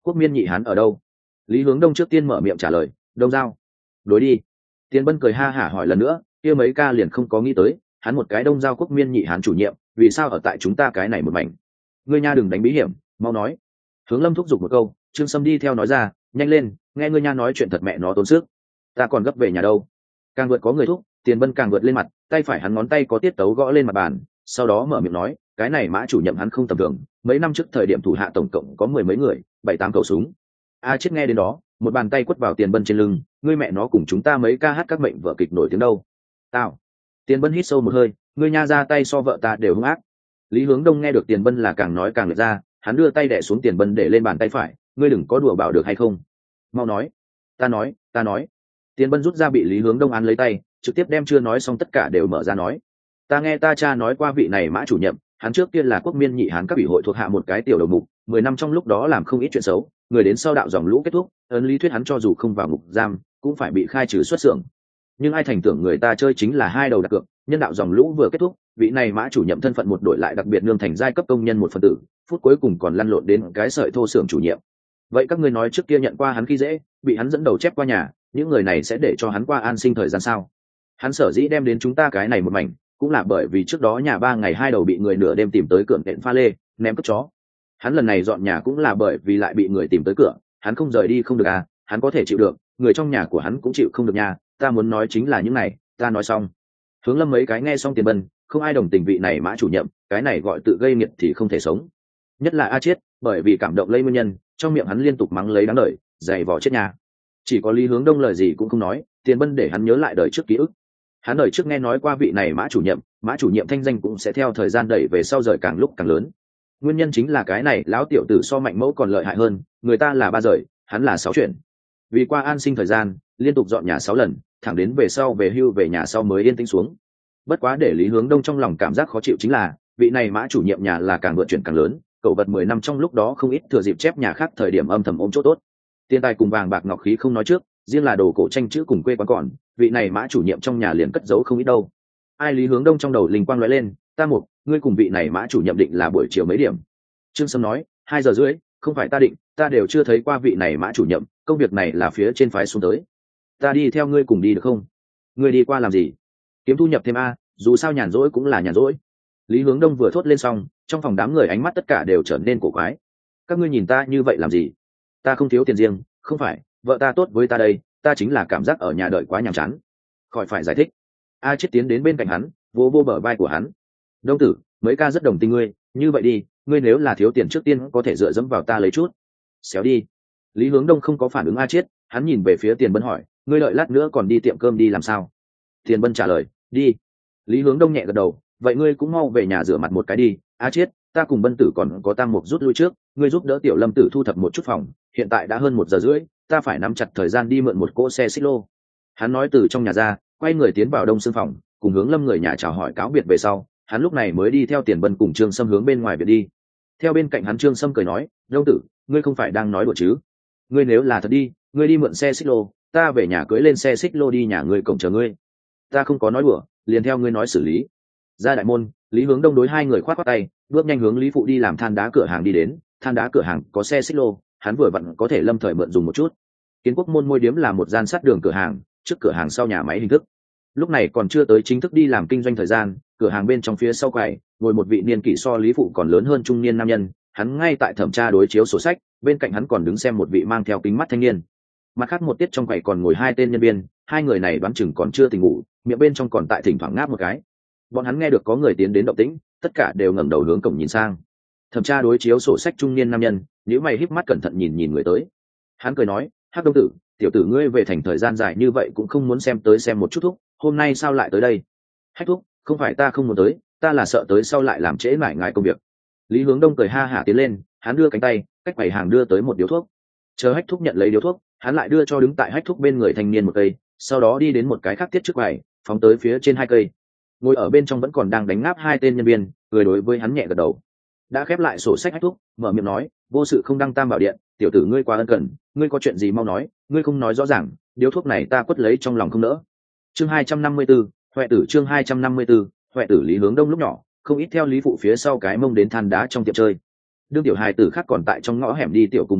Quốc miên nhị hán ở đâu? Lý Hướng Đông trước tiên mở miệng trả lời. Đông Giao. Đối đi. Tiền Bân cười ha hả hỏi lần nữa, kia mấy ca liền không có nghĩ tới, hắn một cái Đông Giao Quốc miên nhị hán chủ nhiệm, vì sao ở tại chúng ta cái này một mảnh? Ngươi nha đừng đánh bí hiểm, mau nói. Hướng Lâm thúc giục một câu, Trương Sâm đi theo nói ra, nhanh lên, nghe ngươi nha nói chuyện thật mẹ nó tốn sức. Ta còn gấp về nhà đâu. Càng vượt có người thúc, Tiền Bân càng vượt lên mặt, tay phải hắn ngón tay có tiết tấu gõ lên mặt bàn, sau đó mở miệng nói, cái này mã chủ nhiệm hắn không tầm thường, mấy năm trước thời điểm thủ hạ tổng cộng có mười mấy người, bảy tám khẩu súng. A chết nghe đến đó, một bàn tay quất vào Tiền Bân trên lưng, ngươi mẹ nó cùng chúng ta mấy ca hát các mệnh vợ kịch nổi tiếng đâu. Tao. Tiền Bân hít sâu một hơi, ngươi nha ra tay so vợ ta đều hung ác. Lý Hướng Đông nghe được Tiền Bân là càng nói càng lệch ra, hắn đưa tay đè xuống Tiền Bân để lên bàn tay phải, ngươi đừng có đùa bảo được hay không? Mau nói. Ta nói, ta nói. Tiền Bân rút ra bị Lý Hướng Đông án lấy tay, trực tiếp đem chưa nói xong tất cả đều mở ra nói. Ta nghe ta cha nói qua vị này mã chủ nhiệm, hắn trước kia là Quốc miên nhị hán các ủy hội thuộc hạ một cái tiểu đầu mục, mười năm trong lúc đó làm không ít chuyện xấu, người đến sau đạo dòng lũ kết thúc, ấn lý thuyết hắn cho dù không vào ngục giam, cũng phải bị khai trừ xuất xưởng. Nhưng ai thành tưởng người ta chơi chính là hai đầu đặt cược, nhân đạo dòng lũ vừa kết thúc, vị này mã chủ nhiệm thân phận một đội lại đặc biệt nương thành giai cấp công nhân một phần tử, phút cuối cùng còn lăn lộn đến cái sợi thô xưởng chủ nhiệm. Vậy các ngươi nói trước kia nhận qua hắn khi dễ, bị hắn dẫn đầu chép qua nhà, những người này sẽ để cho hắn qua an sinh thời gian sao? Hắn sở dĩ đem đến chúng ta cái này một mảnh, cũng là bởi vì trước đó nhà ba ngày hai đầu bị người nửa đêm tìm tới cửa nện pha lê, ném cất chó. Hắn lần này dọn nhà cũng là bởi vì lại bị người tìm tới cửa, hắn không rời đi không được à, hắn có thể chịu được, người trong nhà của hắn cũng chịu không được nha, ta muốn nói chính là những này, ta nói xong. Hướng Lâm mấy cái nghe xong Tiền Bân, không ai đồng tình vị này mã chủ nhiệm, cái này gọi tự gây nghiệt thì không thể sống. Nhất là A Chiết, bởi vì cảm động lây nguyên nhân, trong miệng hắn liên tục mắng lấy đáng đời, dày vò chết nhà. Chỉ có Lý Hướng Đông lời gì cũng không nói, Tiền Bân để hắn nhớ lại đời trước ký ức. Hắn đời trước nghe nói qua vị này mã chủ nhiệm, mã chủ nhiệm thanh danh cũng sẽ theo thời gian đẩy về sau rời càng lúc càng lớn. Nguyên nhân chính là cái này lão tiểu tử so mạnh mẫu còn lợi hại hơn, người ta là ba rời, hắn là sáu chuyển. Vì qua an sinh thời gian, liên tục dọn nhà sáu lần, thẳng đến về sau về hưu về nhà sau mới yên tĩnh xuống. Bất quá để Lý Hướng Đông trong lòng cảm giác khó chịu chính là, vị này mã chủ nhiệm nhà là càng vượt chuyển càng lớn, cậu vật mười năm trong lúc đó không ít thừa dịp chép nhà khác thời điểm âm thầm ôm chỗ tốt. Tiền tài cùng vàng bạc ngọc khí không nói trước, riêng là đồ cổ tranh chữ cùng quê quán còn, vị này mã chủ nhiệm trong nhà liền cất giấu không ít đâu. Ai Lý Hướng Đông trong đầu linh quang lóe lên, ta một, ngươi cùng vị này mã chủ nhiệm định là buổi chiều mấy điểm? Trương Sâm nói, hai giờ rưỡi, không phải ta định, ta đều chưa thấy qua vị này mã chủ nhiệm, công việc này là phía trên phái xuống tới. Ta đi theo ngươi cùng đi được không? Ngươi đi qua làm gì? Kiếm thu nhập thêm a, dù sao nhàn rỗi cũng là nhàn rỗi. Lý Hướng Đông vừa thốt lên xong, trong phòng đám người ánh mắt tất cả đều trở nên cổ quái. Các ngươi nhìn ta như vậy làm gì? Ta không thiếu tiền riêng, không phải, vợ ta tốt với ta đây, ta chính là cảm giác ở nhà đợi quá nhàm chán. Khỏi phải giải thích. A Chiết tiến đến bên cạnh hắn, vô vô bờ vai của hắn. Đông tử, mấy ca rất đồng tình ngươi, như vậy đi, ngươi nếu là thiếu tiền trước tiên có thể dựa dẫm vào ta lấy chút. Xéo đi. Lý Hướng Đông không có phản ứng A Chiết, hắn nhìn về phía Tiền Bân hỏi, ngươi đợi lát nữa còn đi tiệm cơm đi làm sao? Tiền Bân trả lời, đi. Lý Hướng Đông nhẹ gật đầu, vậy ngươi cũng mau về nhà rửa mặt một cái đi. A Chiết, ta cùng Bân tử còn có Tam Mục rút lui trước, ngươi giúp đỡ Tiểu Lâm tử thu thập một chút phòng, hiện tại đã hơn một giờ rưỡi, ta phải nắm chặt thời gian đi mượn một cỗ xe xích lô. Hắn nói từ trong nhà ra, quay người tiến vào đông xương phòng, cùng Hướng Lâm người nhà chào hỏi cáo biệt về sau, hắn lúc này mới đi theo Tiền Bân cùng Trương Sâm hướng bên ngoài viện đi. Theo bên cạnh hắn Trương Sâm cười nói, Đông tử, ngươi không phải đang nói đùa chứ? Ngươi nếu là thật đi, ngươi đi mượn xe xích lô, ta về nhà cưới lên xe xích lô đi nhà ngươi cổng chờ ngươi. Ta không có nói đùa, liền theo ngươi nói xử lý. Ra đại môn, Lý Hướng Đông đối hai người khoát khoát tay, bước nhanh hướng Lý phụ đi làm than đá cửa hàng đi đến. Than đá cửa hàng có xe xích lô, hắn vừa vặn có thể lâm thời mượn dùng một chút. Kiến Quốc môn môi điếm là một gian sát đường cửa hàng, trước cửa hàng sau nhà máy hình thức. Lúc này còn chưa tới chính thức đi làm kinh doanh thời gian, cửa hàng bên trong phía sau quầy ngồi một vị niên kỷ so Lý phụ còn lớn hơn trung niên nam nhân, hắn ngay tại thẩm tra đối chiếu sổ sách, bên cạnh hắn còn đứng xem một vị mang theo kính mắt thanh niên. Mặt khác một tiết trong quầy còn ngồi hai tên nhân viên, hai người này đoán chừng còn chưa tỉnh ngủ, miệng bên trong còn tại thỉnh thoảng ngáp một cái. Bọn hắn nghe được có người tiến đến động tĩnh, tất cả đều ngẩng đầu hướng cổng nhìn sang. Thẩm tra đối chiếu sổ sách trung niên nam nhân, nếu mày híp mắt cẩn thận nhìn nhìn người tới. Hắn cười nói, Hắc Đông tử, tiểu tử ngươi về thành thời gian dài như vậy cũng không muốn xem tới xem một chút thúc, hôm nay sao lại tới đây? Hách thúc, không phải ta không muốn tới, ta là sợ tới sau lại làm trễ mãi ngại công việc. Lý Hướng Đông cười ha hả tiến lên, hắn đưa cánh tay, cách quầy hàng đưa tới một điếu thuốc. Chờ Hách thúc nhận lấy điếu thuốc, hắn lại đưa cho đứng tại Hách thúc bên người thanh niên một cây, sau đó đi đến một cái khác tiết trước quầy, phóng tới phía trên hai cây. Ngồi ở bên trong vẫn còn đang đánh ngáp hai tên nhân viên, người đối với hắn nhẹ gật đầu. Đã khép lại sổ sách Hách thúc, mở miệng nói, vô sự không đăng tam bảo điện, tiểu tử ngươi quá ân cần, ngươi có chuyện gì mau nói, ngươi không nói rõ ràng, điếu thuốc này ta quất lấy trong lòng không nỡ. Chương hai trăm năm mươi tư, Huệ tử chương hai trăm năm mươi tư, Huệ tử. Lý Hướng Đông lúc nhỏ, không ít theo Lý phụ phía sau cái mông đến than đá trong tiệm chơi. Đương tiểu hài tử khác còn tại trong ngõ hẻm đi tiểu cùng một lúc,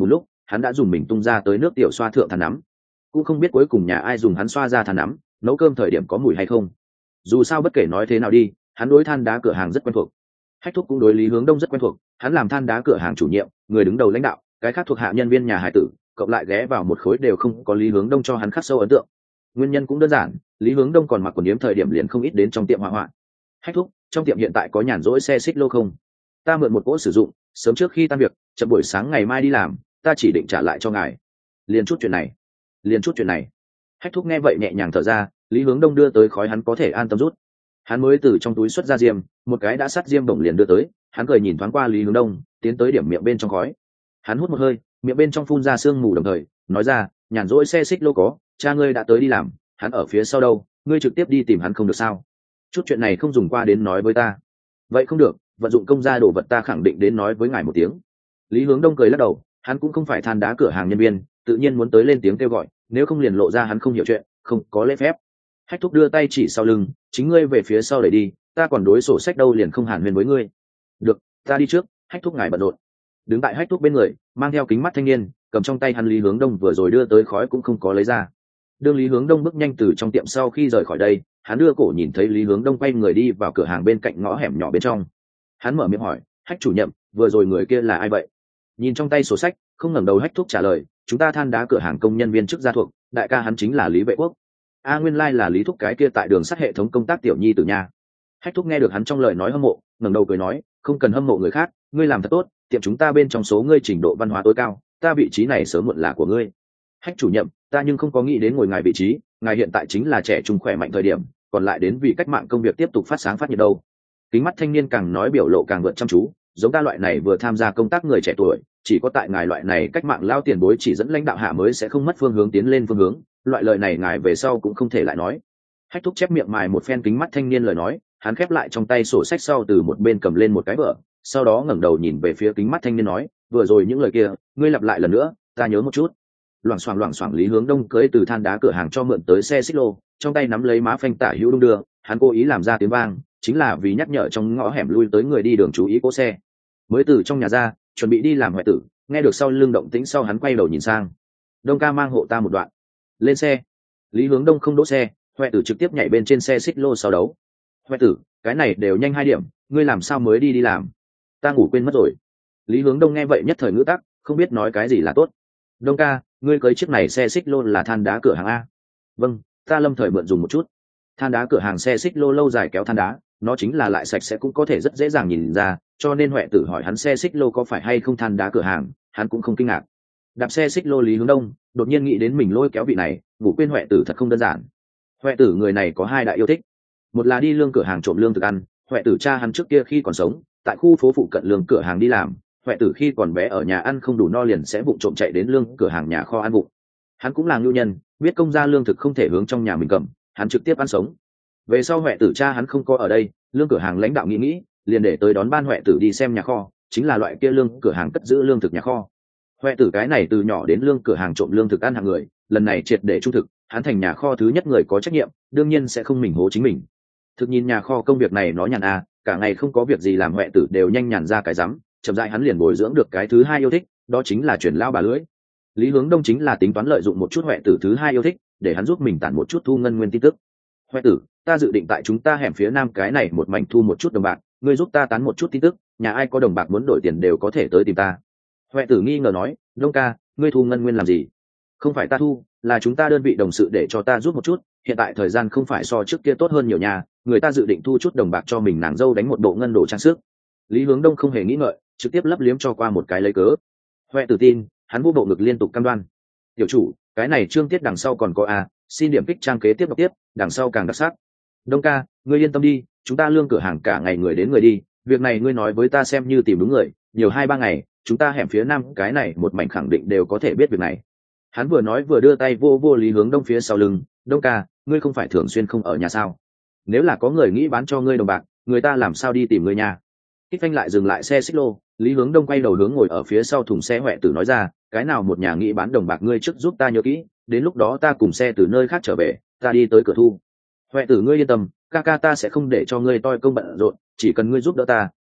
hắn đã dùng mình tung ra tới nước tiểu xoa thượng than nắm, cũng không biết cuối cùng nhà ai dùng hắn xoa ra than nắm nấu cơm thời điểm có mùi hay không. Dù sao bất kể nói thế nào đi, hắn đối than đá cửa hàng rất quen thuộc. Hách Thúc cũng đối Lý Hướng Đông rất quen thuộc, hắn làm than đá cửa hàng chủ nhiệm, người đứng đầu lãnh đạo, cái khác thuộc hạ nhân viên nhà hải tử cộng lại ghé vào một khối đều không có Lý Hướng Đông cho hắn khắc sâu ấn tượng. Nguyên nhân cũng đơn giản, Lý Hướng Đông còn mặc quần yếm thời điểm liền không ít đến trong tiệm họa họa. Hách Thúc, trong tiệm hiện tại có nhàn rỗi xe xích lô không? Ta mượn một cỗ sử dụng, sớm trước khi tan việc, chậm buổi sáng ngày mai đi làm, ta chỉ định trả lại cho ngài. Liền chút chuyện này, liền chút chuyện này. Hách Thúc nghe vậy nhẹ nhàng thở ra, Lý Hướng Đông đưa tới khói hắn có thể an tâm rút. Hắn mới từ trong túi xuất ra diêm, một cái đã sắt diêm bổng liền đưa tới, hắn cười nhìn thoáng qua Lý Hướng Đông, tiến tới điểm miệng bên trong khói. Hắn hút một hơi, miệng bên trong phun ra sương mù đồng thời nói ra, nhàn rỗi xe xích lô có, cha ngươi đã tới đi làm, hắn ở phía sau đâu, ngươi trực tiếp đi tìm hắn không được sao? Chút chuyện này không dùng qua đến nói với ta. Vậy không được, vận dụng công gia đồ vật ta khẳng định đến nói với ngài một tiếng. Lý Hướng Đông cười lắc đầu, hắn cũng không phải than đá cửa hàng nhân viên, tự nhiên muốn tới lên tiếng kêu gọi, nếu không liền lộ ra hắn không hiểu chuyện, không có lễ phép. Hách Thúc đưa tay chỉ sau lưng, chính ngươi về phía sau đẩy đi, ta còn đối sổ sách đâu liền không hàn huyên với ngươi. Được, ta đi trước. Hách Thúc ngài bận rộn. Đứng tại Hách Thúc bên người, mang theo kính mắt thanh niên, cầm trong tay hắn Lý Hướng Đông vừa rồi đưa tới khói cũng không có lấy ra. Đương Lý Hướng Đông bước nhanh từ trong tiệm sau khi rời khỏi đây, hắn đưa cổ nhìn thấy Lý Hướng Đông quay người đi vào cửa hàng bên cạnh ngõ hẻm nhỏ bên trong. Hắn mở miệng hỏi, Hách chủ nhiệm, vừa rồi người kia là ai vậy? Nhìn trong tay sổ sách, không ngẩng đầu Hách Thúc trả lời, chúng ta than đá cửa hàng công nhân viên chức gia thuộc, đại ca hắn chính là Lý Vệ Quốc. A nguyên lai là Lý Thúc cái kia tại đường sắt hệ thống công tác tiểu nhi tử nhà. Hách Thúc nghe được hắn trong lời nói hâm mộ, ngẩng đầu cười nói, không cần hâm mộ người khác, ngươi làm thật tốt, tiệm chúng ta bên trong số ngươi trình độ văn hóa tối cao, ta vị trí này sớm muộn là của ngươi. Hách chủ nhiệm, ta nhưng không có nghĩ đến ngồi ngài vị trí, ngài hiện tại chính là trẻ trung khỏe mạnh thời điểm, còn lại đến vì cách mạng công việc tiếp tục phát sáng phát nhiệt đâu. Kính mắt thanh niên càng nói biểu lộ càng vượt chăm chú, giống ta loại này vừa tham gia công tác người trẻ tuổi, chỉ có tại ngài loại này cách mạng lao tiền bối chỉ dẫn lãnh đạo hạ mới sẽ không mất phương hướng tiến lên phương hướng, loại lời này ngài về sau cũng không thể lại nói. Hách Thúc chép miệng mài một phen kính mắt thanh niên lời nói, hắn khép lại trong tay sổ sách sau từ một bên cầm lên một cái vở, sau đó ngẩng đầu nhìn về phía kính mắt thanh niên nói, vừa rồi những lời kia ngươi lặp lại lần nữa, ta nhớ một chút. Loảng xoảng loảng xoảng Lý Hướng Đông cưỡi từ than đá cửa hàng cho mượn tới xe xích lô, trong tay nắm lấy má phanh tả hữu đung đưa, hắn cố ý làm ra tiếng vang, chính là vì nhắc nhở trong ngõ hẻm lui tới người đi đường chú ý cố xe. Mới từ trong nhà ra, chuẩn bị đi làm hoại tử, nghe được sau lưng động tĩnh sau hắn quay đầu nhìn sang. Đông ca mang hộ ta một đoạn. Lên xe. Lý Hướng Đông không đỗ xe, hoại tử trực tiếp nhảy bên trên xe xích lô sau đấu. Hoại tử, cái này đều nhanh hai điểm, ngươi làm sao mới đi đi làm? Ta ngủ quên mất rồi. Lý Hướng Đông nghe vậy nhất thời ngữ tắc, không biết nói cái gì là tốt. Đông ca, ngươi cưới chiếc này xe xích lô là than đá cửa hàng a? Vâng, ta lâm thời mượn dùng một chút. Than đá cửa hàng xe xích lô lâu dài kéo than đá, nó chính là lại sạch sẽ cũng có thể rất dễ dàng nhìn ra, cho nên Huệ Tử hỏi hắn xe xích lô có phải hay không than đá cửa hàng, hắn cũng không kinh ngạc. Đạp xe xích lô Lý Hướng Đông đột nhiên nghĩ đến mình lôi kéo vị này, ngủ quên Huệ Tử thật không đơn giản. Huệ Tử người này có hai đại yêu thích, một là đi lương cửa hàng trộm lương thực ăn. Huệ Tử cha hắn trước kia khi còn sống, tại khu phố phụ cận lương cửa hàng đi làm, Huệ Tử khi còn bé ở nhà ăn không đủ no liền sẽ vụng trộm chạy đến lương cửa hàng nhà kho ăn vụng. Hắn cũng là ngưu nhân, biết công gia lương thực không thể hướng trong nhà mình cầm, hắn trực tiếp ăn sống. Về sau Huệ Tử cha hắn không có ở đây, lương cửa hàng lãnh đạo nghĩ nghĩ, liền để tới đón ban Huệ Tử đi xem nhà kho, chính là loại kia lương cửa hàng cất giữ lương thực nhà kho. Huệ Tử cái này từ nhỏ đến lương cửa hàng trộm lương thực ăn hàng người, lần này triệt để trung thực, hắn thành nhà kho thứ nhất người có trách nhiệm, đương nhiên sẽ không mình hố chính mình. Thực nhìn nhà kho công việc này nó nhàn à, cả ngày không có việc gì làm Huệ Tử đều nhanh nhàn ra cái rắm, chậm rãi hắn liền bồi dưỡng được cái thứ hai yêu thích, đó chính là chuyển lao bà lưới. Lý Hướng Đông chính là tính toán lợi dụng một chút Huệ Tử thứ hai yêu thích, để hắn giúp mình tản một chút thu ngân nguyên tin tức. Huệ Tử, ta dự định tại chúng ta hẻm phía nam cái này một mảnh thu một chút đồng bạc, ngươi giúp ta tán một chút tin tức, nhà ai có đồng bạc muốn đổi tiền đều có thể tới tìm ta. Huệ Tử nghi ngờ nói, Đông ca, ngươi thu ngân nguyên làm gì? Không phải ta thu, là chúng ta đơn vị đồng sự để cho ta giúp một chút, hiện tại thời gian không phải so trước kia tốt hơn nhiều nhà, người ta dự định thu chút đồng bạc cho mình nàng dâu đánh một bộ ngân đồ trang sức. Lý Hướng Đông không hề nghĩ ngợi, trực tiếp lấp liếm cho qua một cái lấy cớ. Huệ Tử tin, hắn vô bộ ngực liên tục cam đoan. Tiểu chủ, cái này chương tiết đằng sau còn có à, xin điểm kích trang kế tiếp đọc tiếp, đằng sau càng đặc sắc. Đông ca, ngươi yên tâm đi, chúng ta lương cửa hàng cả ngày người đến người đi, việc này ngươi nói với ta xem như tìm đúng người, nhiều hai ba ngày, chúng ta hẻm phía nam cái này một mảnh khẳng định đều có thể biết việc này. Hắn vừa nói vừa đưa tay vô vô Lý Hướng Đông phía sau lưng, Đông ca, ngươi không phải thường xuyên không ở nhà sao? Nếu là có người nghĩ bán cho ngươi đồng bạc, người ta làm sao đi tìm ngươi nhà? Kích phanh lại dừng lại xe xích lô, Lý Hướng Đông quay đầu hướng ngồi ở phía sau thùng xe Huệ Tử nói ra, cái nào một nhà nghĩ bán đồng bạc ngươi trước giúp ta nhớ kỹ, đến lúc đó ta cùng xe từ nơi khác trở về, ta đi tới cửa thu. Huệ Tử ngươi yên tâm, ca ca ta sẽ không để cho ngươi toi công bận rộn, chỉ cần ngươi giúp đỡ ta,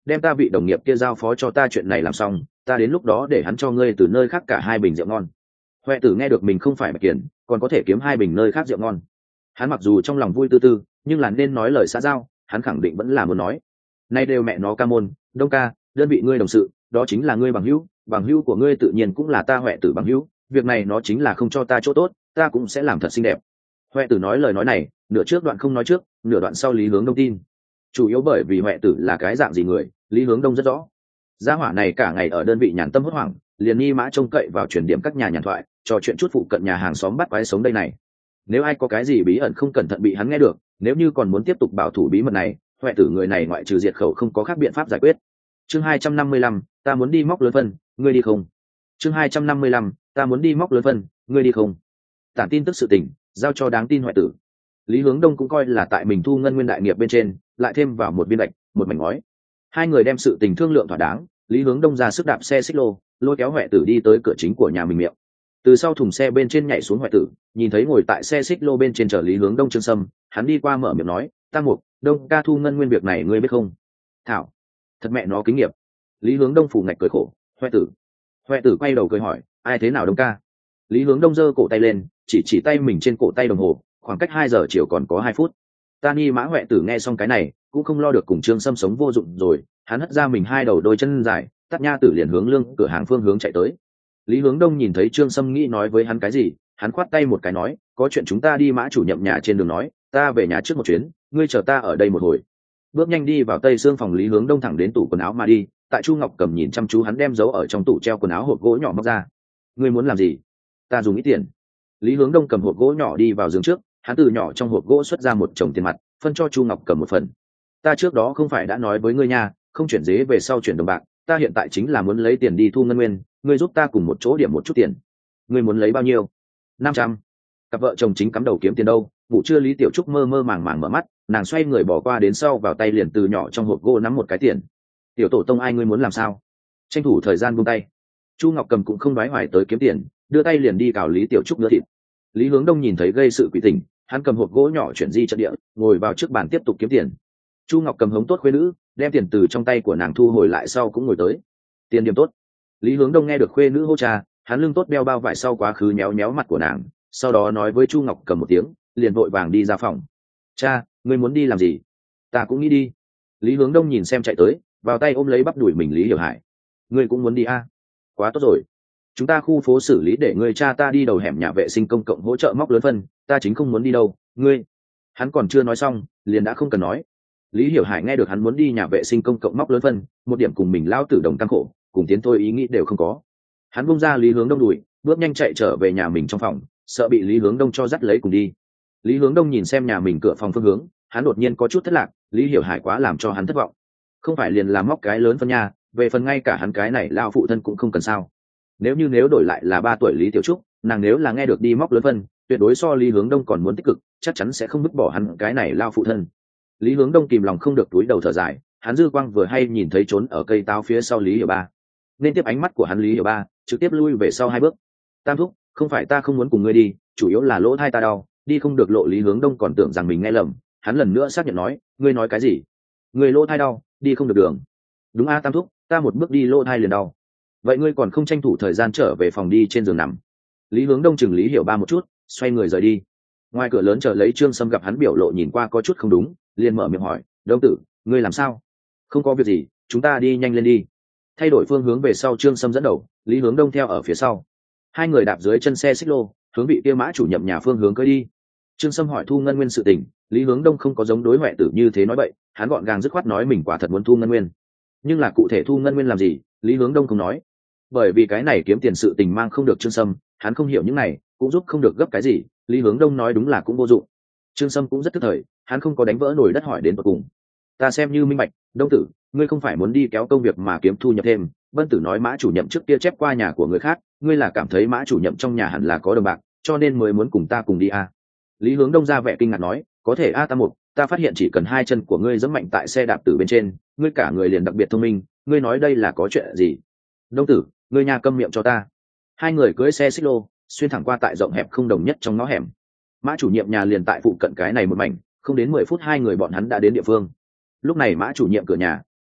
đem ta vị đồng nghiệp kia giao phó cho ta chuyện này làm xong, ta đến lúc đó để hắn cho ngươi từ nơi khác cả hai bình rượu ngon. Huệ tử nghe được mình không phải Bạch Kiển, còn có thể kiếm hai bình nơi khác rượu ngon. Hắn mặc dù trong lòng vui tư tư, nhưng là nên nói lời xã giao, hắn khẳng định vẫn là muốn nói. Nay đều mẹ nó ca môn, Đông ca, đơn vị ngươi đồng sự, đó chính là ngươi bằng hữu, bằng hữu của ngươi tự nhiên cũng là ta Huệ tử bằng hữu, việc này nó chính là không cho ta chỗ tốt, ta cũng sẽ làm thật xinh đẹp. Huệ tử nói lời nói này, nửa trước đoạn không nói trước, nửa đoạn sau Lý Hướng Đông tin. Chủ yếu bởi vì Huệ tử là cái dạng gì người, Lý Hướng Đông rất rõ. Gia hỏa này cả ngày ở đơn vị nhàn tâm hốt hoảng, liền nghi mã trông cậy vào chuyển điểm các nhà nhàn thoại, trò chuyện chút phụ cận nhà hàng xóm bắt quái sống đây này. Nếu ai có cái gì bí ẩn không cẩn thận bị hắn nghe được, nếu như còn muốn tiếp tục bảo thủ bí mật này, Huệ tử người này ngoại trừ diệt khẩu không có khác biện pháp giải quyết. Chương hai trăm năm mươi lăm, ta muốn đi móc lớn phân, ngươi đi không? Chương hai trăm năm mươi lăm, ta muốn đi móc lớn phân, ngươi đi không? Tản tin tức sự tình, giao cho đáng tin Huệ tử. Lý Hướng Đông cũng coi là tại mình thu ngân nguyên đại nghiệp bên trên, lại thêm vào một viên gạch, một mảnh ngói. Hai người đem sự tình thương lượng thỏa đáng, Lý Hướng Đông ra sức đạp xe xích lô, lôi kéo Huệ tử đi tới cửa chính của nhà mình miệng. Từ sau thùng xe bên trên nhảy xuống Huệ tử, nhìn thấy ngồi tại xe xích lô bên trên chờ Lý Hướng Đông Trương Sâm, hắn đi qua mở miệng nói, "Ta Mục, Đông ca thu ngân nguyên việc này ngươi biết không?" "Thảo, thật mẹ nó kinh nghiệm." Lý Hướng Đông phủ ngạch cười khổ, "Huệ tử." Huệ tử quay đầu cười hỏi, "Ai thế nào Đông ca?" Lý Hướng Đông giơ cổ tay lên, chỉ chỉ tay mình trên cổ tay đồng hồ, khoảng cách hai giờ chiều còn có hai phút. Ta Ni Mã Huệ tử nghe xong cái này, cũng không lo được cùng Trương Sâm sống vô dụng rồi, hắn hất ra mình hai đầu đôi chân dài, tắt nha tử liền hướng lương cửa hàng phương hướng chạy tới. Lý Hướng Đông nhìn thấy Trương Sâm nghĩ nói với hắn cái gì, hắn khoát tay một cái nói, "Có chuyện chúng ta đi Mã chủ nhậm nhà trên đường nói, ta về nhà trước một chuyến, ngươi chờ ta ở đây một hồi." Bước nhanh đi vào tây xương phòng Lý Hướng Đông thẳng đến tủ quần áo mà đi, tại Chu Ngọc Cầm nhìn chăm chú hắn đem giấu ở trong tủ treo quần áo hộp gỗ nhỏ móc ra. "Ngươi muốn làm gì?" "Ta dùng ít tiền." Lý Hướng Đông cầm hộp gỗ nhỏ đi vào giường trước, hắn từ nhỏ trong hộp gỗ xuất ra một chồng tiền mặt, phân cho Chu Ngọc Cầm một phần. "Ta trước đó không phải đã nói với ngươi nha, không chuyển dế về sau chuyển đồng bạc, ta hiện tại chính là muốn lấy tiền đi thu ngân nguyên, ngươi giúp ta cùng một chỗ điểm một chút tiền." "Ngươi muốn lấy bao nhiêu?" Năm trăm. Cặp vợ chồng chính cắm đầu kiếm tiền đâu, ngủ trưa Lý Tiểu Trúc mơ mơ màng màng mở mắt, nàng xoay người bỏ qua đến sau vào tay liền từ nhỏ trong hộp gỗ nắm một cái tiền. "Tiểu tổ tông ai ngươi muốn làm sao?" Tranh thủ thời gian buông tay. Chu Ngọc Cầm cũng không đoái hoài tới kiếm tiền, đưa tay liền đi cào Lý Tiểu Trúc nữa thịt. Lý Hướng Đông nhìn thấy gây sự quỷ tình, hắn cầm hộp gỗ nhỏ chuyển di trận địa, ngồi vào trước bàn tiếp tục kiếm tiền. Chu Ngọc Cầm hống tốt khuê nữ, đem tiền từ trong tay của nàng thu hồi lại sau cũng ngồi tới. "Tiền điểm tốt." Lý Hướng Đông nghe được khuê nữ hô cha, hắn lưng tốt đeo bao vải sau quá khứ nhéo nhéo mặt của nàng, sau đó nói với Chu Ngọc Cầm một tiếng, liền vội vàng đi ra phòng. "Cha, ngươi muốn đi làm gì?" "Ta cũng nghĩ đi." Lý Hướng Đông nhìn xem chạy tới, vào tay ôm lấy bắp đuổi mình Lý Hiểu Hải. "Ngươi cũng muốn đi à? Quá tốt rồi. Chúng ta khu phố xử lý để người cha ta đi đầu hẻm nhà vệ sinh công cộng hỗ trợ móc lớn phân, ta chính không muốn đi đâu, ngươi." Hắn còn chưa nói xong, liền đã không cần nói. Lý Hiểu Hải nghe được hắn muốn đi nhà vệ sinh công cộng móc lớn phân, một điểm cùng mình lao tử đồng tăng khổ, cùng tiến thôi ý nghĩ đều không có. Hắn bung ra Lý Hướng Đông đùi, bước nhanh chạy trở về nhà mình trong phòng, sợ bị Lý Hướng Đông cho dắt lấy cùng đi. Lý Hướng Đông nhìn xem nhà mình cửa phòng phương hướng, hắn đột nhiên có chút thất lạc, Lý Hiểu Hải quá làm cho hắn thất vọng. Không phải liền làm móc cái lớn phân nha, về phần ngay cả hắn cái này lao phụ thân cũng không cần sao. Nếu như nếu đổi lại là ba tuổi Lý Tiểu Trúc, nàng nếu là nghe được đi móc lớn phân, tuyệt đối so Lý Hướng Đông còn muốn tích cực, chắc chắn sẽ không vứt bỏ hắn cái này lao phụ thân. Lý Hướng Đông kìm lòng không được túi đầu thở dài, hắn dư quang vừa hay nhìn thấy trốn ở cây táo phía sau Lý Hiểu Ba, nên tiếp ánh mắt của hắn Lý Hiểu Ba trực tiếp lui về sau hai bước. "Tam thúc, không phải ta không muốn cùng ngươi đi, chủ yếu là lỗ tai ta đau, đi không được lộ." Lý Hướng Đông còn tưởng rằng mình nghe lầm, hắn lần nữa xác nhận nói, "Ngươi nói cái gì? Ngươi lỗ tai đau, đi không được đường?" "Đúng a Tam thúc, ta một bước đi lỗ tai liền đau." "Vậy ngươi còn không tranh thủ thời gian trở về phòng đi trên giường nằm." Lý Hướng Đông chừng Lý Hiểu Ba một chút, xoay người rời đi. Ngoài cửa lớn chờ lấy Trương Sâm gặp hắn biểu lộ nhìn qua có chút không đúng, liền mở miệng hỏi, "Đông tử, ngươi làm sao?" "Không có việc gì, chúng ta đi nhanh lên đi." Thay đổi phương hướng về sau Trương Sâm dẫn đầu, Lý Hướng Đông theo ở phía sau. Hai người đạp dưới chân xe xích lô, hướng vị kia Mã chủ nhậm nhà phương hướng cưỡi đi. Trương Sâm hỏi thu ngân nguyên sự tình, Lý Hướng Đông không có giống đối Huệ tử như thế nói bậy, hắn gọn gàng dứt khoát nói mình quả thật muốn thu ngân nguyên. Nhưng là cụ thể thu ngân nguyên làm gì, Lý Hướng Đông không nói. Bởi vì cái này kiếm tiền sự tình mang không được Trương Sâm, hắn không hiểu những này, cũng giúp không được gấp cái gì, Lý Hướng Đông nói đúng là cũng vô dụng. Trương Sâm cũng rất tức thời, hắn không có đánh vỡ nổi đất hỏi đến tận cùng. "Ta xem như minh bạch, Đông tử, ngươi không phải muốn đi kéo công việc mà kiếm thu nhập thêm, Vân tử nói Mã chủ nhậm trước kia chép qua nhà của người khác, ngươi là cảm thấy Mã chủ nhậm trong nhà hẳn là có đồng bạc, cho nên mới muốn cùng ta cùng đi à?" Lý Hướng Đông ra vẻ kinh ngạc nói, "Có thể a Tam Mục, ta phát hiện chỉ cần hai chân của ngươi giẫm mạnh tại xe đạp tử bên trên, ngươi cả người liền đặc biệt thông minh, ngươi nói đây là có chuyện gì?" "Đông tử, ngươi nhà câm miệng cho ta." Hai người cưỡi xe xích lô, xuyên thẳng qua tại rộng hẹp không đồng nhất trong ngõ hẻm. Mã chủ nhiệm nhà liền tại phụ cận cái này một mảnh, không đến mười phút hai người bọn hắn đã đến địa phương. Lúc này Mã chủ nhiệm cửa nhà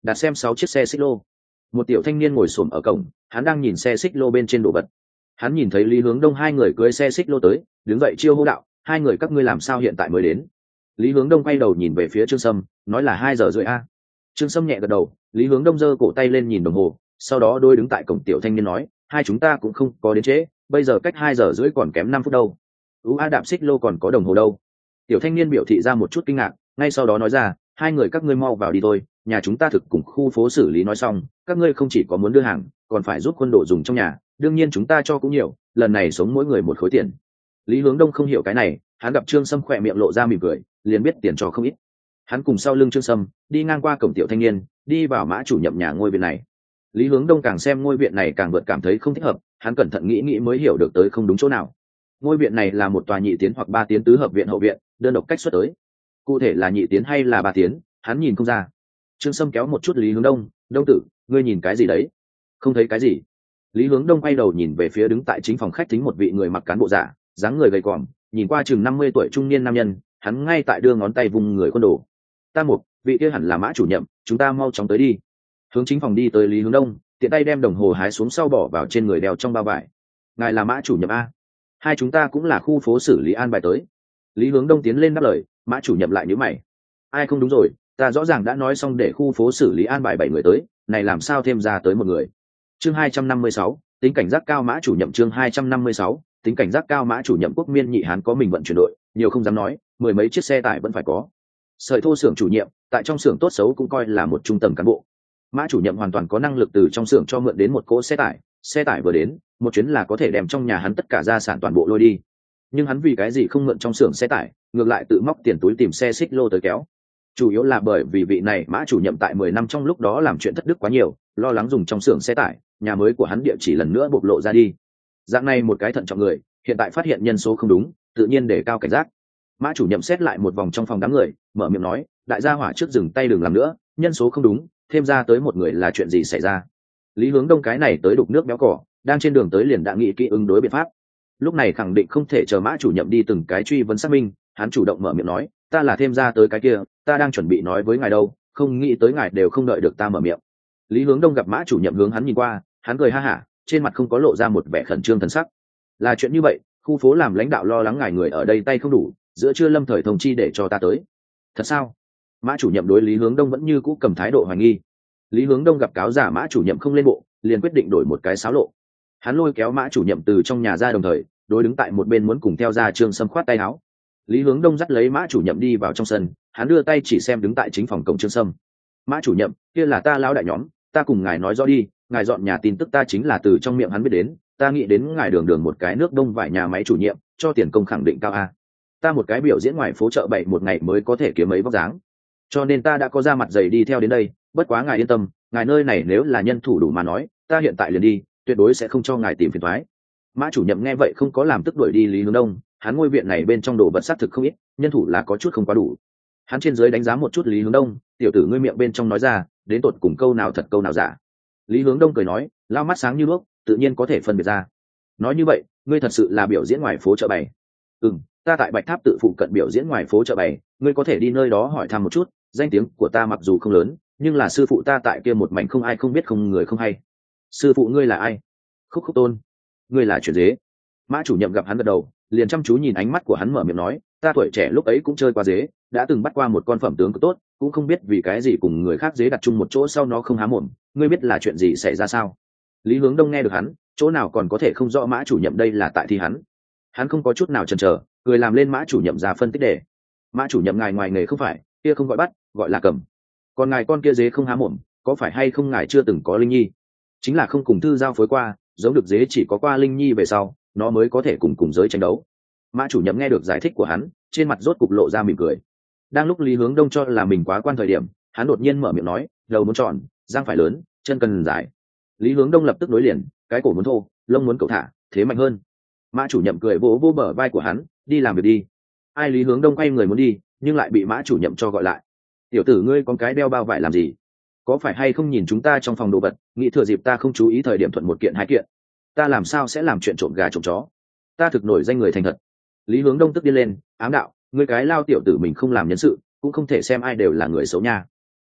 đặt xem sáu chiếc xe xích lô. Một tiểu thanh niên ngồi xổm ở cổng, hắn đang nhìn xe xích lô bên trên đồ vật. Hắn nhìn thấy Lý Hướng Đông hai người cưỡi xe xích lô tới, đứng dậy chiêu hô đạo: hai người các ngươi làm sao hiện tại mới đến? Lý Hướng Đông quay đầu nhìn về phía Trương Sâm, nói là hai giờ rưỡi a. Trương Sâm nhẹ gật đầu. Lý Hướng Đông giơ cổ tay lên nhìn đồng hồ, sau đó đôi đứng tại cổng tiểu thanh niên nói: hai chúng ta cũng không có đến trễ, bây giờ cách hai giờ rưỡi còn kém năm phút đâu. ú a đạp xích lô còn có đồng hồ đâu. Tiểu thanh niên biểu thị ra một chút kinh ngạc, ngay sau đó nói ra: hai người các ngươi mau vào đi thôi, nhà chúng ta thực cùng khu phố xử lý nói xong, các ngươi không chỉ có muốn đưa hàng, còn phải giúp quân đội dùng trong nhà, đương nhiên chúng ta cho cũng nhiều, lần này sống mỗi người một khối tiền. Lý Hướng Đông không hiểu cái này, hắn gặp Trương Sâm khỏe miệng lộ ra mỉm cười, liền biết tiền cho không ít. Hắn cùng sau lưng Trương Sâm đi ngang qua cổng tiểu thanh niên, đi vào mã chủ nhậm nhà ngôi viện này. Lý Hướng Đông càng xem ngôi viện này càng vượt cảm thấy không thích hợp, hắn cẩn thận nghĩ nghĩ mới hiểu được tới không đúng chỗ nào. Ngôi viện này là một tòa nhị tiến hoặc ba tiến tứ hợp viện hậu viện, đơn độc cách xuất tới. Cụ thể là nhị tiến hay là ba tiến, hắn nhìn không ra. Trương Sâm kéo một chút Lý Hướng Đông: Đông tử, ngươi nhìn cái gì đấy? Không thấy cái gì. Lý Hướng Đông quay đầu nhìn về phía đứng tại chính phòng khách thính một vị người mặc cán bộ giả, dáng người gầy còm, nhìn qua chừng năm mươi tuổi trung niên nam nhân, hắn ngay tại đưa ngón tay vùng người quân đồ. Ta một, vị kia hẳn là mã chủ nhiệm, chúng ta mau chóng tới đi. Hướng chính phòng đi tới Lý Hướng Đông, tiện tay đem đồng hồ hái xuống sau bỏ vào trên người đeo trong bao vải. Ngài là mã chủ nhiệm a? Hai chúng ta cũng là khu phố xử lý an bài tới. Lý Hướng Đông tiến lên đáp lời. Mã chủ nhiệm lại nhíu mày: ai không đúng rồi, ta rõ ràng đã nói xong để khu phố xử lý an bài bảy người tới, này làm sao thêm ra tới một người? Chương hai trăm năm mươi sáu, tính cảnh giác cao mã chủ nhiệm. Chương hai trăm năm mươi sáu, tính cảnh giác cao mã chủ nhiệm. Quốc miên nhị hán có mình vận chuyển đội, nhiều không dám nói, mười mấy chiếc xe tải vẫn phải có. Sợi thô xưởng chủ nhiệm, tại trong xưởng tốt xấu cũng coi là một trung tầng cán bộ. Mã chủ nhiệm hoàn toàn có năng lực từ trong xưởng cho mượn đến một cỗ xe tải, xe tải vừa đến, một chuyến là có thể đem trong nhà hắn tất cả gia sản toàn bộ lôi đi. Nhưng hắn vì cái gì không mượn trong xưởng xe tải, ngược lại tự móc tiền túi tìm xe xích lô tới kéo? Chủ yếu là bởi vì vị này mã chủ nhiệm tại mười năm trong lúc đó làm chuyện thất đức quá nhiều, lo lắng dùng trong xưởng xe tải, nhà mới của hắn địa chỉ lần nữa bộc lộ ra đi. Dạng này một cái thận trọng người, hiện tại phát hiện nhân số không đúng, tự nhiên để cao cảnh giác. Mã chủ nhiệm xét lại một vòng trong phòng đám người, mở miệng nói: đại gia hỏa trước dừng tay đừng làm nữa, nhân số không đúng, thêm ra tới một người là chuyện gì xảy ra? Lý Hướng Đông cái này tới đục nước béo cỏ, đang trên đường tới liền đã nghĩ kỹ ứng đối biện pháp. Lúc này khẳng định không thể chờ mã chủ nhiệm đi từng cái truy vấn xác minh, hắn chủ động mở miệng nói: ta là thêm ra tới cái kia, ta đang chuẩn bị nói với ngài đâu, không nghĩ tới ngài đều không đợi được ta mở miệng. Lý Hướng Đông gặp mã chủ nhiệm hướng hắn nhìn qua, hắn cười ha hả, trên mặt không có lộ ra một vẻ khẩn trương thần sắc. Là chuyện như vậy, khu phố làm lãnh đạo lo lắng ngài người ở đây tay không đủ, giữa trưa lâm thời thông chi để cho ta tới. Thật sao? Mã chủ nhiệm đối Lý Hướng Đông vẫn như cũ cầm thái độ hoài nghi. Lý Hướng Đông gặp cáo giả mã chủ nhiệm không lên bộ, liền quyết định đổi một cái xáo lộ. Hắn lôi kéo mã chủ nhiệm từ trong nhà ra, đồng thời đối đứng tại một bên muốn cùng theo ra Trương Sâm khoát tay áo. Lý Hướng Đông dắt lấy mã chủ nhiệm đi vào trong sân, hắn đưa tay chỉ xem đứng tại chính phòng cổng Trương Sâm. Mã chủ nhiệm, kia là ta lão đại nhóm, ta cùng ngài nói rõ đi, ngài dọn nhà tin tức ta chính là từ trong miệng hắn biết đến, ta nghĩ đến ngài đường đường một cái nước đông vải nhà máy chủ nhiệm, cho tiền công khẳng định cao a. Ta một cái biểu diễn ngoài phố chợ bậy một ngày mới có thể kiếm mấy vóc dáng, cho nên ta đã có ra mặt dày đi theo đến đây. Bất quá ngài yên tâm, ngài nơi này nếu là nhân thủ đủ mà nói, ta hiện tại liền đi, tuyệt đối sẽ không cho ngài tìm phiền toái. Mã chủ nhiệm nghe vậy không có làm tức đuổi đi Lý Hướng Đông, hắn ngôi viện này bên trong đồ vật xác thực không ít, nhân thủ là có chút không quá đủ. Hắn trên dưới đánh giá một chút Lý Hướng Đông, tiểu tử ngươi miệng bên trong nói ra, đến tột cùng câu nào thật câu nào giả. Lý Hướng Đông cười nói, lao mắt sáng như đuốc, tự nhiên có thể phân biệt ra. Nói như vậy, ngươi thật sự là biểu diễn ngoài phố chợ bày? Ừm, ta tại Bạch Tháp tự phụ cận biểu diễn ngoài phố chợ bày, ngươi có thể đi nơi đó hỏi thăm một chút, danh tiếng của ta mặc dù không lớn, nhưng là sư phụ ta tại kia một mảnh không ai không biết không người không hay. Sư phụ ngươi là ai? Khúc Khúc Tôn. Ngươi là chuyển dế? Mã chủ nhiệm gặp hắn gật đầu, liền chăm chú nhìn ánh mắt của hắn mở miệng nói, ta tuổi trẻ lúc ấy cũng chơi qua dế, đã từng bắt qua một con phẩm tướng cực tốt, cũng không biết vì cái gì cùng người khác dế đặt chung một chỗ sau nó không há mồm, ngươi biết là chuyện gì xảy ra sao? Lý Hướng Đông nghe được hắn, chỗ nào còn có thể không rõ mã chủ nhiệm đây là tại thi hắn. Hắn không có chút nào chần chờ, cười làm lên mã chủ nhiệm ra phân tích đề. Mã chủ nhiệm ngài ngoài nghề không phải, kia không gọi bắt, gọi là cầm. Còn ngài con kia dế không há mồm, có phải hay không ngài chưa từng có linh nhi? Chính là không cùng thư giao phối qua, giống được dế chỉ có qua linh nhi về sau, nó mới có thể cùng cùng giới tranh đấu. Mã chủ nhiệm nghe được giải thích của hắn, trên mặt rốt cục lộ ra mỉm cười. Đang lúc Lý Hướng Đông cho là mình quá quan thời điểm, hắn đột nhiên mở miệng nói, đầu muốn tròn, răng phải lớn, chân cần dài. Lý Hướng Đông lập tức nối liền, cái cổ muốn thô, lông muốn cậu thả, thế mạnh hơn. Mã chủ nhiệm cười vỗ vỗ bờ vai của hắn, đi làm việc đi. Ai Lý Hướng Đông quay người muốn đi, nhưng lại bị mã chủ nhiệm cho gọi lại. Tiểu tử ngươi con cái đeo bao vải làm gì? Có phải hay không nhìn chúng ta trong phòng đồ vật, nghĩ thừa dịp ta không chú ý thời điểm thuận một kiện hai kiện? Ta làm sao sẽ làm chuyện trộm gà trộm chó? Ta thực nổi danh người thành thật. Lý Hướng Đông tức điên lên, ám đạo, ngươi cái lao tiểu tử mình không làm nhân sự, cũng không thể xem ai đều là người xấu nha.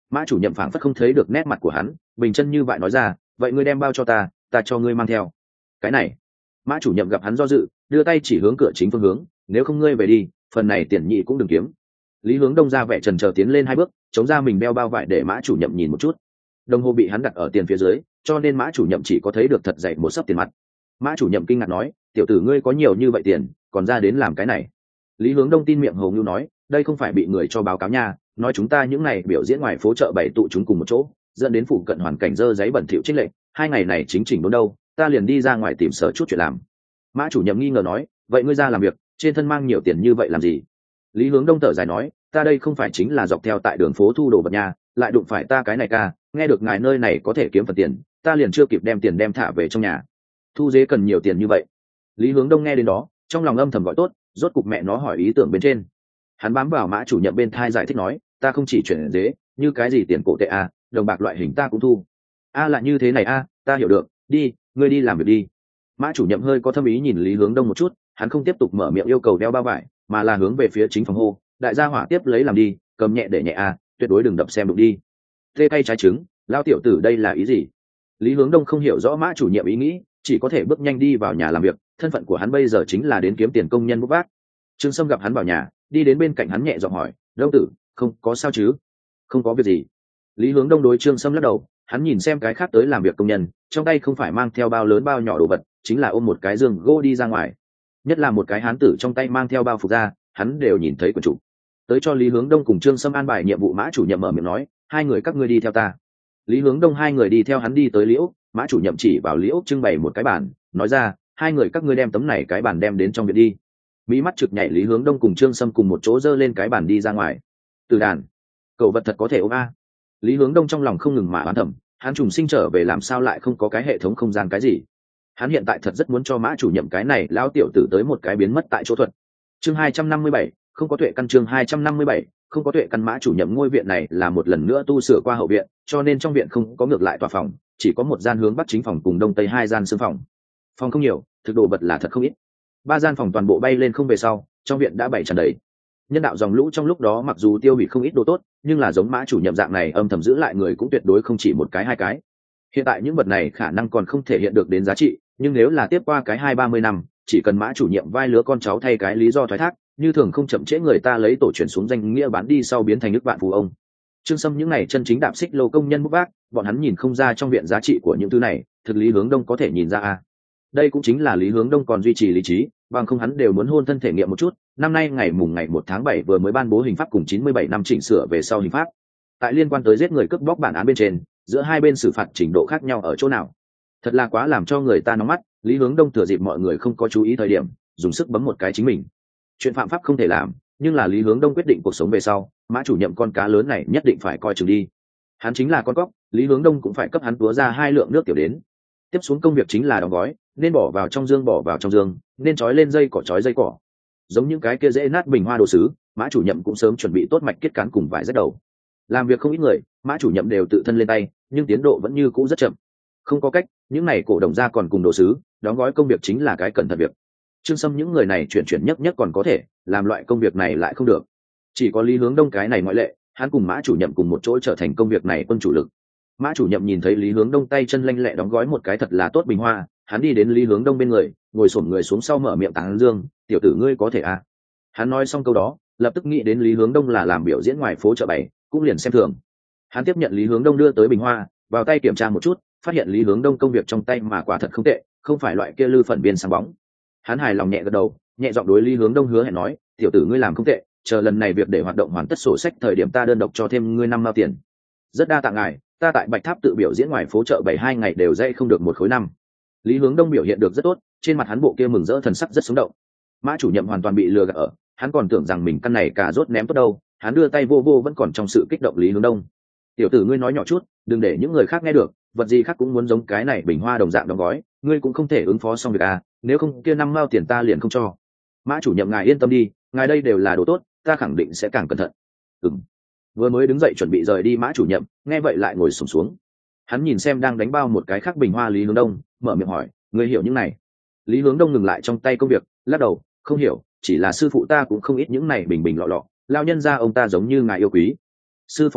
Mã chủ nhiệm phảng phất không thấy được nét mặt của hắn, bình chân như vậy nói ra, vậy ngươi đem bao cho ta, ta cho ngươi mang theo. Cái này, Mã chủ nhiệm gặp hắn do dự, đưa tay chỉ hướng cửa chính phương hướng, nếu không ngươi về đi, phần này tiền nhị cũng đừng kiếm. Lý Hướng Đông ra vẻ trần chờ tiến lên hai bước, chống ra mình đeo bao vải để Mã chủ nhiệm nhìn một chút. Đồng hồ bị hắn đặt ở tiền phía dưới, cho nên Mã chủ nhiệm chỉ có thấy được thật dày một sấp tiền mặt. Mã chủ nhiệm kinh ngạc nói, tiểu tử ngươi có nhiều như vậy tiền, còn ra đến làm cái này. Lý Hướng Đông tin miệng hầu ngưu nói, đây không phải bị người cho báo cáo nha, nói chúng ta những ngày biểu diễn ngoài phố chợ bảy tụ chúng cùng một chỗ, dẫn đến phụ cận hoàn cảnh dơ giấy bẩn thỉu trích lệ, hai ngày này chính chỉnh đốn đâu, ta liền đi ra ngoài tìm sở chút chuyện làm. Mã chủ nhiệm nghi ngờ nói, vậy ngươi ra làm việc, trên thân mang nhiều tiền như vậy làm gì? Lý Hướng Đông thở dài nói, ta đây không phải chính là dọc theo tại đường phố thu đồ vật nhà, lại đụng phải ta cái này ca, nghe được ngài nơi này có thể kiếm phần tiền, ta liền chưa kịp đem tiền đem thả về trong nhà. Thu dế cần nhiều tiền như vậy. Lý Hướng Đông nghe đến đó, trong lòng âm thầm gọi tốt, rốt cục mẹ nó hỏi ý tưởng bên trên. Hắn bám vào Mã chủ nhiệm bên thai giải thích nói, ta không chỉ chuyển dế, như cái gì tiền cổ tệ a, đồng bạc loại hình ta cũng thu. A là như thế này a, ta hiểu được, đi, ngươi đi làm việc đi. Mã chủ nhiệm hơi có thâm ý nhìn Lý Hướng Đông một chút, hắn không tiếp tục mở miệng yêu cầu đeo bao vải, mà là hướng về phía chính phòng hô, đại gia hỏa tiếp lấy làm đi, cầm nhẹ để nhẹ a, tuyệt đối đừng đập xem đụng đi. Tê cay trái trứng, lao tiểu tử đây là ý gì? Lý Hướng Đông không hiểu rõ Mã chủ nhiệm ý nghĩ, chỉ có thể bước nhanh đi vào nhà làm việc, thân phận của hắn bây giờ chính là đến kiếm tiền công nhân bốc vác. Trương Sâm gặp hắn vào nhà, đi đến bên cạnh hắn nhẹ giọng hỏi, Đông tử, không có sao chứ? Không có việc gì. Lý Hướng Đông đối Trương Sâm lắc đầu, hắn nhìn xem cái khác tới làm việc công nhân, trong tay không phải mang theo bao lớn bao nhỏ đồ vật, chính là ôm một cái giường gỗ đi ra ngoài. Nhất là một cái hán tử trong tay mang theo bao phục ra, hắn đều nhìn thấy quần chủ. Tới cho Lý Hướng Đông cùng Trương Sâm an bài nhiệm vụ. Mã chủ nhiệm mở miệng nói, hai người các ngươi đi theo ta. Lý Hướng Đông hai người đi theo hắn đi tới Liễu, Mã chủ nhiệm chỉ vào Liễu trưng bày một cái bàn, nói ra, hai người các ngươi đem tấm này cái bàn đem đến trong viện đi. Mỹ mắt trực nhảy, Lý Hướng Đông cùng Trương Sâm cùng một chỗ dơ lên cái bàn đi ra ngoài. Từ đàn, cậu vật thật có thể ôm a. Lý Hướng Đông trong lòng không ngừng mà oán thầm, hắn trùng sinh trở về làm sao lại không có cái hệ thống không gian cái gì. Hắn hiện tại thật rất muốn cho Mã chủ nhiệm cái này lão tiểu tử tới một cái biến mất tại chỗ thuật. Chương hai trăm năm mươi bảy, không có tuệ căn. Chương hai trăm năm mươi bảy, không có tuệ căn. Mã chủ nhiệm ngôi viện này là một lần nữa tu sửa qua hậu viện, cho nên trong viện không có ngược lại tòa phòng, chỉ có một gian hướng bắc chính phòng cùng đông tây hai gian xương phòng. Phòng không nhiều, thực đồ vật là thật không ít. Ba gian phòng toàn bộ bay lên không về sau, trong viện đã bày tràn đầy. Nhân đạo dòng lũ trong lúc đó mặc dù tiêu hủy không ít đồ tốt, nhưng là giống Mã chủ nhiệm dạng này âm thầm giữ lại người cũng tuyệt đối không chỉ một cái hai cái. Hiện tại những vật này khả năng còn không thể hiện được đến giá trị, nhưng nếu là tiếp qua cái hai ba mươi năm, chỉ cần Mã chủ nhiệm vai lứa con cháu thay cái lý do thoái thác, như thường không chậm trễ người ta lấy tổ chuyển xuống danh nghĩa bán đi sau biến thành nước bạn phù ông. Trương Sâm những này chân chính đạp xích lô công nhân bốc vác, bọn hắn nhìn không ra trong viện giá trị của những thứ này, thực Lý Hướng Đông có thể nhìn ra a. Đây cũng chính là Lý Hướng Đông còn duy trì lý trí, bằng không hắn đều muốn hôn thân thể nghiệm một chút. Năm nay ngày mùng ngày một tháng bảy vừa mới ban bố hình pháp cùng chín mươi bảy năm chỉnh sửa về sau hình pháp. Tại liên quan tới giết người cướp bóc bản án bên trên, giữa hai bên xử phạt trình độ khác nhau ở chỗ nào? Thật là quá làm cho người ta nóng mắt. Lý Hướng Đông thừa dịp mọi người không có chú ý thời điểm, dùng sức bấm một cái chính mình. Chuyện phạm pháp không thể làm, nhưng là Lý Hướng Đông quyết định cuộc sống về sau, Mã chủ nhiệm con cá lớn này nhất định phải coi chừng đi. Hắn chính là con cóc, Lý Hướng Đông cũng phải cấp hắn túa ra hai lượng nước tiểu đến. Tiếp xuống công việc chính là đóng gói, nên bỏ vào trong dương bỏ vào trong dương, nên trói lên dây cỏ trói dây cỏ. Giống những cái kia dễ nát bình hoa đồ sứ, Mã chủ nhiệm cũng sớm chuẩn bị tốt mạch kết cán cùng vải rách đầu. Làm việc không ít người, Mã chủ nhiệm đều tự thân lên tay, nhưng tiến độ vẫn như cũ rất chậm. Không có cách, những này cổ đồng ra còn cùng đồ sứ, đóng gói công việc chính là cái cẩn thận việc. Trương Sâm những người này chuyển chuyển nhất nhất còn có thể, làm loại công việc này lại không được. Chỉ có Lý Hướng Đông cái này ngoại lệ, hắn cùng Mã chủ nhiệm cùng một chỗ trở thành công việc này quân chủ lực. Mã chủ nhiệm nhìn thấy Lý Hướng Đông tay chân lanh lẹ đóng gói một cái thật là tốt bình hoa, hắn đi đến Lý Hướng Đông bên người, ngồi xổm người xuống sau mở miệng tán dương, tiểu tử ngươi có thể à. Hắn nói xong câu đó, lập tức nghĩ đến Lý Hướng Đông là làm biểu diễn ngoài phố chợ bày, cũng liền xem thường. Hắn tiếp nhận Lý Hướng Đông đưa tới bình hoa, vào tay kiểm tra một chút, phát hiện Lý Hướng Đông công việc trong tay mà quả thật không tệ, không phải loại kia lư phần biên sáng bóng. Hắn hài lòng nhẹ gật đầu, nhẹ giọng đối Lý Hướng Đông hứa hẹn nói, tiểu tử ngươi làm không tệ, chờ lần này việc để hoạt động hoàn tất sổ sách thời điểm ta đơn độc cho thêm ngươi năm mao tiền. Rất đa tạ ngài, ta tại Bạch Tháp tự biểu diễn ngoài phố chợ bảy hai ngày đều dây không được một khối năm. Lý Hướng Đông biểu hiện được rất tốt, trên mặt hắn bộ kia mừng rỡ thần sắc rất sống động. Mã chủ nhiệm hoàn toàn bị lừa gạt ở, hắn còn tưởng rằng mình căn này cà rốt ném tốt đâu, hắn đưa tay vô vô vẫn còn trong sự kích động Lý Hướng Đông. Tiểu tử ngươi nói nhỏ chút, đừng để những người khác nghe được, vật gì khác cũng muốn giống cái này bình hoa đồng dạng đóng gói, ngươi cũng không thể ứng phó xong việc à, nếu không kia năm mao tiền ta liền không cho. Mã chủ nhiệm ngài yên tâm đi, ngài đây đều là đồ tốt, ta khẳng định sẽ càng cẩn thận. Ừm. Vừa mới đứng dậy chuẩn bị rời đi Mã chủ nhiệm, nghe vậy lại ngồi xổm xuống. Hắn nhìn xem đang đánh bao một cái khác bình hoa Lý Hướng Đông, mở miệng hỏi, ngươi hiểu những này? Lý Hướng Đông ngừng lại trong tay công việc, lắc đầu, không hiểu, chỉ là sư phụ ta cũng không ít những này bình bình lọ lọ, lao nhân ra ông ta giống như ngài yêu quý. Sư phó ngươi,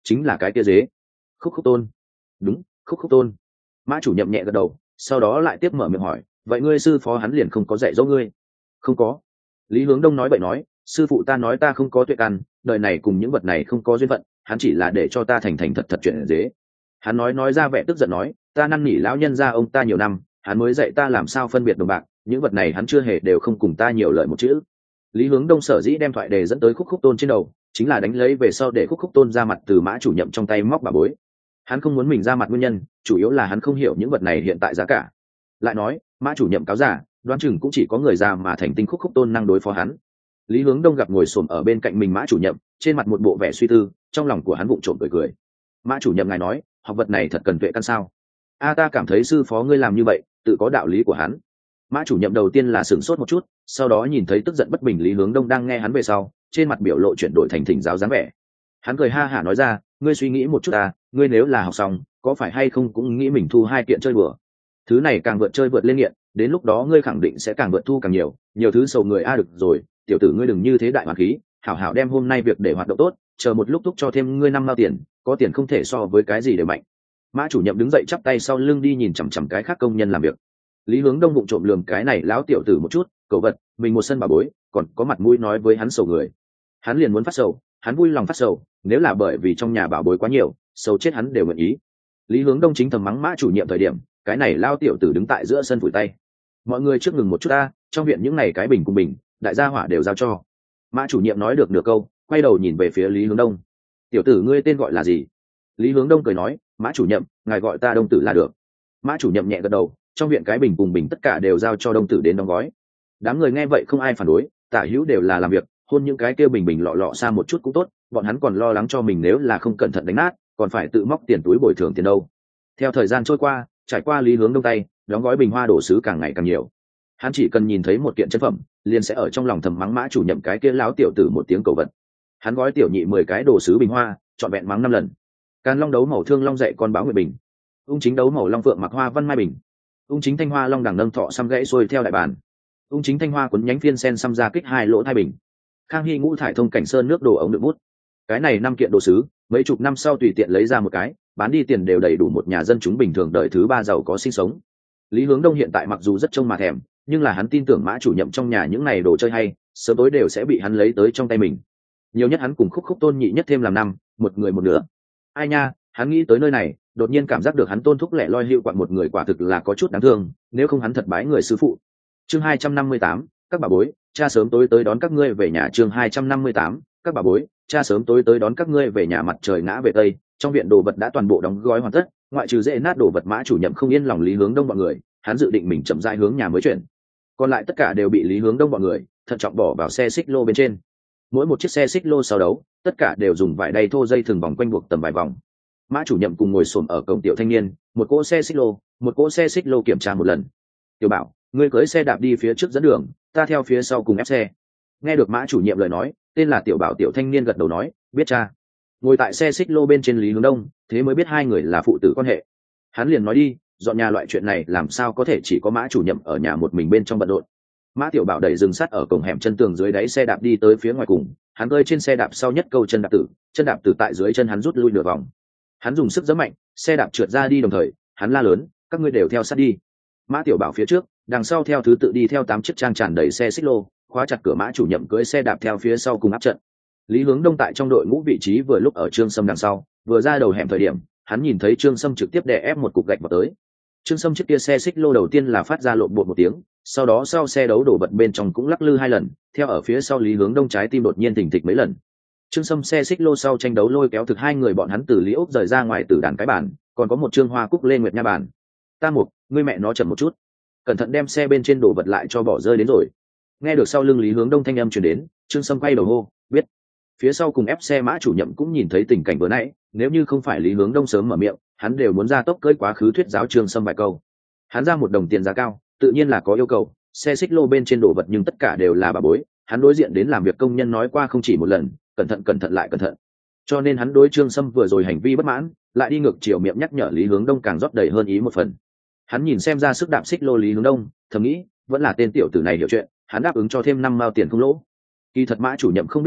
chính là cái kia dế. Khúc Khúc Tôn. Đúng, Khúc Khúc Tôn. Mã chủ nhậm nhẹ gật đầu, sau đó lại tiếp mở miệng hỏi, vậy ngươi sư phó hắn liền không có dạy dỗ ngươi? Không có. Lý Hướng Đông nói vậy nói, sư phụ ta nói ta không có tuệ căn, đời này cùng những vật này không có duyên phận, hắn chỉ là để cho ta thành thành thật thật chuyện dế. Hắn nói nói ra vẻ tức giận nói, ta năn nỉ lão nhân gia ông ta nhiều năm, hắn mới dạy ta làm sao phân biệt đồng bạc, những vật này hắn chưa hề đều không cùng ta nhiều lời một chữ. Lý Hướng Đông sở dĩ đem thoại đề dẫn tới Khúc Khúc Tôn trên đầu, chính là đánh lấy về sau để Khúc Khúc Tôn ra mặt từ Mã chủ nhậm trong tay móc bà bối. Hắn không muốn mình ra mặt nguyên nhân, chủ yếu là hắn không hiểu những vật này hiện tại giá cả. Lại nói, Mã chủ nhậm cáo giả, đoán chừng cũng chỉ có người già mà thành tinh Khúc Khúc Tôn năng đối phó hắn. Lý Hướng Đông gặp ngồi xổm ở bên cạnh mình Mã chủ nhậm, trên mặt một bộ vẻ suy tư, trong lòng của hắn vụng trộm cười cười. Mã chủ nhậm ngài nói, học vật này thật cần tuệ căn sao? A ta cảm thấy sư phó ngươi làm như vậy, tự có đạo lý của hắn. Mã chủ nhậm đầu tiên là sửng sốt một chút, sau đó nhìn thấy tức giận bất bình Lý Hướng Đông đang nghe hắn về sau, trên mặt biểu lộ chuyển đổi thành thỉnh giáo dáng vẻ. Hắn cười ha hả nói ra, ngươi suy nghĩ một chút à, ngươi nếu là học xong, có phải hay không cũng nghĩ mình thu hai kiện chơi bừa. Thứ này càng vượt chơi vượt lên nghiện, đến lúc đó ngươi khẳng định sẽ càng vượt thu càng nhiều, nhiều thứ sầu người a được rồi, tiểu tử ngươi đừng như thế đại hoàn khí, hảo hảo đem hôm nay việc để hoạt động tốt, chờ một lúc thúc cho thêm ngươi năm mao tiền, có tiền không thể so với cái gì đều mạnh. Mã chủ nhậm đứng dậy chắp tay sau lưng đi nhìn chằm chằm cái khác công nhân làm việc. Lý Hướng Đông vụng trộm lườm cái này lão tiểu tử một chút, cậu vật, mình một sân bà bối, còn có mặt mũi nói với hắn sầu người. Hắn liền muốn phát sầu, hắn vui lòng phát sầu, nếu là bởi vì trong nhà bảo bối quá nhiều, sầu chết hắn đều nguyện ý. Lý Hướng Đông chính thầm mắng Mã chủ nhiệm thời điểm, cái này lao tiểu tử đứng tại giữa sân phủi tay. Mọi người trước ngừng một chút ta, trong viện những này cái bình cùng bình, đại gia hỏa đều giao cho. Mã chủ nhiệm nói được nửa câu, quay đầu nhìn về phía Lý Hướng Đông. Tiểu tử ngươi tên gọi là gì? Lý Hướng Đông cười nói, Mã chủ nhiệm, ngài gọi ta Đông tử là được. Mã chủ nhiệm nhẹ gật đầu, trong viện cái bình cùng bình tất cả đều giao cho Đông tử đến đóng gói. Đám người nghe vậy không ai phản đối, tả hữu đều là làm việc, hôn những cái kia bình bình lọ lọ xa một chút cũng tốt, bọn hắn còn lo lắng cho mình nếu là không cẩn thận đánh nát, còn phải tự móc tiền túi bồi thường tiền đâu. Theo thời gian trôi qua, trải qua Lý Hướng Đông tay, đóng gói bình hoa đổ sứ càng ngày càng nhiều. Hắn chỉ cần nhìn thấy một kiện chân phẩm, liền sẽ ở trong lòng thầm mắng Mã chủ nhiệm cái kia láo tiểu tử một tiếng cầu vật. Hắn gói tiểu nhị mười cái đồ sứ bình hoa, chọn vẹn mắng năm lần. Càn Long đấu màu thương long dạy con báo nguyệt bình, ung chính đấu màu long phượng mặc hoa văn mai bình, ung chính thanh hoa long đằng nâng thọ xăm gãy xuôi theo đại bàn, ung chính thanh hoa cuốn nhánh phiên sen xăm ra kích hai lỗ thai bình, khang hy ngũ thải thông cảnh sơn nước đồ ống đựng bút. Cái này năm kiện đồ sứ, mấy chục năm sau tùy tiện lấy ra một cái, bán đi tiền đều đầy đủ một nhà dân chúng bình thường đời thứ ba giàu có sinh sống. Lý Hướng Đông hiện tại mặc dù rất trông mà thèm, nhưng là hắn tin tưởng Mã chủ nhiệm trong nhà những này đồ chơi hay, sớm tối đều sẽ bị hắn lấy tới trong tay mình. Nhiều nhất hắn cùng Khúc Khúc Tôn nhị nhất thêm làm năm, một người một nửa. Ai nha, hắn nghĩ tới nơi này, đột nhiên cảm giác được hắn tôn thúc lẻ loi hữu quạng một người quả thực là có chút đáng thương, nếu không hắn thật bái người sư phụ. Chương hai trăm năm mươi tám, các bà bối, cha sớm tối tới đón các ngươi về nhà. Chương hai trăm năm mươi tám, các bà bối, cha sớm tối tới đón các ngươi về nhà. Mặt trời ngã về tây, trong viện đồ vật đã toàn bộ đóng gói hoàn tất, ngoại trừ dễ nát đồ vật Mã chủ nhiệm không yên lòng Lý Hướng Đông bọn người, hắn dự định mình chậm rãi hướng nhà mới chuyển. Còn lại tất cả đều bị Lý Hướng Đông bọn người thận trọng bỏ vào xe xích lô bên trên. Mỗi một chiếc xe xích lô sau đấu, tất cả đều dùng vải đay thô dây thừng vòng quanh buộc tầm vài vòng. Mã chủ nhiệm cùng ngồi xổm ở cổng tiểu thanh niên, một cỗ xe xích lô, một cỗ xe xích lô kiểm tra một lần. Tiểu Bảo, ngươi cưỡi xe đạp đi phía trước dẫn đường, ta theo phía sau cùng ép xe. Nghe được Mã chủ nhiệm lời nói, tên là Tiểu Bảo tiểu thanh niên gật đầu nói, biết cha. Ngồi tại xe xích lô bên trên Lý Hướng Đông, thế mới biết hai người là phụ tử quan hệ. Hắn liền nói đi, dọn nhà loại chuyện này làm sao có thể chỉ có Mã chủ nhiệm ở nhà một mình bên trong bận rộn. Mã Tiểu Bảo đẩy dừng sắt ở cổng hẻm chân tường dưới đáy xe đạp đi tới phía ngoài cùng, hắn rơi trên xe đạp sau nhất câu chân đạp tử, chân đạp tử tại dưới chân hắn rút lui nửa vòng. Hắn dùng sức giẫm mạnh, xe đạp trượt ra đi đồng thời, hắn la lớn, các ngươi đều theo sát đi. Mã Tiểu Bảo phía trước, đằng sau theo thứ tự đi theo tám chiếc trang tràn đầy xe xích lô, khóa chặt cửa Mã chủ nhiệm cưỡi xe đạp theo phía sau cùng áp trận. Lý Hướng Đông tại trong đội ngũ vị trí vừa lúc ở Trương Sâm đằng sau, vừa ra đầu hẻm thời điểm, hắn nhìn thấy Trương Sâm trực tiếp đè ép một cục gạch vào tới. Trương Sâm chiếc kia xe xích lô đầu tiên là phát ra lộn bột một tiếng, sau đó sau xe đấu đổ vật bên trong cũng lắc lư hai lần, theo ở phía sau Lý Hướng Đông trái tim đột nhiên thình thịch mấy lần. Trương Sâm xe xích lô sau tranh đấu lôi kéo thực hai người bọn hắn từ Lý Ốc rời ra ngoài từ đàn cái bàn, còn có một Trương Hoa Cúc Lê Nguyệt nha bàn. Ta Mục, ngươi mẹ nó chậm một chút, cẩn thận đem xe bên trên đổ vật lại cho bỏ rơi đến rồi. Nghe được sau lưng Lý Hướng Đông thanh âm truyền đến, Trương Sâm quay đầu hô, biết. Phía sau cùng ép xe Mã chủ nhiệm cũng nhìn thấy tình cảnh vừa nãy, nếu như không phải Lý Hướng Đông sớm mở miệng, hắn đều muốn ra tốc cưỡi quá khứ thuyết giáo Trương Sâm vài câu. Hắn ra một đồng tiền giá cao, tự nhiên là có yêu cầu, xe xích lô bên trên đồ vật nhưng tất cả đều là bà bối, hắn đối diện đến làm việc công nhân nói qua không chỉ một lần, cẩn thận cẩn thận lại cẩn thận. Cho nên hắn đối Trương Sâm vừa rồi hành vi bất mãn, lại đi ngược chiều miệng nhắc nhở Lý Hướng Đông càng rót đầy hơn ý một phần. Hắn nhìn xem ra sức đạp xích lô Lý Hướng Đông, thầm nghĩ, vẫn là tên tiểu tử này hiểu chuyện, hắn đáp ứng cho thêm năm mao tiền không lỗ. Kỳ thật Mã chủ nhiệm không biết là,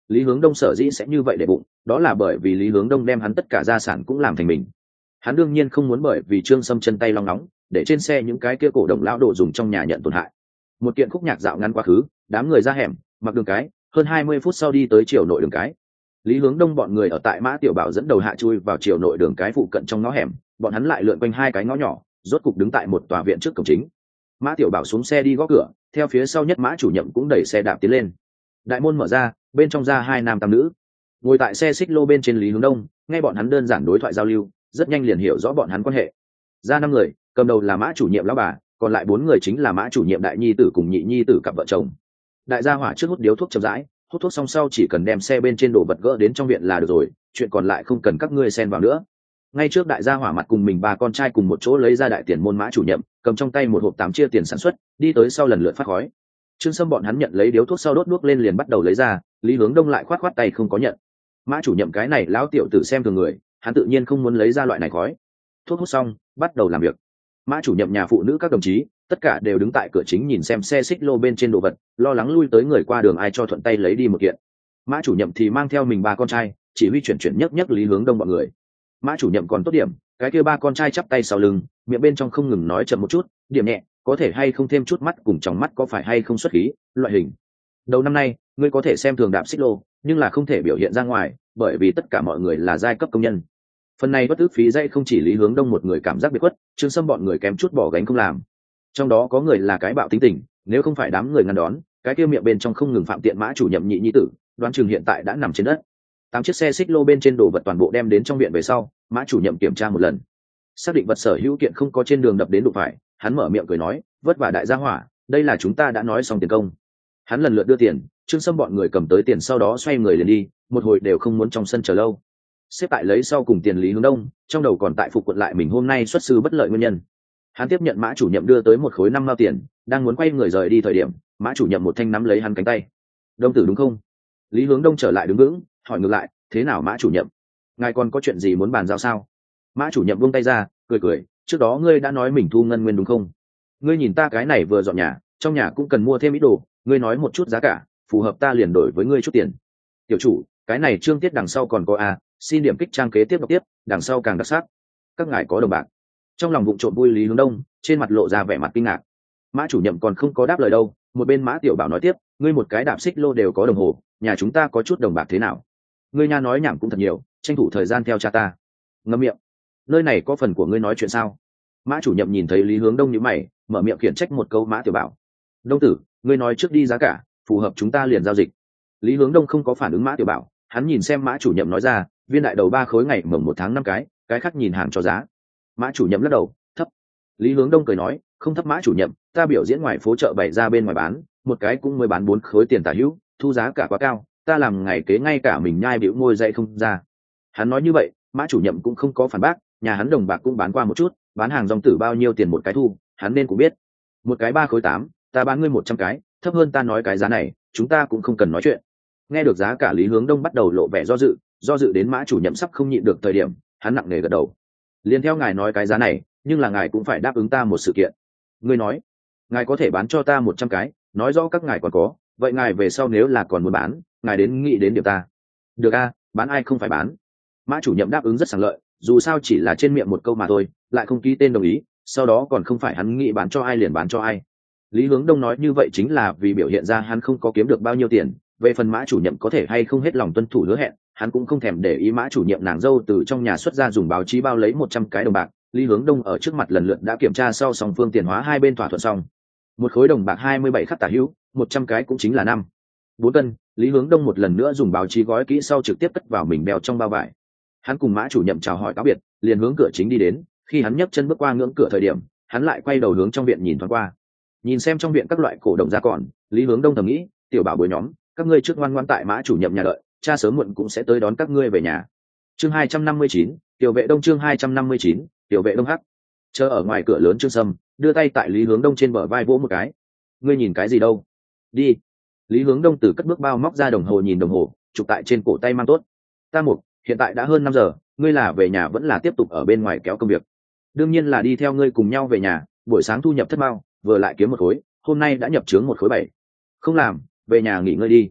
Lý Hướng Đông sở dĩ sẽ như vậy để bụng, đó là bởi vì Lý Hướng Đông đem hắn tất cả gia sản cũng làm thành mình. Hắn đương nhiên không muốn bởi vì Trương Sâm chân tay long nóng, để trên xe những cái kia cổ đồng lão đồ dùng trong nhà nhận tổn hại. Một kiện khúc nhạc dạo ngắn quá khứ, đám người ra hẻm, mặc đường cái, hơn hai mươi phút sau đi tới chiều nội đường cái. Lý Hướng Đông bọn người ở tại Mã Tiểu Bảo dẫn đầu hạ chui vào chiều nội đường cái phụ cận trong ngõ hẻm, bọn hắn lại lượn quanh hai cái ngõ nhỏ, rốt cục đứng tại một tòa viện trước cổng chính. Mã Tiểu Bảo xuống xe đi gõ cửa, theo phía sau nhất Mã chủ nhiệm cũng đẩy xe đạp tiến lên. Đại môn mở ra, bên trong ra hai nam tam nữ. Ngồi tại xe xích lô bên trên Lý Hướng Đông, nghe bọn hắn đơn giản đối thoại giao lưu, rất nhanh liền hiểu rõ bọn hắn quan hệ. Ra năm người, cầm đầu là Mã chủ nhiệm lão bà, còn lại bốn người chính là Mã chủ nhiệm đại nhi tử cùng nhị nhi tử cặp vợ chồng. Đại gia hỏa trước hút điếu thuốc chậm rãi, hút thuốc xong sau chỉ cần đem xe bên trên đồ vật gỡ đến trong viện là được rồi, chuyện còn lại không cần các ngươi xen vào nữa. Ngay trước đại gia hỏa mặt cùng mình ba con trai cùng một chỗ lấy ra đại tiền môn Mã chủ nhiệm, cầm trong tay một hộp tám chia tiền sản xuất, đi tới sau lần lượt phát khói. Trương Sâm bọn hắn nhận lấy điếu thuốc sau đốt đuốc lên liền bắt đầu lấy ra, Lý Hướng Đông lại khoát khoát tay không có nhận. Mã chủ nhiệm cái này lão tiểu tử xem thường người, hắn tự nhiên không muốn lấy ra loại này khói. Thuốc hút xong, bắt đầu làm việc. Mã chủ nhiệm nhà phụ nữ các đồng chí, tất cả đều đứng tại cửa chính nhìn xem xe xích lô bên trên đồ vật, lo lắng lui tới người qua đường ai cho thuận tay lấy đi một kiện. Mã chủ nhiệm thì mang theo mình ba con trai, chỉ huy chuyển chuyển nhấc nhấc Lý Hướng Đông bọn người. Mã chủ nhiệm còn tốt điểm, cái kia ba con trai chắp tay sau lưng, miệng bên trong không ngừng nói chậm một chút, điểm nhẹ, có thể hay không thêm chút mắt cùng trong mắt có phải hay không xuất khí, loại hình. Đầu năm nay, ngươi có thể xem thường đạp xích lô, nhưng là không thể biểu hiện ra ngoài, bởi vì tất cả mọi người là giai cấp công nhân. Phần này bất ức phí dây không chỉ Lý Hướng Đông một người cảm giác biệt khuất, Trương Sâm bọn người kém chút bỏ gánh không làm. Trong đó có người là cái bạo tính tình, nếu không phải đám người ngăn đón, cái kia miệng bên trong không ngừng phạm tiện Mã chủ nhiệm nhị nhi tử, đoán chừng hiện tại đã nằm trên đất. Tám chiếc xe xích lô bên trên đồ vật toàn bộ đem đến trong viện về sau, Mã chủ nhiệm kiểm tra một lần, xác định vật sở hữu kiện không có trên đường đập đến đụng phải, hắn mở miệng cười nói, vất vả đại gia hỏa, đây là chúng ta đã nói xong tiền công. Hắn lần lượt đưa tiền, Trương Sâm bọn người cầm tới tiền sau đó xoay người liền đi, một hồi đều không muốn trong sân chờ lâu. Xếp tại lấy sau cùng tiền Lý Hướng Đông, trong đầu còn tại phục quận lại mình hôm nay xuất sư bất lợi nguyên nhân. Hắn tiếp nhận Mã chủ nhiệm đưa tới một khối năm mao tiền, đang muốn quay người rời đi thời điểm, Mã chủ nhiệm một thanh nắm lấy hắn cánh tay. Đông tử đúng không? Lý Hướng Đông trở lại đứng vững, hỏi ngược lại, thế nào Mã chủ nhiệm? Ngài còn có chuyện gì muốn bàn giao sao? Mã chủ nhiệm buông tay ra, cười cười, trước đó ngươi đã nói mình thu ngân nguyên đúng không? Ngươi nhìn ta cái này vừa dọn nhà, trong nhà cũng cần mua thêm ít đồ, ngươi nói một chút giá cả, phù hợp ta liền đổi với ngươi chút tiền. Tiểu chủ, cái này chương tiết đằng sau còn có a, xin điểm kích trang kế tiếp đọc tiếp, đằng sau càng đặc sắc. Các ngài có đồng bạc. Trong lòng vụng trộm vui Lý Hướng Đông, trên mặt lộ ra vẻ mặt kinh ngạc. Mã chủ nhiệm còn không có đáp lời đâu, một bên Mã tiểu bảo nói tiếp, ngươi một cái đạp xích lô đều có đồng hồ, nhà chúng ta có chút đồng bạc thế nào? Ngươi nha nói nhảm cũng thật nhiều, tranh thủ thời gian theo cha ta. Ngậm miệng. Nơi này có phần của ngươi nói chuyện sao? Mã chủ nhiệm nhìn thấy Lý Hướng Đông như mày, mở miệng khiển trách một câu Mã tiểu bảo. Đông tử, ngươi nói trước đi giá cả, phù hợp chúng ta liền giao dịch. Lý Hướng Đông không có phản ứng Mã tiểu bảo, hắn nhìn xem Mã chủ nhiệm nói ra, viên đại đầu ba khối ngày mồng một tháng năm cái, cái khác nhìn hàng cho giá. Mã chủ nhiệm lắc đầu, thấp. Lý Hướng Đông cười nói, không thấp Mã chủ nhiệm, ta biểu diễn ngoài phố chợ bày ra bên ngoài bán, một cái cũng mới bán bốn khối tiền tả hữu, thu giá cả quá cao, ta làm ngày kế ngay cả mình nhai bĩu môi dậy không ra. Hắn nói như vậy, Mã chủ nhiệm cũng không có phản bác, nhà hắn đồng bạc cũng bán qua một chút, bán hàng rong tử bao nhiêu tiền một cái thu, hắn nên cũng biết. Một cái ba khối tám, ta bán ngươi một trăm cái, thấp hơn ta nói cái giá này, chúng ta cũng không cần nói chuyện. Nghe được giá cả Lý Hướng Đông bắt đầu lộ vẻ do dự, do dự đến Mã chủ nhiệm sắp không nhịn được thời điểm, hắn nặng nề gật đầu. Liên theo ngài nói cái giá này, nhưng là ngài cũng phải đáp ứng ta một sự kiện. Ngươi nói, ngài có thể bán cho ta một trăm cái, nói rõ các ngài còn có, vậy ngài về sau nếu là còn muốn bán, ngài đến nghĩ đến điều ta. Được a, bán ai không phải bán. Mã chủ nhiệm đáp ứng rất sảng lợi, dù sao chỉ là trên miệng một câu mà thôi, lại không ký tên đồng ý, sau đó còn không phải hắn nghĩ bán cho ai liền bán cho ai. Lý Hướng Đông nói như vậy chính là vì biểu hiện ra hắn không có kiếm được bao nhiêu tiền, về phần Mã chủ nhiệm có thể hay không hết lòng tuân thủ hứa hẹn, hắn cũng không thèm để ý. Mã chủ nhiệm nàng dâu từ trong nhà xuất ra dùng báo chí bao lấy một trăm cái đồng bạc, Lý Hướng Đông ở trước mặt lần lượt đã kiểm tra sau song phương tiền hóa hai bên thỏa thuận xong. Một khối đồng bạc hai mươi bảy khắc tả hữu, một trăm cái cũng chính là năm bốn cân. Lý Hướng Đông một lần nữa dùng báo chí gói kỹ sau trực tiếp cất vào mình đeo trong bao vải. Hắn cùng Mã chủ nhiệm chào hỏi cáo biệt, liền hướng cửa chính đi đến, khi hắn nhấc chân bước qua ngưỡng cửa thời điểm, hắn lại quay đầu hướng trong viện nhìn thoáng qua. Nhìn xem trong viện các loại cổ đồng ra còn, Lý Hướng Đông thầm nghĩ, tiểu bảo bối nhóm, các ngươi trước ngoan ngoãn tại Mã chủ nhiệm nhà đợi, cha sớm muộn cũng sẽ tới đón các ngươi về nhà. Chương hai trăm năm mươi chín, tiểu vệ đông. Chương hai trăm năm mươi chín, tiểu vệ đông hắc. Chờ ở ngoài cửa lớn Trương Sâm, đưa tay tại Lý Hướng Đông trên bờ vai vỗ một cái. Ngươi nhìn cái gì đâu? Đi. Lý Hướng Đông từ cất bước bao móc ra đồng hồ nhìn đồng hồ, chụp tại trên cổ tay mang tốt. Ta mục, hiện tại đã hơn năm giờ, ngươi là về nhà vẫn là tiếp tục ở bên ngoài kéo công việc? Đương nhiên là đi theo ngươi cùng nhau về nhà, buổi sáng thu nhập thất mao, vừa lại kiếm một khối, hôm nay đã nhập trướng một khối bảy. Không làm, về nhà nghỉ ngơi đi.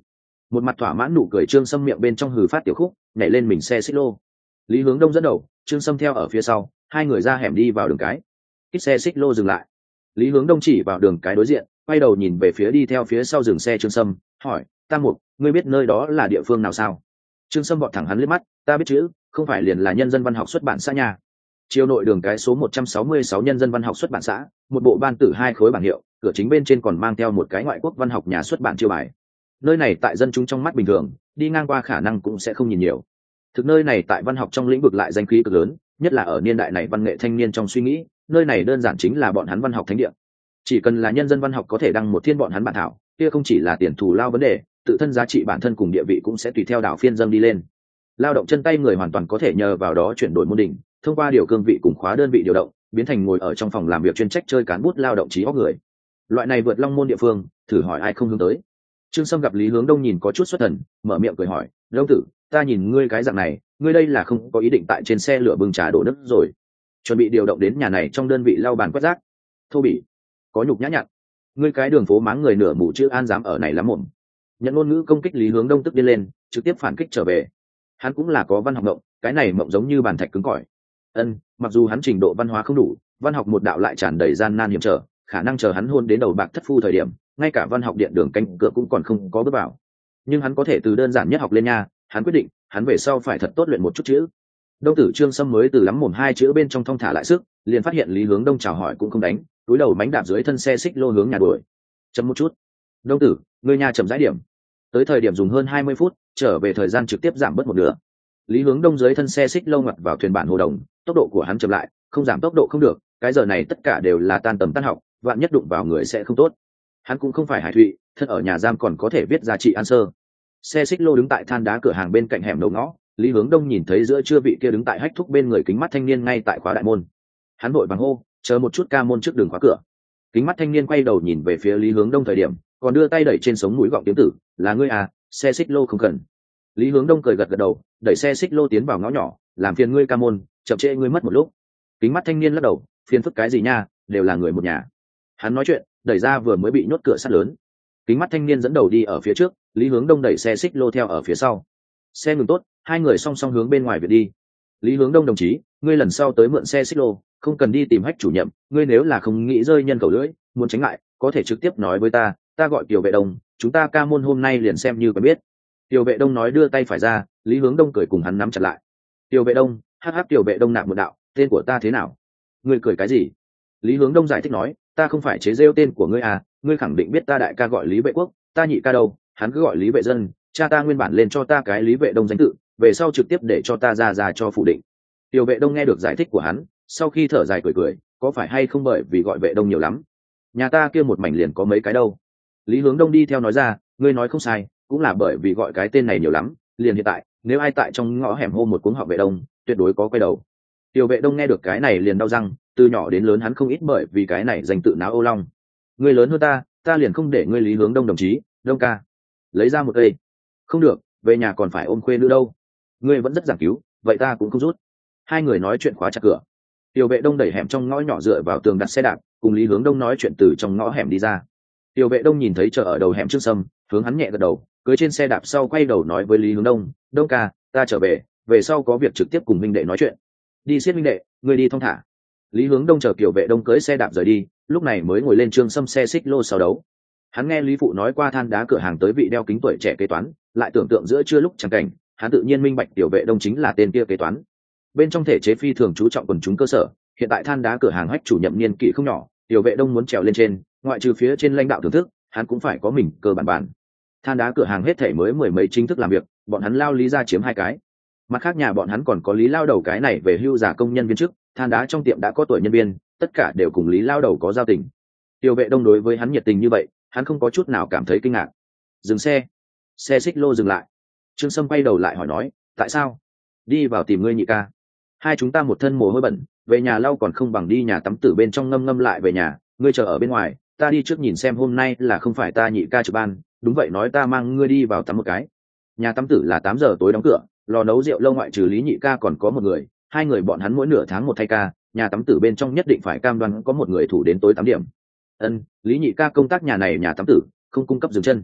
Một mặt thỏa mãn nụ cười, Trương Sâm miệng bên trong hừ phát tiểu khúc, nhảy lên mình xe xích lô. Lý Hướng Đông dẫn đầu, Trương Sâm theo ở phía sau, hai người ra hẻm đi vào đường cái. Kít xe xích lô dừng lại. Lý Hướng Đông chỉ vào đường cái đối diện, quay đầu nhìn về phía đi theo phía sau dừng xe Trương Sâm, hỏi: Tam Mục, ngươi biết nơi đó là địa phương nào sao? Trương Sâm vọt thẳng hắn liếc mắt: Ta biết chữ, không phải liền là Nhân dân văn học xuất bản xã nhà. Chiều nội đường cái số một trăm sáu mươi sáu Nhân dân văn học xuất bản xã, một bộ ban tử hai khối bảng hiệu, cửa chính bên trên còn mang theo một cái ngoại quốc văn học nhà xuất bản chiêu bài. Nơi này tại dân chúng trong mắt bình thường, đi ngang qua khả năng cũng sẽ không nhìn nhiều. Thực nơi này tại văn học trong lĩnh vực lại danh khí cực lớn, nhất là ở niên đại này văn nghệ thanh niên trong suy nghĩ, nơi này đơn giản chính là bọn hắn văn học thánh địa. Chỉ cần là nhân dân văn học có thể đăng một thiên bọn hắn bản thảo, kia không chỉ là tiền thù lao vấn đề, tự thân giá trị bản thân cùng địa vị cũng sẽ tùy theo đảo phiên dâng đi lên. Lao động chân tay người hoàn toàn có thể nhờ vào đó chuyển đổi môn đỉnh, thông qua điều cương vị cùng khóa đơn vị điều động, biến thành ngồi ở trong phòng làm việc chuyên trách chơi cán bút lao động trí óc người. Loại này vượt long môn địa phương, thử hỏi ai không hướng tới. Trương Sâm gặp Lý Hướng Đông nhìn có chút xuất thần, mở miệng cười hỏi: Đông tử, ta nhìn ngươi cái dạng này, ngươi đây là không có ý định tại trên xe lửa bưng trà đổ nước rồi, chuẩn bị điều động đến nhà này trong đơn vị lau bàn quét rác? Thô bỉ, có nhục nhã nhặn, ngươi cái đường phố máng người nửa mù chữ an dám ở này lắm mồm. Nhận ngôn ngữ công kích, Lý Hướng Đông tức điên lên, trực tiếp phản kích trở về. Hắn cũng là có văn học mộng, cái này mộng giống như bàn thạch cứng cỏi. Ân, mặc dù hắn trình độ văn hóa không đủ, văn học một đạo lại tràn đầy gian nan hiểm trở, khả năng chờ hắn hôn đến đầu bạc thất phu thời điểm, ngay cả văn học điện đường canh cửa cũng còn không có bước vào. Nhưng hắn có thể từ đơn giản nhất học lên nha, hắn quyết định, hắn về sau phải thật tốt luyện một chút chữ. Đông tử Trương Sâm mới từ lắm mồm hai chữ bên trong thong thả lại sức, liền phát hiện Lý Hướng Đông chào hỏi cũng không đánh, túi đầu mánh đạp dưới thân xe xích lô hướng nhà đuổi. Chậm một chút. Đông tử, ngươi nhà chậm rãi điểm. Tới thời điểm dùng hơn hai mươi phút, trở về thời gian trực tiếp giảm bớt một nửa. Lý Hướng Đông dưới thân xe xích lô ngoặt vào thuyền bản hồ đồng, tốc độ của hắn chậm lại, không giảm tốc độ không được, cái giờ này tất cả đều là tan tầm tan học, vạn nhất đụng vào người sẽ không tốt. Hắn cũng không phải hải thụy, thân ở nhà giam còn có thể viết giá trị an sơ. Xe xích lô đứng tại than đá cửa hàng bên cạnh hẻm đầu ngõ, Lý Hướng Đông nhìn thấy giữa trưa vị kia đứng tại hách thúc bên người kính mắt thanh niên ngay tại khóa đại môn. Hắn vội vàng hô: chờ một chút, ca môn trước đường khóa cửa. Kính mắt thanh niên quay đầu nhìn về phía Lý Hướng Đông thời điểm, còn đưa tay đẩy trên sống mũi gọng tiếng tử: là ngươi à, xe xích lô không cần. Lý Hướng Đông cười gật gật đầu, đẩy xe xích lô tiến vào ngõ nhỏ: làm phiền ngươi ca môn, chậm trễ ngươi mất một lúc. Kính mắt thanh niên lắc đầu: phiền phức cái gì nha, đều là người một nhà. Hắn nói chuyện, đẩy ra vừa mới bị nhốt cửa sắt lớn. Kính mắt thanh niên dẫn đầu đi ở phía trước, Lý Hướng Đông đẩy xe xích lô theo ở phía sau. Xe ngừng tốt, hai người song song hướng bên ngoài viện đi. Lý Hướng Đông đồng chí, ngươi lần sau tới mượn xe xích lô, không cần đi tìm hách chủ nhiệm, ngươi nếu là không nghĩ rơi nhân khẩu lưỡi, muốn tránh lại, có thể trực tiếp nói với ta, ta gọi Tiểu Vệ Đông, chúng ta ca môn hôm nay liền xem như quen biết. Tiểu Vệ Đông nói đưa tay phải ra, Lý Hướng Đông cười cùng hắn nắm chặt lại. Tiểu Vệ Đông, hắc hắc, Tiểu Vệ Đông nạp một đạo, tên của ta thế nào? Ngươi cười cái gì? Lý Hướng Đông giải thích nói, ta không phải chế rêu tên của ngươi à, ngươi khẳng định biết ta đại ca gọi Lý Vệ Quốc, ta nhị ca đâu, hắn cứ gọi Lý Vệ Dân, cha ta nguyên bản lên cho ta cái Lý Vệ Đông danh tự, về sau trực tiếp để cho ta ra ra cho phủ định. Tiểu Vệ Đông nghe được giải thích của hắn, sau khi thở dài cười cười, có phải hay không bởi vì gọi Vệ Đông nhiều lắm, nhà ta kia một mảnh liền có mấy cái đâu. Lý Hướng Đông đi theo nói ra, ngươi nói không sai, cũng là bởi vì gọi cái tên này nhiều lắm, liền hiện tại nếu ai tại trong ngõ hẻm hô một cuống họ Vệ Đông, tuyệt đối có quay đầu. Tiểu Vệ Đông nghe được cái này liền đau răng, từ nhỏ đến lớn hắn không ít bởi vì cái này danh tự náo ô long. Ngươi lớn hơn ta, ta liền không để ngươi Lý Hướng Đông đồng chí, Đông ca. Lấy ra một cây. Không được, về nhà còn phải ôm khuê nữa đâu. Ngươi vẫn rất giảng cứu, vậy ta cũng không rút. Hai người nói chuyện khóa chặt cửa. Tiểu Vệ Đông đẩy hẻm trong ngõ nhỏ dựa vào tường đặt xe đạp, cùng Lý Hướng Đông nói chuyện từ trong ngõ hẻm đi ra. Tiểu Vệ Đông nhìn thấy chờ ở đầu hẻm Trương Sâm, hướng hắn nhẹ gật đầu, cưỡi trên xe đạp sau quay đầu nói với Lý Hướng Đông, Đông ca, ta trở về, về sau có việc trực tiếp cùng minh đệ nói chuyện. Đi xiết minh đệ, ngươi đi thong thả. Lý Hướng Đông chờ Tiểu Vệ Đông cưỡi xe đạp rời đi, lúc này mới ngồi lên Trương Sâm xe xích lô sau đấu. Hắn nghe Lý phụ nói qua than đá cửa hàng tới vị đeo kính tuổi trẻ kế toán, lại tưởng tượng giữa trưa lúc chẳng cảnh, hắn tự nhiên minh bạch Tiểu Vệ Đông chính là tên kia kế toán. Bên trong thể chế phi thường chú trọng quần chúng cơ sở, hiện tại than đá cửa hàng hách chủ nhậm niên kỷ không nhỏ, Tiểu Vệ Đông muốn trèo lên trên, ngoại trừ phía trên lãnh đạo thưởng thức, hắn cũng phải có mình cơ bản bản. Than đá cửa hàng hết thảy mới mười mấy chính thức làm việc, bọn hắn lao Lý ra chiếm hai cái. Mặt khác nhà bọn hắn còn có Lý lao đầu cái này về hưu giả công nhân viên chức, than đá trong tiệm đã có tuổi nhân viên, tất cả đều cùng Lý lao đầu có giao tình. Tiểu Vệ Đông đối với hắn nhiệt tình như vậy, hắn không có chút nào cảm thấy kinh ngạc. Dừng xe. Xe xích lô dừng lại. Trương Sâm quay đầu lại hỏi nói, tại sao? Đi vào tìm ngươi nhị ca. Hai chúng ta một thân mồ hôi bẩn, về nhà lau còn không bằng đi nhà tắm tử bên trong ngâm ngâm lại về nhà, ngươi chờ ở bên ngoài, ta đi trước nhìn xem hôm nay là không phải ta nhị ca trực ban, đúng vậy nói ta mang ngươi đi vào tắm một cái. Nhà tắm tử là tám giờ tối đóng cửa, lò nấu rượu lâu ngoại trừ Lý nhị ca còn có một người, hai người bọn hắn mỗi nửa tháng một thay ca, nhà tắm tử bên trong nhất định phải cam đoan có một người thủ đến tối tám điểm. Ân, Lý nhị ca công tác nhà này nhà tắm tử, không cung cấp dừng chân.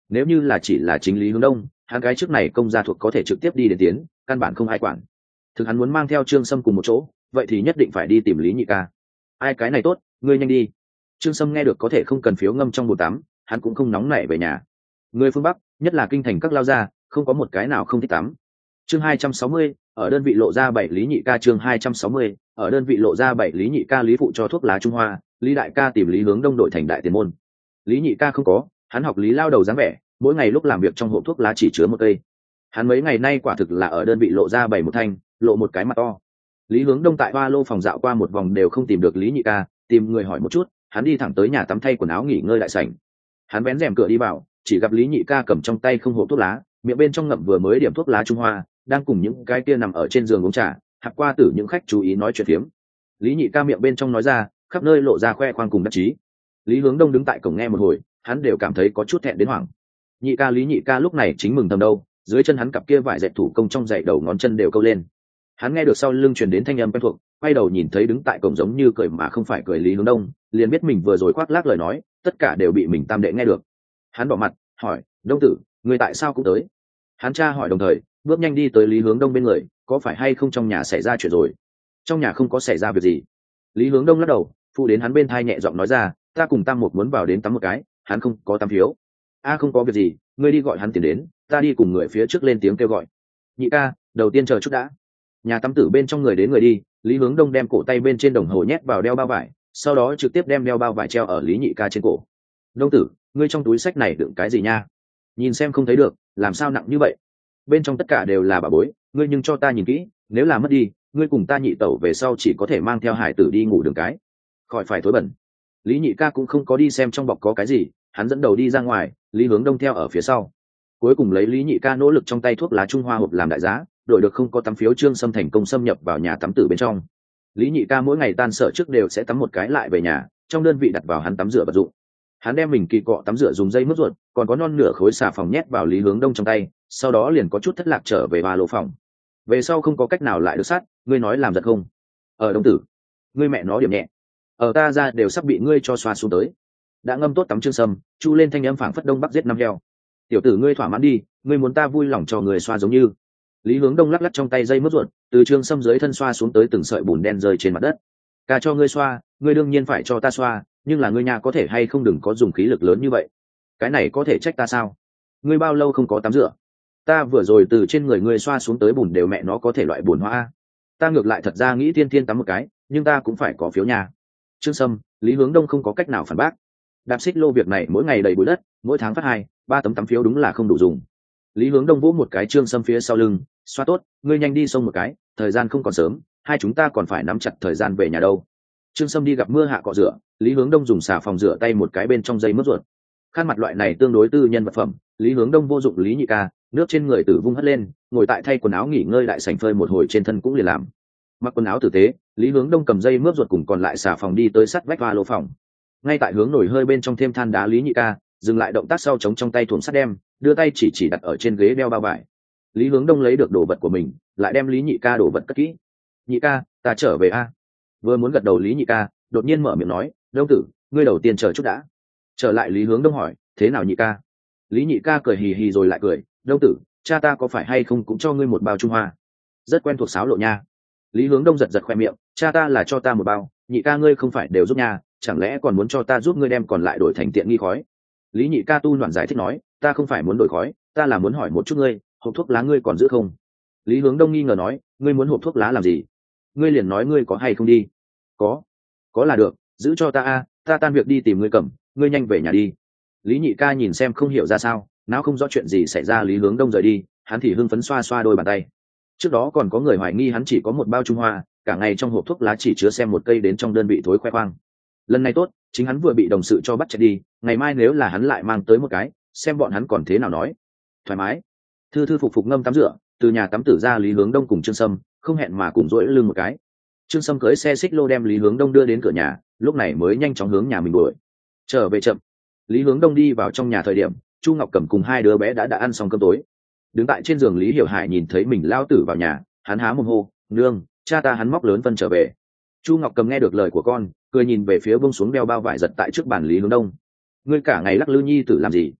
nếu như là chỉ là chính Lý Hướng Đông, hắn cái trước này công gia thuộc có thể trực tiếp đi đến tiến, căn bản không ai quản. Thực hắn muốn mang theo Trương Sâm cùng một chỗ, vậy thì nhất định phải đi tìm Lý Nhị ca. Ai cái này tốt, ngươi nhanh đi. Trương Sâm nghe được có thể không cần phiếu ngâm trong bồn tắm, hắn cũng không nóng nảy về nhà. Người phương Bắc, nhất là kinh thành các lao gia, không có một cái nào không thích tắm. Chương hai trăm sáu mươi, ở đơn vị lộ ra bảy Lý Nhị ca chương hai trăm sáu mươi, ở đơn vị lộ ra bảy Lý Nhị ca Lý phụ cho thuốc lá Trung Hoa, Lý đại ca tìm Lý Hướng Đông đổi thành đại tiền môn. Lý Nhị ca không có, hắn học Lý lao đầu dáng vẻ, mỗi ngày lúc làm việc trong hộp thuốc lá chỉ chứa một cây. Hắn mấy ngày nay quả thực là ở đơn vị lộ ra bảy một thanh, lộ một cái mặt to. Lý Hướng Đông tại Hoa Lô phòng dạo qua một vòng đều không tìm được Lý Nhị ca, tìm người hỏi một chút, hắn đi thẳng tới nhà tắm thay quần áo nghỉ ngơi đại sảnh. Hắn vén rèm cửa đi vào, chỉ gặp Lý Nhị ca cầm trong tay không hộp thuốc lá, miệng bên trong ngậm vừa mới điểm thuốc lá Trung Hoa, đang cùng những cái kia nằm ở trên giường uống trà, hạc qua tử những khách chú ý nói chuyện phiếm. Lý Nhị ca miệng bên trong nói ra, khắp nơi lộ ra khoe khoang cùng đắc chí. Lý Hướng Đông đứng tại cổng nghe một hồi, hắn đều cảm thấy có chút thẹn đến hoảng. Nhị ca Lý Nhị ca lúc này chính mừng thầm đâu, dưới chân hắn cặp kia vải dệt thủ công trong giày đầu ngón chân đều câu lên. Hắn nghe được sau lưng truyền đến thanh âm quen thuộc, quay đầu nhìn thấy đứng tại cổng giống như cười mà không phải cười Lý Hướng Đông, liền biết mình vừa rồi khoác lác lời nói, tất cả đều bị mình tam đệ nghe được. Hắn bỏ mặt, hỏi, Đông tử, người tại sao cũng tới? Hắn tra hỏi đồng thời, bước nhanh đi tới Lý Hướng Đông bên người, có phải hay không trong nhà xảy ra chuyện rồi? Trong nhà không có xảy ra việc gì. Lý Hướng Đông lắc đầu, phụ đến hắn bên thai nhẹ giọng nói ra, ta cùng Tam Mục muốn vào đến tắm một cái, hắn không có tắm phiếu. A không có việc gì, ngươi đi gọi hắn tiền đến, ta đi cùng người phía trước lên tiếng kêu gọi. Nhị ca, đầu tiên chờ chút đã. Nhà tắm tử bên trong người đến người đi, Lý Hướng Đông đem cổ tay bên trên đồng hồ nhét vào đeo bao vải, sau đó trực tiếp đem đeo bao vải treo ở Lý Nhị ca trên cổ. Đông tử, ngươi trong túi sách này đựng cái gì nha? Nhìn xem không thấy được, làm sao nặng như vậy? Bên trong tất cả đều là bà bối, ngươi nhưng cho ta nhìn kỹ, nếu là mất đi, ngươi cùng ta nhị tẩu về sau chỉ có thể mang theo hải tử đi ngủ đường cái, khỏi phải thối bẩn. Lý Nhị ca cũng không có đi xem trong bọc có cái gì, hắn dẫn đầu đi ra ngoài, Lý Hướng Đông theo ở phía sau. Cuối cùng lấy Lý Nhị ca nỗ lực trong tay thuốc lá Trung Hoa hộp làm đại giá, đổi được không có tắm phiếu Trương Sâm thành công xâm nhập vào nhà tắm tử bên trong. Lý Nhị ca mỗi ngày tan sở trước đều sẽ tắm một cái lại về nhà, trong đơn vị đặt vào hắn tắm rửa vật dụng. Hắn đem mình kỳ cọ tắm rửa dùng dây mứt ruột, còn có non nửa khối xà phòng nhét vào Lý Hướng Đông trong tay, sau đó liền có chút thất lạc trở về Hoa Lô phòng. Về sau không có cách nào lại được sát, ngươi nói làm giật không? Ở Đông tử, ngươi mẹ nó điểm nhẹ, ở ta ra đều sắp bị ngươi cho xoa xuống tới. Đã ngâm tốt tắm Trương Sâm, chu lên thanh âm phảng phất đông bắc giết năm heo. Tiểu tử ngươi thỏa mãn đi, ngươi muốn ta vui lòng cho người xoa giống như. Lý Hướng Đông lắc lắc trong tay dây mứt ruột, từ Trương Sâm dưới thân xoa xuống tới từng sợi bùn đen rơi trên mặt đất. Ca cho ngươi xoa, ngươi đương nhiên phải cho ta xoa, nhưng là ngươi nhà có thể hay không đừng có dùng khí lực lớn như vậy. Cái này có thể trách ta sao? Ngươi bao lâu không có tắm rửa? Ta vừa rồi từ trên người ngươi xoa xuống tới bùn đều mẹ nó có thể loại bùn hoa. Ta ngược lại thật ra nghĩ thiên thiên tắm một cái, nhưng ta cũng phải có phiếu nhà. Trương Sâm, Lý Hướng Đông không có cách nào phản bác. Đạp xích lô việc này mỗi ngày đầy bụi đất, mỗi tháng phát hai ba tấm tắm phiếu đúng là không đủ dùng. Lý Hướng Đông vỗ một cái Trương Sâm phía sau lưng, xoa tốt, ngươi nhanh đi xông một cái, thời gian không còn sớm, hai chúng ta còn phải nắm chặt thời gian về nhà đâu. Trương Sâm đi gặp mưa hạ cọ rửa, Lý Hướng Đông dùng xà phòng rửa tay một cái bên trong dây mứt ruột. Khăn mặt loại này tương đối tư nhân vật phẩm, Lý Hướng Đông vô dụng Lý Nhị ca, nước trên người tử vung hất lên, ngồi tại thay quần áo nghỉ ngơi đại sảnh phơi một hồi trên thân cũng liền làm. Mặc quần áo tử tế, Lý Hướng Đông cầm dây mướp ruột cùng còn lại xà phòng đi tới sắt vách Hoa Lô phòng. Ngay tại hướng nổi hơi bên trong thêm than đá Lý Nhị ca dừng lại động tác sau chống trong tay thùng sắt đem, đưa tay chỉ chỉ đặt ở trên ghế đeo bao vải. Lý Hướng Đông lấy được đồ vật của mình, lại đem Lý Nhị ca đồ vật cất kỹ. Nhị ca, ta trở về a. Vừa muốn gật đầu Lý Nhị ca đột nhiên mở miệng nói, Đông tử, ngươi đầu tiên chờ chút đã. Trở lại Lý Hướng Đông hỏi, thế nào Nhị ca? Lý Nhị ca cười hì hì rồi lại cười, Đông tử, cha ta có phải hay không cũng cho ngươi một bao Trung Hoa? Rất quen thuộc sáo lộ nha. Lý Hướng Đông giật giật khoe miệng, cha ta là cho ta một bao, Nhị ca ngươi không phải đều giúp nha, chẳng lẽ còn muốn cho ta giúp ngươi đem còn lại đổi thành tiện nghi khói? Lý Nhị ca tu loạn giải thích nói, ta không phải muốn đổi khói, ta là muốn hỏi một chút ngươi, hộp thuốc lá ngươi còn giữ không? Lý Hướng Đông nghi ngờ nói, ngươi muốn hộp thuốc lá làm gì? Ngươi liền nói ngươi có hay không đi. Có, có là được, giữ cho ta a, ta tan việc đi tìm ngươi cầm, ngươi nhanh về nhà đi. Lý Nhị ca nhìn xem không hiểu ra sao, não không rõ chuyện gì xảy ra. Lý Hướng Đông rời đi, hắn thì hưng phấn xoa xoa đôi bàn tay. Trước đó còn có người hoài nghi hắn chỉ có một bao Trung Hoa, cả ngày trong hộp thuốc lá chỉ chứa xem một cây đến trong đơn vị thối khoe khoang. Lần này tốt, chính hắn vừa bị đồng sự cho bắt chạy đi, ngày mai nếu là hắn lại mang tới một cái, xem bọn hắn còn thế nào nói. Thoải mái. Thư thư phục phục ngâm tắm rửa, từ nhà tắm tử ra Lý Hướng Đông cùng Trương Sâm không hẹn mà cùng duỗi lưng một cái. Trương Sâm cưỡi xe xích lô đem Lý Hướng Đông đưa đến cửa nhà, lúc này mới nhanh chóng hướng nhà mình đuổi. Trở về chậm. Lý Hướng Đông đi vào trong nhà thời điểm, Chu Ngọc Cẩm cùng hai đứa bé đã đã ăn xong cơm tối. Đứng tại trên giường Lý Hiểu Hải nhìn thấy mình lao tử vào nhà, hắn há mồm hô, nương, cha ta hắn móc lớn phân trở về. Chu Ngọc Cầm nghe được lời của con, cười nhìn về phía bông xuống đeo bao vải giật tại trước bàn Lý Hướng Đông. Ngươi cả ngày lắc lư nhi tử làm gì?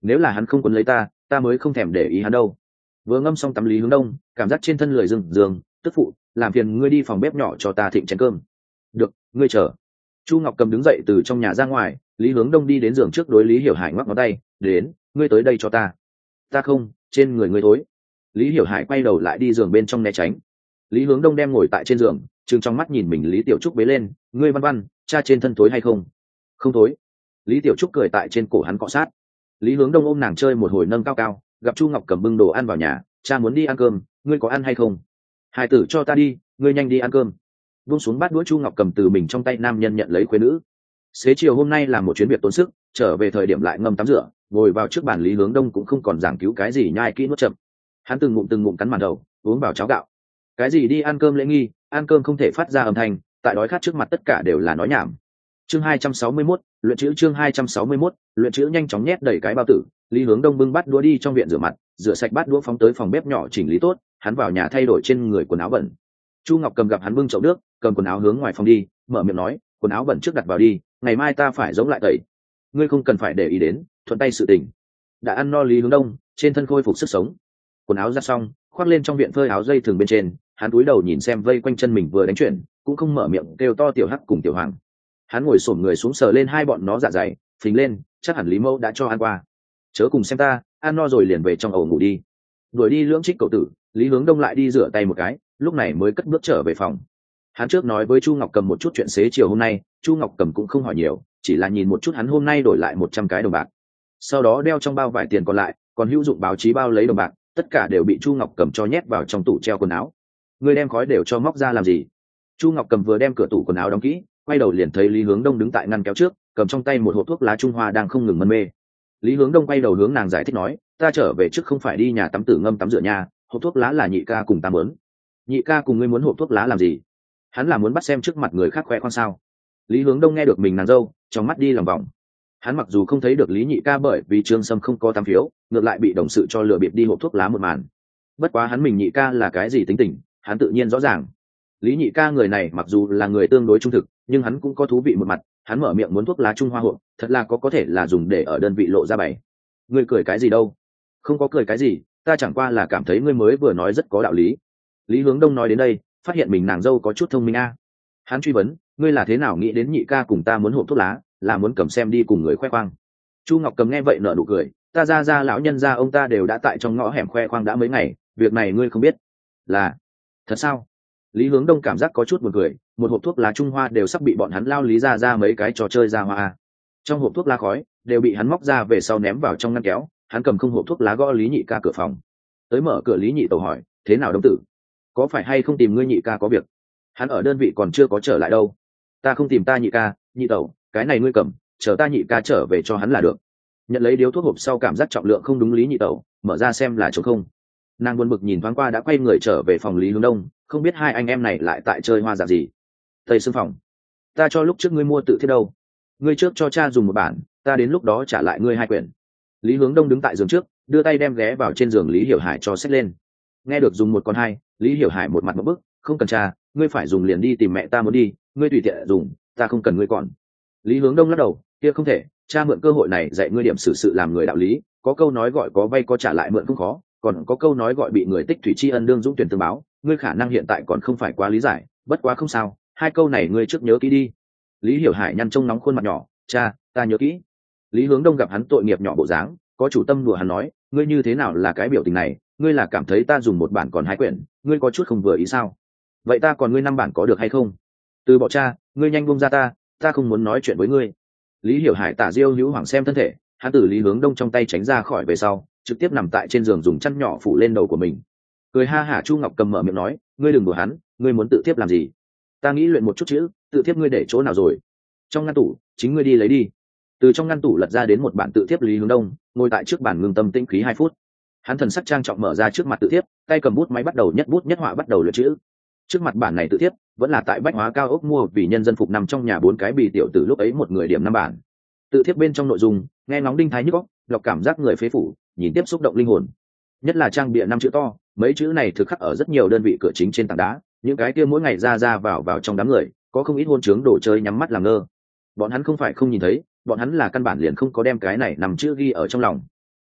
nếu là hắn không quấn lấy ta ta mới không thèm để ý hắn đâu. Vừa ngâm xong tắm Lý Hướng Đông cảm giác trên thân lười dừng giường, tức phụ làm phiền ngươi đi phòng bếp nhỏ cho ta thịnh chén cơm. Được, ngươi chờ. Chu Ngọc Cầm đứng dậy từ trong nhà ra ngoài, Lý Hướng Đông đi đến giường trước đối Lý Hiểu Hải ngoắc ngón tay, đến, ngươi tới đây cho ta. Ta không, trên người ngươi thối. Lý Hiểu Hải quay đầu lại đi giường bên trong né tránh. Lý Hướng Đông đem ngồi tại trên giường, trừng trong mắt nhìn mình Lý Tiểu Trúc bế lên, ngươi Văn Văn, cha trên thân thối hay không? Không thối. Lý Tiểu Trúc cười tại trên cổ hắn cọ sát. Lý Hướng Đông ôm nàng chơi một hồi nâng cao cao, gặp Chu Ngọc Cầm bưng đồ ăn vào nhà, cha muốn đi ăn cơm, ngươi có ăn hay không? Hải tử cho ta đi, ngươi nhanh đi ăn cơm. Buông xuống bát đũa, Chu Ngọc Cầm từ mình trong tay nam nhân nhận lấy khuê nữ. Xế chiều hôm nay làm một chuyến việc tốn sức, trở về thời điểm lại ngâm tắm rửa, ngồi vào trước bàn Lý Hướng Đông cũng không còn giảng cứu cái gì nhai kỹ nuốt chậm. Hắn từng ngụm từng ngụm cắn màn đầu, uống vào cháo gạo. Cái gì đi ăn cơm lễ nghi, ăn cơm không thể phát ra âm thanh, tại đói khát trước mặt tất cả đều là nói nhảm. Chương hai trăm sáu mươi mốt, luyện chữ chương hai trăm sáu mươi mốt, luyện chữ nhanh chóng nhét đầy cái bao tử, Lý Hướng Đông bưng bát đũa đi trong viện rửa mặt, rửa sạch bát đũa phóng tới phòng bếp nhỏ chỉnh lý tốt, hắn vào nhà thay đổi trên người quần áo bẩn. Chu Ngọc Cầm gặp hắn bưng chậu nước, cầm quần áo hướng ngoài phòng đi, mở miệng nói, quần áo bẩn trước đặt vào đi, ngày mai ta phải giống lại tẩy. Ngươi không cần phải để ý đến, thuận tay sự tình. Đã ăn no Lý Hướng Đông, trên thân khôi phục sức sống. Quần áo ra xong, khoác lên trong viện phơi áo dây thường bên trên, hắn cúi đầu nhìn xem vây quanh chân mình vừa đánh chuyển, cũng không mở miệng kêu to tiểu hắc cùng tiểu hoàng. Hắn ngồi xổm người xuống sờ lên hai bọn nó dạ dày, phình lên, chắc hẳn Lý Mẫu đã cho ăn qua. Chớ cùng xem ta, ăn no rồi liền về trong ổ ngủ đi. Đuổi đi lưỡng trích cậu tử, Lý Hướng Đông lại đi rửa tay một cái, lúc này mới cất bước trở về phòng. Hắn trước nói với Chu Ngọc Cầm một chút chuyện xế chiều hôm nay, Chu Ngọc Cầm cũng không hỏi nhiều, chỉ là nhìn một chút hắn hôm nay đổi lại một trăm cái đồng bạc. Sau đó đeo trong bao vải tiền còn lại, còn hữu dụng báo chí bao lấy đồng bạc, tất cả đều bị Chu Ngọc Cầm cho nhét vào trong tủ treo quần áo. Ngươi đem khói đều cho móc ra làm gì? Chu Ngọc Cầm vừa đem cửa tủ quần áo đóng kỹ, quay đầu liền thấy Lý Hướng Đông đứng tại ngăn kéo trước, cầm trong tay một hộp thuốc lá Trung Hoa đang không ngừng mân mê. Lý Hướng Đông quay đầu hướng nàng giải thích nói, ta trở về trước không phải đi nhà tắm tử ngâm tắm rửa nhà, hộp thuốc lá là nhị ca cùng ta muốn. Nhị ca cùng ngươi muốn hộp thuốc lá làm gì? Hắn là muốn bắt xem trước mặt người khác khoe khoang sao? Lý Hướng Đông nghe được mình nàng dâu, trong mắt đi lòng vòng. Hắn mặc dù không thấy được Lý nhị ca bởi vì Trương Sâm không có tám phiếu, ngược lại bị đồng sự cho lừa bịp đi hộp thuốc lá một màn. Bất quá hắn mình nhị ca là cái gì tính tình, hắn tự nhiên rõ ràng. Lý nhị ca người này mặc dù là người tương đối trung thực, nhưng hắn cũng có thú vị một mặt. Hắn mở miệng muốn thuốc lá Trung Hoa hộp, thật là có có thể là dùng để ở đơn vị lộ ra bày. Ngươi cười cái gì đâu? Không có cười cái gì, ta chẳng qua là cảm thấy ngươi mới vừa nói rất có đạo lý. Lý Hướng Đông nói đến đây, phát hiện mình nàng dâu có chút thông minh a. Hắn truy vấn, ngươi là thế nào nghĩ đến nhị ca cùng ta muốn hộp thuốc lá, là muốn cầm xem đi cùng người khoe khoang? Chu Ngọc Cầm nghe vậy nở nụ cười, ta ra ra lão nhân gia ông ta đều đã tại trong ngõ hẻm khoe khoang đã mấy ngày, việc này ngươi không biết. Là thật sao? Lý Hướng Đông cảm giác có chút buồn cười, một hộp thuốc lá Trung Hoa đều sắp bị bọn hắn lao Lý ra ra mấy cái trò chơi ra hoa. Trong hộp thuốc lá khói đều bị hắn móc ra về sau ném vào trong ngăn kéo, hắn cầm không hộp thuốc lá gõ Lý nhị ca cửa phòng. Tới mở cửa, Lý nhị tẩu hỏi, thế nào Đông tử? Có phải hay không tìm ngươi nhị ca có việc? Hắn ở đơn vị còn chưa có trở lại đâu. Ta không tìm ta nhị ca, nhị tẩu, cái này ngươi cầm, chờ ta nhị ca trở về cho hắn là được. Nhận lấy điếu thuốc hộp sau cảm giác trọng lượng không đúng, Lý nhị tẩu mở ra xem là trống không. Nàng buồn bực nhìn thoáng qua đã quay người trở về phòng Lý Hướng Đông, không biết hai anh em này lại tại chơi hoa dạng gì. Tây xương phòng, ta cho lúc trước ngươi mua tự thiết đâu, ngươi trước cho cha dùng một bản, ta đến lúc đó trả lại ngươi hai quyển. Lý Hướng Đông đứng tại giường trước, đưa tay đem ghé vào trên giường Lý Hiểu Hải cho xách lên. Nghe được dùng một con hai, Lý Hiểu Hải một mặt một bức, không cần cha, ngươi phải dùng liền đi tìm mẹ ta muốn đi, ngươi tùy tiện dùng, ta không cần ngươi còn. Lý Hướng Đông lắc đầu, kia không thể, cha mượn cơ hội này dạy ngươi điểm xử sự làm người đạo lý, có câu nói gọi có vay có trả lại mượn cũng khó, còn có câu nói gọi bị người tích thủy tri ân đương dũng tuyển tương báo, ngươi khả năng hiện tại còn không phải quá lý giải, bất quá không sao, hai câu này ngươi trước nhớ kỹ đi. Lý Hiểu Hải nhăn trông nóng khuôn mặt nhỏ, cha, ta nhớ kỹ. Lý Hướng Đông gặp hắn tội nghiệp nhỏ bộ dáng, có chủ tâm đùa hắn nói, ngươi như thế nào là cái biểu tình này, ngươi là cảm thấy ta dùng một bản còn hai quyển, ngươi có chút không vừa ý sao? Vậy ta còn ngươi năm bản có được hay không? Từ bỏ cha, ngươi nhanh buông ra ta, ta không muốn nói chuyện với ngươi. Lý Hiểu Hải tả diêu hữu hoảng xem thân thể, hắn từ Lý Hướng Đông trong tay tránh ra khỏi về sau, trực tiếp nằm tại trên giường dùng chăn nhỏ phủ lên đầu của mình. Cười ha hả, Chu Ngọc Cầm mở miệng nói, ngươi đừng đùa hắn, ngươi muốn tự tiếp làm gì? Ta nghĩ luyện một chút chữ, tự tiếp ngươi để chỗ nào rồi? Trong ngăn tủ, chính ngươi đi lấy đi. Từ trong ngăn tủ lật ra đến một bản tự tiếp Lý Hướng Đông, ngồi tại trước bàn ngưng tâm tĩnh khí hai phút. Hắn thần sắc trang trọng mở ra trước mặt tự tiếp, tay cầm bút máy bắt đầu nhất bút nhất họa bắt đầu luyện chữ. Trước mặt bản này tự tiếp vẫn là tại bách hóa cao ốc mua vì nhân dân phục nằm trong nhà bốn cái bì tiểu tử lúc ấy một người điểm năm bản. Tự tiếp bên trong nội dung nghe ngóng đinh thái nhức óc, đọc cảm giác người phế phủ, nhìn tiếp xúc động linh hồn. Nhất là trang bìa năm chữ to, mấy chữ này thực khắc ở rất nhiều đơn vị cửa chính trên tảng đá, những cái kia mỗi ngày ra ra vào vào trong đám người, có không ít hôn trướng đồ chơi nhắm mắt làm ngơ. Bọn hắn không phải không nhìn thấy, bọn hắn là căn bản liền không có đem cái này nằm chữ ghi ở trong lòng.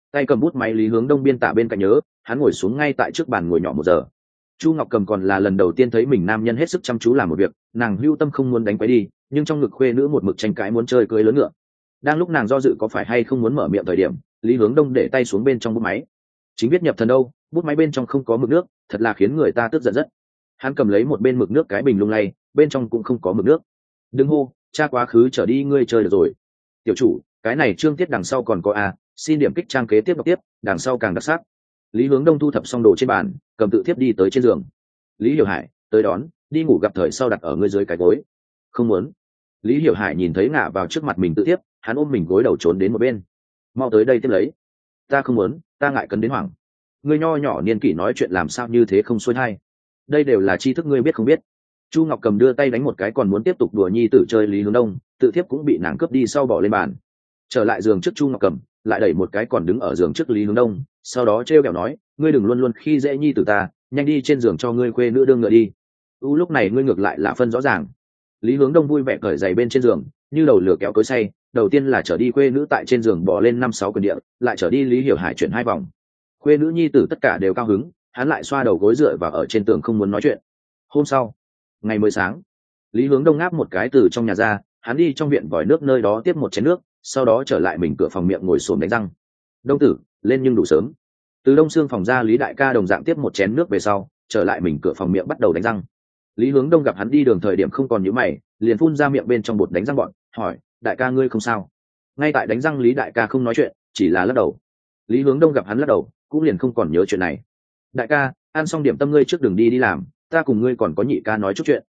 tay cầm bút máy Lý Hướng Đông biên tả bên cạnh nhớ, hắn ngồi xuống ngay tại trước bàn ngồi nhỏ một giờ. Chu Ngọc Cầm còn là lần đầu tiên thấy mình nam nhân hết sức chăm chú làm một việc, nàng hưu tâm không muốn đánh quấy đi, nhưng trong ngực khuê nữ một mực tranh cãi muốn chơi cưới lớn ngựa. Đang lúc nàng do dự có phải hay không muốn mở miệng thời điểm, Lý Hướng Đông để tay xuống bên trong bút máy. Chính viết nhập thần đâu, bút máy bên trong không có mực nước, thật là khiến người ta tức giận rất. Hắn cầm lấy một bên mực nước cái bình lung lay, bên trong cũng không có mực nước. Đừng hô, cha quá khứ trở đi ngươi chơi được rồi. Tiểu chủ, cái này chương tiết đằng sau còn có a, xin điểm kích trang kế tiếp đọc tiếp, đằng sau càng đặc sắc. Lý Hướng Đông thu thập xong đồ trên bàn, cầm tự thiếp đi tới trên giường. Lý Hiểu Hải tới đón, đi ngủ gặp thời sau đặt ở ngươi dưới cái gối. Không muốn. Lý Hiểu Hải nhìn thấy ngả vào trước mặt mình tự thiếp, hắn ôm mình gối đầu trốn đến một bên. Mau tới đây tiếp lấy. Ta không muốn, ta ngại cấn đến hoảng. Ngươi nho nhỏ niên kỷ nói chuyện làm sao như thế không xuôi hay. Đây đều là tri thức ngươi biết không biết. Chu Ngọc Cầm đưa tay đánh một cái còn muốn tiếp tục đùa nhi tử chơi Lý Hướng Đông, tự thiếp cũng bị nàng cướp đi sau bỏ lên bàn. Trở lại giường trước Chu Ngọc Cầm, lại đẩy một cái còn đứng ở giường trước Lý Hướng Đông, sau đó trêu kẹo nói, ngươi đừng luôn luôn khi dễ nhi tử ta, nhanh đi trên giường cho ngươi khuê nữ đương ngựa đi. U lúc này ngươi ngược lại là phân rõ ràng. Lý Hướng Đông vui vẻ cởi giày bên trên giường, như đầu lửa kéo cối say, đầu tiên là trở đi khuê nữ tại trên giường bỏ lên năm sáu quyền địa, lại trở đi Lý Hiểu Hải chuyển hai vòng. Khuê nữ nhi tử tất cả đều cao hứng, hắn lại xoa đầu gối dựa vào ở trên tường không muốn nói chuyện. Hôm sau, ngày mới sáng, Lý Hướng Đông ngáp một cái từ trong nhà ra, hắn đi trong viện vòi nước nơi đó tiếp một chén nước, sau đó trở lại mình cửa phòng miệng ngồi xổm đánh răng. Đông tử, lên nhưng đủ sớm. Từ Đông Xương phòng ra Lý đại ca đồng dạng tiếp một chén nước về sau, trở lại mình cửa phòng miệng bắt đầu đánh răng. Lý Hướng Đông gặp hắn đi đường thời điểm không còn nhíu mày, liền phun ra miệng bên trong bột đánh răng bọn, hỏi, đại ca ngươi không sao? Ngay tại đánh răng Lý đại ca không nói chuyện, chỉ là lắc đầu. Lý Hướng Đông gặp hắn lắc đầu, cũng liền không còn nhớ chuyện này. Đại ca, ăn xong điểm tâm ngươi trước đường đi đi làm, ta cùng ngươi còn có nhị ca nói chút chuyện.